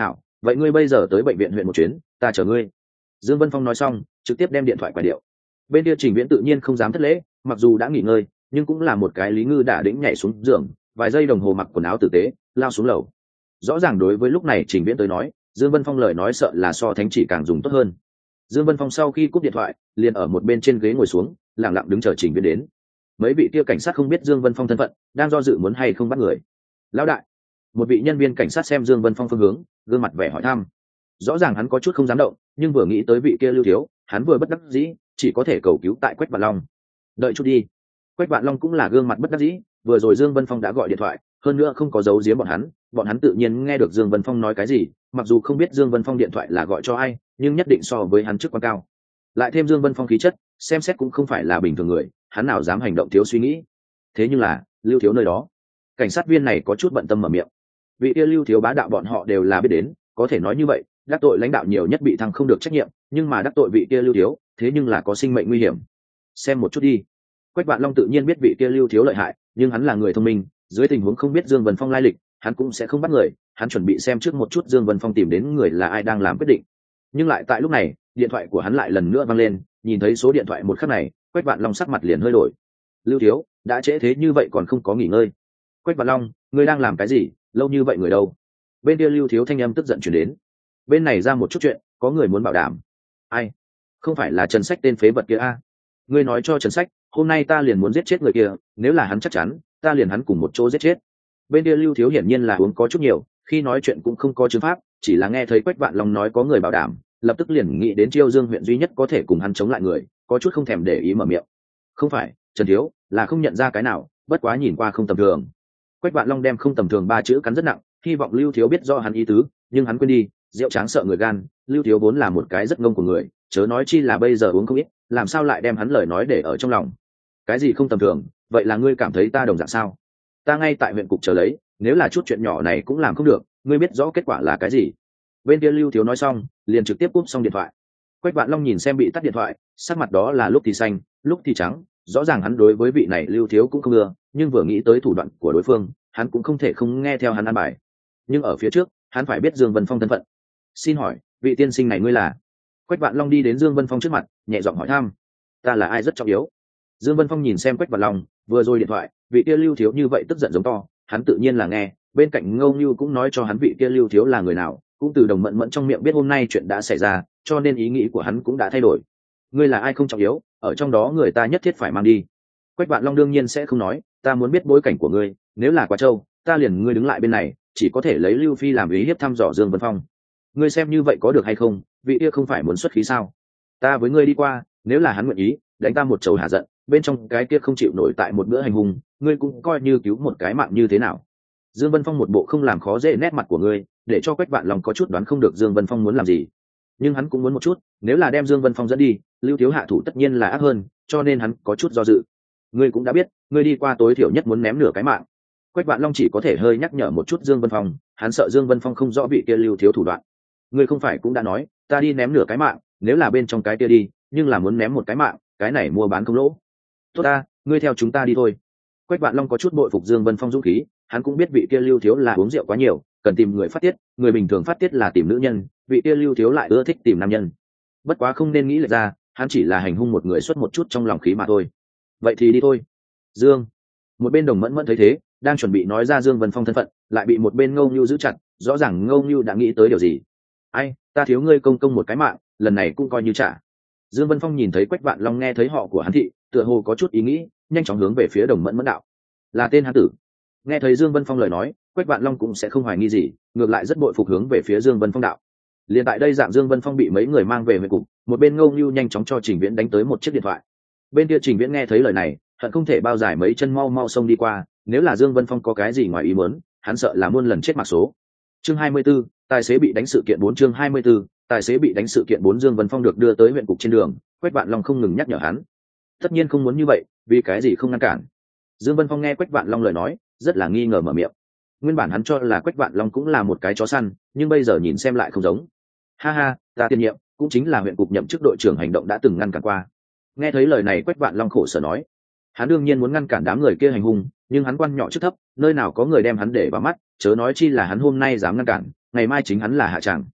vậy ngươi bây giờ tới bệnh viện huyện một chuyến, ta chở ngươi. Dương Vân Phong nói xong trực tiếp đem điện thoại quải điệu. Bên kia Trình Viễn tự nhiên không dám thất lễ, mặc dù đã nghỉ ngơi nhưng cũng là một cái Lý Ngư đã đĩnh nhảy xuống giường, vài giây đồng hồ mặc quần áo tử tế lao xuống lầu. Rõ ràng đối với lúc này Trình Viễn tới nói, Dương Vân Phong lời nói sợ là so thánh chỉ càng dùng tốt hơn. Dương Vân Phong sau khi cúp điện thoại liền ở một bên trên ghế ngồi xuống, lặng lặng đứng chờ Trình Viễn đến. Mấy vị kia cảnh sát không biết Dương Vân Phong thân phận, đang do dự muốn hay không bắt người. Lão đại, một vị nhân viên cảnh sát xem Dương Vân Phong phương hướng, gương mặt vẻ hỏi thăm. Rõ ràng hắn có chút không dám động, nhưng vừa nghĩ tới vị kia Lưu Thiếu, hắn vừa bất đắc dĩ, chỉ có thể cầu cứu tại Quách Vạn Long. Đợi chút đi. Quách Vạn Long cũng là gương mặt bất đắc dĩ, vừa rồi Dương Vân Phong đã gọi điện thoại, hơn nữa không có giấu giếm bọn hắn tự nhiên nghe được Dương Vân Phong nói cái gì, mặc dù không biết Dương Vân Phong điện thoại là gọi cho ai, nhưng nhất định so với hắn chức quan cao. Lại thêm Dương Vân Phong khí chất, xem xét cũng không phải là bình thường người, hắn nào dám hành động thiếu suy nghĩ. Thế nhưng là, Lưu Thiếu nơi đó, cảnh sát viên này có chút bận tâm mở miệng. Vị kia Lưu Thiếu bá đạo bọn họ đều là biết đến, có thể nói như vậy, đắc tội lãnh đạo nhiều nhất bị thăng không được trách nhiệm, nhưng mà đắc tội vị kia Lưu Thiếu, thế nhưng là có sinh mệnh nguy hiểm. Xem một chút đi. Quách Vạn Long tự nhiên biết vị kia Lưu Thiếu lợi hại, nhưng hắn là người thông minh, dưới tình huống không biết Dương Vân Phong lai lịch, hắn cũng sẽ không bắt người, hắn chuẩn bị xem trước một chút Dương Vân Phong tìm đến người là ai đang làm quyết định. Nhưng lại tại lúc này, điện thoại của hắn lại lần nữa vang lên, nhìn thấy số điện thoại một khắc này, Quách Vạn Long sắc mặt liền hơi đổi. Lưu Thiếu, đã trễ thế như vậy còn không có nghỉ ngơi. Quách Vạn Long, ngươi đang làm cái gì, lâu như vậy người đâu? Bên kia Lưu Thiếu thanh âm tức giận truyền đến. Bên này ra một chút chuyện, có người muốn bảo đảm. Ai? Không phải là Trần Sách tên phế vật kia a? Ngươi nói cho Trần Sách, hôm nay ta liền muốn giết chết người kia, nếu là hắn chắc chắn, ta liền hắn cùng một chỗ giết chết. Bên kia Lưu Thiếu hiển nhiên là uống có chút nhiều, khi nói chuyện cũng không có chứng pháp, chỉ là nghe thấy Quách Vạn Long nói có người bảo đảm, lập tức liền nghĩ đến Chiêu Dương huyện duy nhất có thể cùng hắn chống lại người, có chút không thèm để ý mở miệng. Không phải, Trần Thiếu, là không nhận ra cái nào, bất quá nhìn qua không tầm thường. Quách Vạn Long đem không tầm thường ba chữ cắn rất nặng, hy vọng Lưu Thiếu biết rõ hắn ý tứ, nhưng hắn quên đi, rượu tráng sợ người gan, Lưu Thiếu vốn là một cái rất ngông của người, chớ nói chi là bây giờ uống không ít, làm sao lại đem hắn lời nói để ở trong lòng. Cái gì không tầm thường, vậy là ngươi cảm thấy ta đồng dạng sao? Ta ngay tại huyện cục chờ lấy, nếu là chút chuyện nhỏ này cũng làm không được, ngươi biết rõ kết quả là cái gì. Bên kia Lưu Thiếu nói xong liền trực tiếp cúp xong điện thoại. Quách Vạn Long nhìn xem bị tắt điện thoại, sắc mặt đó là lúc thì xanh lúc thì trắng, rõ ràng hắn đối với vị này Lưu Thiếu cũng không ưa, nhưng vừa nghĩ tới thủ đoạn của đối phương, hắn cũng không thể không nghe theo hắn ăn bài. Nhưng ở phía trước hắn phải biết Dương Vân Phong thân phận. Xin hỏi, vị tiên sinh này ngươi là? Quách Vạn Long đi đến Dương Vân Phong trước mặt, nhẹ giọng hỏi thăm. Ta là ai rất trọng yếu. Dương Vân Phong nhìn xem Quách Vạn Long, vừa rồi điện thoại, vị kia Lưu Thiếu như vậy tức giận giống to, hắn tự nhiên là nghe, bên cạnh Ngô Nưu cũng nói cho hắn vị kia Lưu Thiếu là người nào, cũng từ Đồng Mẫn Mẫn trong miệng biết hôm nay chuyện đã xảy ra, cho nên ý nghĩ của hắn cũng đã thay đổi. Ngươi là ai không trọng yếu, ở trong đó người ta nhất thiết phải mang đi. Quách Vạn Long đương nhiên sẽ không nói, ta muốn biết bối cảnh của ngươi, nếu là Quá Châu, ta liền ngươi đứng lại bên này, chỉ có thể lấy Lưu Phi làm ý hiếp thăm dò Dương Vân Phong. Ngươi xem như vậy có được hay không, vị kia không phải muốn xuất khí sao? Ta với ngươi đi qua, nếu là hắn nguyện ý, đánh ta một chầu hạ giận, bên trong cái kia không chịu nổi tại một bữa hành hung, ngươi cũng coi như cứu một cái mạng như thế nào. Dương Vân Phong một bộ không làm khó dễ nét mặt của ngươi, để cho Quách Vạn Long có chút đoán không được Dương Vân Phong muốn làm gì. Nhưng hắn cũng muốn một chút, nếu là đem Dương Vân Phong dẫn đi, Lưu Thiếu hạ thủ tất nhiên là ác hơn, cho nên hắn có chút do dự. Ngươi cũng đã biết, ngươi đi qua tối thiểu nhất muốn ném nửa cái mạng. Quách Vạn Long chỉ có thể hơi nhắc nhở một chút Dương Vân Phong, hắn sợ Dương Vân Phong không rõ vị kia Lưu Thiếu thủ đoạn. Ngươi không phải cũng đã nói, ta đi ném nửa cái mạng, nếu là bên trong cái kia đi, nhưng là muốn ném một cái mạng, cái này mua bán không lỗ. Tốt ta, ngươi theo chúng ta đi thôi. Quách Vạn Long có chút bội phục Dương Vân Phong dũng khí, hắn cũng biết vị kia Lưu Thiếu là uống rượu quá nhiều, cần tìm người phát tiết, người bình thường phát tiết là tìm nữ nhân, vị kia Lưu Thiếu lại ưa thích tìm nam nhân. Bất quá không nên nghĩ lệch ra, hắn chỉ là hành hung một người xuất một chút trong lòng khí mà thôi. Vậy thì đi thôi. Dương. Một bên Đồng Mẫn Mẫn thấy thế, đang chuẩn bị nói ra Dương Vân Phong thân phận, lại bị một bên Ngô Nưu giữ chặt, rõ ràng Ngô Nưu đã nghĩ tới điều gì. Ai, ta thiếu ngươi công công một cái mạng, lần này cũng coi như trả. Dương Vân Phong nhìn thấy Quách Vạn Long nghe thấy họ của hắn thị, tựa hồ có chút ý nghĩ, nhanh chóng hướng về phía Đồng Mẫn Mẫn đạo. Là tên hắn tử. Nghe thấy Dương Vân Phong lời nói, Quách Vạn Long cũng sẽ không hoài nghi gì, ngược lại rất bội phục hướng về phía Dương Vân Phong đạo. Liên tại đây dạng Dương Vân Phong bị mấy người mang về huyện cục, một bên Ngô Nưu nhanh chóng cho Trình Viễn đánh tới một chiếc điện thoại. Bên kia Trình Viễn nghe thấy lời này, hận không thể bao giải mấy chân mau mau xông đi qua, nếu là Dương Vân Phong có cái gì ngoài ý muốn, hắn sợ là muôn lần chết mặc số. Chương 24, tài xế bị đánh sự kiện 4 chương 24, tài xế bị đánh sự kiện 4 Dương Vân Phong được đưa tới huyện cục trên đường, Quách Vạn Long không ngừng nhắc nhở hắn. Tất nhiên không muốn như vậy, vì cái gì không ngăn cản. Dương Vân Phong nghe Quách Vạn Long lời nói, rất là nghi ngờ mở miệng. Nguyên bản hắn cho là Quách Vạn Long cũng là một cái chó săn, nhưng bây giờ nhìn xem lại không giống. Ha ha, ta tiền nhiệm, cũng chính là huyện cục nhậm chức đội trưởng hành động đã từng ngăn cản qua. Nghe thấy lời này Quách Vạn Long khổ sở nói. Hắn đương nhiên muốn ngăn cản đám người kia hành hung, nhưng hắn quan nhỏ chức thấp, nơi nào có người đem hắn để vào mắt, chớ nói chi là hắn hôm nay dám ngăn cản, ngày mai chính hắn là hạ tràng.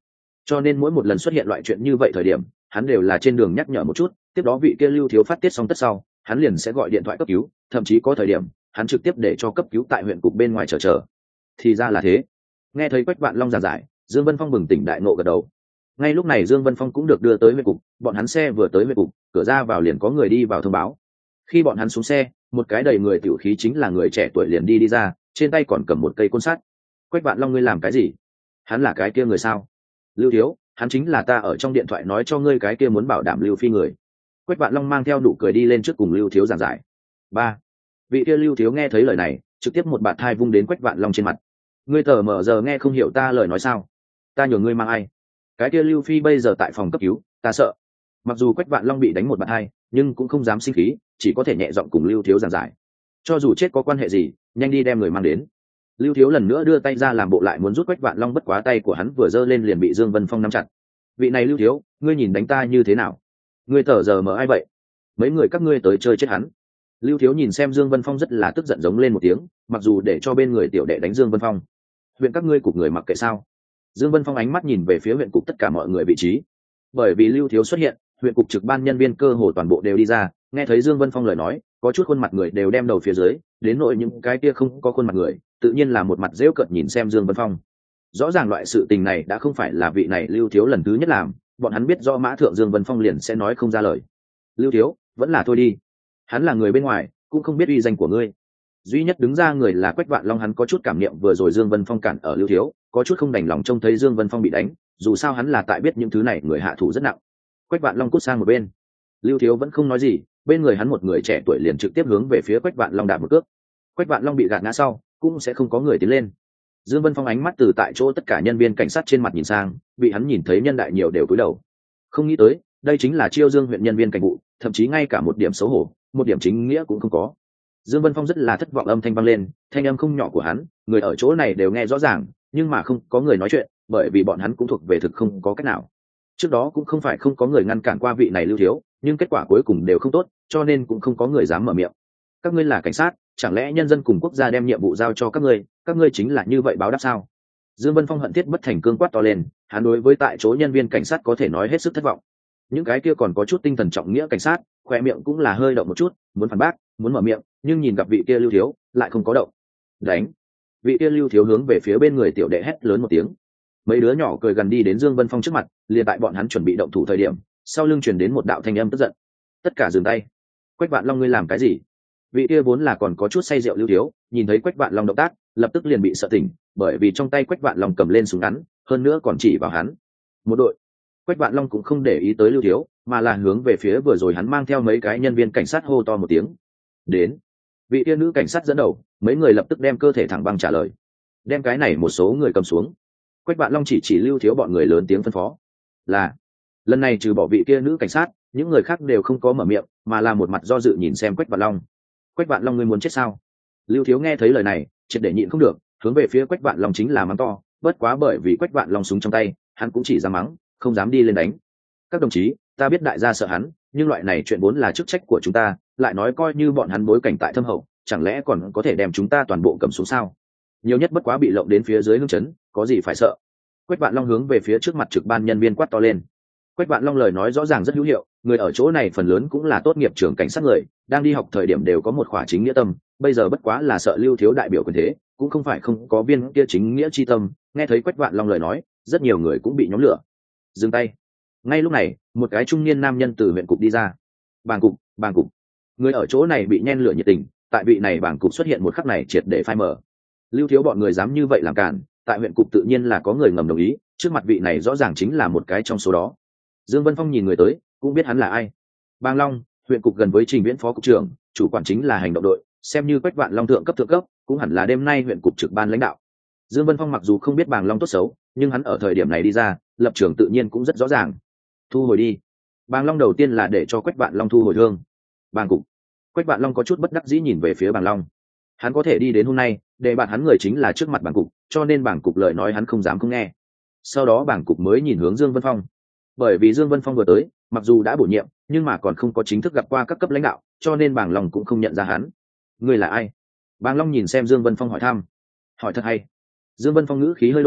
cho nên mỗi một lần xuất hiện loại chuyện như vậy thời điểm hắn đều là trên đường nhắc nhở một chút, tiếp đó vị kia Lưu Thiếu phát tiết xong tất sau hắn liền sẽ gọi điện thoại cấp cứu, thậm chí có thời điểm hắn trực tiếp để cho cấp cứu tại huyện cục bên ngoài chờ. Thì ra là thế. Nghe thấy Quách Vạn Long giảng giải, Dương Vân Phong bừng tỉnh đại ngộ gật đầu. Ngay lúc này Dương Vân Phong cũng được đưa tới huyện cục, bọn hắn xe vừa tới huyện cục, cửa ra vào liền có người đi vào thông báo. Khi bọn hắn xuống xe, một cái đầy người tiểu khí chính là người trẻ tuổi liền đi ra, trên tay còn cầm một cây côn sắt. Quách Vạn Long, ngươi làm cái gì? Hắn là cái kia người sao? Lưu Thiếu, hắn chính là ta ở trong điện thoại nói cho ngươi cái kia muốn bảo đảm Lưu Phi người. Quách Vạn Long mang theo nụ cười đi lên trước cùng Lưu Thiếu giảng giải. Ba, vị kia Lưu Thiếu nghe thấy lời này, trực tiếp một bạt thai vung đến Quách Vạn Long trên mặt. Ngươi tờ mờ giờ nghe không hiểu ta lời nói sao? Ta nhường ngươi mang ai? Cái kia Lưu Phi bây giờ tại phòng cấp cứu, ta sợ. Mặc dù Quách Vạn Long bị đánh một bạt hai, nhưng cũng không dám sinh khí, chỉ có thể nhẹ giọng cùng Lưu Thiếu giảng giải. Cho dù chết có quan hệ gì, nhanh đi đem người mang đến. Lưu Thiếu lần nữa đưa tay ra làm bộ lại muốn rút Quách Vạn Long, bất quá tay của hắn vừa giơ lên liền bị Dương Vân Phong nắm chặt. Vị này Lưu Thiếu, ngươi nhìn đánh ta như thế nào? Ngươi tờ giờ mở ai vậy? Mấy người các ngươi tới chơi chết hắn. Lưu Thiếu nhìn xem Dương Vân Phong rất là tức giận giống lên một tiếng, mặc dù để cho bên người tiểu đệ đánh Dương Vân Phong. Huyện các ngươi cục người mặc kệ sao? Dương Vân Phong ánh mắt nhìn về phía huyện cục tất cả mọi người vị trí. Bởi vì Lưu Thiếu xuất hiện, huyện cục trực ban nhân viên cơ hồ toàn bộ đều đi ra, nghe thấy Dương Vân Phong lời nói, có chút khuôn mặt người đều đem đầu phía dưới, đến nỗi những cái kia không có khuôn mặt người, tự nhiên là một mặt giễu cợt nhìn xem Dương Vân Phong. Rõ ràng loại sự tình này đã không phải là vị này Lưu Thiếu lần thứ nhất làm, bọn hắn biết do mã thượng Dương Vân Phong liền sẽ nói không ra lời. Lưu Thiếu, vẫn là thôi đi. Hắn là người bên ngoài, cũng không biết uy danh của ngươi. Duy nhất đứng ra người là Quách Vạn Long, hắn có chút cảm niệm vừa rồi Dương Vân Phong cản ở Lưu Thiếu, có chút không đành lòng trông thấy Dương Vân Phong bị đánh, dù sao hắn là tại biết những thứ này người hạ thủ rất nặng. Quách Vạn Long cút sang một bên. Lưu Thiếu vẫn không nói gì, bên người hắn một người trẻ tuổi liền trực tiếp hướng về phía Quách Vạn Long đạp một cước. Quách Vạn Long bị gạt ngã sau, cũng sẽ không có người tiến lên. Dương Vân Phong ánh mắt từ tại chỗ tất cả nhân viên cảnh sát trên mặt nhìn sang, bị hắn nhìn thấy nhân đại nhiều đều cúi đầu. Không nghĩ tới, đây chính là Chiêu Dương huyện nhân viên cảnh vụ, thậm chí ngay cả một điểm xấu hổ, một điểm chính nghĩa cũng không có. Dương Vân Phong rất là thất vọng, âm thanh vang lên, thanh âm không nhỏ của hắn, người ở chỗ này đều nghe rõ ràng, nhưng mà không có người nói chuyện, bởi vì bọn hắn cũng thuộc về thực không có cách nào. Trước đó cũng không phải không có người ngăn cản qua vị này Lưu Thiếu, nhưng kết quả cuối cùng đều không tốt, cho nên cũng không có người dám mở miệng. Các ngươi là cảnh sát, chẳng lẽ nhân dân cùng quốc gia đem nhiệm vụ giao cho các ngươi chính là như vậy báo đáp sao? Dương Vân Phong hận thiết bất thành cương quát to lên, hắn đối với tại chỗ nhân viên cảnh sát có thể nói hết sức thất vọng. Những cái kia còn có chút tinh thần trọng nghĩa cảnh sát, khoe miệng cũng là hơi động một chút, muốn phản bác, muốn mở miệng, nhưng nhìn gặp vị kia Lưu Thiếu, lại không có động. Đánh! Vị kia Lưu Thiếu hướng về phía bên người tiểu đệ hét lớn một tiếng. Mấy đứa nhỏ cười gần đi đến Dương Vân Phong trước mặt, liền tại bọn hắn chuẩn bị động thủ thời điểm, sau lưng truyền đến một đạo thanh âm tức giận. Tất cả dừng tay! Quách Vạn Long, ngươi làm cái gì? Vị kia vốn là còn có chút say rượu Lưu Thiếu, nhìn thấy Quách Vạn Long động tác, lập tức liền bị sợ tỉnh, bởi vì trong tay Quách Vạn Long cầm lên súng ngắn, hơn nữa còn chỉ vào hắn. Một đội. Quách Vạn Long cũng không để ý tới Lưu Thiếu, mà là hướng về phía vừa rồi hắn mang theo mấy cái nhân viên cảnh sát hô to một tiếng. Đến. Vị kia nữ cảnh sát dẫn đầu, mấy người lập tức đem cơ thể thẳng băng trả lời. Đem cái này một số người cầm xuống. Quách Vạn Long chỉ Lưu Thiếu bọn người lớn tiếng phân phó. Là. Lần này trừ bỏ vị kia nữ cảnh sát, những người khác đều không có mở miệng, mà là một mặt do dự nhìn xem Quách Vạn Long. Quách Vạn Long, ngươi muốn chết sao? Lưu Thiếu nghe thấy lời này, triệt để nhịn không được, hướng về phía Quách Vạn Long chính là mắng to, bất quá bởi vì Quách Vạn Long súng trong tay, hắn cũng chỉ dám mắng, không dám đi lên đánh. Các đồng chí, ta biết đại gia sợ hắn, nhưng loại này chuyện vốn là chức trách của chúng ta, lại nói coi như bọn hắn bối cảnh tại thâm hậu, chẳng lẽ còn có thể đem chúng ta toàn bộ cầm xuống sao? Nhiều nhất bất quá bị lộng đến phía dưới hưng chấn, có gì phải sợ? Quách Vạn Long hướng về phía trước mặt trực ban nhân viên quát to lên. Quách Vạn Long lời nói rõ ràng rất hữu hiệu, người ở chỗ này phần lớn cũng là tốt nghiệp trường cảnh sát người, đang đi học thời điểm đều có một khỏa chính nghĩa tâm, bây giờ bất quá là sợ Lưu Thiếu đại biểu quyền thế, cũng không phải không có viên kia chính nghĩa chi tâm. Nghe thấy Quách Vạn Long lời nói, rất nhiều người cũng bị nhóm lửa. Dừng tay. Ngay lúc này, một cái trung niên nam nhân từ huyện cục đi ra. Bàng cục. Người ở chỗ này bị nhen lửa nhiệt tình, tại vị này bàng cục xuất hiện một khắc này triệt để phai mờ. Lưu Thiếu bọn người dám như vậy làm cản, tại huyện cục tự nhiên là có người ngầm đồng ý, trước mặt vị này rõ ràng chính là một cái trong số đó. Dương Vân Phong nhìn người tới, cũng biết hắn là ai. Bàng Long, huyện cục gần với Trình Viễn phó cục trưởng, chủ quản chính là hành động đội, xem như Quách Vạn Long thượng cấp, cũng hẳn là đêm nay huyện cục trực ban lãnh đạo. Dương Vân Phong mặc dù không biết Bàng Long tốt xấu, nhưng hắn ở thời điểm này đi ra, lập trường tự nhiên cũng rất rõ ràng. Thu hồi đi. Bàng Long đầu tiên là để cho Quách Vạn Long thu hồi thương. Bàng cục. Quách Vạn Long có chút bất đắc dĩ nhìn về phía Bàng Long. Hắn có thể đi đến hôm nay, để bạn hắn người chính là trước mặt Bàng cục, cho nên Bàng cục lời nói hắn không dám không nghe. Sau đó Bàng cục mới nhìn hướng Dương Vân Phong. Bởi vì Dương Vân Phong vừa tới, mặc dù đã bổ nhiệm, nhưng mà còn không có chính thức gặp qua các cấp lãnh đạo, cho nên Bàng Long cũng không nhận ra hắn. Người là ai? Bàng Long nhìn xem Dương Vân Phong hỏi thăm. Hỏi thật hay. Dương Vân Phong ngữ khí hơi đổi,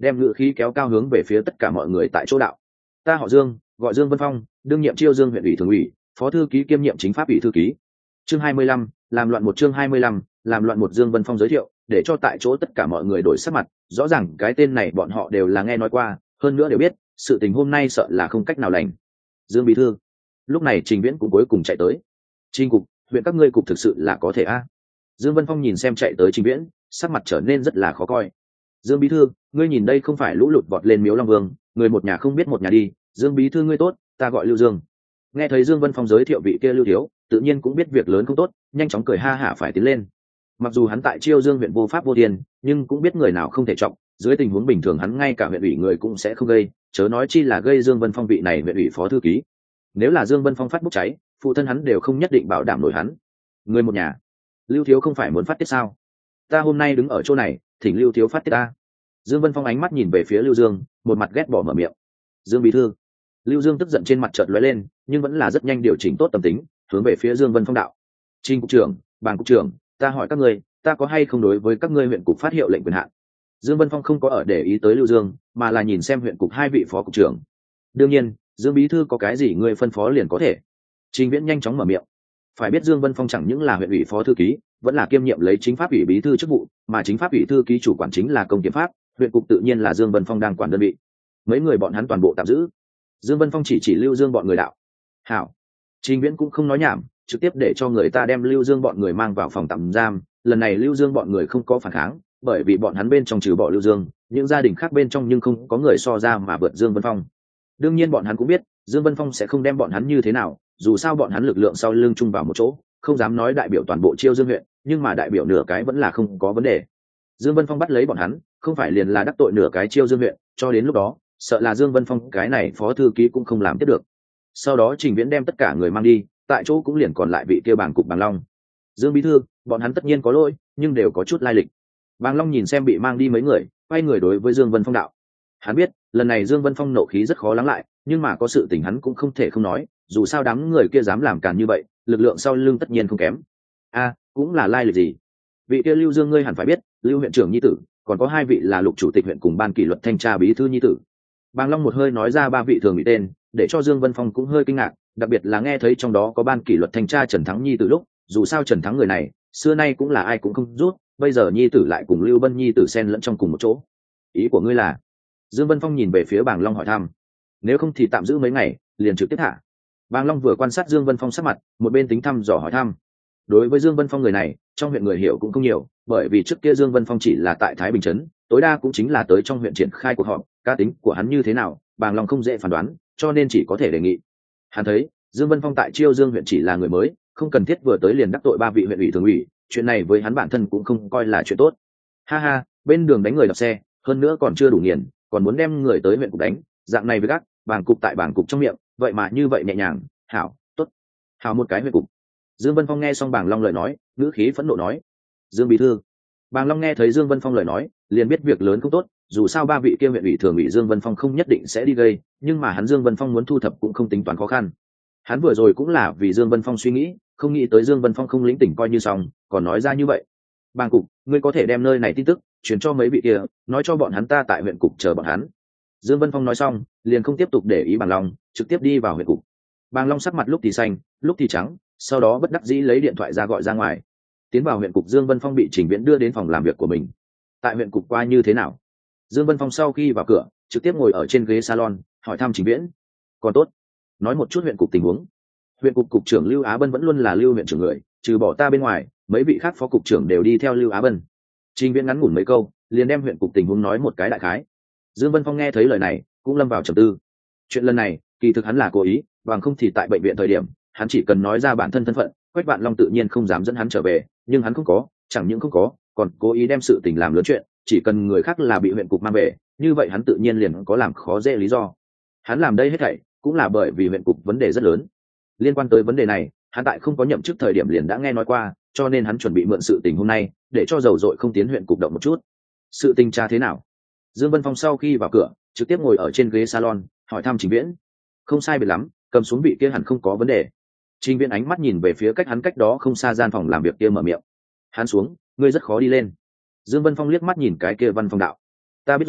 đem ngự khí kéo cao hướng về phía tất cả mọi người tại chỗ đạo. Ta họ Dương, gọi Dương Vân Phong, đương nhiệm Chiêu Dương huyện ủy thường ủy, phó thư ký kiêm nhiệm chính pháp ủy thư ký. Chương 25, làm loạn một. Chương 25, làm loạn một. Dương Vân Phong giới thiệu, để cho tại chỗ tất cả mọi người đổi sắc mặt, rõ ràng cái tên này bọn họ đều là nghe nói qua, hơn nữa đều biết, sự tình hôm nay sợ là không cách nào lành. Dương bí thư. Lúc này Trình Viễn cũng cuối cùng chạy tới. Trình cục, huyện các ngươi cục thực sự là có thể a. Dương Vân Phong nhìn xem chạy tới Trình Viễn, sắc mặt trở nên rất là khó coi. Dương bí thư, ngươi nhìn đây không phải lũ lụt vọt lên Miếu Long Vương, người một nhà không biết một nhà đi. Dương bí thư ngươi tốt, ta gọi Lưu Dương. Nghe thấy Dương Vân Phong giới thiệu vị kia Lưu thiếu, tự nhiên cũng biết việc lớn không tốt, nhanh chóng cười ha hả phải tiến lên. Mặc dù hắn tại Chiêu Dương huyện vô pháp vô thiên, nhưng cũng biết người nào không thể trọng, dưới tình huống bình thường hắn ngay cả huyện ủy người cũng sẽ không gây, chớ nói chi là gây Dương Vân Phong vị này huyện ủy phó thư ký. Nếu là Dương Vân Phong phát bốc cháy, phụ thân hắn đều không nhất định bảo đảm nổi hắn. Người một nhà, Lưu thiếu không phải muốn phát tiết sao? Ta hôm nay đứng ở chỗ này, thỉnh Lưu thiếu phát tiết ta. Dương Vân Phong ánh mắt nhìn về phía Lưu Dương, một mặt ghét bỏ mở miệng. Dương bí thư. Lưu Dương tức giận trên mặt chợt lóe lên, nhưng vẫn là rất nhanh điều chỉnh tốt tâm tính, hướng về phía Dương Vân Phong đạo. Trình cục trưởng, Bàng cục trưởng, ta hỏi các ngươi, ta có hay không đối với các ngươi huyện cục phát hiệu lệnh quyền hạn? Dương Vân Phong không có ở để ý tới Lưu Dương, mà là nhìn xem huyện cục hai vị phó cục trưởng. Đương nhiên, Dương bí thư có cái gì ngươi phân phó liền có thể. Trình Viễn nhanh chóng mở miệng. Phải biết Dương Vân Phong chẳng những là huyện ủy phó thư ký, vẫn là kiêm nhiệm lấy chính pháp ủy bí thư chức vụ, mà chính pháp ủy thư ký chủ quản chính là công kiểm pháp, huyện cục tự nhiên là Dương Vân Phong đang quản đơn vị. Mấy người bọn hắn toàn bộ tạm giữ. Dương Vân Phong chỉ Lưu Dương bọn người đạo. Hảo. Trình Viễn cũng không nói nhảm, trực tiếp để cho người ta đem Lưu Dương bọn người mang vào phòng tạm giam. Lần này Lưu Dương bọn người không có phản kháng, bởi vì bọn hắn bên trong trừ bỏ Lưu Dương, những gia đình khác bên trong nhưng không có người so ra mà vượt Dương Vân Phong. Đương nhiên bọn hắn cũng biết, Dương Vân Phong sẽ không đem bọn hắn như thế nào, dù sao bọn hắn lực lượng sau lưng chung vào một chỗ, không dám nói đại biểu toàn bộ Chiêu Dương huyện, nhưng mà đại biểu nửa cái vẫn là không có vấn đề. Dương Vân Phong bắt lấy bọn hắn, không phải liền là đắc tội nửa cái Chiêu Dương huyện, cho đến lúc đó, sợ là Dương Vân Phong cái này phó thư ký cũng không làm tiếp được. Sau đó Trình Viễn đem tất cả người mang đi, tại chỗ cũng liền còn lại vị kia Bàng cục Bàng Long. Dương bí thư, bọn hắn tất nhiên có lỗi, nhưng đều có chút lai lịch. Bàng Long nhìn xem bị mang đi mấy người, quay người đối với Dương Vân Phong đạo. Hắn biết, lần này Dương Vân Phong nộ khí rất khó lắng lại, nhưng mà có sự tình hắn cũng không thể không nói, dù sao đám người kia dám làm càn như vậy, lực lượng sau lưng tất nhiên không kém. Cũng là lai lịch gì? Vị kia Lưu Dương ngươi hẳn phải biết, Lưu huyện trưởng nhi tử, còn có hai vị là Lục chủ tịch huyện cùng ban kỷ luật thanh tra bí thư nhi tử. Bàng Long một hơi nói ra ba vị thường bị tên, để cho Dương Vân Phong cũng hơi kinh ngạc, đặc biệt là nghe thấy trong đó có ban kỷ luật thanh tra Trần Thắng nhi tử lúc, dù sao Trần Thắng người này, xưa nay cũng là ai cũng không rút, bây giờ nhi tử lại cùng Lưu Bân nhi tử xen lẫn trong cùng một chỗ. Ý của ngươi là? Dương Vân Phong nhìn về phía Bàng Long hỏi thăm. Nếu không thì tạm giữ mấy ngày, liền trực tiếp thả. Bàng Long vừa quan sát Dương Vân Phong sắc mặt, một bên tính thăm dò hỏi thăm. Đối với Dương Vân Phong người này, trong huyện người hiểu cũng không nhiều, bởi vì trước kia Dương Vân Phong chỉ là tại Thái Bình trấn, tối đa cũng chính là tới trong huyện triển khai cuộc họp, cá tính của hắn như thế nào, Bàng Long không dễ phán đoán, cho nên chỉ có thể đề nghị. Hắn thấy, Dương Vân Phong tại Chiêu Dương huyện chỉ là người mới, không cần thiết vừa tới liền đắc tội ba vị huyện ủy thường ủy, chuyện này với hắn bản thân cũng không coi là chuyện tốt. Ha ha, bên đường đánh người đạp xe, hơn nữa còn chưa đủ nghiền, còn muốn đem người tới huyện cục đánh, dạng này với gác, Bàng cục tại Bàng cục trong miệng, vậy mà như vậy nhẹ nhàng, hảo, tốt. Hảo một cái huyện cục. Dương Vân Phong nghe xong Bàng Long lời nói, ngữ khí phẫn nộ nói. Dương bí thư. Bàng Long nghe thấy Dương Vân Phong lời nói, liền biết việc lớn không tốt, dù sao ba vị kia huyện ủy thường ủy Dương Vân Phong không nhất định sẽ đi gây, nhưng mà hắn Dương Vân Phong muốn thu thập cũng không tính toán khó khăn. Hắn vừa rồi cũng là vì Dương Vân Phong suy nghĩ, không nghĩ tới Dương Vân Phong không lĩnh tỉnh coi như xong, còn nói ra như vậy. Bàng cục, ngươi có thể đem nơi này tin tức truyền cho mấy vị kia, nói cho bọn hắn ta tại huyện cục chờ bọn hắn. Dương Vân Phong nói xong, liền không tiếp tục để ý Bàng Long, trực tiếp đi vào huyện cục. Bàng Long sắc mặt lúc thì xanh, lúc thì trắng, sau đó bất đắc dĩ lấy điện thoại ra gọi ra ngoài. Tiến vào huyện cục, Dương Vân Phong bị Trình Viễn đưa đến phòng làm việc của mình. Tại huyện cục qua như thế nào? Dương Vân Phong sau khi vào cửa, trực tiếp ngồi ở trên ghế salon, hỏi thăm Trình Viễn. Còn tốt. Nói một chút huyện cục tình huống. Huyện cục cục trưởng Lưu Á Bân vẫn luôn là Lưu huyện trưởng người, trừ bỏ ta bên ngoài, mấy vị khác phó cục trưởng đều đi theo Lưu Á Bân. Trình Viễn ngắn ngủn mấy câu, liền đem huyện cục tình huống nói một cái đại khái. Dương Vân Phong nghe thấy lời này, cũng lâm vào trầm tư. Chuyện lần này, kỳ thực hắn là cố ý, bằng không thì tại bệnh viện thời điểm, hắn chỉ cần nói ra bản thân thân phận, Quách Vạn Long tự nhiên không dám dẫn hắn trở về, nhưng hắn không có, chẳng những không có, còn cố ý đem sự tình làm lớn chuyện, chỉ cần người khác là bị huyện cục mang về, như vậy hắn tự nhiên liền có làm khó dễ lý do. Hắn làm đây hết thảy cũng là bởi vì huyện cục vấn đề rất lớn. Liên quan tới vấn đề này, hắn tại không có nhậm chức thời điểm liền đã nghe nói qua, cho nên hắn chuẩn bị mượn sự tình hôm nay, để cho dầu dội không tiến huyện cục động một chút. Sự tình tra thế nào? Dương Vân Phong sau khi vào cửa, trực tiếp ngồi ở trên ghế salon, hỏi thăm Trình Viễn. Không sai biệt lắm, cầm xuống vị kia hẳn không có vấn đề. Trình Viễn ánh mắt nhìn về phía cách hắn cách đó không xa gian phòng làm việc kia mở miệng. Hắn xuống, ngươi rất khó đi lên. Dương Vân Phong liếc mắt nhìn cái kia văn phòng đạo. Ta biết rõ,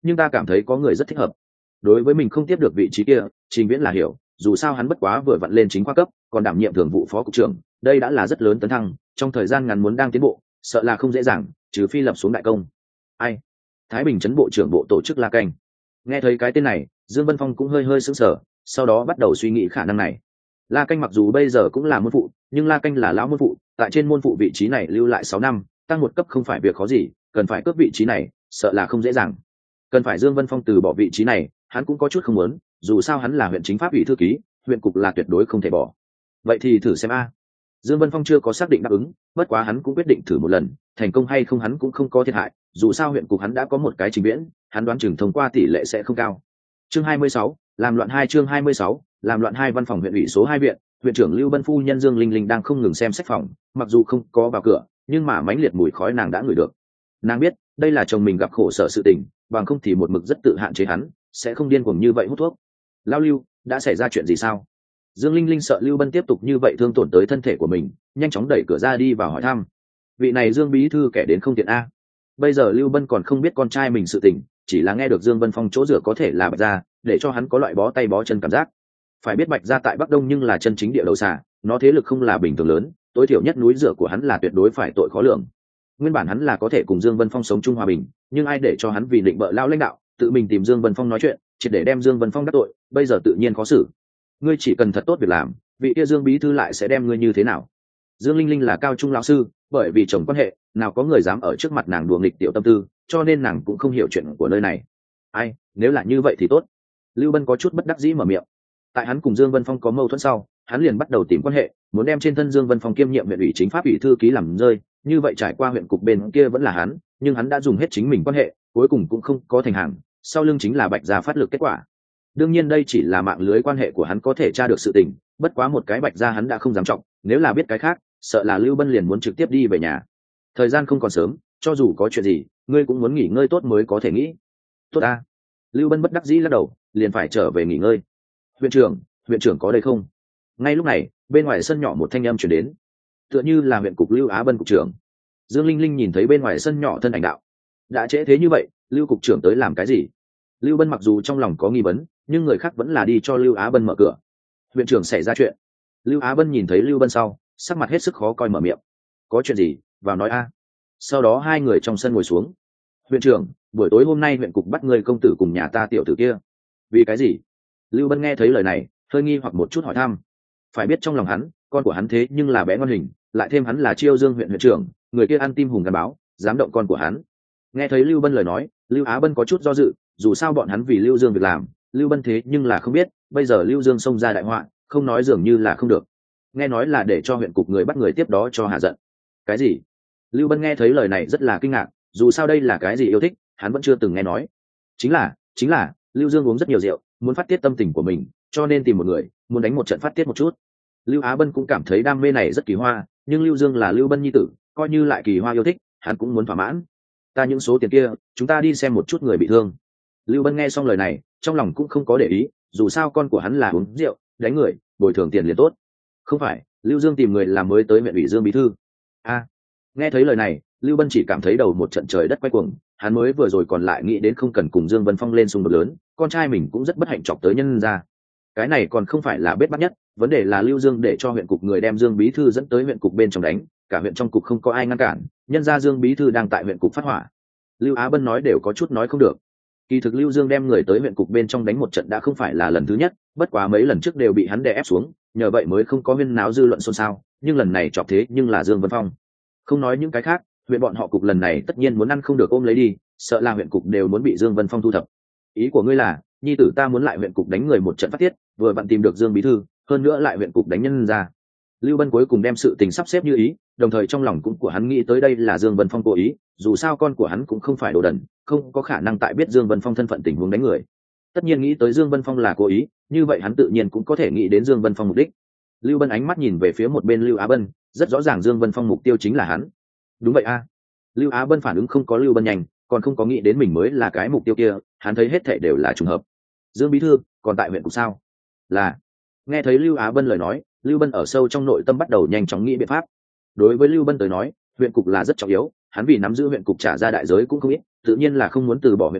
nhưng ta cảm thấy có người rất thích hợp. Đối với mình không tiếp được vị trí kia, Trình Viễn là hiểu, dù sao hắn bất quá vừa vặn lên chính khoa cấp, còn đảm nhiệm thường vụ phó cục trưởng, đây đã là rất lớn tấn thăng, trong thời gian ngắn muốn đang tiến bộ, sợ là không dễ dàng, trừ phi lập xuống đại công. Ai? Thái Bình trấn bộ trưởng bộ tổ chức La Canh. Nghe thấy cái tên này, Dương Vân Phong cũng hơi hơi sững sờ, sau đó bắt đầu suy nghĩ khả năng này. La Canh mặc dù bây giờ cũng là môn phụ, nhưng La Canh là lão môn phụ, tại trên môn phụ vị trí này lưu lại 6 năm, tăng một cấp không phải việc khó gì, cần phải cướp vị trí này, sợ là không dễ dàng. Cần phải Dương Vân Phong từ bỏ vị trí này, hắn cũng có chút không muốn, dù sao hắn là huyện chính pháp ủy thư ký, huyện cục là tuyệt đối không thể bỏ. Vậy thì thử xem a. Dương Vân Phong chưa có xác định đáp ứng, bất quá hắn cũng quyết định thử một lần, thành công hay không hắn cũng không có thiệt hại, dù sao huyện cục hắn đã có một cái Trình Viễn, hắn đoán chừng thông qua tỷ lệ sẽ không cao. Chương 26, làm loạn 2 chương 26, làm loạn 2 văn phòng huyện ủy số 2 viện, huyện trưởng Lưu Bân phu nhân Dương Linh Linh đang không ngừng xem sách phòng, mặc dù không có vào cửa, nhưng mà mãnh liệt mùi khói nàng đã ngửi được. Nàng biết, đây là chồng mình gặp khổ sở sự tình, bằng không thì một mực rất tự hạn chế hắn, sẽ không điên cuồng như vậy hút thuốc. Lao Lưu, đã xảy ra chuyện gì sao? Dương Linh Linh sợ Lưu Bân tiếp tục như vậy thương tổn tới thân thể của mình, nhanh chóng đẩy cửa ra đi vào hỏi thăm. Vị này Dương bí thư kẻ đến không tiện a. Bây giờ Lưu Bân còn không biết con trai mình sự tình, chỉ là nghe được Dương Vân Phong chỗ rửa có thể là Bạch Gia, để cho hắn có loại bó tay bó chân cảm giác. Phải biết Bạch Gia tại Bắc Đông nhưng là chân chính địa đầu xà, nó thế lực không là bình thường lớn, tối thiểu nhất núi rửa của hắn là tuyệt đối phải tội khó lường. Nguyên bản hắn là có thể cùng Dương Vân Phong sống chung hòa bình, nhưng ai để cho hắn vì định bợ lao lãnh đạo, tự mình tìm Dương Vân Phong nói chuyện, chỉ để đem Dương Vân Phong đắc tội, bây giờ tự nhiên khó xử. Ngươi chỉ cần thật tốt việc làm, vị kia Dương bí thư lại sẽ đem ngươi như thế nào? Dương Linh Linh là cao trung lão sư, bởi vì chồng quan hệ, nào có người dám ở trước mặt nàng đùa nghịch tiểu tâm tư, cho nên nàng cũng không hiểu chuyện của nơi này. Ai, nếu là như vậy thì tốt. Lưu Bân có chút bất đắc dĩ mở miệng. Tại hắn cùng Dương Vân Phong có mâu thuẫn sau, hắn liền bắt đầu tìm quan hệ, muốn đem trên thân Dương Vân Phong kiêm nhiệm huyện ủy chính pháp ủy thư ký làm rơi, như vậy trải qua huyện cục bên kia vẫn là hắn, nhưng hắn đã dùng hết chính mình quan hệ, cuối cùng cũng không có thành hàng, sau lưng chính là Bạch Gia phát lực kết quả. Đương nhiên đây chỉ là mạng lưới quan hệ của hắn có thể tra được sự tình, bất quá một cái Bạch Gia hắn đã không dám trọng, nếu là biết cái khác, sợ là Lưu Bân liền muốn trực tiếp đi về nhà. Thời gian không còn sớm, cho dù có chuyện gì, ngươi cũng muốn nghỉ ngơi tốt mới có thể nghĩ. Tốt a. Lưu Bân bất đắc dĩ lắc đầu, liền phải trở về nghỉ ngơi. Huyện trưởng có đây không? Ngay lúc này, bên ngoài sân nhỏ một thanh âm truyền đến, tựa như là huyện cục Lưu Á Bân cục trưởng. Dương Linh Linh nhìn thấy bên ngoài sân nhỏ thân ảnh đạo, đã trễ thế như vậy, Lưu cục trưởng tới làm cái gì? Lưu Bân mặc dù trong lòng có nghi vấn, nhưng người khác vẫn là đi cho Lưu Á Bân mở cửa. Huyện trưởng xảy ra chuyện. Lưu Á Bân nhìn thấy Lưu Bân sau, sắc mặt hết sức khó coi mở miệng. Có chuyện gì, vào nói a. Sau đó hai người trong sân ngồi xuống. Huyện trưởng, buổi tối hôm nay huyện cục bắt người công tử cùng nhà ta tiểu tử kia. Vì cái gì? Lưu Bân nghe thấy lời này, hơi nghi hoặc một chút hỏi thăm. Phải biết trong lòng hắn, con của hắn thế nhưng là bé ngoan hình, lại thêm hắn là Chiêu Dương huyện huyện trưởng, người kia ăn tim hùng gắn báo, dám động con của hắn. Nghe thấy Lưu Bân lời nói, Lưu Á Bân có chút do dự, dù sao bọn hắn vì Lưu Dương việc làm, Lưu Bân thế nhưng là không biết, bây giờ Lưu Dương xông ra đại họa, không nói dường như là không được. Nghe nói là để cho huyện cục người bắt người tiếp đó cho hạ giận. Cái gì? Lưu Bân nghe thấy lời này rất là kinh ngạc, dù sao đây là cái gì yêu thích, hắn vẫn chưa từng nghe nói. Chính là Lưu Dương uống rất nhiều rượu, muốn phát tiết tâm tình của mình, cho nên tìm một người, muốn đánh một trận phát tiết một chút. Lưu Á Bân cũng cảm thấy đam mê này rất kỳ hoa, nhưng Lưu Dương là Lưu Bân nhi tử, coi như lại kỳ hoa yêu thích, hắn cũng muốn thỏa mãn. Ta những số tiền kia, chúng ta đi xem một chút người bị thương. Lưu Bân nghe xong lời này, trong lòng cũng không có để ý, dù sao con của hắn là uống rượu, đánh người, bồi thường tiền liền tốt. Không phải, Lưu Dương tìm người làm mới tới huyện ủy Dương bí thư. Nghe thấy lời này, Lưu Bân chỉ cảm thấy đầu một trận trời đất quay cuồng, hắn mới vừa rồi còn lại nghĩ đến không cần cùng Dương Vân Phong lên xung đột lớn, con trai mình cũng rất bất hạnh chọc tới nhân ra. Cái này còn không phải là bết bắt nhất, vấn đề là Lưu Dương để cho huyện cục người đem Dương bí thư dẫn tới huyện cục bên trong đánh, cả huyện trong cục không có ai ngăn cản, nhân ra Dương bí thư đang tại huyện cục phát hỏa. Lưu Á Bân nói đều có chút nói không được. Kỳ thực Lưu Dương đem người tới huyện cục bên trong đánh một trận đã không phải là lần thứ nhất, bất quá mấy lần trước đều bị hắn đè ép xuống, nhờ vậy mới không có huyên náo dư luận xôn xao, nhưng lần này chọc thế nhưng là Dương Vân Phong. Không nói những cái khác, huyện bọn họ cục lần này tất nhiên muốn ăn không được ôm lấy đi, sợ là huyện cục đều muốn bị Dương Vân Phong thu thập. Ý của ngươi là, nhi tử ta muốn lại huyện cục đánh người một trận phát tiết, vừa bạn tìm được Dương bí thư, hơn nữa lại huyện cục đánh nhân ra. Lưu Bân cuối cùng đem sự tình sắp xếp như ý, đồng thời trong lòng cũng của hắn nghĩ tới đây là Dương Vân Phong cố ý, dù sao con của hắn cũng không phải đồ đần, không có khả năng tại biết Dương Vân Phong thân phận tình huống đánh người. Tất nhiên nghĩ tới Dương Vân Phong là cố ý, như vậy hắn tự nhiên cũng có thể nghĩ đến Dương Vân Phong mục đích. Lưu Bân ánh mắt nhìn về phía một bên Lưu Á Bân, rất rõ ràng Dương Vân Phong mục tiêu chính là hắn. Đúng vậy a. Lưu Á Bân phản ứng không có Lưu Bân nhanh, còn không có nghĩ đến mình mới là cái mục tiêu kia, hắn thấy hết thảy đều là trùng hợp. Dương bí thư còn tại huyện cục sao? Là. Nghe thấy Lưu Á Bân lời nói, Lưu Bân ở sâu trong nội tâm bắt đầu nhanh chóng nghĩ biện pháp. Đối với Lưu Bân tới nói, huyện cục là rất trọng yếu, hắn vì nắm giữ huyện cục trả ra đại giới cũng không ít, tự nhiên là không muốn từ bỏ huyện cục,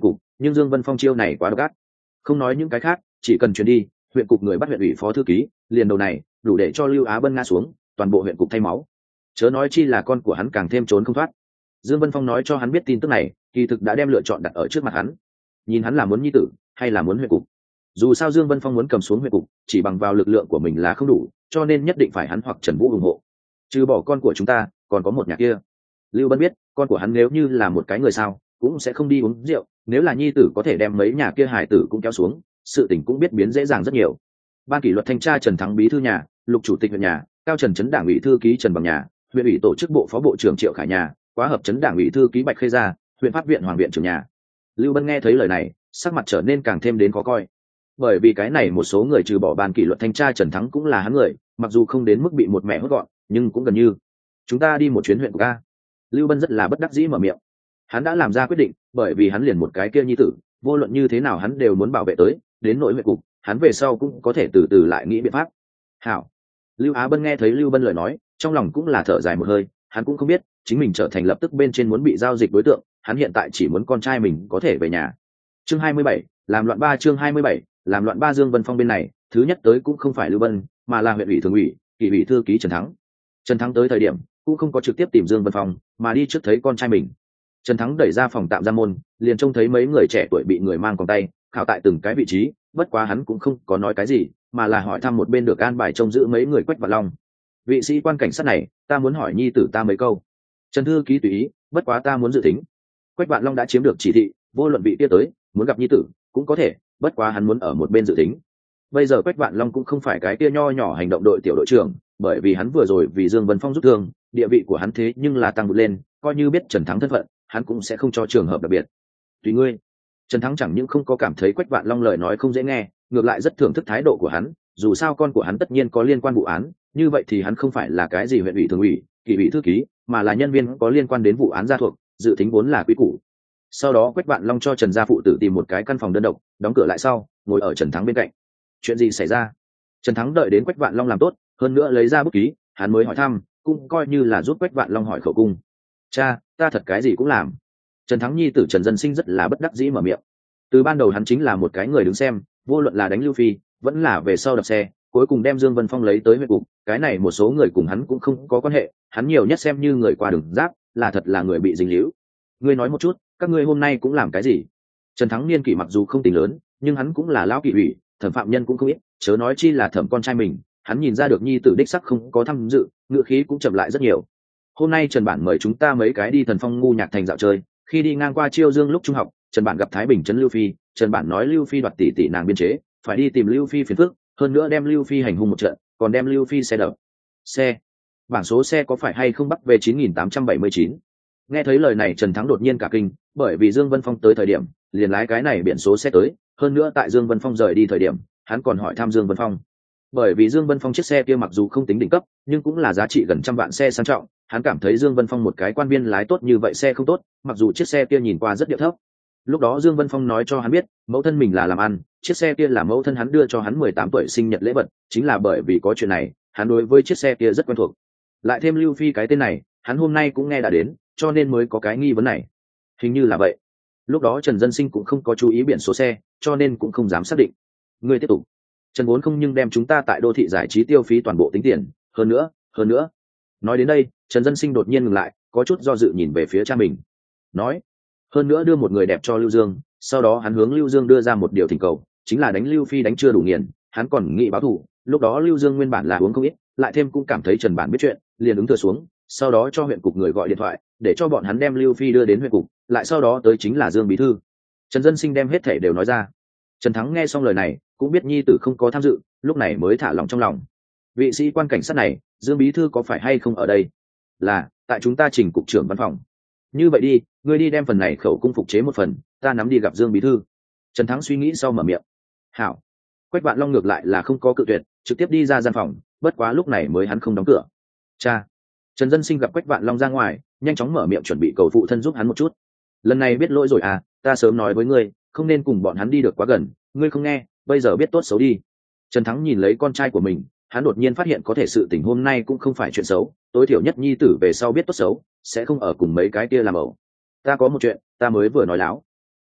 nhưng Dương Vân Phong chiêu này quá độc ác. Không nói những cái khác, chỉ cần truyền đi, huyện cục người bắt huyện ủy phó thư ký, liền đầu này đủ để cho Lưu Á Bân ngã xuống, toàn bộ huyện cục thay máu. Chớ nói chi là con của hắn càng thêm trốn không thoát. Dương Vân Phong nói cho hắn biết tin tức này, kỳ thực đã đem lựa chọn đặt ở trước mặt hắn. Nhìn hắn là muốn nhi tử hay là muốn huyện cục. Dù sao Dương Vân Phong muốn cầm xuống huyện cục, chỉ bằng vào lực lượng của mình là không đủ, cho nên nhất định phải hắn hoặc Trần Vũ ủng hộ. Trừ bỏ con của chúng ta, còn có một nhà kia. Lưu Bân biết, con của hắn nếu như là một cái người sao, cũng sẽ không đi uống rượu, nếu là nhi tử có thể đem mấy nhà kia hải tử cũng kéo xuống, sự tình cũng biết biến dễ dàng rất nhiều. Ban kỷ luật thanh tra Trần Thắng bí thư nhà, Lục chủ tịch huyện nhà, Cao Trần Chấn đảng ủy thư ký Trần Bằng nhà, huyện ủy tổ chức bộ phó bộ trưởng Triệu Khải nhà, Quá hợp Chấn đảng ủy thư ký Bạch Khê gia, huyện pháp viện Hoàng viện trưởng nhà. Lưu Bân nghe thấy lời này, sắc mặt trở nên càng thêm đến khó coi. Bởi vì cái này một số người trừ bỏ ban kỷ luật thanh tra Trần Thắng cũng là hắn người, mặc dù không đến mức bị một mẹ hốt gọn, nhưng cũng gần như. Chúng ta đi một chuyến huyện của ca. Lưu Bân rất là bất đắc dĩ mở miệng. Hắn đã làm ra quyết định, bởi vì hắn liền một cái kia nhi tử, vô luận như thế nào hắn đều muốn bảo vệ tới, đến nỗi huyện cục, hắn về sau cũng có thể từ từ lại nghĩ biện pháp. Hảo. Lưu Á Bân nghe thấy Lưu Bân lời nói, trong lòng cũng là thở dài một hơi, hắn cũng không biết chính mình trở thành lập tức bên trên muốn bị giao dịch đối tượng, hắn hiện tại chỉ muốn con trai mình có thể về nhà. Chương 27, làm loạn ba. Chương 27, làm loạn ba. Dương Vân Phong bên này, thứ nhất tới cũng không phải Lưu Bân, mà là huyện ủy thường ủy, kỷ ủy thư ký Trần Thắng. Trần Thắng tới thời điểm cũng không có trực tiếp tìm Dương Vân Phong, mà đi trước thấy con trai mình. Trần Thắng đẩy ra phòng tạm giam môn, liền trông thấy mấy người trẻ tuổi bị người mang còng tay khảo tại từng cái vị trí, bất quá hắn cũng không có nói cái gì, mà là hỏi thăm một bên được an bài trông giữ mấy người Quách Vạn Long. Vị sĩ quan cảnh sát này, ta muốn hỏi nhi tử ta mấy câu. Trần thư ký tùy ý, bất quá ta muốn dự tính. Quách Vạn Long đã chiếm được chỉ thị, vô luận vị kia tới muốn gặp nhi tử cũng có thể, bất quá hắn muốn ở một bên dự tính. Bây giờ Quách Vạn Long cũng không phải cái kia nho nhỏ hành động đội tiểu đội trưởng, bởi vì hắn vừa rồi vì Dương Vân Phong rút thương, địa vị của hắn thế nhưng là tăng vượt lên, coi như biết Trần Thắng thân phận, hắn cũng sẽ không cho trường hợp đặc biệt. Tùy ngươi. Trần Thắng chẳng những không có cảm thấy Quách Vạn Long lời nói không dễ nghe, ngược lại rất thưởng thức thái độ của hắn, dù sao con của hắn tất nhiên có liên quan vụ án, như vậy thì hắn không phải là cái gì huyện ủy thường ủy, kỷ ủy thư ký, mà là nhân viên có liên quan đến vụ án gia thuộc, dự tính vốn là quý củ. Sau đó Quách Vạn Long cho Trần gia phụ tử tìm một cái căn phòng đơn độc, đóng cửa lại sau, ngồi ở Trần Thắng bên cạnh. Chuyện gì xảy ra? Trần Thắng đợi đến Quách Vạn Long làm tốt, hơn nữa lấy ra bút ký, hắn mới hỏi thăm, cũng coi như là giúp Quách Vạn Long hỏi khẩu cung. Cha, ta thật cái gì cũng làm. Trần Thắng nhi tử Trần Dân Sinh rất là bất đắc dĩ mở miệng. Từ ban đầu hắn chính là một cái người đứng xem, vô luận là đánh Lưu Phi, vẫn là về sau đập xe, cuối cùng đem Dương Vân Phong lấy tới huyện cục, cái này một số người cùng hắn cũng không có quan hệ, hắn nhiều nhất xem như người qua đường giáp, là thật là người bị dính líu. Ngươi nói một chút, các ngươi hôm nay cũng làm cái gì? Trần Thắng niên kỷ mặc dù không tính lớn, nhưng hắn cũng là lão kỷ ủy, thẩm phạm nhân cũng không ít, chớ nói chi là thẩm con trai mình, hắn nhìn ra được nhi tử đích sắc không có tham dự, ngựa khí cũng chậm lại rất nhiều. Hôm nay Trần Bản mời chúng ta mấy cái đi Thần Phong ngu nhạc thành dạo chơi, khi đi ngang qua Chiêu Dương lúc trung học, Trần Bản gặp Thái Bình trấn Lưu Phi, Trần Bản nói Lưu Phi đoạt tỷ tỷ nàng biên chế, phải đi tìm Lưu Phi phiền phức, hơn nữa đem Lưu Phi hành hung một trận, còn đem Lưu Phi xe đập. Xe? Bảng số xe có phải hay không bắc về 9879? Nghe thấy lời này Trần Thắng đột nhiên cả kinh, bởi vì Dương Vân Phong tới thời điểm, liền lái cái này biển số xe tới, hơn nữa tại Dương Vân Phong rời đi thời điểm, hắn còn hỏi thăm Dương Vân Phong. Bởi vì Dương Vân Phong chiếc xe kia mặc dù không tính đỉnh cấp, nhưng cũng là giá trị gần trăm vạn xe sang trọng, hắn cảm thấy Dương Vân Phong một cái quan viên lái tốt như vậy xe không tốt, mặc dù chiếc xe kia nhìn qua rất điệu thấp. Lúc đó Dương Vân Phong nói cho hắn biết, mẫu thân mình là làm ăn, chiếc xe kia là mẫu thân hắn đưa cho hắn 18 tuổi sinh nhật lễ vật, chính là bởi vì có chuyện này, hắn đối với chiếc xe kia rất quen thuộc. Lại thêm Lưu Phi cái tên này, hắn hôm nay cũng nghe đã đến, cho nên mới có cái nghi vấn này. Hình như là vậy. Lúc đó Trần Dân Sinh cũng không có chú ý biển số xe, cho nên cũng không dám xác định. Ngươi tiếp tục. Trần vốn không nhưng đem chúng ta tại đô thị giải trí tiêu phí toàn bộ tính tiền, hơn nữa. Nói đến đây, Trần Dân Sinh đột nhiên ngừng lại, có chút do dự nhìn về phía cha mình. Nói, hơn nữa đưa một người đẹp cho Lưu Dương, sau đó hắn hướng Lưu Dương đưa ra một điều thỉnh cầu, chính là đánh Lưu Phi đánh chưa đủ nghiền, hắn còn nghĩ báo thù. Lúc đó Lưu Dương nguyên bản là uống không ít, lại thêm cũng cảm thấy Trần Bản biết chuyện, liền ứng thừa xuống, sau đó cho huyện cục người gọi điện thoại, để cho bọn hắn đem Lưu Phi đưa đến huyện cục, lại sau đó tới chính là Dương bí thư. Trần Dân Sinh đem hết thể đều nói ra. Trần Thắng nghe xong lời này, cũng biết nhi tử không có tham dự, lúc này mới thả lòng trong lòng. Vị sĩ quan cảnh sát này, Dương bí thư có phải hay không ở đây? Là, tại chúng ta trình cục trưởng văn phòng. Như vậy đi, ngươi đi đem phần này khẩu cung phục chế một phần, ta nắm đi gặp Dương bí thư. Trần Thắng suy nghĩ sau mở miệng. Hảo. Quách Vạn Long ngược lại là không có cự tuyệt, trực tiếp đi ra gian phòng, bất quá lúc này mới hắn không đóng cửa. Cha. Trần Dân Sinh gặp Quách Vạn Long ra ngoài, nhanh chóng mở miệng chuẩn bị cầu phụ thân giúp hắn một chút. Lần này biết lỗi rồi à, ta sớm nói với ngươi, không nên cùng bọn hắn đi được quá gần, ngươi không nghe, bây giờ biết tốt xấu đi. Trần Thắng nhìn lấy con trai của mình, hắn đột nhiên phát hiện có thể sự tình hôm nay cũng không phải chuyện xấu, tối thiểu nhất nhi tử về sau biết tốt xấu, sẽ không ở cùng mấy cái kia làm ẩu. Ta có một chuyện, ta mới vừa nói láo.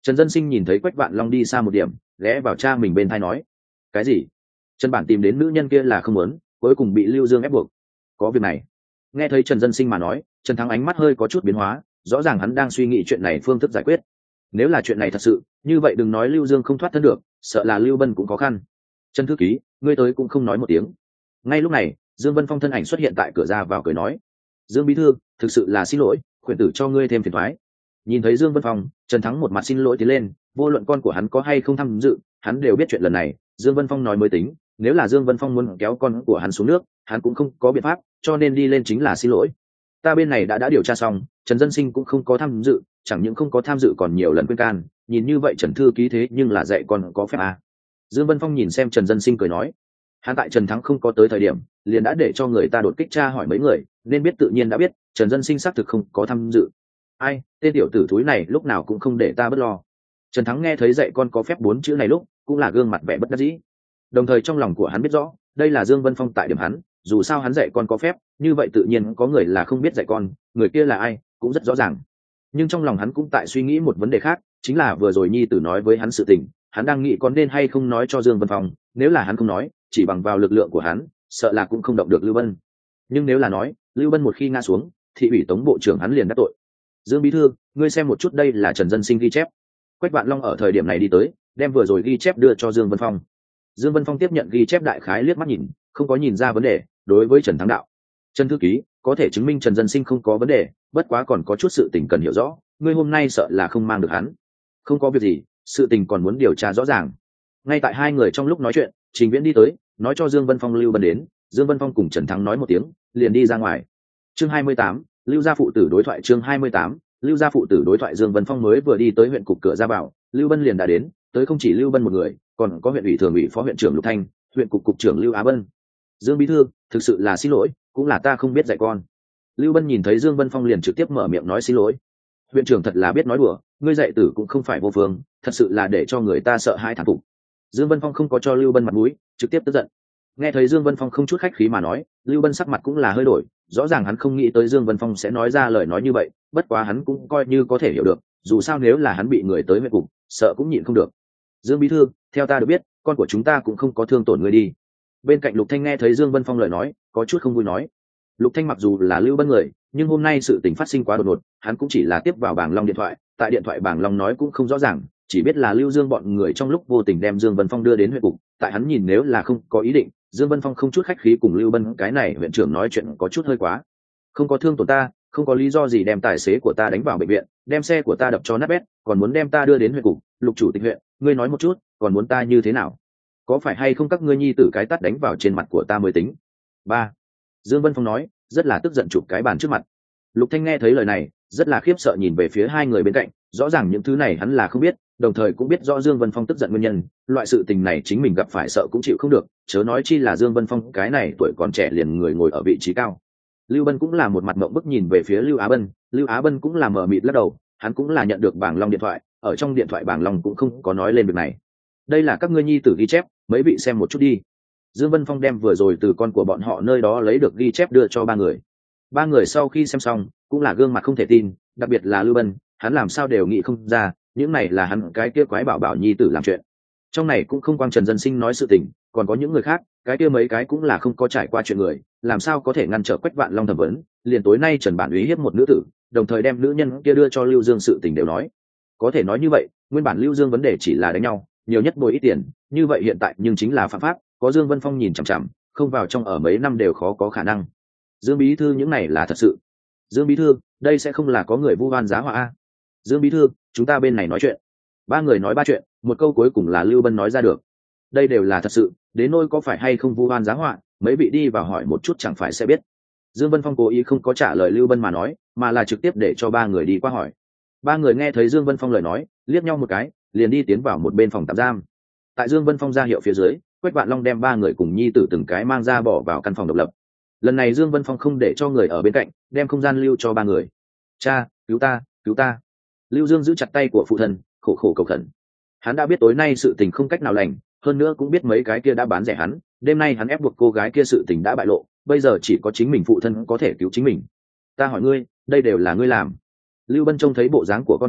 Trần Dân Sinh nhìn thấy Quách Vạn Long đi xa một điểm, ghé vào cha mình bên tai nói: cái gì? Trần Bản tìm đến nữ nhân kia là không muốn, cuối cùng bị Lưu Dương ép buộc. Có việc này. Nghe thấy Trần Dân Sinh mà nói, Trần Thắng ánh mắt hơi có chút biến hóa, rõ ràng hắn đang suy nghĩ chuyện này phương thức giải quyết. Nếu là chuyện này thật sự, như vậy đừng nói Lưu Dương không thoát thân được, sợ là Lưu Bân cũng khó khăn. Trần thư ký, ngươi tới cũng không nói một tiếng. Ngay lúc này, Dương Vân Phong thân ảnh xuất hiện tại cửa ra vào cười nói: Dương bí thư, thực sự là xin lỗi, khuyên tử cho ngươi thêm phiền toái. Nhìn thấy Dương Vân Phong, Trần Thắng một mặt xin lỗi tiến lên, vô luận con của hắn có hay không tham dự, hắn đều biết chuyện lần này, Dương Vân Phong nói mới tính, nếu là Dương Vân Phong muốn kéo con của hắn xuống nước, hắn cũng không có biện pháp, cho nên đi lên chính là xin lỗi. Ta bên này đã điều tra xong, Trần Dân Sinh cũng không có tham dự, chẳng những không có tham dự còn nhiều lần khuyên can, nhìn như vậy Trần thư ký thế nhưng là dạy con có phép à. Dương Vân Phong nhìn xem Trần Dân Sinh cười nói: hắn tại Trần Thắng không có tới thời điểm, liền đã để cho người ta đột kích tra hỏi mấy người, nên biết tự nhiên đã biết, Trần Dân Sinh xác thực không có tham dự. Ai, tên tiểu tử thúi này lúc nào cũng không để ta bất lo. Trần Thắng nghe thấy dạy con có phép 4 chữ này lúc, cũng là gương mặt vẻ bất đắc dĩ. Đồng thời trong lòng của hắn biết rõ, đây là Dương Vân Phong tại điểm hắn, dù sao hắn dạy con có phép, như vậy tự nhiên có người là không biết dạy con, người kia là ai, cũng rất rõ ràng. Nhưng trong lòng hắn cũng tại suy nghĩ một vấn đề khác, chính là vừa rồi nhi tử nói với hắn sự tình, hắn đang nghĩ có nên hay không nói cho Dương Vân Phong, nếu là hắn không nói, chỉ bằng vào lực lượng của hắn, sợ là cũng không động được Lưu Bân. Nhưng nếu là nói, Lưu Bân một khi ngã xuống, thị ủy tống bộ trưởng hắn liền đắc tội. Dương bí thư, ngươi xem một chút, đây là Trần Dân Sinh ghi chép. Quách Vạn Long ở thời điểm này đi tới, đem vừa rồi ghi chép đưa cho Dương Vân Phong. Dương Vân Phong tiếp nhận ghi chép, đại khái liếc mắt nhìn, không có nhìn ra vấn đề. Đối với Trần Thắng đạo: Trần thư ký, có thể chứng minh Trần Dân Sinh không có vấn đề, bất quá còn có chút sự tình cần hiểu rõ, ngươi hôm nay sợ là không mang được hắn. Không có việc gì, sự tình còn muốn điều tra rõ ràng. Ngay tại hai người trong lúc nói chuyện, Trình Viễn đi tới, nói cho Dương Vân Phong Lưu Bân đến. Dương Vân Phong cùng Trần Thắng nói một tiếng, liền đi ra ngoài. Chương 28, Lưu gia phụ tử đối thoại. Chương 28, Lưu gia phụ tử đối thoại. Dương Vân Phong mới vừa đi tới huyện cục cửa ra vào, Lưu Bân liền đã đến, tới không chỉ Lưu Bân một người, còn có huyện ủy thường ủy phó huyện trưởng Lục Thanh, huyện cục cục trưởng Lưu Á Bân. Dương bí thư, thực sự là xin lỗi, cũng là ta không biết dạy con. Lưu Bân nhìn thấy Dương Vân Phong liền trực tiếp mở miệng nói xin lỗi. Huyện trưởng thật là biết nói đùa, ngươi dạy tử cũng không phải vô phương, thật sự là để cho người ta sợ hãi thán phục. Dương Vân Phong không có cho Lưu Bân mặt mũi, trực tiếp tức giận. Nghe thấy Dương Vân Phong không chút khách khí mà nói, Lưu Bân sắc mặt cũng là hơi đổi, rõ ràng hắn không nghĩ tới Dương Vân Phong sẽ nói ra lời nói như vậy, bất quá hắn cũng coi như có thể hiểu được, dù sao nếu là hắn bị người tới huyện cục, sợ cũng nhịn không được. Dương bí thư, theo ta được biết, con của chúng ta cũng không có thương tổn người đi. Bên cạnh Lục Thanh nghe thấy Dương Vân Phong lời nói, có chút không vui nói. Lục Thanh mặc dù là Lưu Bân người, nhưng hôm nay sự tình phát sinh quá đột ngột, hắn cũng chỉ là tiếp vào Bàng Long điện thoại, tại điện thoại Bàng Long nói cũng không rõ ràng, chỉ biết là Lưu Dương bọn người trong lúc vô tình đem Dương Vân Phong đưa đến huyện cục, tại hắn nhìn nếu là không có ý định, Dương Vân Phong không chút khách khí cùng Lưu Bân cái này huyện trưởng nói chuyện có chút hơi quá. Không có thương tổn ta, không có lý do gì đem tài xế của ta đánh vào bệnh viện, đem xe của ta đập cho nát bét, còn muốn đem ta đưa đến huyện cục. Lục chủ tịch huyện, ngươi nói một chút, còn muốn ta như thế nào? Có phải hay không các ngươi nhi tử cái tát đánh vào trên mặt của ta mới tính? Ba. Dương Vân Phong nói, rất là tức giận chụp cái bàn trước mặt. Lục Thanh nghe thấy lời này, rất là khiếp sợ nhìn về phía hai người bên cạnh, rõ ràng những thứ này hắn là không biết, đồng thời cũng biết rõ Dương Vân Phong tức giận nguyên nhân, loại sự tình này chính mình gặp phải sợ cũng chịu không được, chớ nói chi là Dương Vân Phong cái này tuổi còn trẻ liền người ngồi ở vị trí cao. Lưu Bân cũng là một mặt ngậm bức nhìn về phía Lưu Á Bân, Lưu Á Bân cũng là mờ mịt lắc đầu, hắn cũng là nhận được Bàng Long điện thoại, ở trong điện thoại Bàng Long cũng không có nói lên việc này. Đây là các ngươi nhi tử ghi chép, mấy vị xem một chút đi. Dương Vân Phong đem vừa rồi từ con của bọn họ nơi đó lấy được ghi chép đưa cho ba người. Ba người sau khi xem xong, cũng là gương mặt không thể tin, đặc biệt là Lưu Bân, hắn làm sao đều nghĩ không ra, những này là hắn cái kia quái bảo bảo nhi tử làm chuyện. Trong này cũng không quang Trần Dân Sinh nói sự tình, còn có những người khác, cái kia mấy cái cũng là không có trải qua chuyện người, làm sao có thể ngăn trở Quách Vạn Long thẩm vấn, liền tối nay Trần Bản úy hiếp một nữ tử, đồng thời đem nữ nhân kia đưa cho Lưu Dương sự tình đều nói. Có thể nói như vậy, nguyên bản Lưu Dương vấn đề chỉ là đánh nhau, nhiều nhất bồi ít tiền, như vậy hiện tại nhưng chính là phạm pháp, có Dương Vân Phong nhìn chằm chằm, không vào trong ở mấy năm đều khó có khả năng. Dương bí thư, những này là thật sự. Dương bí thư, đây sẽ không là có người vu oan giá họa a? Dương bí thư, chúng ta bên này nói chuyện. Ba người nói ba chuyện, một câu cuối cùng là Lưu Bân nói ra được. Đây đều là thật sự, đến nỗi có phải hay không vu oan giá họa, mấy vị đi vào hỏi một chút chẳng phải sẽ biết. Dương Vân Phong cố ý không có trả lời Lưu Bân mà nói, mà là trực tiếp để cho ba người đi qua hỏi. Ba người nghe thấy Dương Vân Phong lời nói, liếc nhau một cái, liền đi tiến vào một bên phòng tạm giam. Tại Dương Vân Phong ra hiệu phía dưới, Quách Vạn Long đem ba người cùng nhi tử từng cái mang ra bỏ vào căn phòng độc lập. Lần này Dương Vân Phong không để cho người ở bên cạnh, đem không gian lưu cho ba người. Cha, cứu ta, cứu ta! Lưu Dương giữ chặt tay của phụ thân, khổ khổ cầu khẩn. Hắn đã biết tối nay sự tình không cách nào lành, hơn nữa cũng biết mấy cái kia đã bán rẻ hắn. Đêm nay hắn ép buộc cô gái kia sự tình đã bại lộ, bây giờ chỉ có chính mình phụ thân có thể cứu chính mình. Ta hỏi ngươi, đây đều là ngươi làm. Lưu Bân trông thấy bộ dáng của con trai,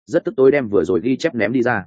rất tức tối đem vừa rồi ghi chép ném đi ra.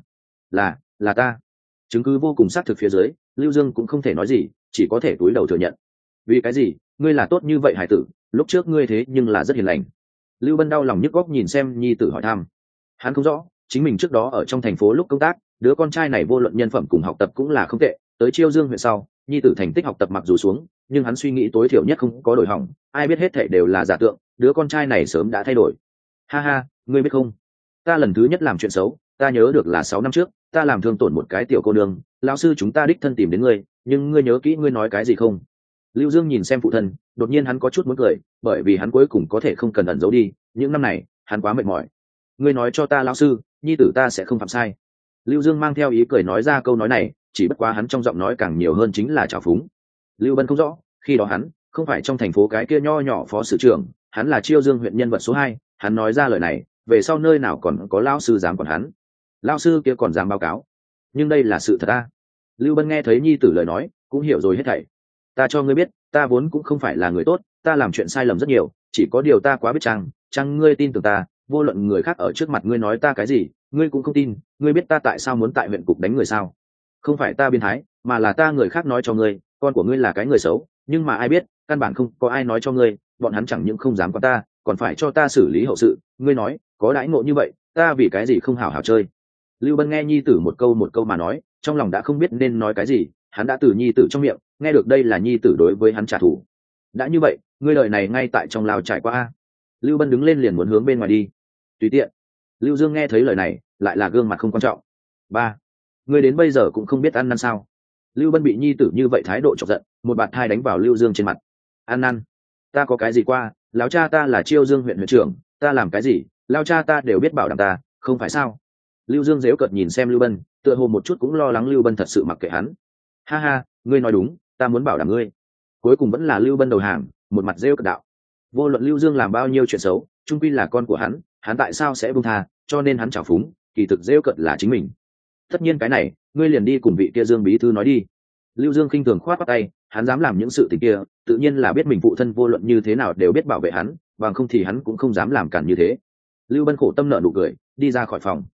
Là ta. Chứng cứ vô cùng xác thực phía dưới, Lưu Dương cũng không thể nói gì, chỉ có thể cúi đầu thừa nhận. Vì cái gì? Ngươi là tốt như vậy hải tử, lúc trước ngươi thế nhưng là rất hiền lành. Lưu Bân đau lòng nhức góc nhìn xem nhi tử hỏi thăm. Hắn không rõ, chính mình trước đó ở trong thành phố lúc công tác, đứa con trai này vô luận nhân phẩm cùng học tập cũng là không tệ, tới Chiêu Dương huyện sau, nhi tử thành tích học tập mặc dù xuống, nhưng hắn suy nghĩ tối thiểu nhất không có đổi hỏng, ai biết hết thảy đều là giả tượng, đứa con trai này sớm đã thay đổi. Ha ha, ngươi biết không? Ta lần thứ nhất làm chuyện xấu, ta nhớ được là 6 năm trước, ta làm thương tổn một cái tiểu cô nương, lão sư chúng ta đích thân tìm đến ngươi, nhưng ngươi nhớ kỹ ngươi nói cái gì không? Lưu Dương nhìn xem phụ thân, đột nhiên hắn có chút muốn cười, bởi vì hắn cuối cùng có thể không cần ẩn giấu đi, những năm này, hắn quá mệt mỏi. Ngươi nói cho ta lão sư, nhi tử ta sẽ không phạm sai. Lưu Dương mang theo ý cười nói ra câu nói này, chỉ bất quá hắn trong giọng nói càng nhiều hơn chính là trào phúng. Lưu Bân không rõ, khi đó hắn không phải trong thành phố cái kia nho nhỏ phó sử trưởng, hắn là Chiêu Dương huyện nhân vật số 2, hắn nói ra lời này, về sau nơi nào còn có lão sư dám quản hắn. Lão sư kia còn dám báo cáo. Nhưng đây là sự thật a. Lưu Bân nghe thấy nhi tử lời nói, cũng hiểu rồi hết thảy. Ta cho ngươi biết, ta vốn cũng không phải là người tốt, ta làm chuyện sai lầm rất nhiều, chỉ có điều ta quá biết chăng ngươi tin tưởng ta, vô luận người khác ở trước mặt ngươi nói ta cái gì, ngươi cũng không tin. Ngươi biết ta tại sao muốn tại huyện cục đánh người sao? Không phải ta biến thái, mà là ta người khác nói cho ngươi, con của ngươi là cái người xấu, nhưng mà ai biết, căn bản không có ai nói cho ngươi, bọn hắn chẳng những không dám có ta, còn phải cho ta xử lý hậu sự. Ngươi nói, có đãi ngộ như vậy, ta vì cái gì không hảo hảo chơi? Lưu Bân nghe nhi tử một câu mà nói, trong lòng đã không biết nên nói cái gì, hắn đã từ nhi tử trong miệng nghe được đây là nhi tử đối với hắn trả thù. Đã như vậy, ngươi đời này ngay tại trong lao trải qua a. Lưu Bân đứng lên liền muốn hướng bên ngoài đi. Tùy tiện. Lưu Dương nghe thấy lời này, lại là gương mặt không quan trọng. Ba, ngươi đến bây giờ cũng không biết ăn năn sao? Lưu Bân bị nhi tử như vậy thái độ chọc giận, một bạt thai đánh vào Lưu Dương trên mặt. Ăn năn? Ta có cái gì qua? Lão cha ta là Chiêu Dương huyện huyện trưởng, ta làm cái gì, lão cha ta đều biết bảo đảm ta, không phải sao? Lưu Dương giễu cợt nhìn xem Lưu Bân, tựa hồ một chút cũng lo lắng Lưu Bân thật sự mặc kệ hắn. Ha ha, ngươi nói đúng, ta muốn bảo đảm ngươi. Cuối cùng vẫn là Lưu Bân đầu hàng, một mặt giễu cợt đạo. Vô luận Lưu Dương làm bao nhiêu chuyện xấu, chung quy là con của hắn tại sao sẽ buông tha, cho nên hắn trào phúng, kỳ thực giễu cợt là chính mình. Tất nhiên cái này, ngươi liền đi cùng vị kia Dương bí thư nói đi. Lưu Dương khinh thường khoát tay, hắn dám làm những sự tình kia, tự nhiên là biết mình phụ thân vô luận như thế nào đều biết bảo vệ hắn, bằng không thì hắn cũng không dám làm cản như thế. Lưu Bân khổ tâm nở nụ cười, đi ra khỏi phòng.